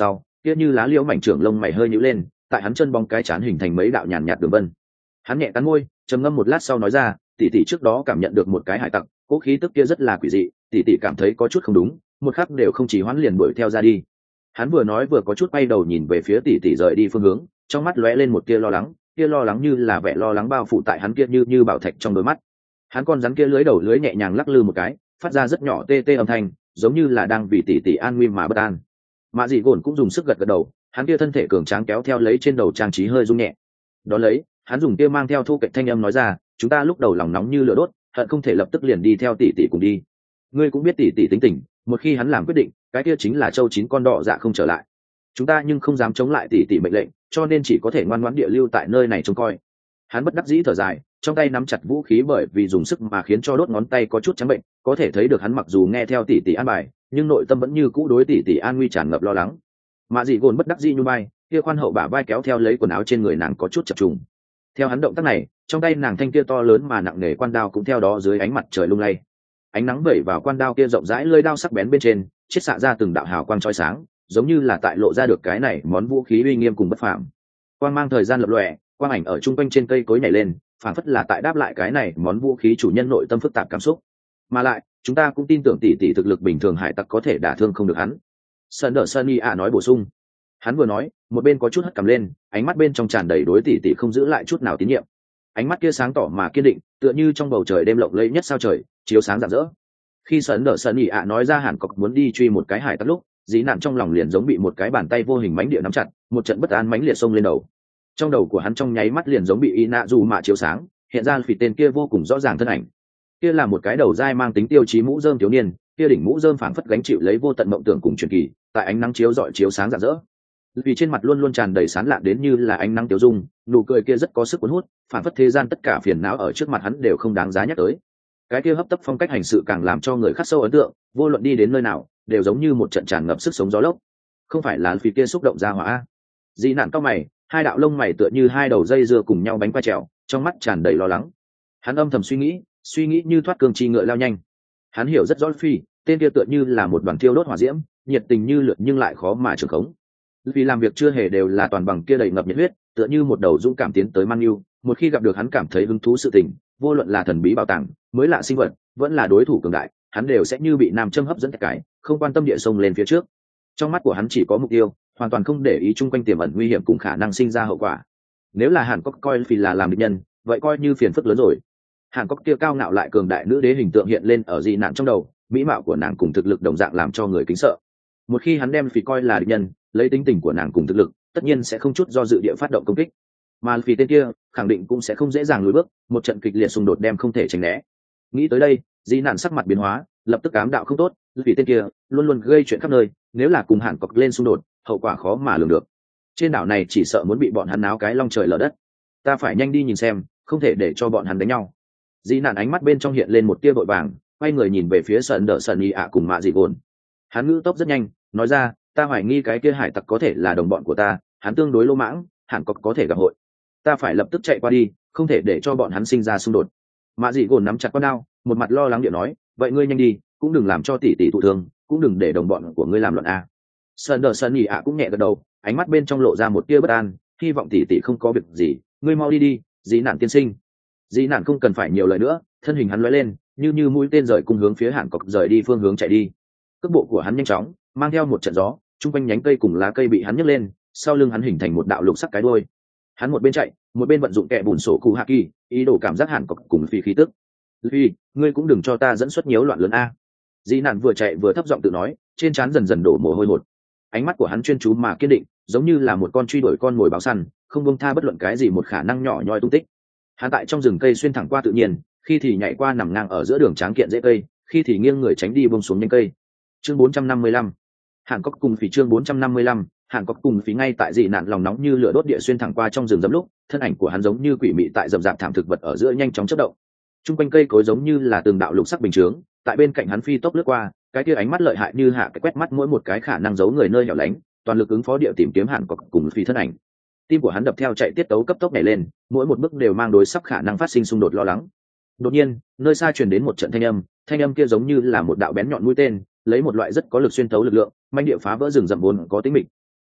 Speaker 1: kia như lá liễu mảnh trưởng lông mày hơi nhíu lên, tại hắn chân bóng cái chán hình thành mấy đạo nhàn nhạt đường vân. Hắn nhẹ cắn môi, trầm ngâm một lát sau nói ra, tỷ tỷ trước đó cảm nhận được một cái hải tặc, cố khí tức kia rất là quỷ dị, tỷ tỷ cảm thấy có chút không đúng, một khắc đều không chỉ hoãn liền đuổi theo ra đi. Hắn vừa nói vừa có chút quay đầu nhìn về phía tỷ tỷ rời đi phương hướng, trong mắt lóe lên một tia lo lắng, kia lo lắng như là vẻ lo lắng bao phủ tại hắn kia như bảo thạch trong đôi mắt. Hắn con rắn kia lưới đầu lưới nhẹ nhàng lắc lư một cái, phát ra rất nhỏ tê tê âm thanh, giống như là đang vì tỷ tỷ an nguy mà bất an. Mạ Dị Gồn cũng dùng sức gật gật đầu, hắn kia thân thể cường tráng kéo theo lấy trên đầu trang trí hơi rung nhẹ. Đó lấy, hắn dùng kia mang theo thu kệch thanh âm nói ra, chúng ta lúc đầu lòng nóng như lửa đốt, hận không thể lập tức liền đi theo tỷ tỷ cùng đi. Ngươi cũng biết tỷ tỷ tính tình, một khi hắn làm quyết định, cái kia chính là châu chín con đỏ dạ không trở lại. Chúng ta nhưng không dám chống lại tỷ tỷ mệnh lệnh, cho nên chỉ có thể ngoan ngoãn địa lưu tại nơi này trông coi. Hắn bất đắc dĩ thở dài, trong tay nắm chặt vũ khí bởi vì dùng sức mà khiến cho đốt ngón tay có chút trắng bệnh, có thể thấy được hắn mặc dù nghe theo tỷ tỷ an bài, nhưng nội tâm vẫn như cũ đối tỷ tỷ an nguy tràn ngập lo lắng. Mạ Dị Gồn bất đắc dĩ nhún vai, kia khoan hậu bả vai kéo theo lấy quần áo trên người nàng có chút chập trùng. Theo hắn động tác này, trong tay nàng thanh kia to lớn mà nặng nề quan đao cũng theo đó dưới ánh mặt trời lung lay. Ánh nắng vẩy vào quan đao kia rộng rãi lưỡi đao sắc bén bên trên, chiết xạ ra từng đạo hào quang chói sáng, giống như là tại lộ ra được cái này món vũ khí uy nghiêm cùng bất phàm. Quang mang thời gian lập lòe, quang ảnh ở trung quanh trên cây cối nhảy lên, phản phất là tại đáp lại cái này món vũ khí chủ nhân nội tâm phức tạp cảm xúc. Mà lại, chúng ta cũng tin tưởng tỷ tỷ thực lực bình thường hải tặc có thể đả thương không được hắn. Sunny nói bổ sung. Hắn vừa nói, một bên có chút hất cằm lên, ánh mắt bên trong tràn đầy đối tỷ tỷ không giữ lại chút nào tín nhiệm. Ánh mắt kia sáng tỏ mà kiên định, tựa như trong bầu trời đêm lộng lẫy nhất sao trời, chiếu sáng rạng rỡ. Khi Sunny nói ra Hàn Cốc muốn đi truy một cái hải tặc lúc, dĩ nạn trong lòng liền giống bị một cái bàn tay vô hình mãnh địa nắm chặt, một trận bất an mãnh liệt xông lên đầu. Trong đầu của hắn trong nháy mắt liền giống bị Inazuma chiếu sáng, hiện ra phỉ tên kia vô cùng rõ ràng thân ảnh. Kia là một cái đầu dai mang tính tiêu chí mũ rơm thiếu niên, kia đỉnh mũ rơm phảng phất gánh chịu lấy vô tận mộng tưởng cùng truyền kỳ, tại ánh nắng chiếu rọi chiếu sáng rạng rỡ. Vì trên mặt luôn luôn tràn đầy sán lạ đến như là ánh nắng tiêu dung, nụ cười kia rất có sức cuốn hút, phảng phất thế gian tất cả phiền não ở trước mặt hắn đều không đáng giá nhắc tới. Cái kia hấp tấp phong cách hành sự càng làm cho người khắc sâu ấn tượng, vô luận đi đến nơi nào, đều giống như một trận tràn ngập sức sống gió lốc. Không phải là vì kia xúc động ra hỏa. Dị nạn cao mày, hai đạo lông mày tựa như hai đầu dây dưa cùng nhau bánh qua trèo, trong mắt tràn đầy lo lắng. Hắn âm thầm suy nghĩ như thoát cương chi ngựa lao nhanh. Hắn hiểu rất rõ Phi, tên kia tựa như là một đoàn thiêu đốt hỏa diễm, nhiệt tình như lửa nhưng lại khó mà trường khống. Vì làm việc chưa hề đều là toàn bằng kia đầy ngập nhiệt huyết, tựa như một đầu dũng cảm tiến tới man yêu, một khi gặp được hắn cảm thấy hứng thú sự tình, vô luận là thần bí bảo tàng, mới lạ sinh vật, vẫn là đối thủ cường đại, hắn đều sẽ như bị nam châm hấp dẫn cái, không quan tâm địa sông lên phía trước. Trong mắt của hắn chỉ có mục tiêu, hoàn toàn không để ý chung quanh tiềm ẩn nguy hiểm cùng khả năng sinh ra hậu quả. Nếu là Hàn Quốc coi Phi là làm địch nhân, vậy coi như phiền phức lớn rồi. Hàn Quốc kia cao ngạo lại cường đại nữ đế hình tượng hiện lên ở dị nạn trong đầu, mỹ mạo của nàng cùng thực lực đồng dạng làm cho người kính sợ. Một khi hắn đem Phi coi là địch nhân, lấy tính tình của nàng cùng thực lực, tất nhiên sẽ không chút do dự địa phát động công kích. Mà Phi tên kia, khẳng định cũng sẽ không dễ dàng lùi bước, một trận kịch liệt xung đột đem không thể tránh né. Nghĩ tới đây, dị nạn sắc mặt biến hóa, lập tức ám đạo không tốt, vì tên kia luôn luôn gây chuyện khắp nơi, nếu là cùng Hàn Quốc lên xung đột, hậu quả khó mà lường được. Trên đảo này chỉ sợ muốn bị bọn hắn náo cái long trời lở đất. Ta phải nhanh đi nhìn xem, không thể để cho bọn hắn đánh nhau. Dĩ nạn ánh mắt bên trong hiện lên một tia vội vàng, quay người nhìn về phía Sunny cùng Mạ Dị Gồn. Hắn ngữ tốc rất nhanh, nói ra, ta hoài nghi cái kia hải tặc có thể là đồng bọn của ta, hắn tương đối lô mãng, Hàn Quốc có thể gặp hội. Ta phải lập tức chạy qua đi, không thể để cho bọn hắn sinh ra xung đột. Mạ Dị Gồn nắm chặt con đao, một mặt lo lắng điện nói, vậy ngươi nhanh đi, cũng đừng làm cho tỷ tỷ thụ thương, cũng đừng để đồng bọn của ngươi làm loạn a. Sunny cũng nhẹ gật đầu, ánh mắt bên trong lộ ra một tia bất an, hy vọng tỷ tỷ không có việc gì, ngươi mau đi đi, Dĩ nạn tiên sinh. Dĩ nạn không cần phải nhiều lời nữa, thân hình hắn lóe lên, như mũi tên rời cùng hướng phía Hàn Quốc rời đi phương hướng chạy đi. Cước bộ của hắn nhanh chóng, mang theo một trận gió, trung quanh nhánh cây cùng lá cây bị hắn nhấc lên, sau lưng hắn hình thành một đạo lục sắc cái đuôi. Hắn một bên chạy, một bên vận dụng kẹ bùn sổ cụ hạ kỳ, ý đồ cảm giác Hàn Quốc cùng Phi khí tức. Phi, ngươi cũng đừng cho ta dẫn xuất nhiễu loạn lớn a. Dĩ nạn vừa chạy vừa thấp giọng tự nói, trên trán dần dần đổ mồ hôi hột. Ánh mắt của hắn chuyên chú mà kiên định, giống như là một con truy đuổi con mồi báo săn, không buông tha bất luận cái gì một khả năng nhỏ nhoi tung tích. Hắn tại trong rừng cây xuyên thẳng qua tự nhiên, khi thì nhảy qua nằm ngang ở giữa đường tráng kiện dễ cây, khi thì nghiêng người tránh đi buông xuống nhánh cây. Chương 455. Hàn Quốc cùng Phỉ chương 455. Hàn Quốc cùng Phỉ ngay tại dị nạn lòng nóng như lửa đốt địa xuyên thẳng qua trong rừng rậm lúc, thân ảnh của hắn giống như quỷ mị tại rậm rạp thảm thực vật ở giữa nhanh chóng chớp động. Trung quanh cây cối giống như là từng đạo lục sắc bình chướng, tại bên cạnh hắn phi tốc lướt qua, cái kia ánh mắt lợi hại như hạ cái quét mắt mỗi một cái khả năng giấu người nơi hẻo lánh, toàn lực ứng phó địa tìm kiếm Hàn Quốc cùng Phi thân ảnh. Tim của hắn đập theo chạy tiết tấu cấp tốc nhảy lên, mỗi một bước đều mang đối sắp khả năng phát sinh xung đột lo lắng. Đột nhiên, nơi xa truyền đến một trận thanh âm kia giống như là một đạo bén nhọn mũi tên, lấy một loại rất có lực xuyên tấu lực lượng, manh địa phá vỡ rừng rậm vốn có tính mịch.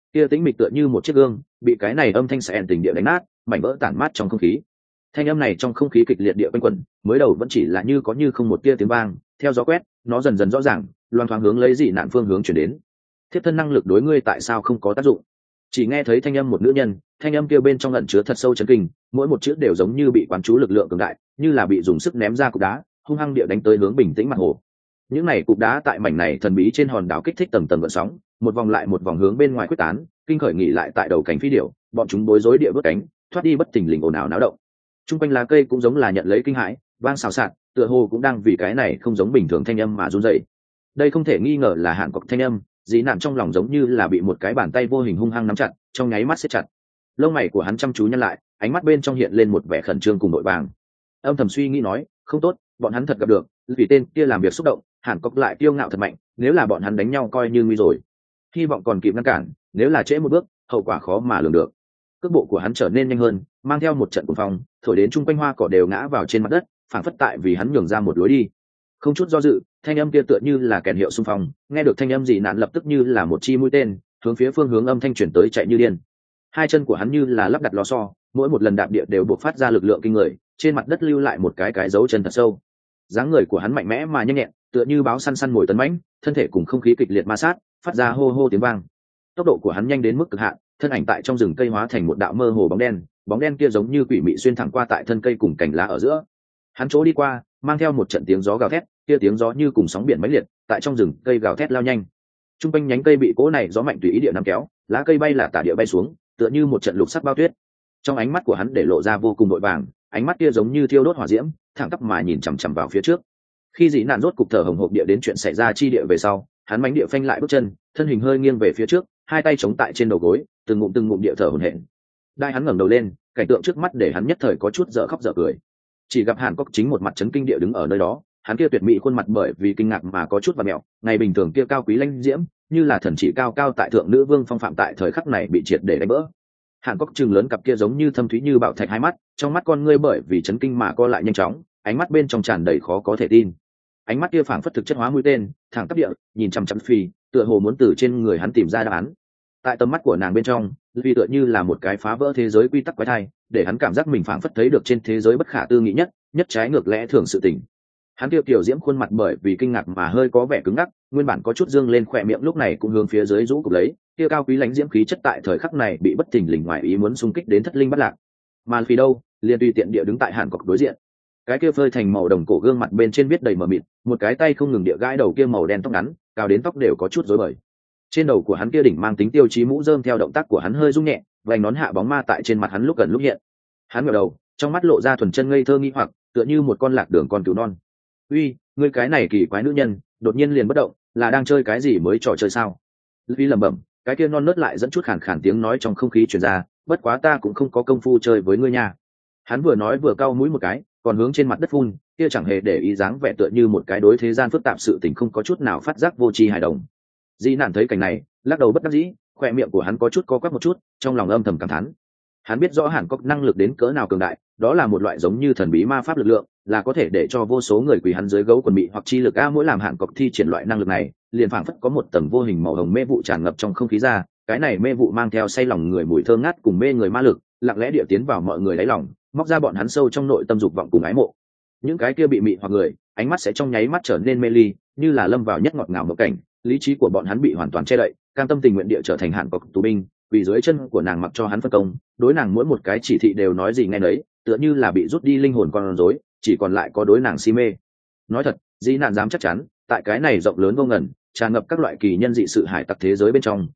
Speaker 1: kia tĩnh mịch tựa như một chiếc gương bị cái này âm thanh xẹn tình địa đánh nát, mảnh vỡ tản mát trong không khí. Thanh âm này trong không khí kịch liệt địa quanh quẩn, mới đầu vẫn chỉ là như có như không một tia tiếng vang, theo gió quét nó dần dần rõ ràng, loan thoáng hướng lấy dị nạn phương hướng chuyển đến. Thiếp thân năng lực đối ngươi tại sao không có tác dụng? Chỉ nghe thấy thanh âm một nữ nhân, thanh âm kia bên trong ẩn chứa thật sâu chấn kinh, mỗi một chữ đều giống như bị quán chú lực lượng cường đại, như là bị dùng sức ném ra cục đá, hung hăng địa đánh tới hướng bình tĩnh mặt hồ. Những này cục đá tại mảnh này thần bí trên hòn đảo kích thích tầng tầng gợn sóng, một vòng lại một vòng hướng bên ngoài quyết tán, kinh khởi nghỉ lại tại đầu cánh phi điểu, bọn chúng bối rối địa vớt cánh, thoát đi bất thình lình ồn ào náo động. Trung quanh lá cây cũng giống là nhận lấy kinh hãi, vang xào xạc, tựa hồ cũng đang vì cái này không giống bình thường thanh âm mà run rẩy. Đây không thể nghi ngờ là hạn cọc thanh âm, dĩ nạn trong lòng giống như là bị một cái bàn tay vô hình hung hăng nắm chặt, trong nháy mắt siết chặt. Lông mày của hắn chăm chú nhăn lại, ánh mắt bên trong hiện lên một vẻ khẩn trương cùng nội vàng. Âm thầm suy nghĩ nói, không tốt, bọn hắn thật gặp được, vì tên kia làm việc xúc động, hàn cọc lại kiêu ngạo thật mạnh, nếu là bọn hắn đánh nhau coi như nguy rồi. Hy vọng còn kịp ngăn cản, nếu là trễ một bước, hậu quả khó mà lường được. Cước bộ của hắn trở nên nhanh hơn, mang theo một trận cuồng phong, thổi đến chung quanh hoa cỏ đều ngã vào trên mặt đất, phảng phất tại vì hắn nhường ra một lối đi. Không chút do dự, thanh âm kia tựa như là kèn hiệu xung phong, nghe được thanh âm gì nạn lập tức như là một chi mũi tên, hướng phía phương hướng âm thanh chuyển tới chạy như điên. Hai chân của hắn như là lắp đặt lò xo, mỗi một lần đạp địa đều buộc phát ra lực lượng kinh người, trên mặt đất lưu lại một cái dấu chân thật sâu. Dáng người của hắn mạnh mẽ mà nhanh nhẹn, tựa như báo săn săn mồi tấn mãnh, thân thể cùng không khí kịch liệt ma sát, phát ra hô hô tiếng vang. Tốc độ của hắn nhanh đến mức cực hạn, thân ảnh tại trong rừng cây hóa thành một đạo mơ hồ bóng đen kia giống như quỷ mị xuyên thẳng qua tại thân cây cùng cành lá ở giữa. Hắn chỗ đi qua, mang theo một trận tiếng gió gào thét, kia tiếng gió như cùng sóng biển mãnh liệt, tại trong rừng cây gào thét lao nhanh. Trung quanh nhánh cây bị cỗ này gió mạnh tùy ý địa nắm kéo, lá cây bay là tả địa bay xuống, tựa như một trận lục sắc bao tuyết. Trong ánh mắt của hắn để lộ ra vô cùng vội vàng, ánh mắt kia giống như thiêu đốt hỏa diễm, thẳng tắp mà nhìn chằm chằm vào phía trước. Khi dĩ nạn rốt cục thở hồng hộc địa đến chuyện xảy ra chi địa về sau, hắn mánh địa phanh lại bước chân, thân hình hơi nghiêng về phía trước, hai tay chống tại trên đầu gối, từng ngụm địa thở hổn hển. Đai hắn ngẩng đầu lên, cảnh tượng trước mắt để hắn nhất thời có chút dở khóc dở cười. Chỉ gặp Hàn Cốc chính một mặt chấn kinh địa đứng ở nơi đó, hắn kia tuyệt mỹ khuôn mặt bởi vì kinh ngạc mà có chút vặn mèo, ngày bình thường kia cao quý lãnh diễm, như là thần chỉ cao cao tại thượng nữ vương phong phạm tại thời khắc này bị triệt để đánh vỡ. Hàn Cốc trừng lớn cặp kia giống như thâm thúy như bảo thạch hai mắt, trong mắt con ngươi bởi vì chấn kinh mà co lại nhanh chóng, ánh mắt bên trong tràn đầy khó có thể tin. Ánh mắt kia phảng phất thực chất hóa mũi tên, thẳng tắp địa, nhìn chằm chằm Phi, tựa hồ muốn từ trên người hắn tìm ra đáp án. Tại tầm mắt của nàng bên trong, Phi tựa như là một cái phá vỡ thế giới quy tắc quái thai, để hắn cảm giác mình phảng phất thấy được trên thế giới bất khả tư nghị nhất trái ngược lẽ thường sự tình. Hắn kiểu diễm khuôn mặt bởi vì kinh ngạc mà hơi có vẻ cứng ngắc, nguyên bản có chút dương lên khỏe miệng lúc này cũng hướng phía dưới rũ cục lấy, kia cao quý lãnh diễm khí chất tại thời khắc này bị bất thình lình ngoài ý muốn xung kích đến thất linh bất lạc. Mà Phi đâu, liền tùy tiện địa đứng tại Hàn Cốc đối diện. Cái kia phơi thành màu đồng cổ gương mặt bên trên viết đầy mờ mịt, một cái tay không ngừng địa gãi đầu kia màu đen tóc ngắn, cao đến tóc đều có chút rối bời. Trên đầu của hắn kia đỉnh mang tính tiêu chí mũ rơm theo động tác của hắn hơi rung nhẹ, vành nón hạ bóng ma tại trên mặt hắn lúc gần lúc hiện. Hắn ngẩng đầu, trong mắt lộ ra thuần chân ngây thơ nghi hoặc, tựa như một con lạc đường con cừu non. "Uy, ngươi cái này kỳ quái nữ nhân, đột nhiên liền bất động, là đang chơi cái gì mới trò chơi sao?" Luffy lẩm bẩm, cái kia non nớt lại dẫn chút khàn khàn tiếng nói trong không khí truyền ra, "Bất quá ta cũng không có công phu chơi với ngươi nha." Hắn vừa nói vừa cau mũi một cái, còn hướng trên mặt đất phun, kia chẳng hề để ý dáng vẻ tựa như một cái đối thế gian phức tạp sự tình không có chút nào phát giác vô tri hài đồng. Dĩ Nạn thấy cảnh này, lắc đầu bất đắc dĩ, khoe miệng của hắn có chút co quắp một chút, trong lòng âm thầm cảm thán. Hắn biết rõ Hàn Cốc năng lực đến cỡ nào cường đại, đó là một loại giống như thần bí ma pháp lực lượng, là có thể để cho vô số người quỳ hắn dưới gấu quần mị hoặc chi lực mỗi làm Hàn Cốc thi triển loại năng lực này, liền phảng phất có một tầng vô hình màu hồng mê vụ tràn ngập trong không khí ra, cái này mê vụ mang theo say lòng người mùi thơm ngát cùng mê người ma lực, lặng lẽ địa tiến vào mọi người đáy lòng, móc ra bọn hắn sâu trong nội tâm dục vọng cùng ái mộ. Những cái kia bị mị hoặc người, ánh mắt sẽ trong nháy mắt trở nên mê ly, như là lâm vào nhất ngọt ngào mộng cảnh, lý trí của bọn hắn bị hoàn toàn che đậy, cam tâm tình nguyện địa trở thành Hàn Cốc tù binh, quỳ dưới chân của nàng mặc cho hắn phân công, đối nàng mỗi một cái chỉ thị đều nói gì nghe nấy, tựa như là bị rút đi linh hồn con rối, chỉ còn lại có đối nàng si mê. Nói thật, Dĩ Nạn dám chắc chắn, tại cái này rộng lớn vô ngần, tràn ngập các loại kỳ nhân dị sự hải tặc thế giới bên trong,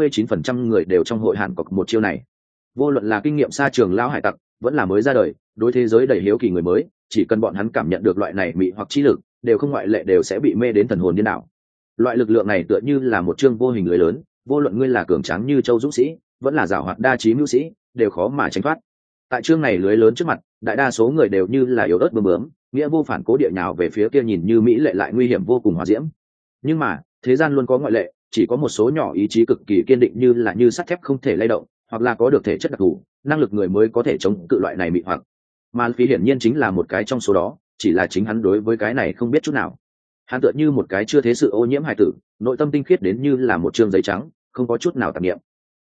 Speaker 1: 99% người đều trong hội Hàn Cốc một chiêu này. Vô luận là kinh nghiệm xa trường lão hải tặc, vẫn là mới ra đời, đối thế giới đầy hiếu kỳ người mới, chỉ cần bọn hắn cảm nhận được loại này mị hoặc trí lực, đều không ngoại lệ đều sẽ bị mê đến thần hồn điên đảo. Loại lực lượng này tựa như là một chương vô hình lưới lớn, vô luận ngươi là cường tráng như châu dũng sĩ, vẫn là giàu hoạt đa trí mưu sĩ, đều khó mà tránh thoát. Tại chương này lưới lớn trước mặt, đại đa số người đều như là yếu ớt bướm bướm, nghĩa vô phản cố địa nhào về phía kia nhìn như mỹ lệ lại nguy hiểm vô cùng hỏa diễm. Nhưng mà, thế gian luôn có ngoại lệ, chỉ có một số nhỏ ý chí cực kỳ kiên định như sắt thép không thể lay động, hoặc là có được thể chất đặc thù, năng lực người mới có thể chống cự loại này mị hoặc. Mà Phi hiển nhiên chính là một cái trong số đó, chỉ là chính hắn đối với cái này không biết chút nào. Hắn tựa như một cái chưa thế sự ô nhiễm hài tử, nội tâm tinh khiết đến như là một trương giấy trắng, không có chút nào tạp niệm.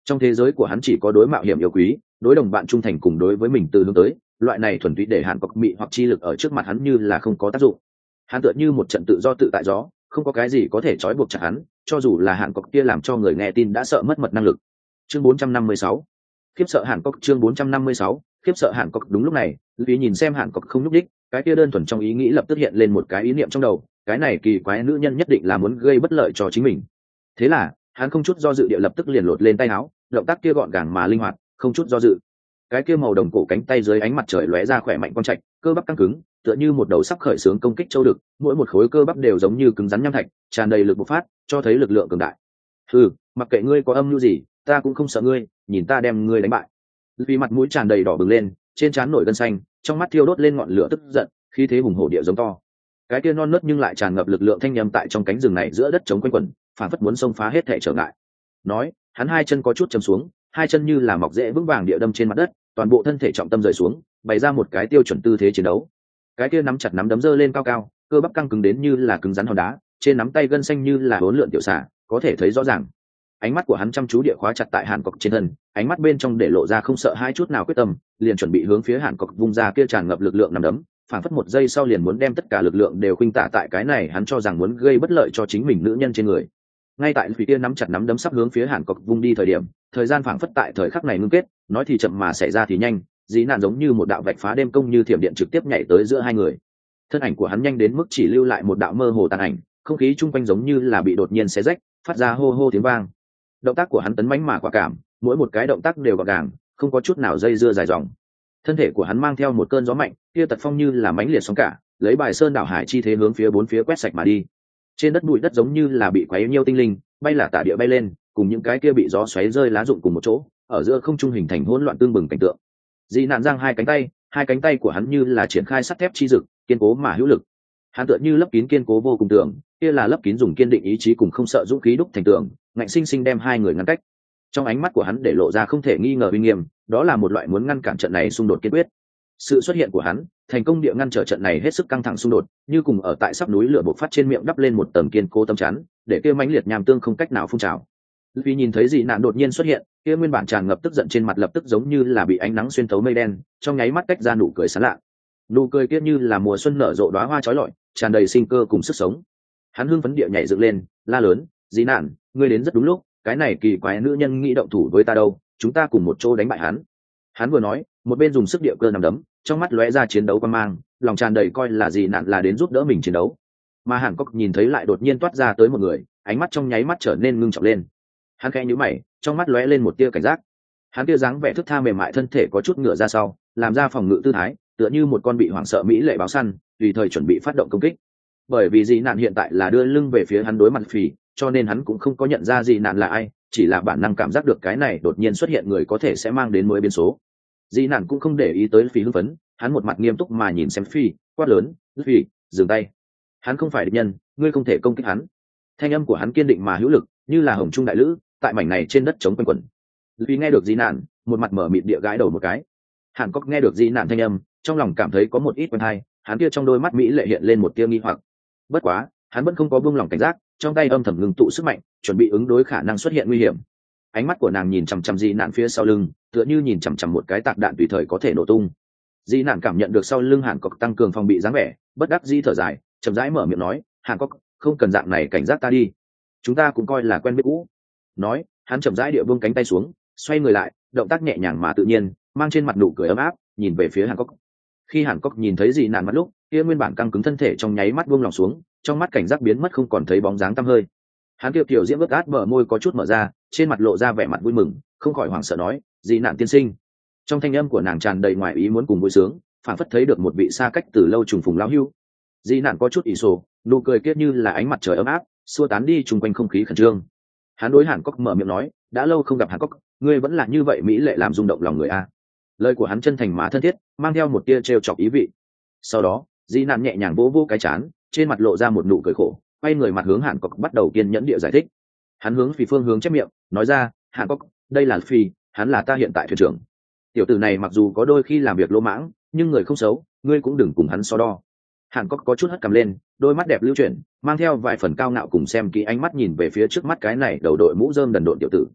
Speaker 1: Trong thế giới của hắn chỉ có đối mạo hiểm yêu quý, đối đồng bạn trung thành cùng đối với mình từ hướng tới, loại này thuần túy để Hàn Cốc mị hoặc chi lực ở trước mặt hắn như là không có tác dụng. Hắn tựa như một trận tự do tự tại gió, không có cái gì có thể trói buộc chặt hắn, cho dù là Hàn Cốc kia làm cho người nghe tin đã sợ mất mật năng lực. Chương 456. Khiếp sợ Hàn Cốc. Chương 456. Khiếp sợ Hàn Cốc. Đúng lúc này, Lý nhìn xem Hàn Cốc không nhúc đích, cái kia đơn thuần trong ý nghĩ lập tức hiện lên một cái ý niệm trong đầu, cái này kỳ quái nữ nhân nhất định là muốn gây bất lợi cho chính mình. Thế là hắn không chút do dự địa lập tức liền lột lên tay áo, động tác kia gọn gàng mà linh hoạt, không chút do dự. Cái kia màu đồng cổ cánh tay dưới ánh mặt trời lóe ra khỏe mạnh quang trạch, cơ bắp căng cứng, tựa như một đầu sắp khởi xướng công kích châu đực, mỗi một khối cơ bắp đều giống như cứng rắn nham thạch, tràn đầy lực bộc phát, cho thấy lực lượng cường đại. Mặc kệ ngươi có âm mưu gì, ta cũng không sợ ngươi, nhìn ta đem ngươi đánh bại. Vì mặt mũi tràn đầy đỏ bừng lên, trên trán nổi gân xanh, trong mắt thiêu đốt lên ngọn lửa tức giận, khí thế hùng hổ địa giống to. Cái kia non nớt nhưng lại tràn ngập lực lượng thanh nhâm tại trong cánh rừng này giữa đất trống quanh quẩn, phản phất muốn xông phá hết thể trở ngại. Nói, hắn hai chân có chút chầm xuống, hai chân như là mọc rễ vững vàng địa đâm trên mặt đất, toàn bộ thân thể trọng tâm rời xuống, bày ra một cái tiêu chuẩn tư thế chiến đấu. Cái kia nắm chặt nắm đấm giơ lên cao cao, cơ bắp căng cứng đến như là cứng rắn hòn đá, trên nắm tay gân xanh như là hỗn lượn tiểu xà, có thể thấy rõ ràng. Ánh mắt của hắn chăm chú địa khóa chặt tại Hàn Cốc trên thân, ánh mắt bên trong để lộ ra không sợ hai chút nào quyết tâm, liền chuẩn bị hướng phía Hàn Cốc vung ra kia tràn ngập lực lượng nắm đấm, phản phất một giây sau liền muốn đem tất cả lực lượng đều khuynh tả tại cái này hắn cho rằng muốn gây bất lợi cho chính mình nữ nhân trên người. Ngay tại Thủy Tiên nắm chặt nắm đấm sắp hướng phía Hàn Cốc vung đi thời điểm, thời gian phảng phất tại thời khắc này ngưng kết, nói thì chậm mà xảy ra thì nhanh, dĩ nạn giống như một đạo vạch phá đêm công như thiểm điện trực tiếp nhảy tới giữa hai người. Thân ảnh của hắn nhanh đến mức chỉ lưu lại một đạo mơ hồ tàn ảnh, không khí chung quanh giống như là bị đột nhiên xé rách, phát ra hô hô tiếng vang. Động tác của hắn tấn mãnh mà quả cảm, mỗi một cái động tác đều gọn gàng, không có chút nào dây dưa dài dòng. Thân thể của hắn mang theo một cơn gió mạnh, kia tật phong như là mãnh liệt sóng cả, lấy bài sơn đảo hải chi thế hướng phía bốn phía quét sạch mà đi. Trên đất bụi đất giống như là bị quấy nhiêu tinh linh, bay là tả địa bay lên, cùng những cái kia bị gió xoáy rơi lá rụng cùng một chỗ, ở giữa không trung hình thành hỗn loạn tương bừng cảnh tượng. Dị nạn giang hai cánh tay của hắn như là triển khai sắt thép chi dực, kiên cố mà hữu lực. Hắn tựa như lấp kín kiên cố vô cùng tường, kia là lấp kín dùng kiên định ý chí cùng không sợ dũng khí đúc thành tường, ngạnh sinh sinh đem hai người ngăn cách. Trong ánh mắt của hắn để lộ ra không thể nghi ngờ uy nghiêm, đó là một loại muốn ngăn cản trận này xung đột kiên quyết. Sự xuất hiện của hắn thành công địa ngăn trở trận này hết sức căng thẳng xung đột, như cùng ở tại sắp núi lửa bộc phát trên miệng đắp lên một tầng kiên cố tâm chắn, để kia mãnh liệt nham tương không cách nào phun trào. Vì nhìn thấy dị nạn đột nhiên xuất hiện, kia nguyên bản tràn ngập tức giận trên mặt lập tức giống như là bị ánh nắng xuyên thấu mây đen, trong nháy mắt cách ra nụ cười sán lạ. Nụ cười kia như là mùa xuân nở rộ đóa hoa chói lọi, tràn đầy sinh cơ cùng sức sống. Hắn hưng phấn địa nhảy dựng lên, la lớn, dị nạn, ngươi đến rất đúng lúc, cái này kỳ quái nữ nhân nghĩ động thủ với ta đâu, chúng ta cùng một chỗ đánh bại hắn. Hắn vừa nói, một bên dùng sức địa cơ nằm đấm, trong mắt lóe ra chiến đấu quan mang, lòng tràn đầy coi là gì nạn là đến giúp đỡ mình chiến đấu. Mà Hàn Cốc nhìn thấy lại đột nhiên toát ra tới một người, ánh mắt trong nháy mắt trở nên ngưng trọng lên. Hắn khẽ nhíu mày, trong mắt lóe lên một tia cảnh giác. Hắn kia dáng vẻ thướt tha mềm mại thân thể có chút ngửa ra sau, làm ra phòng ngự tư thái, tựa như một con bị hoảng sợ mỹ lệ báo săn, tùy thời chuẩn bị phát động công kích. Bởi vì dị nạn hiện tại là đưa lưng về phía hắn đối mặt phì, cho nên hắn cũng không có nhận ra dị nạn là ai, chỉ là bản năng cảm giác được cái này đột nhiên xuất hiện người có thể sẽ mang đến mới biến số. Dị nạn cũng không để ý tới phi hưng phấn, hắn một mặt nghiêm túc mà nhìn xem phi, quát lớn, phi, dừng tay. Hắn không phải địch nhân, ngươi không thể công kích hắn. Thanh âm của hắn kiên định mà hữu lực, như là hồng trung đại lữ, tại mảnh này trên đất chống quanh quẩn. Phi nghe được dị nạn, một mặt mở mịt địa gãi đầu một cái. Hàn Cốc nghe được dị nạn thanh âm, trong lòng cảm thấy có một ít quen hay, hắn kia trong đôi mắt mỹ lệ hiện lên một tia nghi hoặc. Bất quá, hắn vẫn không có buông lỏng cảnh giác, trong tay âm thầm ngừng tụ sức mạnh, chuẩn bị ứng đối khả năng xuất hiện nguy hiểm. Ánh mắt của nàng nhìn chằm chằm dị nạn phía sau lưng, tựa như nhìn chằm chằm một cái tạc đạn tùy thời có thể nổ tung. Dị nạn cảm nhận được sau lưng Hàn Cốc tăng cường phòng bị dáng vẻ, bất đắc dĩ thở dài, chậm rãi mở miệng nói, Hàn Cốc, không cần dạng này cảnh giác ta đi, chúng ta cũng coi là quen biết cũ. Nói, hắn chậm rãi địa buông cánh tay xuống, xoay người lại, động tác nhẹ nhàng mà tự nhiên, mang trên mặt nụ cười ấm áp, nhìn về phía Hàn Cốc. Khi Hàn Cốc nhìn thấy dị nạn mắt lúc, kia nguyên bản căng cứng thân thể trong nháy mắt buông lòng xuống, trong mắt cảnh giác biến mất không còn thấy bóng dáng tăm hơi. Hắn kiều kiều diễm ướt át bờ môi có chút mở ra, trên mặt lộ ra vẻ mặt vui mừng, không khỏi hoảng sợ nói, dị nạn tiên sinh. Trong thanh âm của nàng tràn đầy ngoài ý muốn cùng vui sướng, phảng phất thấy được một vị xa cách từ lâu trùng phùng lão hưu. Dị nạn có chút ỷ sổ, nụ cười kiết như là ánh mặt trời ấm áp, xua tán đi chung quanh không khí khẩn trương. Hắn đối Hàn Cốc mở miệng nói, đã lâu không gặp Hàn Cốc, ngươi vẫn là như vậy mỹ lệ làm rung động lòng người a. Lời của hắn chân thành mà thân thiết, mang theo một tia trêu chọc ý vị. Sau đó, dị nạn nhẹ nhàng vỗ vỗ cái chán, trên mặt lộ ra một nụ cười khổ, quay người mặt hướng Hàn Cốc bắt đầu kiên nhẫn địa giải thích. Hắn hướng Phi phương hướng chép miệng, nói ra, Hàn Cốc, đây là Phi, hắn là ta hiện tại thuyền trưởng. Tiểu tử này mặc dù có đôi khi làm việc lỗ mãng, nhưng người không xấu, ngươi cũng đừng cùng hắn so đo. Hàn Cốc có chút hất cằm lên, đôi mắt đẹp lưu chuyển, mang theo vài phần cao ngạo cùng xem kỹ ánh mắt nhìn về phía trước mắt cái này đầu đội mũ rơm đần độn tiểu tử.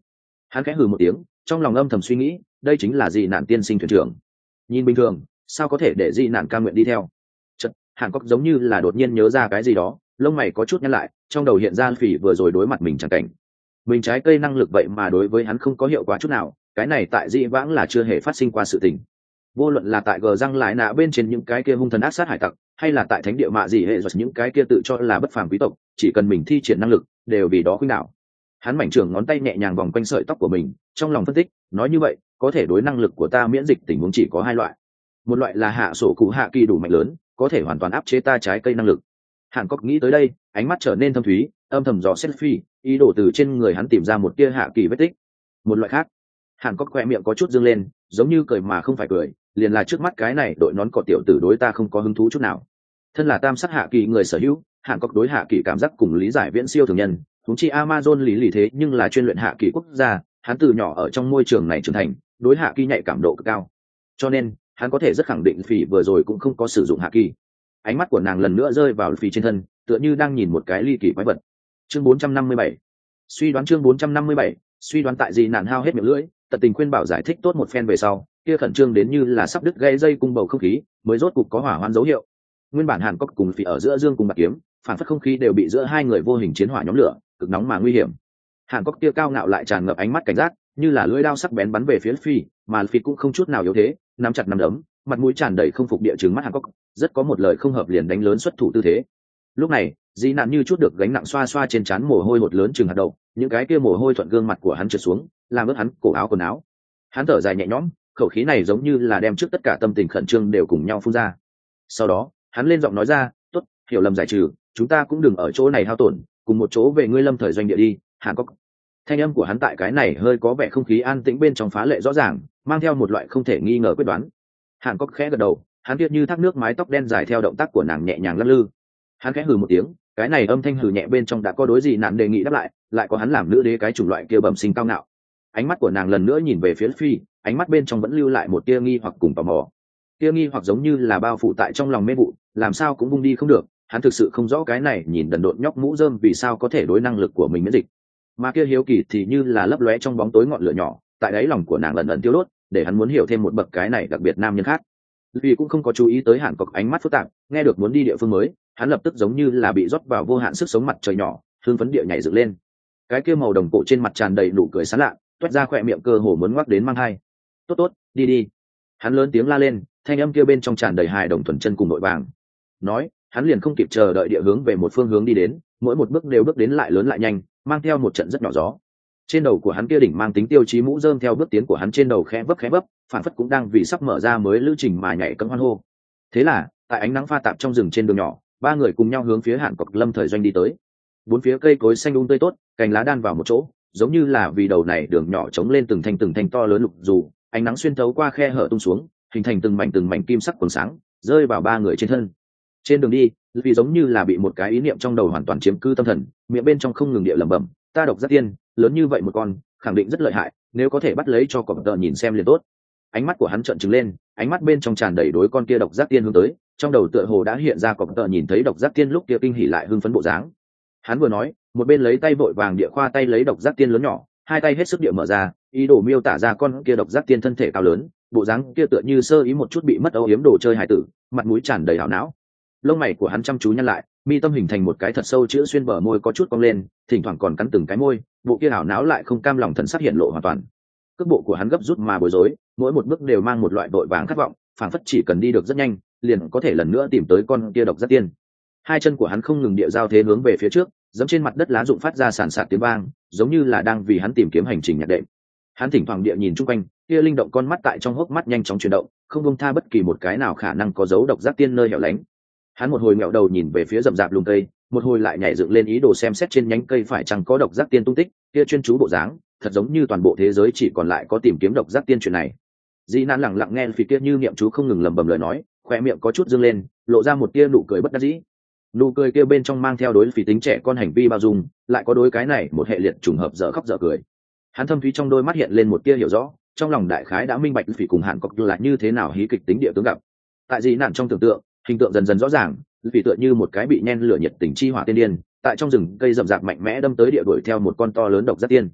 Speaker 1: Hắn khẽ hừ một tiếng, trong lòng âm thầm suy nghĩ, đây chính là dị nạn tiên sinh thuyền trưởng. Nhìn bình thường, sao có thể để dị nạn ca nguyện đi theo? Chợt, Hàn Cốc giống như là đột nhiên nhớ ra cái gì đó, lông mày có chút nhăn lại, trong đầu hiện ra Phỉ vừa rồi đối mặt mình chẳng cảnh. Mình trái cây năng lực vậy mà đối với hắn không có hiệu quả chút nào, cái này tại dị vãng là chưa hề phát sinh qua sự tình. Vô luận là tại gờ răng lại nạ bên trên những cái kia hung thần ác sát hải tặc, hay là tại thánh địa mạ gì hệ giật những cái kia tự cho là bất phàm quý tộc, chỉ cần mình thi triển năng lực, đều vì đó khuynh đảo. Hắn mảnh trưởng ngón tay nhẹ nhàng vòng quanh sợi tóc của mình, trong lòng phân tích, nói như vậy, có thể đối năng lực của ta miễn dịch tình huống chỉ có hai loại. Một loại là hạ sổ cụ hạ kỳ đủ mạnh lớn, có thể hoàn toàn áp chế ta trái cây năng lực. Hàn Cốc nghĩ tới đây, ánh mắt trở nên thâm thúy, âm thầm dò xét Phi, ý đồ từ trên người hắn tìm ra một tia hạ kỳ vết tích. Một loại khác, Hàn Cốc khẽ miệng có chút dương lên, giống như cười mà không phải cười, liền là trước mắt cái này đội nón cọ tiểu tử đối ta không có hứng thú chút nào. Thân là tam sắc hạ kỳ người sở hữu, Hàn Cốc đối hạ kỳ cảm giác cùng lý giải viễn siêu thường nhân, chúng chi Amazon lý thế nhưng là chuyên luyện hạ kỳ quốc gia, hắn từ nhỏ ở trong môi trường này trưởng thành, đối hạ kỳ nhạy cảm độ cực cao. Cho nên, hắn có thể rất khẳng định Phỉ vừa rồi cũng không có sử dụng hạ kỳ. Ánh mắt của nàng lần nữa rơi vào Phỉ trên thân, tựa như đang nhìn một cái ly kỳ quái vật. Chương 457. Suy đoán chương 457, suy đoán tại gì nạn hao hết miệng lưỡi, tận tình khuyên bảo giải thích tốt một phen về sau, kia khẩn trương đến như là sắp đứt gây dây cung bầu không khí, mới rốt cục có hỏa hoạn dấu hiệu. Nguyên bản Hàn Cốc cùng Phỉ ở giữa dương cùng bạc kiếm, phản phất không khí đều bị giữa hai người vô hình chiến hỏa nhóm lửa, cực nóng mà nguy hiểm. Hàn Cốc kia cao ngạo lại tràn ngập ánh mắt cảnh giác, như là lưỡi dao sắc bén bắn về phía Phi, mà Phi cũng không chút nào yếu thế, nắm chặt nắm đấm, mặt mũi tràn đầy không phục địa chứng mắt Hàn Cốc, rất có một lời không hợp liền đánh lớn xuất thủ tư thế. Lúc này, Dĩ Nạn như chút được gánh nặng xoa xoa trên trán mồ hôi hột lớn chừng hạt đậu, những cái kia mồ hôi thuận gương mặt của hắn trượt xuống, làm ướt hắn cổ áo quần áo. Hắn thở dài nhẹ nhõm, khẩu khí này giống như là đem trước tất cả tâm tình khẩn trương đều cùng nhau phun ra. Sau đó, hắn lên giọng nói ra, "Tốt, hiểu lầm giải trừ, chúng ta cũng đừng ở chỗ này hao tổn, cùng một chỗ về ngươi Lâm thời doanh địa đi." Hàn Cốc. Thanh âm của hắn tại cái này hơi có vẻ không khí an tĩnh bên trong phá lệ rõ ràng, mang theo một loại không thể nghi ngờ quyết đoán. Hàn Cốc khẽ gật đầu, hắn biết như thác nước mái tóc đen dài theo động tác của nàng nhẹ nhàng lắc lư. Hắn khẽ hừ một tiếng, cái này âm thanh hừ nhẹ bên trong đã có đối gì nạn đề nghị đáp lại có hắn làm nữ đế cái chủng loại kia bẩm sinh cao ngạo. Ánh mắt của nàng lần nữa nhìn về phía Phi, ánh mắt bên trong vẫn lưu lại một tia nghi hoặc cùng tò mò. Tia nghi hoặc giống như là bao phủ tại trong lòng mê vụ, làm sao cũng vung đi không được. Hắn thực sự không rõ cái này nhìn đần độn nhóc mũ rơm vì sao có thể đối năng lực của mình miễn dịch. Mà kia hiếu kỳ thì như là lấp lóe trong bóng tối ngọn lửa nhỏ, tại đáy lòng của nàng lần lần tiêu đốt, để hắn muốn hiểu thêm một bậc cái này đặc biệt nam nhân khác. Vì cũng không có chú ý tới Hàn Cốc ánh mắt phức tạp, nghe được muốn đi địa phương mới, hắn lập tức giống như là bị rót vào vô hạn sức sống mặt trời nhỏ, hương phấn địa nhảy dựng lên. Cái kia màu đồng cổ trên mặt tràn đầy nụ cười sán lạ, toét ra khỏe miệng cơ hồ muốn ngoác đến mang hai. Tốt tốt, đi đi. Hắn lớn tiếng la lên, thanh âm kia bên trong tràn đầy hài đồng thuần chân cùng nội vàng. Nói, hắn liền không kịp chờ đợi địa hướng về một phương hướng đi đến, mỗi một bước đều bước đến lại lớn lại nhanh, mang theo một trận rất nhỏ gió. Trên đầu của hắn kia đỉnh mang tính tiêu chí mũ rơm theo bước tiến của hắn trên đầu khẽ vấp, phản phất cũng đang vì sắp mở ra mới lữ trình mà nhảy cẫng hoan hô. Thế là, tại ánh nắng pha tạp trong rừng trên đường nhỏ, ba người cùng nhau hướng phía Hàn Cốc Lâm thời doanh đi tới. Bốn phía cây cối xanh tươi tốt, cành lá đan vào một chỗ, giống như là vì đầu này đường nhỏ chống lên từng thanh to lớn lục dù, ánh nắng xuyên thấu qua khe hở tung xuống, hình thành từng mảnh kim sắc quầng sáng, rơi vào ba người trên thân. Trên đường đi, vì giống như là bị một cái ý niệm trong đầu hoàn toàn chiếm cư tâm thần, miệng bên trong không ngừng địa lẩm bẩm, ta độc giác tiên, lớn như vậy một con, khẳng định rất lợi hại, nếu có thể bắt lấy cho cọp tợ nhìn xem liền tốt. Ánh mắt của hắn trợn trừng lên, ánh mắt bên trong tràn đầy đối con kia độc giác tiên hướng tới, trong đầu tựa hồ đã hiện ra cọp tợ nhìn thấy độc giác tiên lúc kia kinh hỉ lại hưng phấn bộ dáng. Hắn vừa nói, một bên lấy tay vội vàng địa khoa tay lấy độc giác tiên lớn nhỏ, hai tay hết sức địa mở ra, ý đồ miêu tả ra con kia độc giác tiên thân thể cao lớn, bộ dáng kia tựa như sơ ý một chút bị mất âu yếm đồ chơi hài tử, mặt mũi tràn đầy hảo não. Lông mày của hắn chăm chú nhăn lại, mi tâm hình thành một cái thật sâu chữ xuyên bờ môi có chút cong lên, thỉnh thoảng còn cắn từng cái môi, bộ kia hảo não lại không cam lòng thần sắc hiện lộ hoàn toàn. Cước bộ của hắn gấp rút mà bối rối, mỗi một bước đều mang một loại vội vàng khát vọng, phảng phất chỉ cần đi được rất nhanh, liền có thể lần nữa tìm tới con kia độc giác tiên. Hai chân của hắn không ngừng địa giao thế hướng về phía trước, giẫm trên mặt đất lá rụng phát ra sàn sạt tiếng vang, giống như là đang vì hắn tìm kiếm hành trình nhạc đệm. Hắn thỉnh thoảng địa nhìn chung quanh, kia linh động con mắt tại trong hốc mắt nhanh chóng chuyển động, không buông tha bất kỳ một cái nào khả năng có dấu độc giác tiên nơi hẻo lánh. Hắn một hồi ngẹo đầu nhìn về phía rậm rạp lùm cây, một hồi lại nhảy dựng lên ý đồ xem xét trên nhánh cây phải chăng có độc giác tiên tung tích, kia chuyên chú bộ dáng, thật giống như toàn bộ thế giới chỉ còn lại có tìm kiếm độc giác tiên chuyện này. Dĩ Nạn lặng lặng nghe phía kia như niệm chú không ngừng lẩm bẩm lời nói, khóe miệng có chút dương lên, lộ ra một tia nụ cười bất đắc dĩ. Nụ cười kia bên trong mang theo đối phỉ tính trẻ con hành vi bao dung, lại có đối cái này một hệ liệt trùng hợp dở khóc dở cười. Hắn thâm thúy trong đôi mắt hiện lên một tia hiểu rõ, trong lòng đại khái đã minh bạch phỉ cùng Hàn Cốc là như thế nào hí kịch tính địa tướng gặp. Tại Dĩ Nạn trong tưởng tượng, hình tượng dần dần rõ ràng, phỉ tựa như một cái bị nhen lửa nhiệt tình chi hỏa tiên điên, tại trong rừng cây rậm rạp mạnh mẽ đâm tới địa đuổi theo một con to lớn độc giác tiên.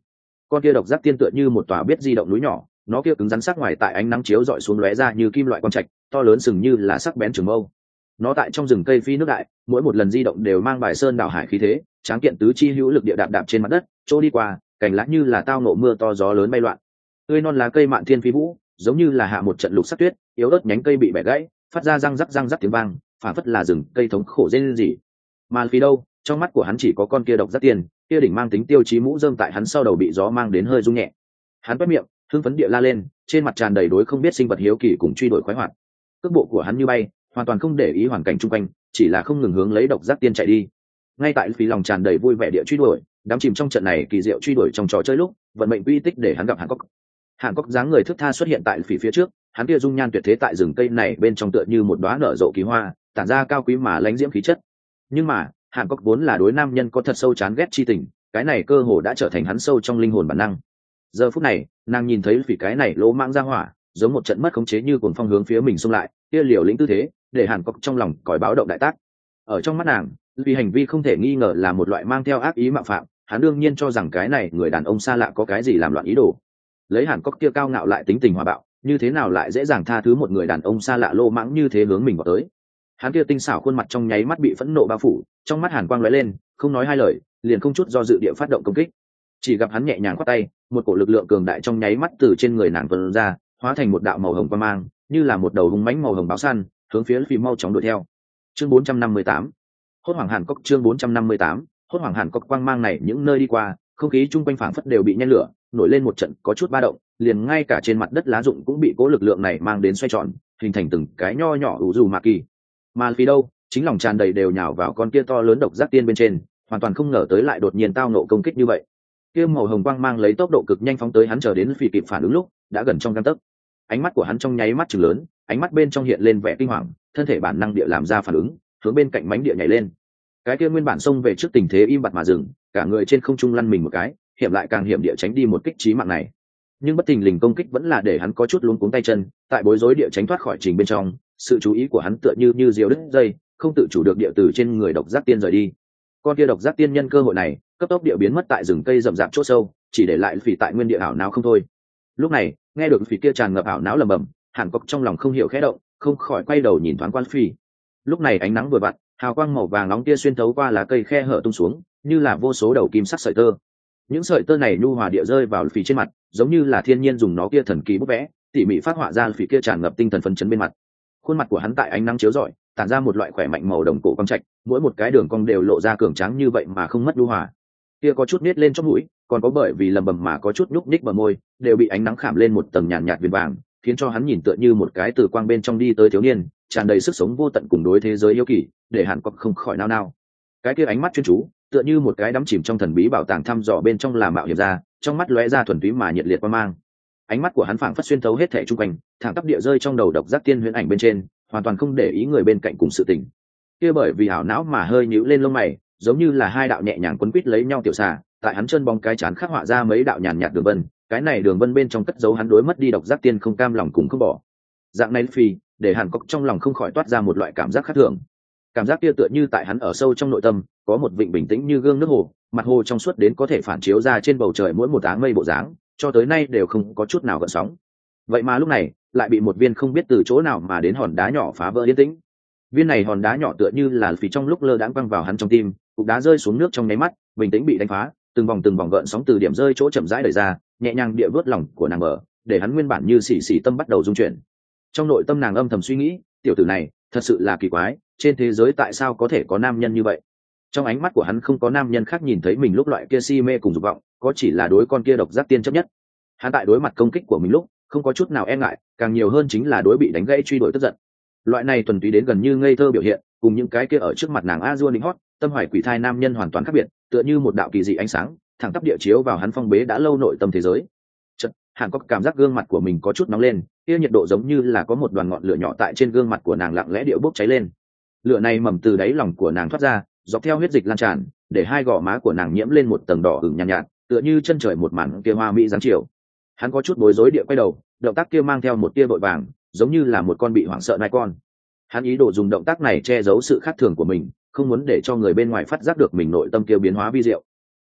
Speaker 1: Con kia độc giác tiên tựa như một tòa biết di động núi nhỏ, nó kia cứng rắn sắc ngoài tại ánh nắng chiếu dọi xuống lóe ra như kim loại quang trạch, to lớn sừng như là sắc bén trường mâu. Nó tại trong rừng cây phi nước đại, mỗi một lần di động đều mang bài sơn đảo hải khí thế, tráng kiện tứ chi hữu lực địa đạp đạp trên mặt đất, chỗ đi qua, cành lá như là tao nộ mưa to gió lớn bay loạn. Tươi non lá cây mạn thiên phi vũ, giống như là hạ một trận lục sắc tuyết, yếu ớt nhánh cây bị bẻ gãy, phát ra răng rắc tiếng vang, phản phất là rừng cây thống khổ rên rỉ. Mà vì đâu, trong mắt của hắn chỉ có con kia độc giác tiên, kia đỉnh mang tính tiêu chí mũ rơm tại hắn sau đầu bị gió mang đến hơi rung nhẹ. Hắn quét miệng, hưng phấn địa la lên, trên mặt tràn đầy đối không biết sinh vật hiếu kỳ cùng truy đuổi khoái hoạt. Cước bộ của hắn như bay, hoàn toàn không để ý hoàn cảnh chung quanh, chỉ là không ngừng hướng lấy độc giác tiên chạy đi. Ngay tại phí lòng tràn đầy vui vẻ địa truy đuổi, đắm chìm trong trận này kỳ diệu truy đuổi trong trò chơi lúc, vận mệnh uy tích để hắn gặp Hàn Cốc. Hàn Cốc dáng người thước tha xuất hiện tại phía trước, hắn kia dung nhan tuyệt thế tại rừng cây này bên trong tựa như một đóa nở rộ kỳ hoa, tản ra cao quý mà lãnh diễm khí chất. Nhưng mà, Hàn Cốc vốn là đối nam nhân có thật sâu chán ghét chi tình, cái này cơ hồ đã trở thành hắn sâu trong linh hồn bản năng. Giờ phút này, nàng nhìn thấy phỉ cái này lỗ mãng ra hỏa, giống một trận mất khống chế như cuồng phong hướng phía mình xông lại, kia liều lĩnh tư thế, để Hàn Cốc trong lòng còi báo động đại tác. Ở trong mắt nàng, vì hành vi không thể nghi ngờ là một loại mang theo ác ý mạo phạm, hắn đương nhiên cho rằng cái này người đàn ông xa lạ có cái gì làm loạn ý đồ. Lấy Hàn Cốc kia cao ngạo lại tính tình hòa bạo, như thế nào lại dễ dàng tha thứ một người đàn ông xa lạ lô mãng như thế hướng mình vào tới. Hắn kia tinh xảo khuôn mặt trong nháy mắt bị phẫn nộ bao phủ, trong mắt hàn quang lóe lên, không nói hai lời, liền không chút do dự địa phát động công kích. Chỉ gặp hắn nhẹ nhàng quát tay, một cổ lực lượng cường đại trong nháy mắt từ trên người nàng tuôn ra, hóa thành một đạo màu hồng quang mang, như là một đầu hung mãnh màu hồng báo săn, hướng phía Phi mau chóng đuổi theo. Chương 458. Hốt hoảng Hàn Cốc. Chương 458. Hốt hoảng Hàn Cốc. Quang mang này những nơi đi qua, không khí chung quanh phảng phất đều bị nhen lửa, nổi lên một trận có chút ba động, liền ngay cả trên mặt đất lá rụng cũng bị cố lực lượng này mang đến xoay tròn, hình thành từng cái nho nhỏ ủ dù mạ kỳ. Mà Phi đâu, chính lòng tràn đầy đều nhào vào con kia to lớn độc giác tiên bên trên, hoàn toàn không ngờ tới lại đột nhiên tao nộ công kích như vậy. Kia màu hồng quang mang lấy tốc độ cực nhanh phóng tới hắn, chờ đến Phi kịp phản ứng lúc đã gần trong gang tấc. Ánh mắt của hắn trong nháy mắt trừng lớn, ánh mắt bên trong hiện lên vẻ kinh hoàng, thân thể bản năng địa làm ra phản ứng, hướng bên cạnh mánh địa nhảy lên. Cái kia nguyên bản xông về trước tình thế im bặt mà dừng, cả người trên không trung lăn mình một cái, hiểm lại càng hiểm địa tránh đi một kích chí mạng này. Nhưng bất thình lình công kích vẫn là để hắn có chút luống cuống tay chân, tại bối rối địa tránh thoát khỏi trình bên trong, sự chú ý của hắn tựa như diều đứt dây, không tự chủ được địa từ trên người độc giác tiên rời đi. Con kia độc giác tiên nhân cơ hội này, cấp tốc địa biến mất tại rừng cây rậm rạp chỗ sâu, chỉ để lại Phỉ tại nguyên địa ảo não không thôi. Lúc này, nghe được Phỉ kia tràn ngập ảo não lẩm bẩm, Hàn Cốc trong lòng không hiểu khẽ động, không khỏi quay đầu nhìn thoáng qua Phỉ. Lúc này ánh nắng vừa vặn, hào quang màu vàng nóng tia xuyên thấu qua lá cây khe hở tung xuống, như là vô số đầu kim sắc sợi tơ. Những sợi tơ này nhu hòa địa rơi vào Phỉ trên mặt, giống như là thiên nhiên dùng nó kia thần kỳ bút vẽ, tỉ mỉ phát họa ra Phỉ kia tràn ngập tinh thần phấn chấn bên mặt. Khuôn mặt của hắn tại ánh nắng chiếu rọi, tản ra một loại khỏe mạnh màu đồng cổ quang trạch, mỗi một cái đường cong đều lộ ra cường tráng như vậy mà không mất nhu hòa. Kia có chút nết lên trong mũi, còn có bởi vì lầm bầm mà có chút nhúc nhích bờ môi, đều bị ánh nắng khảm lên một tầng nhàn nhạt viền vàng, khiến cho hắn nhìn tựa như một cái từ quang bên trong đi tới thiếu niên, tràn đầy sức sống vô tận cùng đối thế giới yêu kỳ, để Hàn Cốc không khỏi nao nao. Cái kia ánh mắt chuyên chú, tựa như một cái đắm chìm trong thần bí bảo tàng thăm dò bên trong làm mạo hiểm ra, trong mắt lóe ra thuần túy mà nhiệt liệt quang mang. Ánh mắt của hắn phảng phất xuyên thấu hết thảy chung quanh, thẳng tắp địa rơi trong đầu độc giác tiên huyễn ảnh bên trên, hoàn toàn không để ý người bên cạnh cùng sự tình. Kia bởi vì ảo não mà hơi nhíu lên lông mày, giống như là hai đạo nhẹ nhàng quấn quýt lấy nhau tiểu xà, tại hắn chân bóng cái chán khắc họa ra mấy đạo nhàn nhạt đường vân, cái này đường vân bên trong cất giấu hắn đối mất đi độc giác tiên không cam lòng cùng không bỏ. Dạng này Phi, để Hàn Cốc trong lòng không khỏi toát ra một loại cảm giác khác thường. Cảm giác kia tựa như tại hắn ở sâu trong nội tâm, có một vịnh bình tĩnh như gương nước hồ, mặt hồ trong suốt đến có thể phản chiếu ra trên bầu trời mỗi một áng mây bộ dáng, cho tới nay đều không có chút nào gợn sóng. Vậy mà lúc này, lại bị một viên không biết từ chỗ nào mà đến hòn đá nhỏ phá vỡ yên tĩnh. Viên này hòn đá nhỏ tựa như là Phỉ trong lúc lơ đãng văng vào hắn trong tim, cục đá rơi xuống nước trong nháy mắt, bình tĩnh bị đánh phá, từng vòng gợn sóng từ điểm rơi chỗ chậm rãi đẩy ra, nhẹ nhàng địa vớt lòng của nàng bờ, để hắn nguyên bản như xỉ tâm bắt đầu rung chuyển. Trong nội tâm nàng âm thầm suy nghĩ, tiểu tử này thật sự là kỳ quái, trên thế giới tại sao có thể có nam nhân như vậy? Trong ánh mắt của hắn không có nam nhân khác nhìn thấy mình lúc loại kia si mê cùng dục vọng, có chỉ là đối con kia độc giác tiên chấp nhất. Hắn tại đối mặt công kích của mình lúc, không có chút nào e ngại, càng nhiều hơn chính là đối bị đánh gãy truy đuổi tức giận. Loại này thuần túy đến gần như ngây thơ biểu hiện, cùng những cái kia ở trước mặt nàng a dua đính hót, tâm hoài quỷ thai nam nhân hoàn toàn khác biệt, tựa như một đạo kỳ dị ánh sáng, thẳng tắp địa chiếu vào hắn phong bế đã lâu nội tâm thế giới. Chợt, Hàn Cốc cảm giác gương mặt của mình có chút nóng lên, kia nhiệt độ giống như là có một đoàn ngọn lửa nhỏ tại trên gương mặt của nàng lặng lẽ điệu bốc cháy lên. Lửa này mầm từ đáy lòng của nàng thoát ra, dọc theo huyết dịch lan tràn, để hai gò má của nàng nhiễm lên một tầng đỏ ửng nhàn nhạt, tựa như chân trời một màn kia hoa mỹ dáng chiều. Hắn có chút bối rối địa quay đầu, động tác kia mang theo một tia vội vàng, giống như là một con bị hoảng sợ nai con. Hắn ý đồ dùng động tác này che giấu sự khác thường của mình, không muốn để cho người bên ngoài phát giác được mình nội tâm kia biến hóa vi diệu.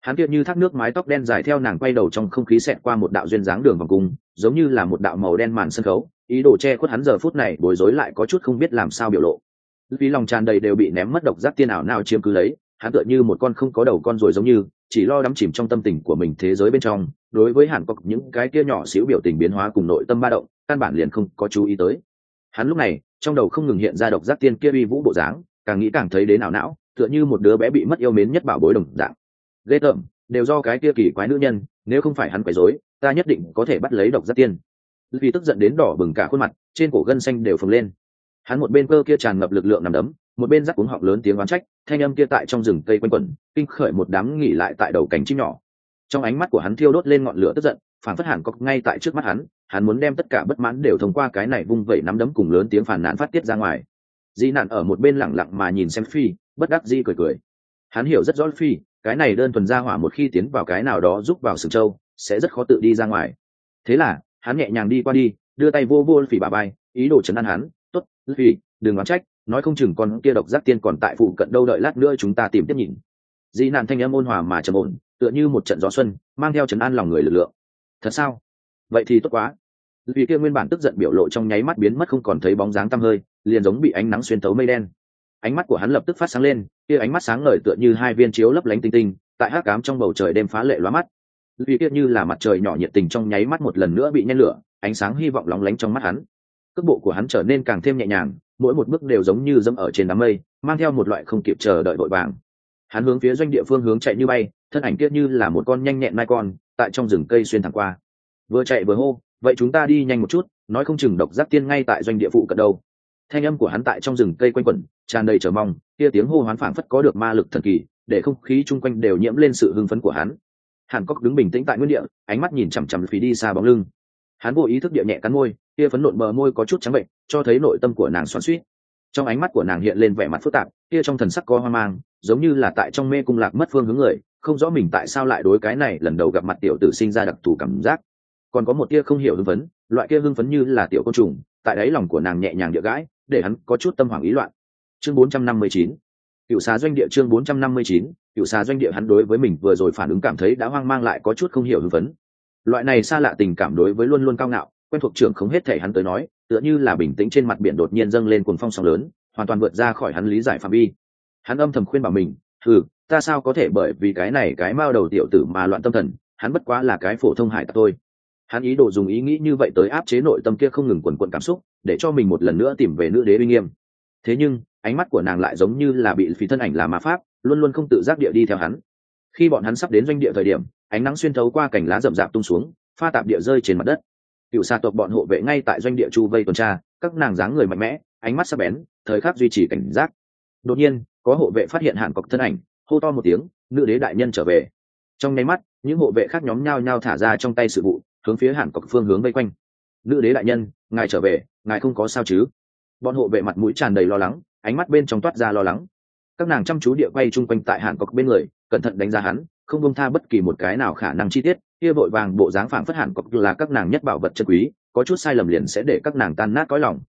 Speaker 1: Hắn kia như thác nước mái tóc đen dài theo nàng quay đầu trong không khí xẹt qua một đạo duyên dáng đường vòng cung, giống như là một đạo màu đen màn sân khấu, ý đồ che khuất hắn giờ phút này bối rối lại có chút không biết làm sao biểu lộ. Vì lòng tràn đầy đều bị ném mất độc giác tiên ảo nào chiếm cứ lấy, hắn tựa như một con không có đầu con rồi giống như chỉ lo đắm chìm trong tâm tình của mình thế giới bên trong, đối với Hàn Cốc những cái kia nhỏ xíu biểu tình biến hóa cùng nội tâm ba động, căn bản liền không có chú ý tới. Hắn lúc này trong đầu không ngừng hiện ra độc giác tiên kia uy vũ bộ dáng, càng nghĩ càng thấy đến ảo não, tựa như một đứa bé bị mất yêu mến nhất bảo bối đồng dạng. Ghê tởm, đều do cái kia kỳ quái nữ nhân, nếu không phải hắn quấy rối, ta nhất định có thể bắt lấy độc giác tiên. Vì tức giận đến đỏ bừng cả khuôn mặt, trên cổ gân xanh đều phồng lên. Hắn một bên cơ kia tràn ngập lực lượng nằm đấm, một bên rắc cuống họng lớn tiếng oán trách, thanh âm kia tại trong rừng cây quanh quẩn, kinh khởi một đám nghỉ lại tại đầu cánh chim nhỏ. Trong ánh mắt của hắn thiêu đốt lên ngọn lửa tức giận, phản phất Hàn Cốc ngay tại trước mắt hắn muốn đem tất cả bất mãn đều thông qua cái này vung vẩy nắm đấm cùng lớn tiếng phàn nàn phát tiết ra ngoài. Di Nạn ở một bên lặng lặng mà nhìn xem Phi, bất đắc dĩ cười cười. Hắn hiểu rất rõ Phi, cái này đơn thuần ra hỏa một khi tiến vào cái nào đó giúp vào sừng châu, sẽ rất khó tự đi ra ngoài. Thế là, hắn nhẹ nhàng đi qua đi, đưa tay vô vô Phi bả vai, ý đồ trấn an hắn, "Tốt, Phi, đừng oán trách, nói không chừng con kia độc giác tiên còn tại phụ cận đâu, đợi lát nữa chúng ta tìm tiếp nhìn." Di Nạn thanh âm ôn hòa mà trầm ổn, tựa như một trận gió xuân, mang theo trấn an lòng người lực lượng. Thật sao? Vậy thì tốt quá. Vì kia nguyên bản tức giận biểu lộ trong nháy mắt biến mất không còn thấy bóng dáng tăm hơi, liền giống bị ánh nắng xuyên thấu mây đen. Ánh mắt của hắn lập tức phát sáng lên, kia ánh mắt sáng ngời tựa như hai viên chiếu lấp lánh tinh tinh, tại hắc ám trong bầu trời đêm phá lệ lóa mắt. Vì kia như là mặt trời nhỏ nhiệt tình trong nháy mắt một lần nữa bị nhen lửa, ánh sáng hy vọng lóng lánh trong mắt hắn. Cước bộ của hắn trở nên càng thêm nhẹ nhàng, mỗi một bước đều giống như dẫm ở trên đám mây, mang theo một loại không kịp chờ đợi vội vàng. Hắn hướng phía doanh địa phương hướng chạy như bay, thân ảnh kia như là một con nhanh nhẹn mai con, tại trong rừng cây xuyên thẳng qua. Vừa chạy vừa hô, "Vậy chúng ta đi nhanh một chút, nói không chừng độc giác tiên ngay tại doanh địa phụ cận đâu." Thanh âm của hắn tại trong rừng cây quanh quẩn, tràn đầy chờ mong, kia tiếng hô hoán phảng phất có được ma lực thần kỳ, để không khí chung quanh đều nhiễm lên sự hưng phấn của hắn. Hàn Cốc đứng bình tĩnh tại nguyên địa, ánh mắt nhìn chằm chằm phía đi xa bóng lưng. Hắn vô ý thức địa nhẹ cắn môi, kia phấn nộn bờ môi có chút trắng bệnh, cho thấy nội tâm của nàng xoắn xuýt. Trong ánh mắt của nàng hiện lên vẻ mặt phức tạp, kia trong thần sắc có hoang mang, giống như là tại trong mê cung lạc mất phương hướng người, không rõ mình tại sao lại đối cái này lần đầu gặp mặt tiểu tử sinh ra đặc thù cảm giác. Còn có một tia không hiểu hưng phấn, loại kia hưng phấn như là tiểu côn trùng, tại đáy lòng của nàng nhẹ nhàng địa gãi, để hắn có chút tâm hoảng ý loạn. Chương 459. Cựu xà doanh địa. Chương 459. Cựu xà doanh địa. Hắn đối với mình vừa rồi phản ứng cảm thấy đã hoang mang lại có chút không hiểu hưng phấn. Loại này xa lạ tình cảm đối với luôn luôn cao ngạo, quen thuộc trưởng không hết thể hắn tới nói, tựa như là bình tĩnh trên mặt biển đột nhiên dâng lên cuồng phong sóng lớn, hoàn toàn vượt ra khỏi hắn lý giải phạm vi. Hắn âm thầm khuyên bảo mình, ta sao có thể bởi vì cái này cái mao đầu tiểu tử mà loạn tâm thần, hắn bất quá là cái phổ thông hải tặc thôi. Hắn ý đồ dùng ý nghĩ như vậy tới áp chế nội tâm kia không ngừng quần quần cảm xúc, để cho mình một lần nữa tìm về nữ đế uy nghiêm. Thế nhưng ánh mắt của nàng lại giống như là bị phí thân ảnh là ma pháp, luôn luôn không tự giác địa đi theo hắn. Khi bọn hắn sắp đến doanh địa thời điểm, ánh nắng xuyên thấu qua cành lá rậm rạp tung xuống, pha tạp địa rơi trên mặt đất. Cựu xà tộc bọn hộ vệ ngay tại doanh địa chu vây tuần tra, các nàng dáng người mạnh mẽ, ánh mắt sắc bén, thời khắc duy trì cảnh giác. Đột nhiên có hộ vệ phát hiện Hàn Cốc thân ảnh, hô to một tiếng, "Nữ đế đại nhân trở về!" Trong nháy mắt những hộ vệ khác nhóm nhao nhao thả ra trong tay sự vụ, hướng phía Hàn Cốc phương hướng vây quanh. "Nữ đế đại nhân, ngài trở về, ngài không có sao chứ?" Bọn hộ vệ mặt mũi tràn đầy lo lắng, ánh mắt bên trong toát ra lo lắng. Các nàng chăm chú địa quay chung quanh tại Hàn Cốc bên người, cẩn thận đánh giá hắn, không buông tha bất kỳ một cái nào khả năng chi tiết. Kia vội vàng bộ dáng phảng phất Hàn Cốc là các nàng nhất bảo vật chân quý, có chút sai lầm liền sẽ để các nàng tan nát cõi lòng.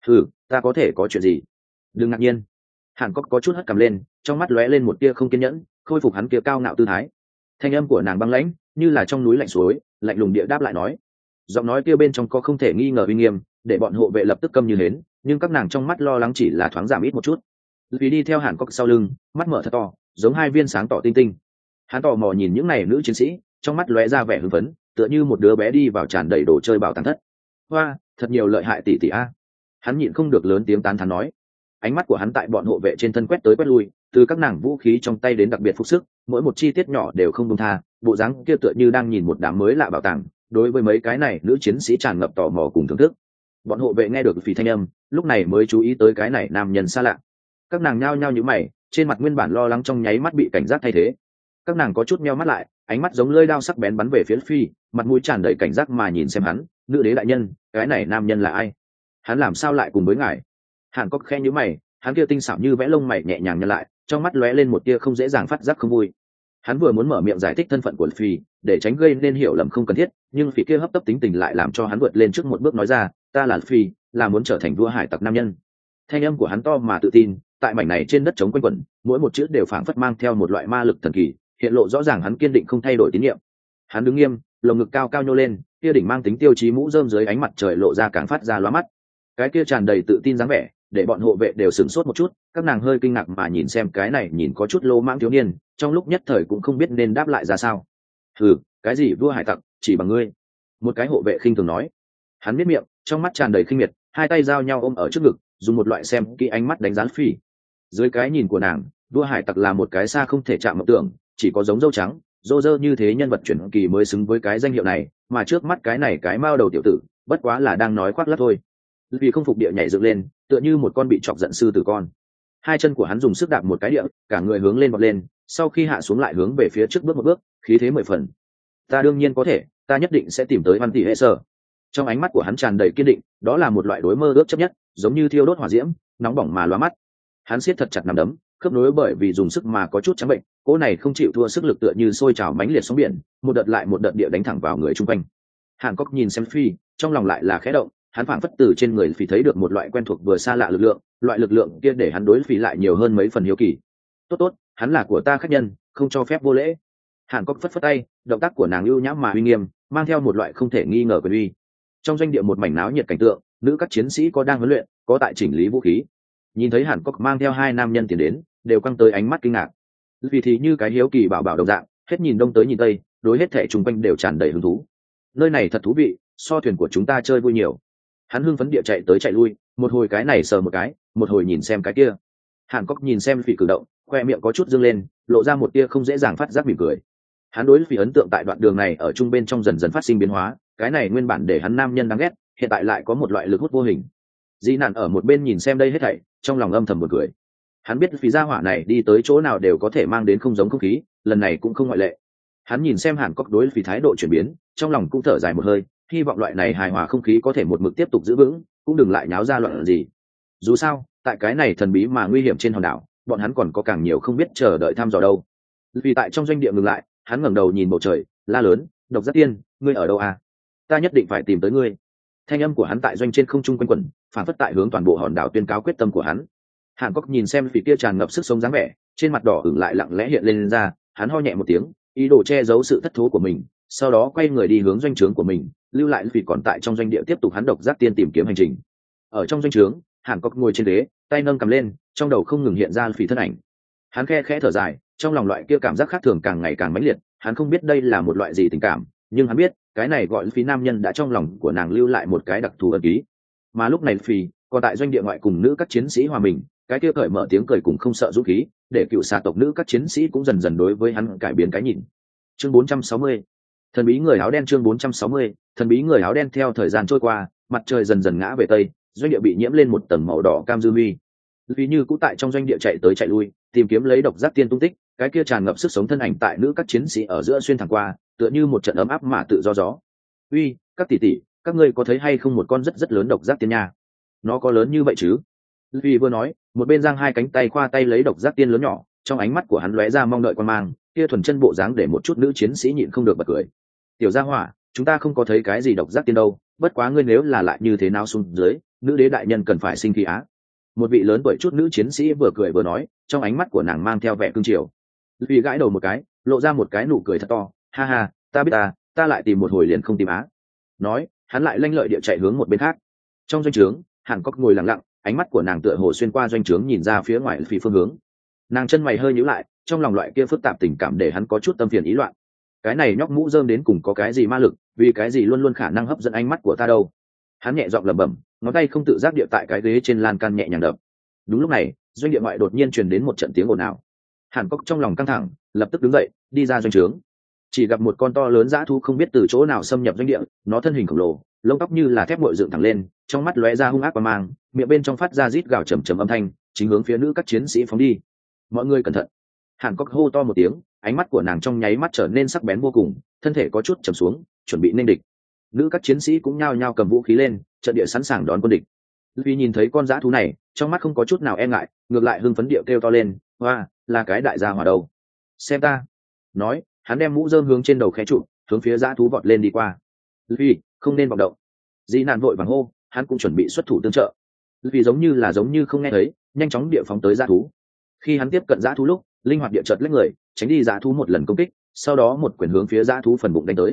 Speaker 1: Ta có thể có chuyện gì?" "Đừng ngạc nhiên." Hàn Cốc có chút hất cằm lên, trong mắt lóe lên một tia không kiên nhẫn, khôi phục hắn kia cao ngạo tư thái. Thanh âm của nàng băng lãnh, như là trong núi lạnh suối, lạnh lùng địa đáp lại nói. Giọng nói kia bên trong có không thể nghi ngờ uy nghiêm, để bọn hộ vệ lập tức câm như hến, nhưng các nàng trong mắt lo lắng chỉ là thoáng giảm ít một chút. Vì đi theo Hàn Cốc sau lưng, mắt mở thật to, giống hai viên sáng tỏ tinh tinh. Hắn tò mò nhìn những này nữ chiến sĩ, trong mắt lóe ra vẻ hưng phấn, tựa như một đứa bé đi vào tràn đầy đồ chơi bảo tàng thất. "Hoa, thật nhiều lợi hại tỷ tỷ a." Hắn nhịn không được lớn tiếng tán thán nói. Ánh mắt của hắn tại bọn hộ vệ trên thân quét tới quét lui, từ các nàng vũ khí trong tay đến đặc biệt phục sức, mỗi một chi tiết nhỏ đều không buông tha, bộ dáng kia tựa như đang nhìn một đám mới lạ bảo tàng. Đối với mấy cái này nữ chiến sĩ tràn ngập tò mò cùng thưởng thức. Bọn hộ vệ nghe được phì thanh âm, lúc này mới chú ý tới cái này nam nhân xa lạ. Các nàng nhao nhao nhíu mày, trên mặt nguyên bản lo lắng trong nháy mắt bị cảnh giác thay thế. Các nàng có chút meo mắt lại, ánh mắt giống lưỡi dao sắc bén bắn về phía Phi, mặt mũi tràn đầy cảnh giác mà nhìn xem hắn. "Nữ đế đại nhân, cái này nam nhân là ai? Hắn làm sao lại cùng với ngài?" Hàn Cốc khẽ nhíu mày, hắn kia tinh xảo như vẽ lông mày nhẹ nhàng nhăn lại, trong mắt lóe lên một tia không dễ dàng phát giác không vui. Hắn vừa muốn mở miệng giải thích thân phận của Phi, để tránh gây nên hiểu lầm không cần thiết, nhưng Phi kia hấp tấp tính tình lại làm cho hắn vượt lên trước một bước nói ra, "Ta là Phi, là muốn trở thành vua hải tặc nam nhân." Thanh âm của hắn to mà tự tin, tại mảnh này trên đất trống quanh quẩn, mỗi một chữ đều phảng phất mang theo một loại ma lực thần kỳ, hiện lộ rõ ràng hắn kiên định không thay đổi tín nhiệm. Hắn đứng nghiêm, lồng ngực cao cao nhô lên, kia đỉnh mang tính tiêu chí mũ rơm dưới ánh mặt trời lộ ra càng phát ra lóa mắt. Cái kia tràn đầy tự tin dáng vẻ, để bọn hộ vệ đều sửng sốt một chút, các nàng hơi kinh ngạc mà nhìn xem cái này nhìn có chút lô mãng thiếu niên, trong lúc nhất thời cũng không biết nên đáp lại ra sao. "Hừ, cái gì vua hải tặc, chỉ bằng ngươi?" Một cái hộ vệ khinh thường nói. Hắn biết miệng, trong mắt tràn đầy khinh miệt, hai tay giao nhau ôm ở trước ngực, dùng một loại xem kỹ ánh mắt đánh giá Phi. Dưới cái nhìn của nàng, vua hải tặc là một cái xa không thể chạm mộng tưởng, chỉ có giống dâu trắng rô rơ như thế nhân vật chuyển kỳ mới xứng với cái danh hiệu này, mà trước mắt cái này cái mao đầu tiểu tử bất quá là đang nói khoác lác thôi. Vì không phục địa nhảy dựng lên, tựa như một con bị chọc giận sư tử con. Hai chân của hắn dùng sức đạp một cái địa, cả người hướng lên vọt lên, sau khi hạ xuống lại hướng về phía trước bước một bước, khí thế 10 phần. "Ta đương nhiên có thể, ta nhất định sẽ tìm tới Văn Tỷ Hệ Sở." Trong ánh mắt của hắn tràn đầy kiên định, đó là một loại đối mơ ước chấp nhất, giống như thiêu đốt hỏa diễm, nóng bỏng mà lóa mắt. Hắn siết thật chặt nắm đấm, khớp nối bởi vì dùng sức mà có chút trắng bệnh, cỗ này không chịu thua sức lực tựa như sôi trào mãnh liệt sóng biển, một đợt lại một đợt địa đánh thẳng vào người chung quanh. Hàn Cốc nhìn xem Phi, trong lòng lại là khẽ động, hắn phảng phất từ trên người Phi thấy được một loại quen thuộc vừa xa lạ lực lượng, loại lực lượng kia để hắn đối Phi lại nhiều hơn mấy phần hiếu kỳ. "Tốt tốt, hắn là của ta khách nhân, không cho phép vô lễ." Hàn Cốc phất phất tay, động tác của nàng ưu nhã mà uy nghiêm, mang theo một loại không thể nghi ngờ quyền uy. Trong doanh địa một mảnh náo nhiệt cảnh tượng, nữ các chiến sĩ có đang huấn luyện, có tại chỉnh lý vũ khí. Nhìn thấy Hàn Cốc mang theo hai nam nhân tiến đến, đều căng tới ánh mắt kinh ngạc. Vì thì như cái hiếu kỳ bảo bảo đồng dạng, hết nhìn đông tới nhìn tây, đối hết thảy xung quanh đều tràn đầy hứng thú. Nơi này thật thú vị, so thuyền của chúng ta chơi vui nhiều. Hắn hưng phấn địa chạy tới chạy lui, một hồi cái này sờ một cái, một hồi nhìn xem cái kia. Hàn Cốc nhìn xem Phỉ cử động, khoe miệng có chút dương lên, lộ ra một tia không dễ dàng phát giác mỉm cười. Hắn đối Phỉ ấn tượng tại đoạn đường này ở trung bên trong dần dần phát sinh biến hóa, cái này nguyên bản để hắn nam nhân đáng ghét, hiện tại lại có một loại lực hút vô hình. Dĩ Nạn ở một bên nhìn xem đây hết thảy, trong lòng âm thầm một cười. Hắn biết Phỉ gia hỏa này đi tới chỗ nào đều có thể mang đến không giống không khí, lần này cũng không ngoại lệ. Hắn nhìn xem Hàn Cốc đối Phỉ thái độ chuyển biến, trong lòng cũng thở dài một hơi, hy vọng loại này hài hòa không khí có thể một mực tiếp tục giữ vững, cũng đừng lại nháo ra loạn gì. Dù sao, tại cái này thần bí mà nguy hiểm trên hòn đảo, bọn hắn còn có càng nhiều không biết chờ đợi thăm dò đâu. Vì tại trong doanh địa ngừng lại, hắn ngẩng đầu nhìn bầu trời, la lớn, "Độc Giác Tiên, ngươi ở đâu à? Ta nhất định phải tìm tới ngươi." Thanh âm của hắn tại doanh trên không trung quanh quẩn, phản phất tại hướng toàn bộ hòn đảo tuyên cáo quyết tâm của hắn. Hàn Cốc nhìn xem Phỉ kia tràn ngập sức sống dáng vẻ, trên mặt đỏ ửng lại lặng lẽ hiện lên ra, hắn ho nhẹ một tiếng, ý đồ che giấu sự thất thố của mình, sau đó quay người đi hướng doanh trướng của mình, lưu lại Phỉ còn tại trong doanh địa tiếp tục hắn Độc Giác Tiên tìm kiếm hành trình. Ở trong doanh trướng, Hàn Cốc ngồi trên ghế, tay nâng cầm lên, trong đầu không ngừng hiện ra Phỉ thân ảnh. Hắn khe khẽ thở dài, trong lòng loại kia cảm giác khác thường càng ngày càng mãnh liệt, hắn không biết đây là một loại gì tình cảm, nhưng hắn biết, cái này gọi Phỉ nam nhân đã trong lòng của nàng lưu lại một cái đặc thù ấn ký. Mà lúc này Phỉ còn tại doanh địa ngoại cùng nữ các chiến sĩ hòa mình, cái kia cởi mở tiếng cười cùng không sợ dũng khí, để cựu xà tộc nữ các chiến sĩ cũng dần dần đối với hắn cải biến cái nhìn. Chương 460, thần bí người áo đen. Chương 460, thần bí người áo đen. Theo thời gian trôi qua, mặt trời dần dần ngã về tây, doanh địa bị nhiễm lên một tầng màu đỏ cam dư huy. Vì như cũ tại trong doanh địa chạy tới chạy lui, tìm kiếm lấy Độc Giác Tiên tung tích, cái kia tràn ngập sức sống thân ảnh tại nữ các chiến sĩ ở giữa xuyên thẳng qua, tựa như một trận ấm áp mà tự do gió. "Uy, các tỷ tỷ, các ngươi có thấy hay không một con rất rất lớn Độc Giác Tiên nha? Nó có lớn như vậy chứ?" Vì vừa nói, một bên giang hai cánh tay khoa tay lấy Độc Giác Tiên lớn nhỏ, trong ánh mắt của hắn lóe ra mong đợi quan mang, kia thuần chân bộ dáng để một chút nữ chiến sĩ nhịn không được bật cười. "Tiểu gia hỏa, chúng ta không có thấy cái gì Độc Giác Tiên đâu, bất quá ngươi nếu là lại như thế nào xuống dưới, nữ đế đại nhân cần phải sinh khí á." Một vị lớn tuổi chút nữ chiến sĩ vừa cười vừa nói, trong ánh mắt của nàng mang theo vẻ cương triều. Vì gãi đầu một cái, lộ ra một cái nụ cười thật to, "Ha ha, ta biết ta lại tìm một hồi liền không tìm á." Nói, hắn lại lanh lợi địa chạy hướng một bên khác. Trong doanh trướng, Hàn Cốc ngồi lặng lặng, ánh mắt của nàng tựa hồ xuyên qua doanh trướng nhìn ra phía ngoài Phỉ phương hướng. Nàng chân mày hơi nhíu lại, trong lòng loại kia phức tạp tình cảm để hắn có chút tâm phiền ý loạn. Cái này nhóc mũ rơm đến cùng có cái gì ma lực, vì cái gì luôn luôn khả năng hấp dẫn ánh mắt của ta đâu? Hắn nhẹ giọng lẩm bẩm, ngón tay không tự giác địa tại cái ghế trên lan can nhẹ nhàng đập. Đúng lúc này, doanh địa ngoại đột nhiên truyền đến một trận tiếng ồn ào. Hàn Cốc trong lòng căng thẳng, lập tức đứng dậy, đi ra doanh trướng. Chỉ gặp một con to lớn dã thú không biết từ chỗ nào xâm nhập doanh địa, nó thân hình khổng lồ, lông tóc như là thép nguội dựng thẳng lên, trong mắt lóe ra hung ác và mang, miệng bên trong phát ra rít gào trầm trầm âm thanh, chính hướng phía nữ các chiến sĩ phóng đi. "Mọi người cẩn thận!" Hàn Cốc hô to một tiếng, ánh mắt của nàng trong nháy mắt trở nên sắc bén vô cùng, thân thể có chút trầm xuống, chuẩn bị nên địch. Nữ các chiến sĩ cũng nhao nhao cầm vũ khí lên, trận địa sẵn sàng đón quân địch. Vì nhìn thấy con dã thú này, trong mắt không có chút nào e ngại, ngược lại hưng phấn điệu kêu to lên, "Hoa, là cái đại gia hỏa đâu? Xem ta!" Nói, hắn đem mũ rơm hướng trên đầu khẽ trụ, hướng phía dã thú vọt lên đi qua. "Vì, không nên vọng động!" Dĩ Nạn vội vàng hô, hắn cũng chuẩn bị xuất thủ tương trợ. Vì giống như không nghe thấy, nhanh chóng địa phóng tới dã thú. Khi hắn tiếp cận dã thú lúc, linh hoạt địa chợt lấy người tránh đi dã thú một lần công kích, sau đó một quyền hướng phía dã thú phần bụng đánh tới.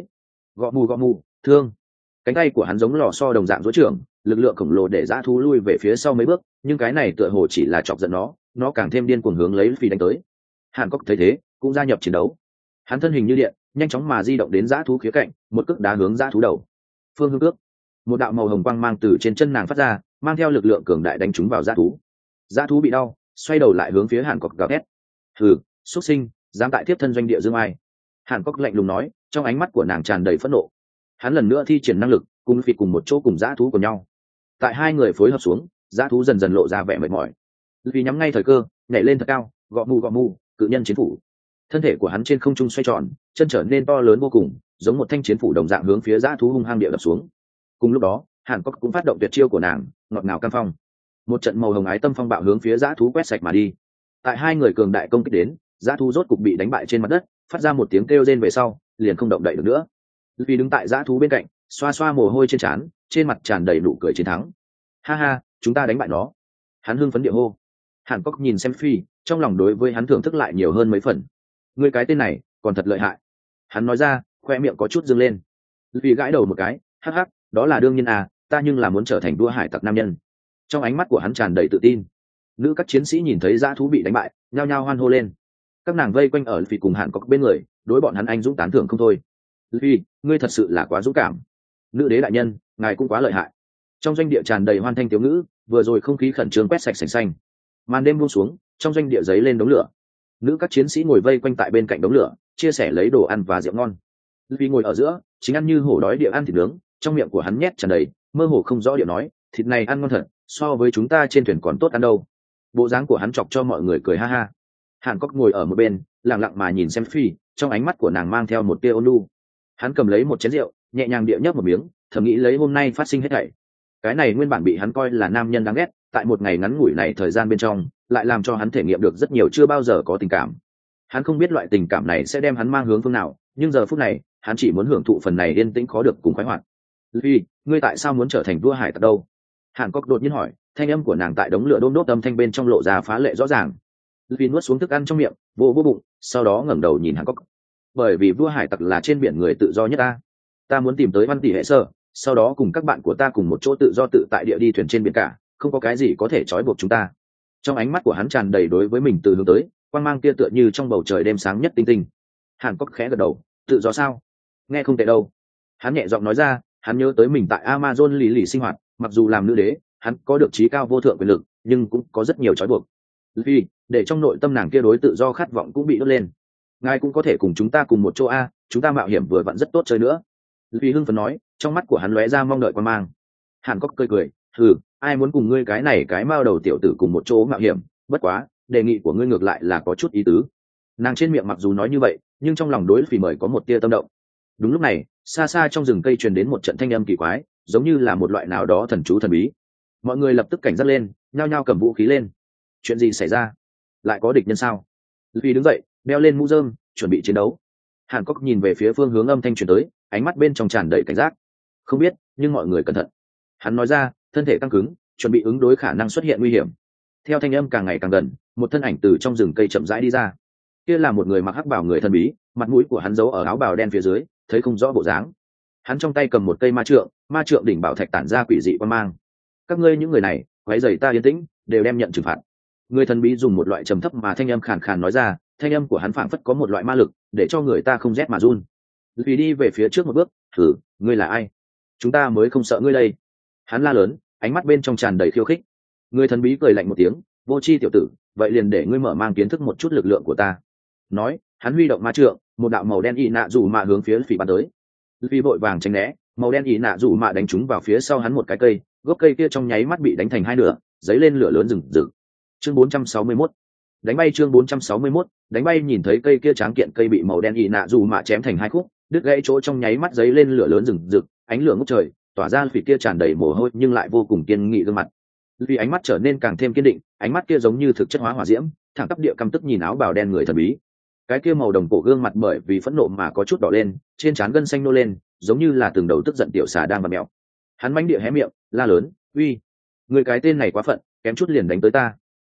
Speaker 1: Gõ mù thương. Cánh tay của hắn giống lò xo đồng dạng dối trưởng, lực lượng khổng lồ để dã thú lui về phía sau mấy bước, nhưng cái này tựa hồ chỉ là chọc giận nó càng thêm điên cuồng hướng lấy phi đánh tới. Hàn Cốc thấy thế cũng gia nhập chiến đấu, hắn thân hình như điện nhanh chóng mà di động đến dã thú khía cạnh, một cước đá hướng dã thú đầu. Phương hướng cước, một đạo màu hồng quang mang từ trên chân nàng phát ra, mang theo lực lượng cường đại đánh trúng vào dã thú. Dã thú bị đau, xoay đầu lại hướng phía Hàn Cốc gào thét. Hừ, xuất sinh, dám tại tiếp thân doanh địa dương ai? Hàn Cốc lạnh lùng nói, trong ánh mắt của nàng tràn đầy phẫn nộ. Hắn lần nữa thi triển năng lực, cùng phi cùng một chỗ cùng dã thú của nhau. Tại hai người phối hợp xuống, dã thú dần dần lộ ra vẻ mệt mỏi. Vì nhắm ngay thời cơ, nhảy lên thật cao, gõ mù, cự nhân chiến phủ. Thân thể của hắn trên không trung xoay tròn, chân trở nên to lớn vô cùng, giống một thanh chiến phủ đồng dạng hướng phía dã thú hung hăng địa đập xuống. Cùng lúc đó, Hàn Cốc cũng phát động tuyệt chiêu của nàng, ngọt ngào cam phong. Một trận màu hồng ái tâm phong bạo hướng phía dã thú quét sạch mà đi. Tại hai người cường đại công kích đến, dã thú rốt cục bị đánh bại trên mặt đất, phát ra một tiếng kêu rên về sau, liền không động đậy được nữa. Vì đứng tại dã thú bên cạnh, xoa xoa mồ hôi trên trán, trên mặt tràn đầy nụ cười chiến thắng. Ha ha, chúng ta đánh bại nó. Hắn hưng phấn địa hô. Hàn Cốc nhìn xem Phi, trong lòng đối với hắn thưởng thức lại nhiều hơn mấy phần. Ngươi cái tên này còn thật lợi hại. Hắn nói ra, khoe miệng có chút dương lên. Vì gãi đầu một cái, hắc hắc, đó là đương nhiên à, ta nhưng là muốn trở thành vua hải tặc nam nhân. Trong ánh mắt của hắn tràn đầy tự tin. Nữ các chiến sĩ nhìn thấy dã thú bị đánh bại, nhao nhao hoan hô lên. Các nàng vây quanh ở Phi cùng Hàn Cốc bên người, đối bọn hắn anh dũng tán thưởng không thôi. Phi, ngươi thật sự là quá dũng cảm. Nữ đế đại nhân, ngài cũng quá lợi hại. Trong doanh địa tràn đầy hoan thanh thiếu ngữ, vừa rồi không khí khẩn trương quét sạch sành xanh. Màn đêm buông xuống, trong doanh địa giấy lên đống lửa. Nữ các chiến sĩ ngồi vây quanh tại bên cạnh đống lửa, chia sẻ lấy đồ ăn và rượu ngon. Vì ngồi ở giữa, chính ăn như hổ đói địa ăn thịt nướng, trong miệng của hắn nhét tràn đầy, mơ hồ không rõ điệu nói, thịt này ăn ngon thật, so với chúng ta trên thuyền còn tốt ăn đâu. Bộ dáng của hắn chọc cho mọi người cười ha ha. Hàn Cốc ngồi ở một bên, lặng lặng mà nhìn xem Phi, trong ánh mắt của nàng mang theo một tia ôn nhu. Hắn cầm lấy một chén rượu, nhẹ nhàng địa nhấp một miếng, thầm nghĩ lấy hôm nay phát sinh hết thảy. Cái này nguyên bản bị hắn coi là nam nhân đáng ghét, tại một ngày ngắn ngủi này thời gian bên trong, lại làm cho hắn thể nghiệm được rất nhiều chưa bao giờ có tình cảm. Hắn không biết loại tình cảm này sẽ đem hắn mang hướng phương nào, nhưng giờ phút này, hắn chỉ muốn hưởng thụ phần này yên tĩnh khó được cùng khoái hoạt. Vì, ngươi tại sao muốn trở thành vua hải tặc đâu? Hàn Cốc đột nhiên hỏi, thanh âm của nàng tại đống lửa đôm đốt âm thanh bên trong lộ ra phá lệ rõ ràng. Vì nuốt xuống thức ăn trong miệng, vô bụng, sau đó ngẩng đầu nhìn Hàn Cốc. Bởi vì vua hải tặc là trên biển người tự do nhất ta muốn tìm tới Văn Tỷ Hệ Sơ, sau đó cùng các bạn của ta cùng một chỗ tự do tự tại địa đi thuyền trên biển cả, không có cái gì có thể trói buộc chúng ta. Trong ánh mắt của hắn tràn đầy đối với mình từ hướng tới, quang mang kia tựa như trong bầu trời đêm sáng nhất tinh tinh. Hàn Cốc khẽ gật đầu, tự do sao? Nghe không tệ đâu. Hắn nhẹ giọng nói ra, hắn nhớ tới mình tại Amazon lì lì sinh hoạt, mặc dù làm nữ đế, hắn có được trí cao vô thượng quyền lực, nhưng cũng có rất nhiều trói buộc. Vì để trong nội tâm nàng kia đối tự do khát vọng cũng bị đốt lên. Ngài cũng có thể cùng chúng ta cùng một chỗ chúng ta mạo hiểm vừa vặn rất tốt chơi nữa. Vì hưng phấn nói, trong mắt của hắn lóe ra mong đợi quan mang. Hàn Cốc cười, ai muốn cùng ngươi cái này cái mao đầu tiểu tử cùng một chỗ mạo hiểm, bất quá, đề nghị của ngươi ngược lại là có chút ý tứ. Nàng trên miệng mặc dù nói như vậy, nhưng trong lòng đối Phỉ mời có một tia tâm động. Đúng lúc này, xa xa trong rừng cây truyền đến một trận thanh âm kỳ quái, giống như là một loại nào đó thần chú thần bí. Mọi người lập tức cảnh giác lên, nhao nhao cầm vũ khí lên. Chuyện gì xảy ra? Lại có địch nhân sao? Vì đứng dậy, đeo lên mũ rơm, chuẩn bị chiến đấu. Hàn Cốc nhìn về phía phương hướng âm thanh truyền tới, ánh mắt bên trong tràn đầy cảnh giác. Không biết, nhưng mọi người cẩn thận. Hắn nói ra, thân thể căng cứng, chuẩn bị ứng đối khả năng xuất hiện nguy hiểm. Theo thanh âm càng ngày càng gần, một thân ảnh từ trong rừng cây chậm rãi đi ra. Kia là một người mặc hắc bào người thần bí, mặt mũi của hắn giấu ở áo bào đen phía dưới, thấy không rõ bộ dáng. Hắn trong tay cầm một cây ma trượng đỉnh bảo thạch tản ra quỷ dị quang mang. Các ngươi những người này, quấy rầy ta yên tĩnh, đều đem nhận trừng phạt. Người thần bí dùng một loại trầm thấp mà thanh âm khàn khàn nói ra, thanh âm của hắn phảng phất có một loại ma lực, để cho người ta không rét mà run. Vì đi về phía trước một bước, thử, ngươi là ai? Chúng ta mới không sợ ngươi đây. Hắn la lớn, ánh mắt bên trong tràn đầy khiêu khích. Người thần bí cười lạnh một tiếng, vô tri tiểu tử, vậy liền để ngươi mở mang kiến thức một chút lực lượng của ta. Nói, hắn huy động ma trượng, một đạo màu đen y nạ rủ mạ hướng phía Phỉ bắn tới. Phi vội vàng tránh né, màu đen y nạ rủ mạ đánh trúng vào phía sau hắn một cái cây, gốc cây kia trong nháy mắt bị đánh thành hai nửa, giấy lên lửa lớn rừng rực. Chương 461, đánh bay. Chương 461, đánh bay. Nhìn thấy cây kia tráng kiện cây bị màu đen y nạ rủ mạ chém thành hai khúc, đứt gãy chỗ trong nháy mắt giấy lên lửa lớn rừng rực, ánh lửa ngút trời, tỏa ra Phỉ kia tràn đầy mồ hôi nhưng lại vô cùng kiên nghị gương mặt. Vì ánh mắt trở nên càng thêm kiên định, ánh mắt kia giống như thực chất hóa hỏa diễm, thẳng tắp địa căm tức nhìn áo bào đen người thần bí. Cái kia màu đồng cổ gương mặt bởi vì phẫn nộ mà có chút đỏ lên, trên trán gân xanh nô lên, giống như là từng đầu tức giận tiểu xà đang vặn mèo. Hắn mãnh địa hé miệng, la lớn, uy, người cái tên này quá phận, kém chút liền đánh tới ta.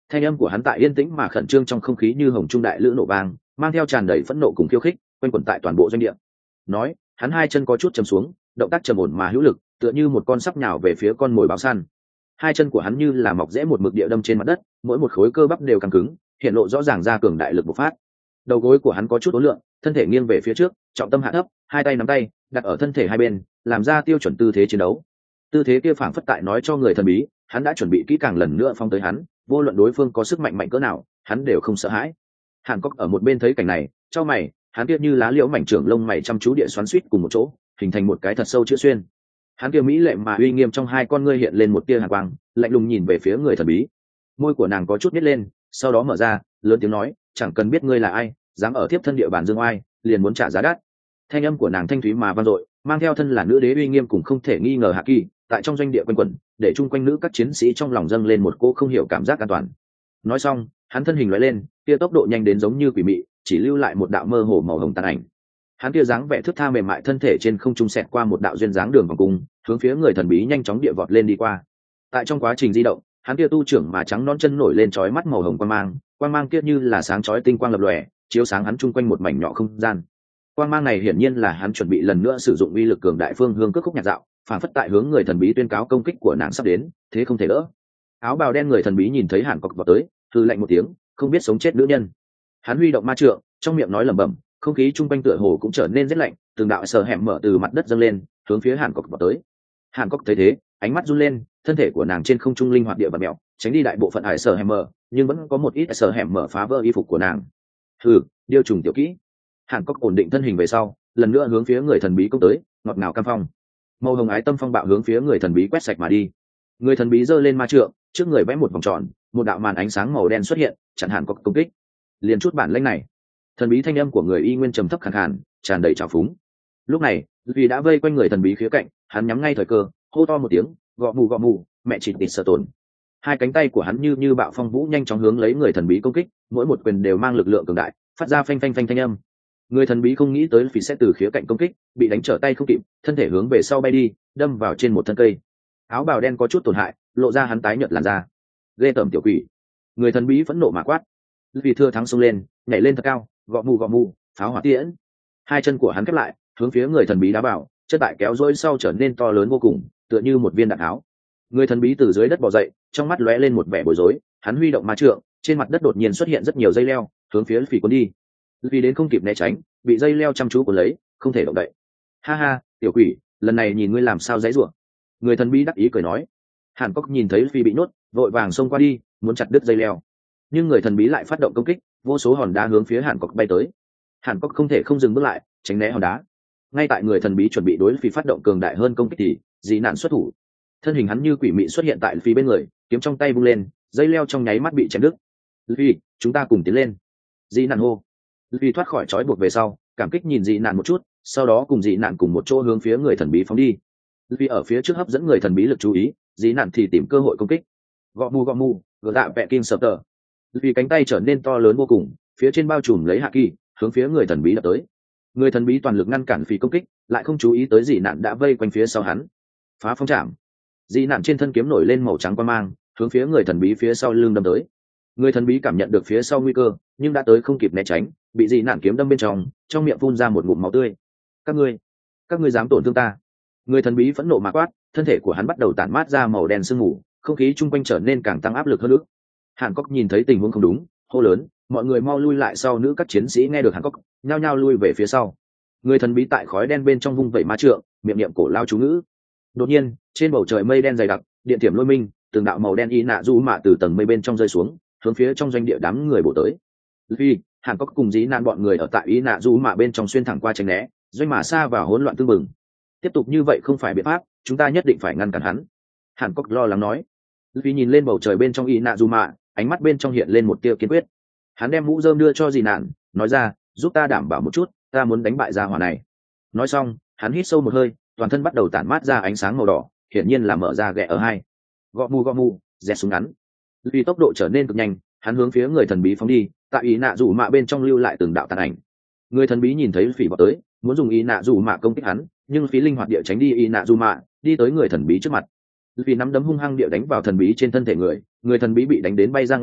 Speaker 1: Thanh âm của hắn tại yên tĩnh mà khẩn trương trong không khí như hồng trung đại lữ nổ vang, mang theo tràn đầy phẫn nộ cùng khiêu khích, quanh quẩn tại toàn bộ doanh địa. Nói, hắn hai chân có chút chầm xuống, động tác trầm ổn mà hữu lực, tựa như một con sắp nhào về phía con mồi báo săn. Hai chân của hắn như là mọc rễ một mực địa đâm trên mặt đất, mỗi một khối cơ bắp đều căng cứng, hiện lộ rõ ràng ra cường đại lực bộc phát. Đầu gối của hắn có chút uốn lượn, thân thể nghiêng về phía trước, trọng tâm hạ thấp, hai tay nắm tay đặt ở thân thể hai bên, làm ra tiêu chuẩn tư thế chiến đấu. Tư thế kia phảng phất tại nói cho người thần bí, hắn đã chuẩn bị kỹ càng lần nữa phong tới hắn, vô luận đối phương có sức mạnh mạnh cỡ nào, hắn đều không sợ hãi. Hàn Cốc ở một bên thấy cảnh này, chau mày, hắn kia như lá liễu mảnh trưởng lông mày chăm chú địa xoắn xuýt cùng một chỗ, hình thành một cái thật sâu chữ xuyên. Hắn kia mỹ lệ mà uy nghiêm trong hai con ngươi hiện lên một tia hàn quang, lạnh lùng nhìn về phía người thần bí. Môi của nàng có chút nhếch lên, sau đó mở ra, lớn tiếng nói, chẳng cần biết ngươi là ai, dám ở tiếp thân địa bàn dương oai, liền muốn trả giá đắt. Thanh âm của nàng thanh thúy mà vang dội, mang theo thân là nữ đế uy nghiêm cùng không thể nghi ngờ hạ kỳ, tại trong doanh địa quanh quẩn, để chung quanh nữ các chiến sĩ trong lòng dâng lên một cỗ không hiểu cảm giác an toàn. Nói xong, hắn thân hình lóe lên, kia tốc độ nhanh đến giống như quỷ mị, chỉ lưu lại một đạo mơ hồ màu hồng tàn ảnh. Hắn kia dáng vẻ thướt tha mềm mại thân thể trên không trung xẹt qua một đạo duyên dáng đường vòng cung, hướng phía người thần bí nhanh chóng địa vọt lên đi qua. Tại trong quá trình di động, hắn kia tu trưởng mà trắng non chân nổi lên chói mắt màu hồng quang mang kia như là sáng chói tinh quang lập lòe, chiếu sáng hắn chung quanh một mảnh nhỏ không gian. Quang mang này hiển nhiên là hắn chuẩn bị lần nữa sử dụng uy lực cường đại phương hương cước khúc nhạc dạo, phản phất tại hướng người thần bí tuyên cáo công kích của nàng sắp đến, thế không thể đỡ. Áo bào đen người thần bí nhìn thấy Hàn Cốc vào tới, hừ lạnh một tiếng, không biết sống chết nữ nhân. Hắn huy động ma trượng, trong miệng nói lẩm bẩm, không khí chung quanh tựa hồ cũng trở nên rất lạnh, từng đạo sờ hẻm mở từ mặt đất dâng lên, hướng phía Hàn Cốc vào tới. Hàn Cốc thấy thế, ánh mắt run lên, thân thể của nàng trên không trung linh hoạt địa bật mèo, tránh đi đại bộ phận ải sờ hẻm mở, nhưng vẫn có một ít sờ hẻm mở phá vỡ y phục của nàng. Hừ, điêu trùng tiểu kỹ. Hàn Cốc ổn định thân hình về sau, lần nữa hướng phía người thần bí công tới, ngọt ngào cam phong. Màu hồng ái tâm phong bạo hướng phía người thần bí quét sạch mà đi. Người thần bí giơ lên ma trượng, trước người vẽ một vòng tròn, một đạo màn ánh sáng màu đen xuất hiện, chặn Hàn Cốc công kích. Liền chút bản lĩnh này. Thần bí thanh âm của người y nguyên trầm thấp khàn khàn, tràn đầy trào phúng. Lúc này, vì đã vây quanh người thần bí khía cạnh, hắn nhắm ngay thời cơ, hô to một tiếng, gõ mù, mẹ chỉ tịt sợ tổn. Hai cánh tay của hắn như bạo phong vũ nhanh chóng hướng lấy người thần bí công kích, mỗi một quyền đều mang lực lượng cường đại, phát ra phanh phanh phanh thanh âm. Người thần bí không nghĩ tới vì sẽ từ khía cạnh công kích, bị đánh trở tay không kịp, thân thể hướng về sau bay đi, đâm vào trên một thân cây. Áo bào đen có chút tổn hại, lộ ra hắn tái nhợt làn da. Ghê tởm tiểu quỷ. Người thần bí phẫn nộ mà quát. Vì thừa thắng xông lên, nhảy lên thật cao, gõ mù, pháo hỏa tiễn. Hai chân của hắn khép lại, hướng phía người thần bí đá vào, chân tại kéo dỗi sau trở nên to lớn vô cùng, tựa như một viên đạn tháo. Người thần bí từ dưới đất bò dậy, trong mắt lóe lên một vẻ bối rối, hắn huy động ma trượng, trên mặt đất đột nhiên xuất hiện rất nhiều dây leo, hướng phía phỉ cuốn đi. Vì đến không kịp né tránh, bị dây leo chăm chú cuốn lấy, không thể động đậy. Ha ha, tiểu quỷ, lần này nhìn ngươi làm sao dãy rủa. Người thần bí đắc ý cười nói. Hàn Cốc nhìn thấy phi bị nhốt, vội vàng xông qua đi, muốn chặt đứt dây leo. Nhưng người thần bí lại phát động công kích, vô số hòn đá hướng phía Hàn Cốc bay tới. Hàn Cốc không thể không dừng bước lại, tránh né hòn đá. Ngay tại người thần bí chuẩn bị đối phi phát động cường đại hơn công kích thì dị nạn xuất thủ. Thân hình hắn như quỷ mị xuất hiện tại phi bên người, kiếm trong tay vung lên, dây leo trong nháy mắt bị chém đứt. Phi, chúng ta cùng tiến lên. Dị nạn hô. Phi thoát khỏi trói buộc về sau, cảm kích nhìn dị nạn một chút, sau đó cùng dị nạn cùng một chỗ hướng phía người thần bí phóng đi. Phi ở phía trước hấp dẫn người thần bí lực chú ý, dị nạn thì tìm cơ hội công kích. Gõ mù, gỡ tạ vẹ kim sập tờ. Vì cánh tay trở nên to lớn vô cùng, phía trên bao trùm lấy hạ kỳ, hướng phía người thần bí đập tới. Người thần bí toàn lực ngăn cản phi công kích, lại không chú ý tới dị nạn đã vây quanh phía sau hắn. Phá phong trảm. Dị nạn trên thân kiếm nổi lên màu trắng quang mang, hướng phía người thần bí phía sau lưng đâm tới. Người thần bí cảm nhận được phía sau nguy cơ, nhưng đã tới không kịp né tránh, bị dị nạn kiếm đâm bên trong miệng phun ra một ngụm máu tươi. Các ngươi dám tổn thương ta. Người thần bí phẫn nộ mà quát, thân thể của hắn bắt đầu tản mát ra màu đen sương mù, không khí chung quanh trở nên càng tăng áp lực hơn nữa. Hàn Cốc nhìn thấy tình huống không đúng, hô lớn, mọi người mau lui lại sau. Nữ các chiến sĩ nghe được Hàn Cốc, nhao nhao lui về phía sau. Người thần bí tại khói đen bên trong vung vẩy ma trượng, miệng niệm cổ lao chú ngữ. Đột nhiên, trên bầu trời mây đen dày đặc, điện tiềm lôi minh, từng đạo màu đen y nạ du mạ từ tầng mây bên trong rơi xuống, hướng phía trong doanh địa đám người bổ tới. Vì Hàn Cốc cùng dĩ nạn bọn người ở tại y nạ du mạ bên trong xuyên thẳng qua tránh né, doanh mã xa vào hỗn loạn tương mừng. Tiếp tục như vậy không phải biện pháp, chúng ta nhất định phải ngăn cản hắn. Hàn Cốc lo lắng nói. Vì nhìn lên bầu trời bên trong y nạ du mạ, ánh mắt bên trong hiện lên một tia kiên quyết. Hắn đem mũ rơm đưa cho dì nạn, nói ra, giúp ta đảm bảo một chút, ta muốn đánh bại gia hỏa này. Nói xong, hắn hít sâu một hơi, toàn thân bắt đầu tản mát ra ánh sáng màu đỏ, hiển nhiên là mở ra ghẹ ở hai. Gõ mù, dẹt súng ngắn. Vì tốc độ trở nên cực nhanh, hắn hướng phía người thần bí phóng đi, tại ý nạ rủ mạ bên trong lưu lại từng đạo tàn ảnh. Người thần bí nhìn thấy phỉ vào tới, muốn dùng ý nạ rủ mạ công kích hắn, nhưng phí linh hoạt địa tránh đi ý nạ rủ mạ, đi tới người thần bí trước mặt. Vì nắm đấm hung hăng địa đánh vào thần bí trên thân thể người thần bí bị đánh đến bay ra ngoài,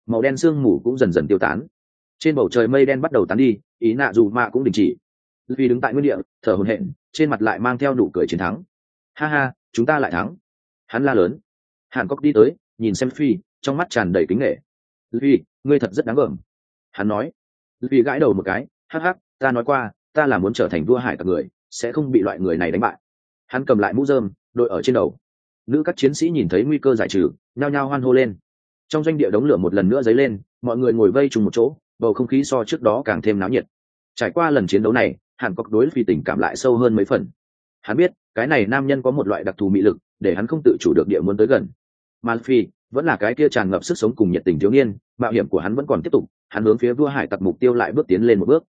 Speaker 1: màu đen sương mù cũng dần dần tiêu tán. Trên bầu trời mây đen bắt đầu tán đi, ý nạ dù mạ cũng đình chỉ. Vì đứng tại nguyên địa, thở hổn hển, trên mặt lại mang theo nụ cười chiến thắng. Ha ha, chúng ta lại thắng. Hắn la lớn. Hàn Cốc đi tới, nhìn xem Phi, trong mắt tràn đầy kính nể. Vì, ngươi thật rất đáng gờm. Hắn nói. Vì gãi đầu một cái, hắc hắc, ta nói qua, ta là muốn trở thành vua hải tặc người, sẽ không bị loại người này đánh bại. Hắn cầm lại mũ rơm, đội ở trên đầu. Nữ các chiến sĩ nhìn thấy nguy cơ giải trừ, nhao nhao hoan hô lên. Trong doanh địa đống lửa một lần nữa dấy lên, mọi người ngồi vây trùng một chỗ, bầu không khí so trước đó càng thêm náo nhiệt. Trải qua lần chiến đấu này, Hàn Cốc đối Phi tình cảm lại sâu hơn mấy phần. Hắn biết, cái này nam nhân có một loại đặc thù mị lực, để hắn không tự chủ được địa muốn tới gần. Mà Phi vẫn là cái kia tràn ngập sức sống cùng nhiệt tình thiếu niên, mạo hiểm của hắn vẫn còn tiếp tục, hắn hướng phía vua hải tặc mục tiêu lại bước tiến lên một bước.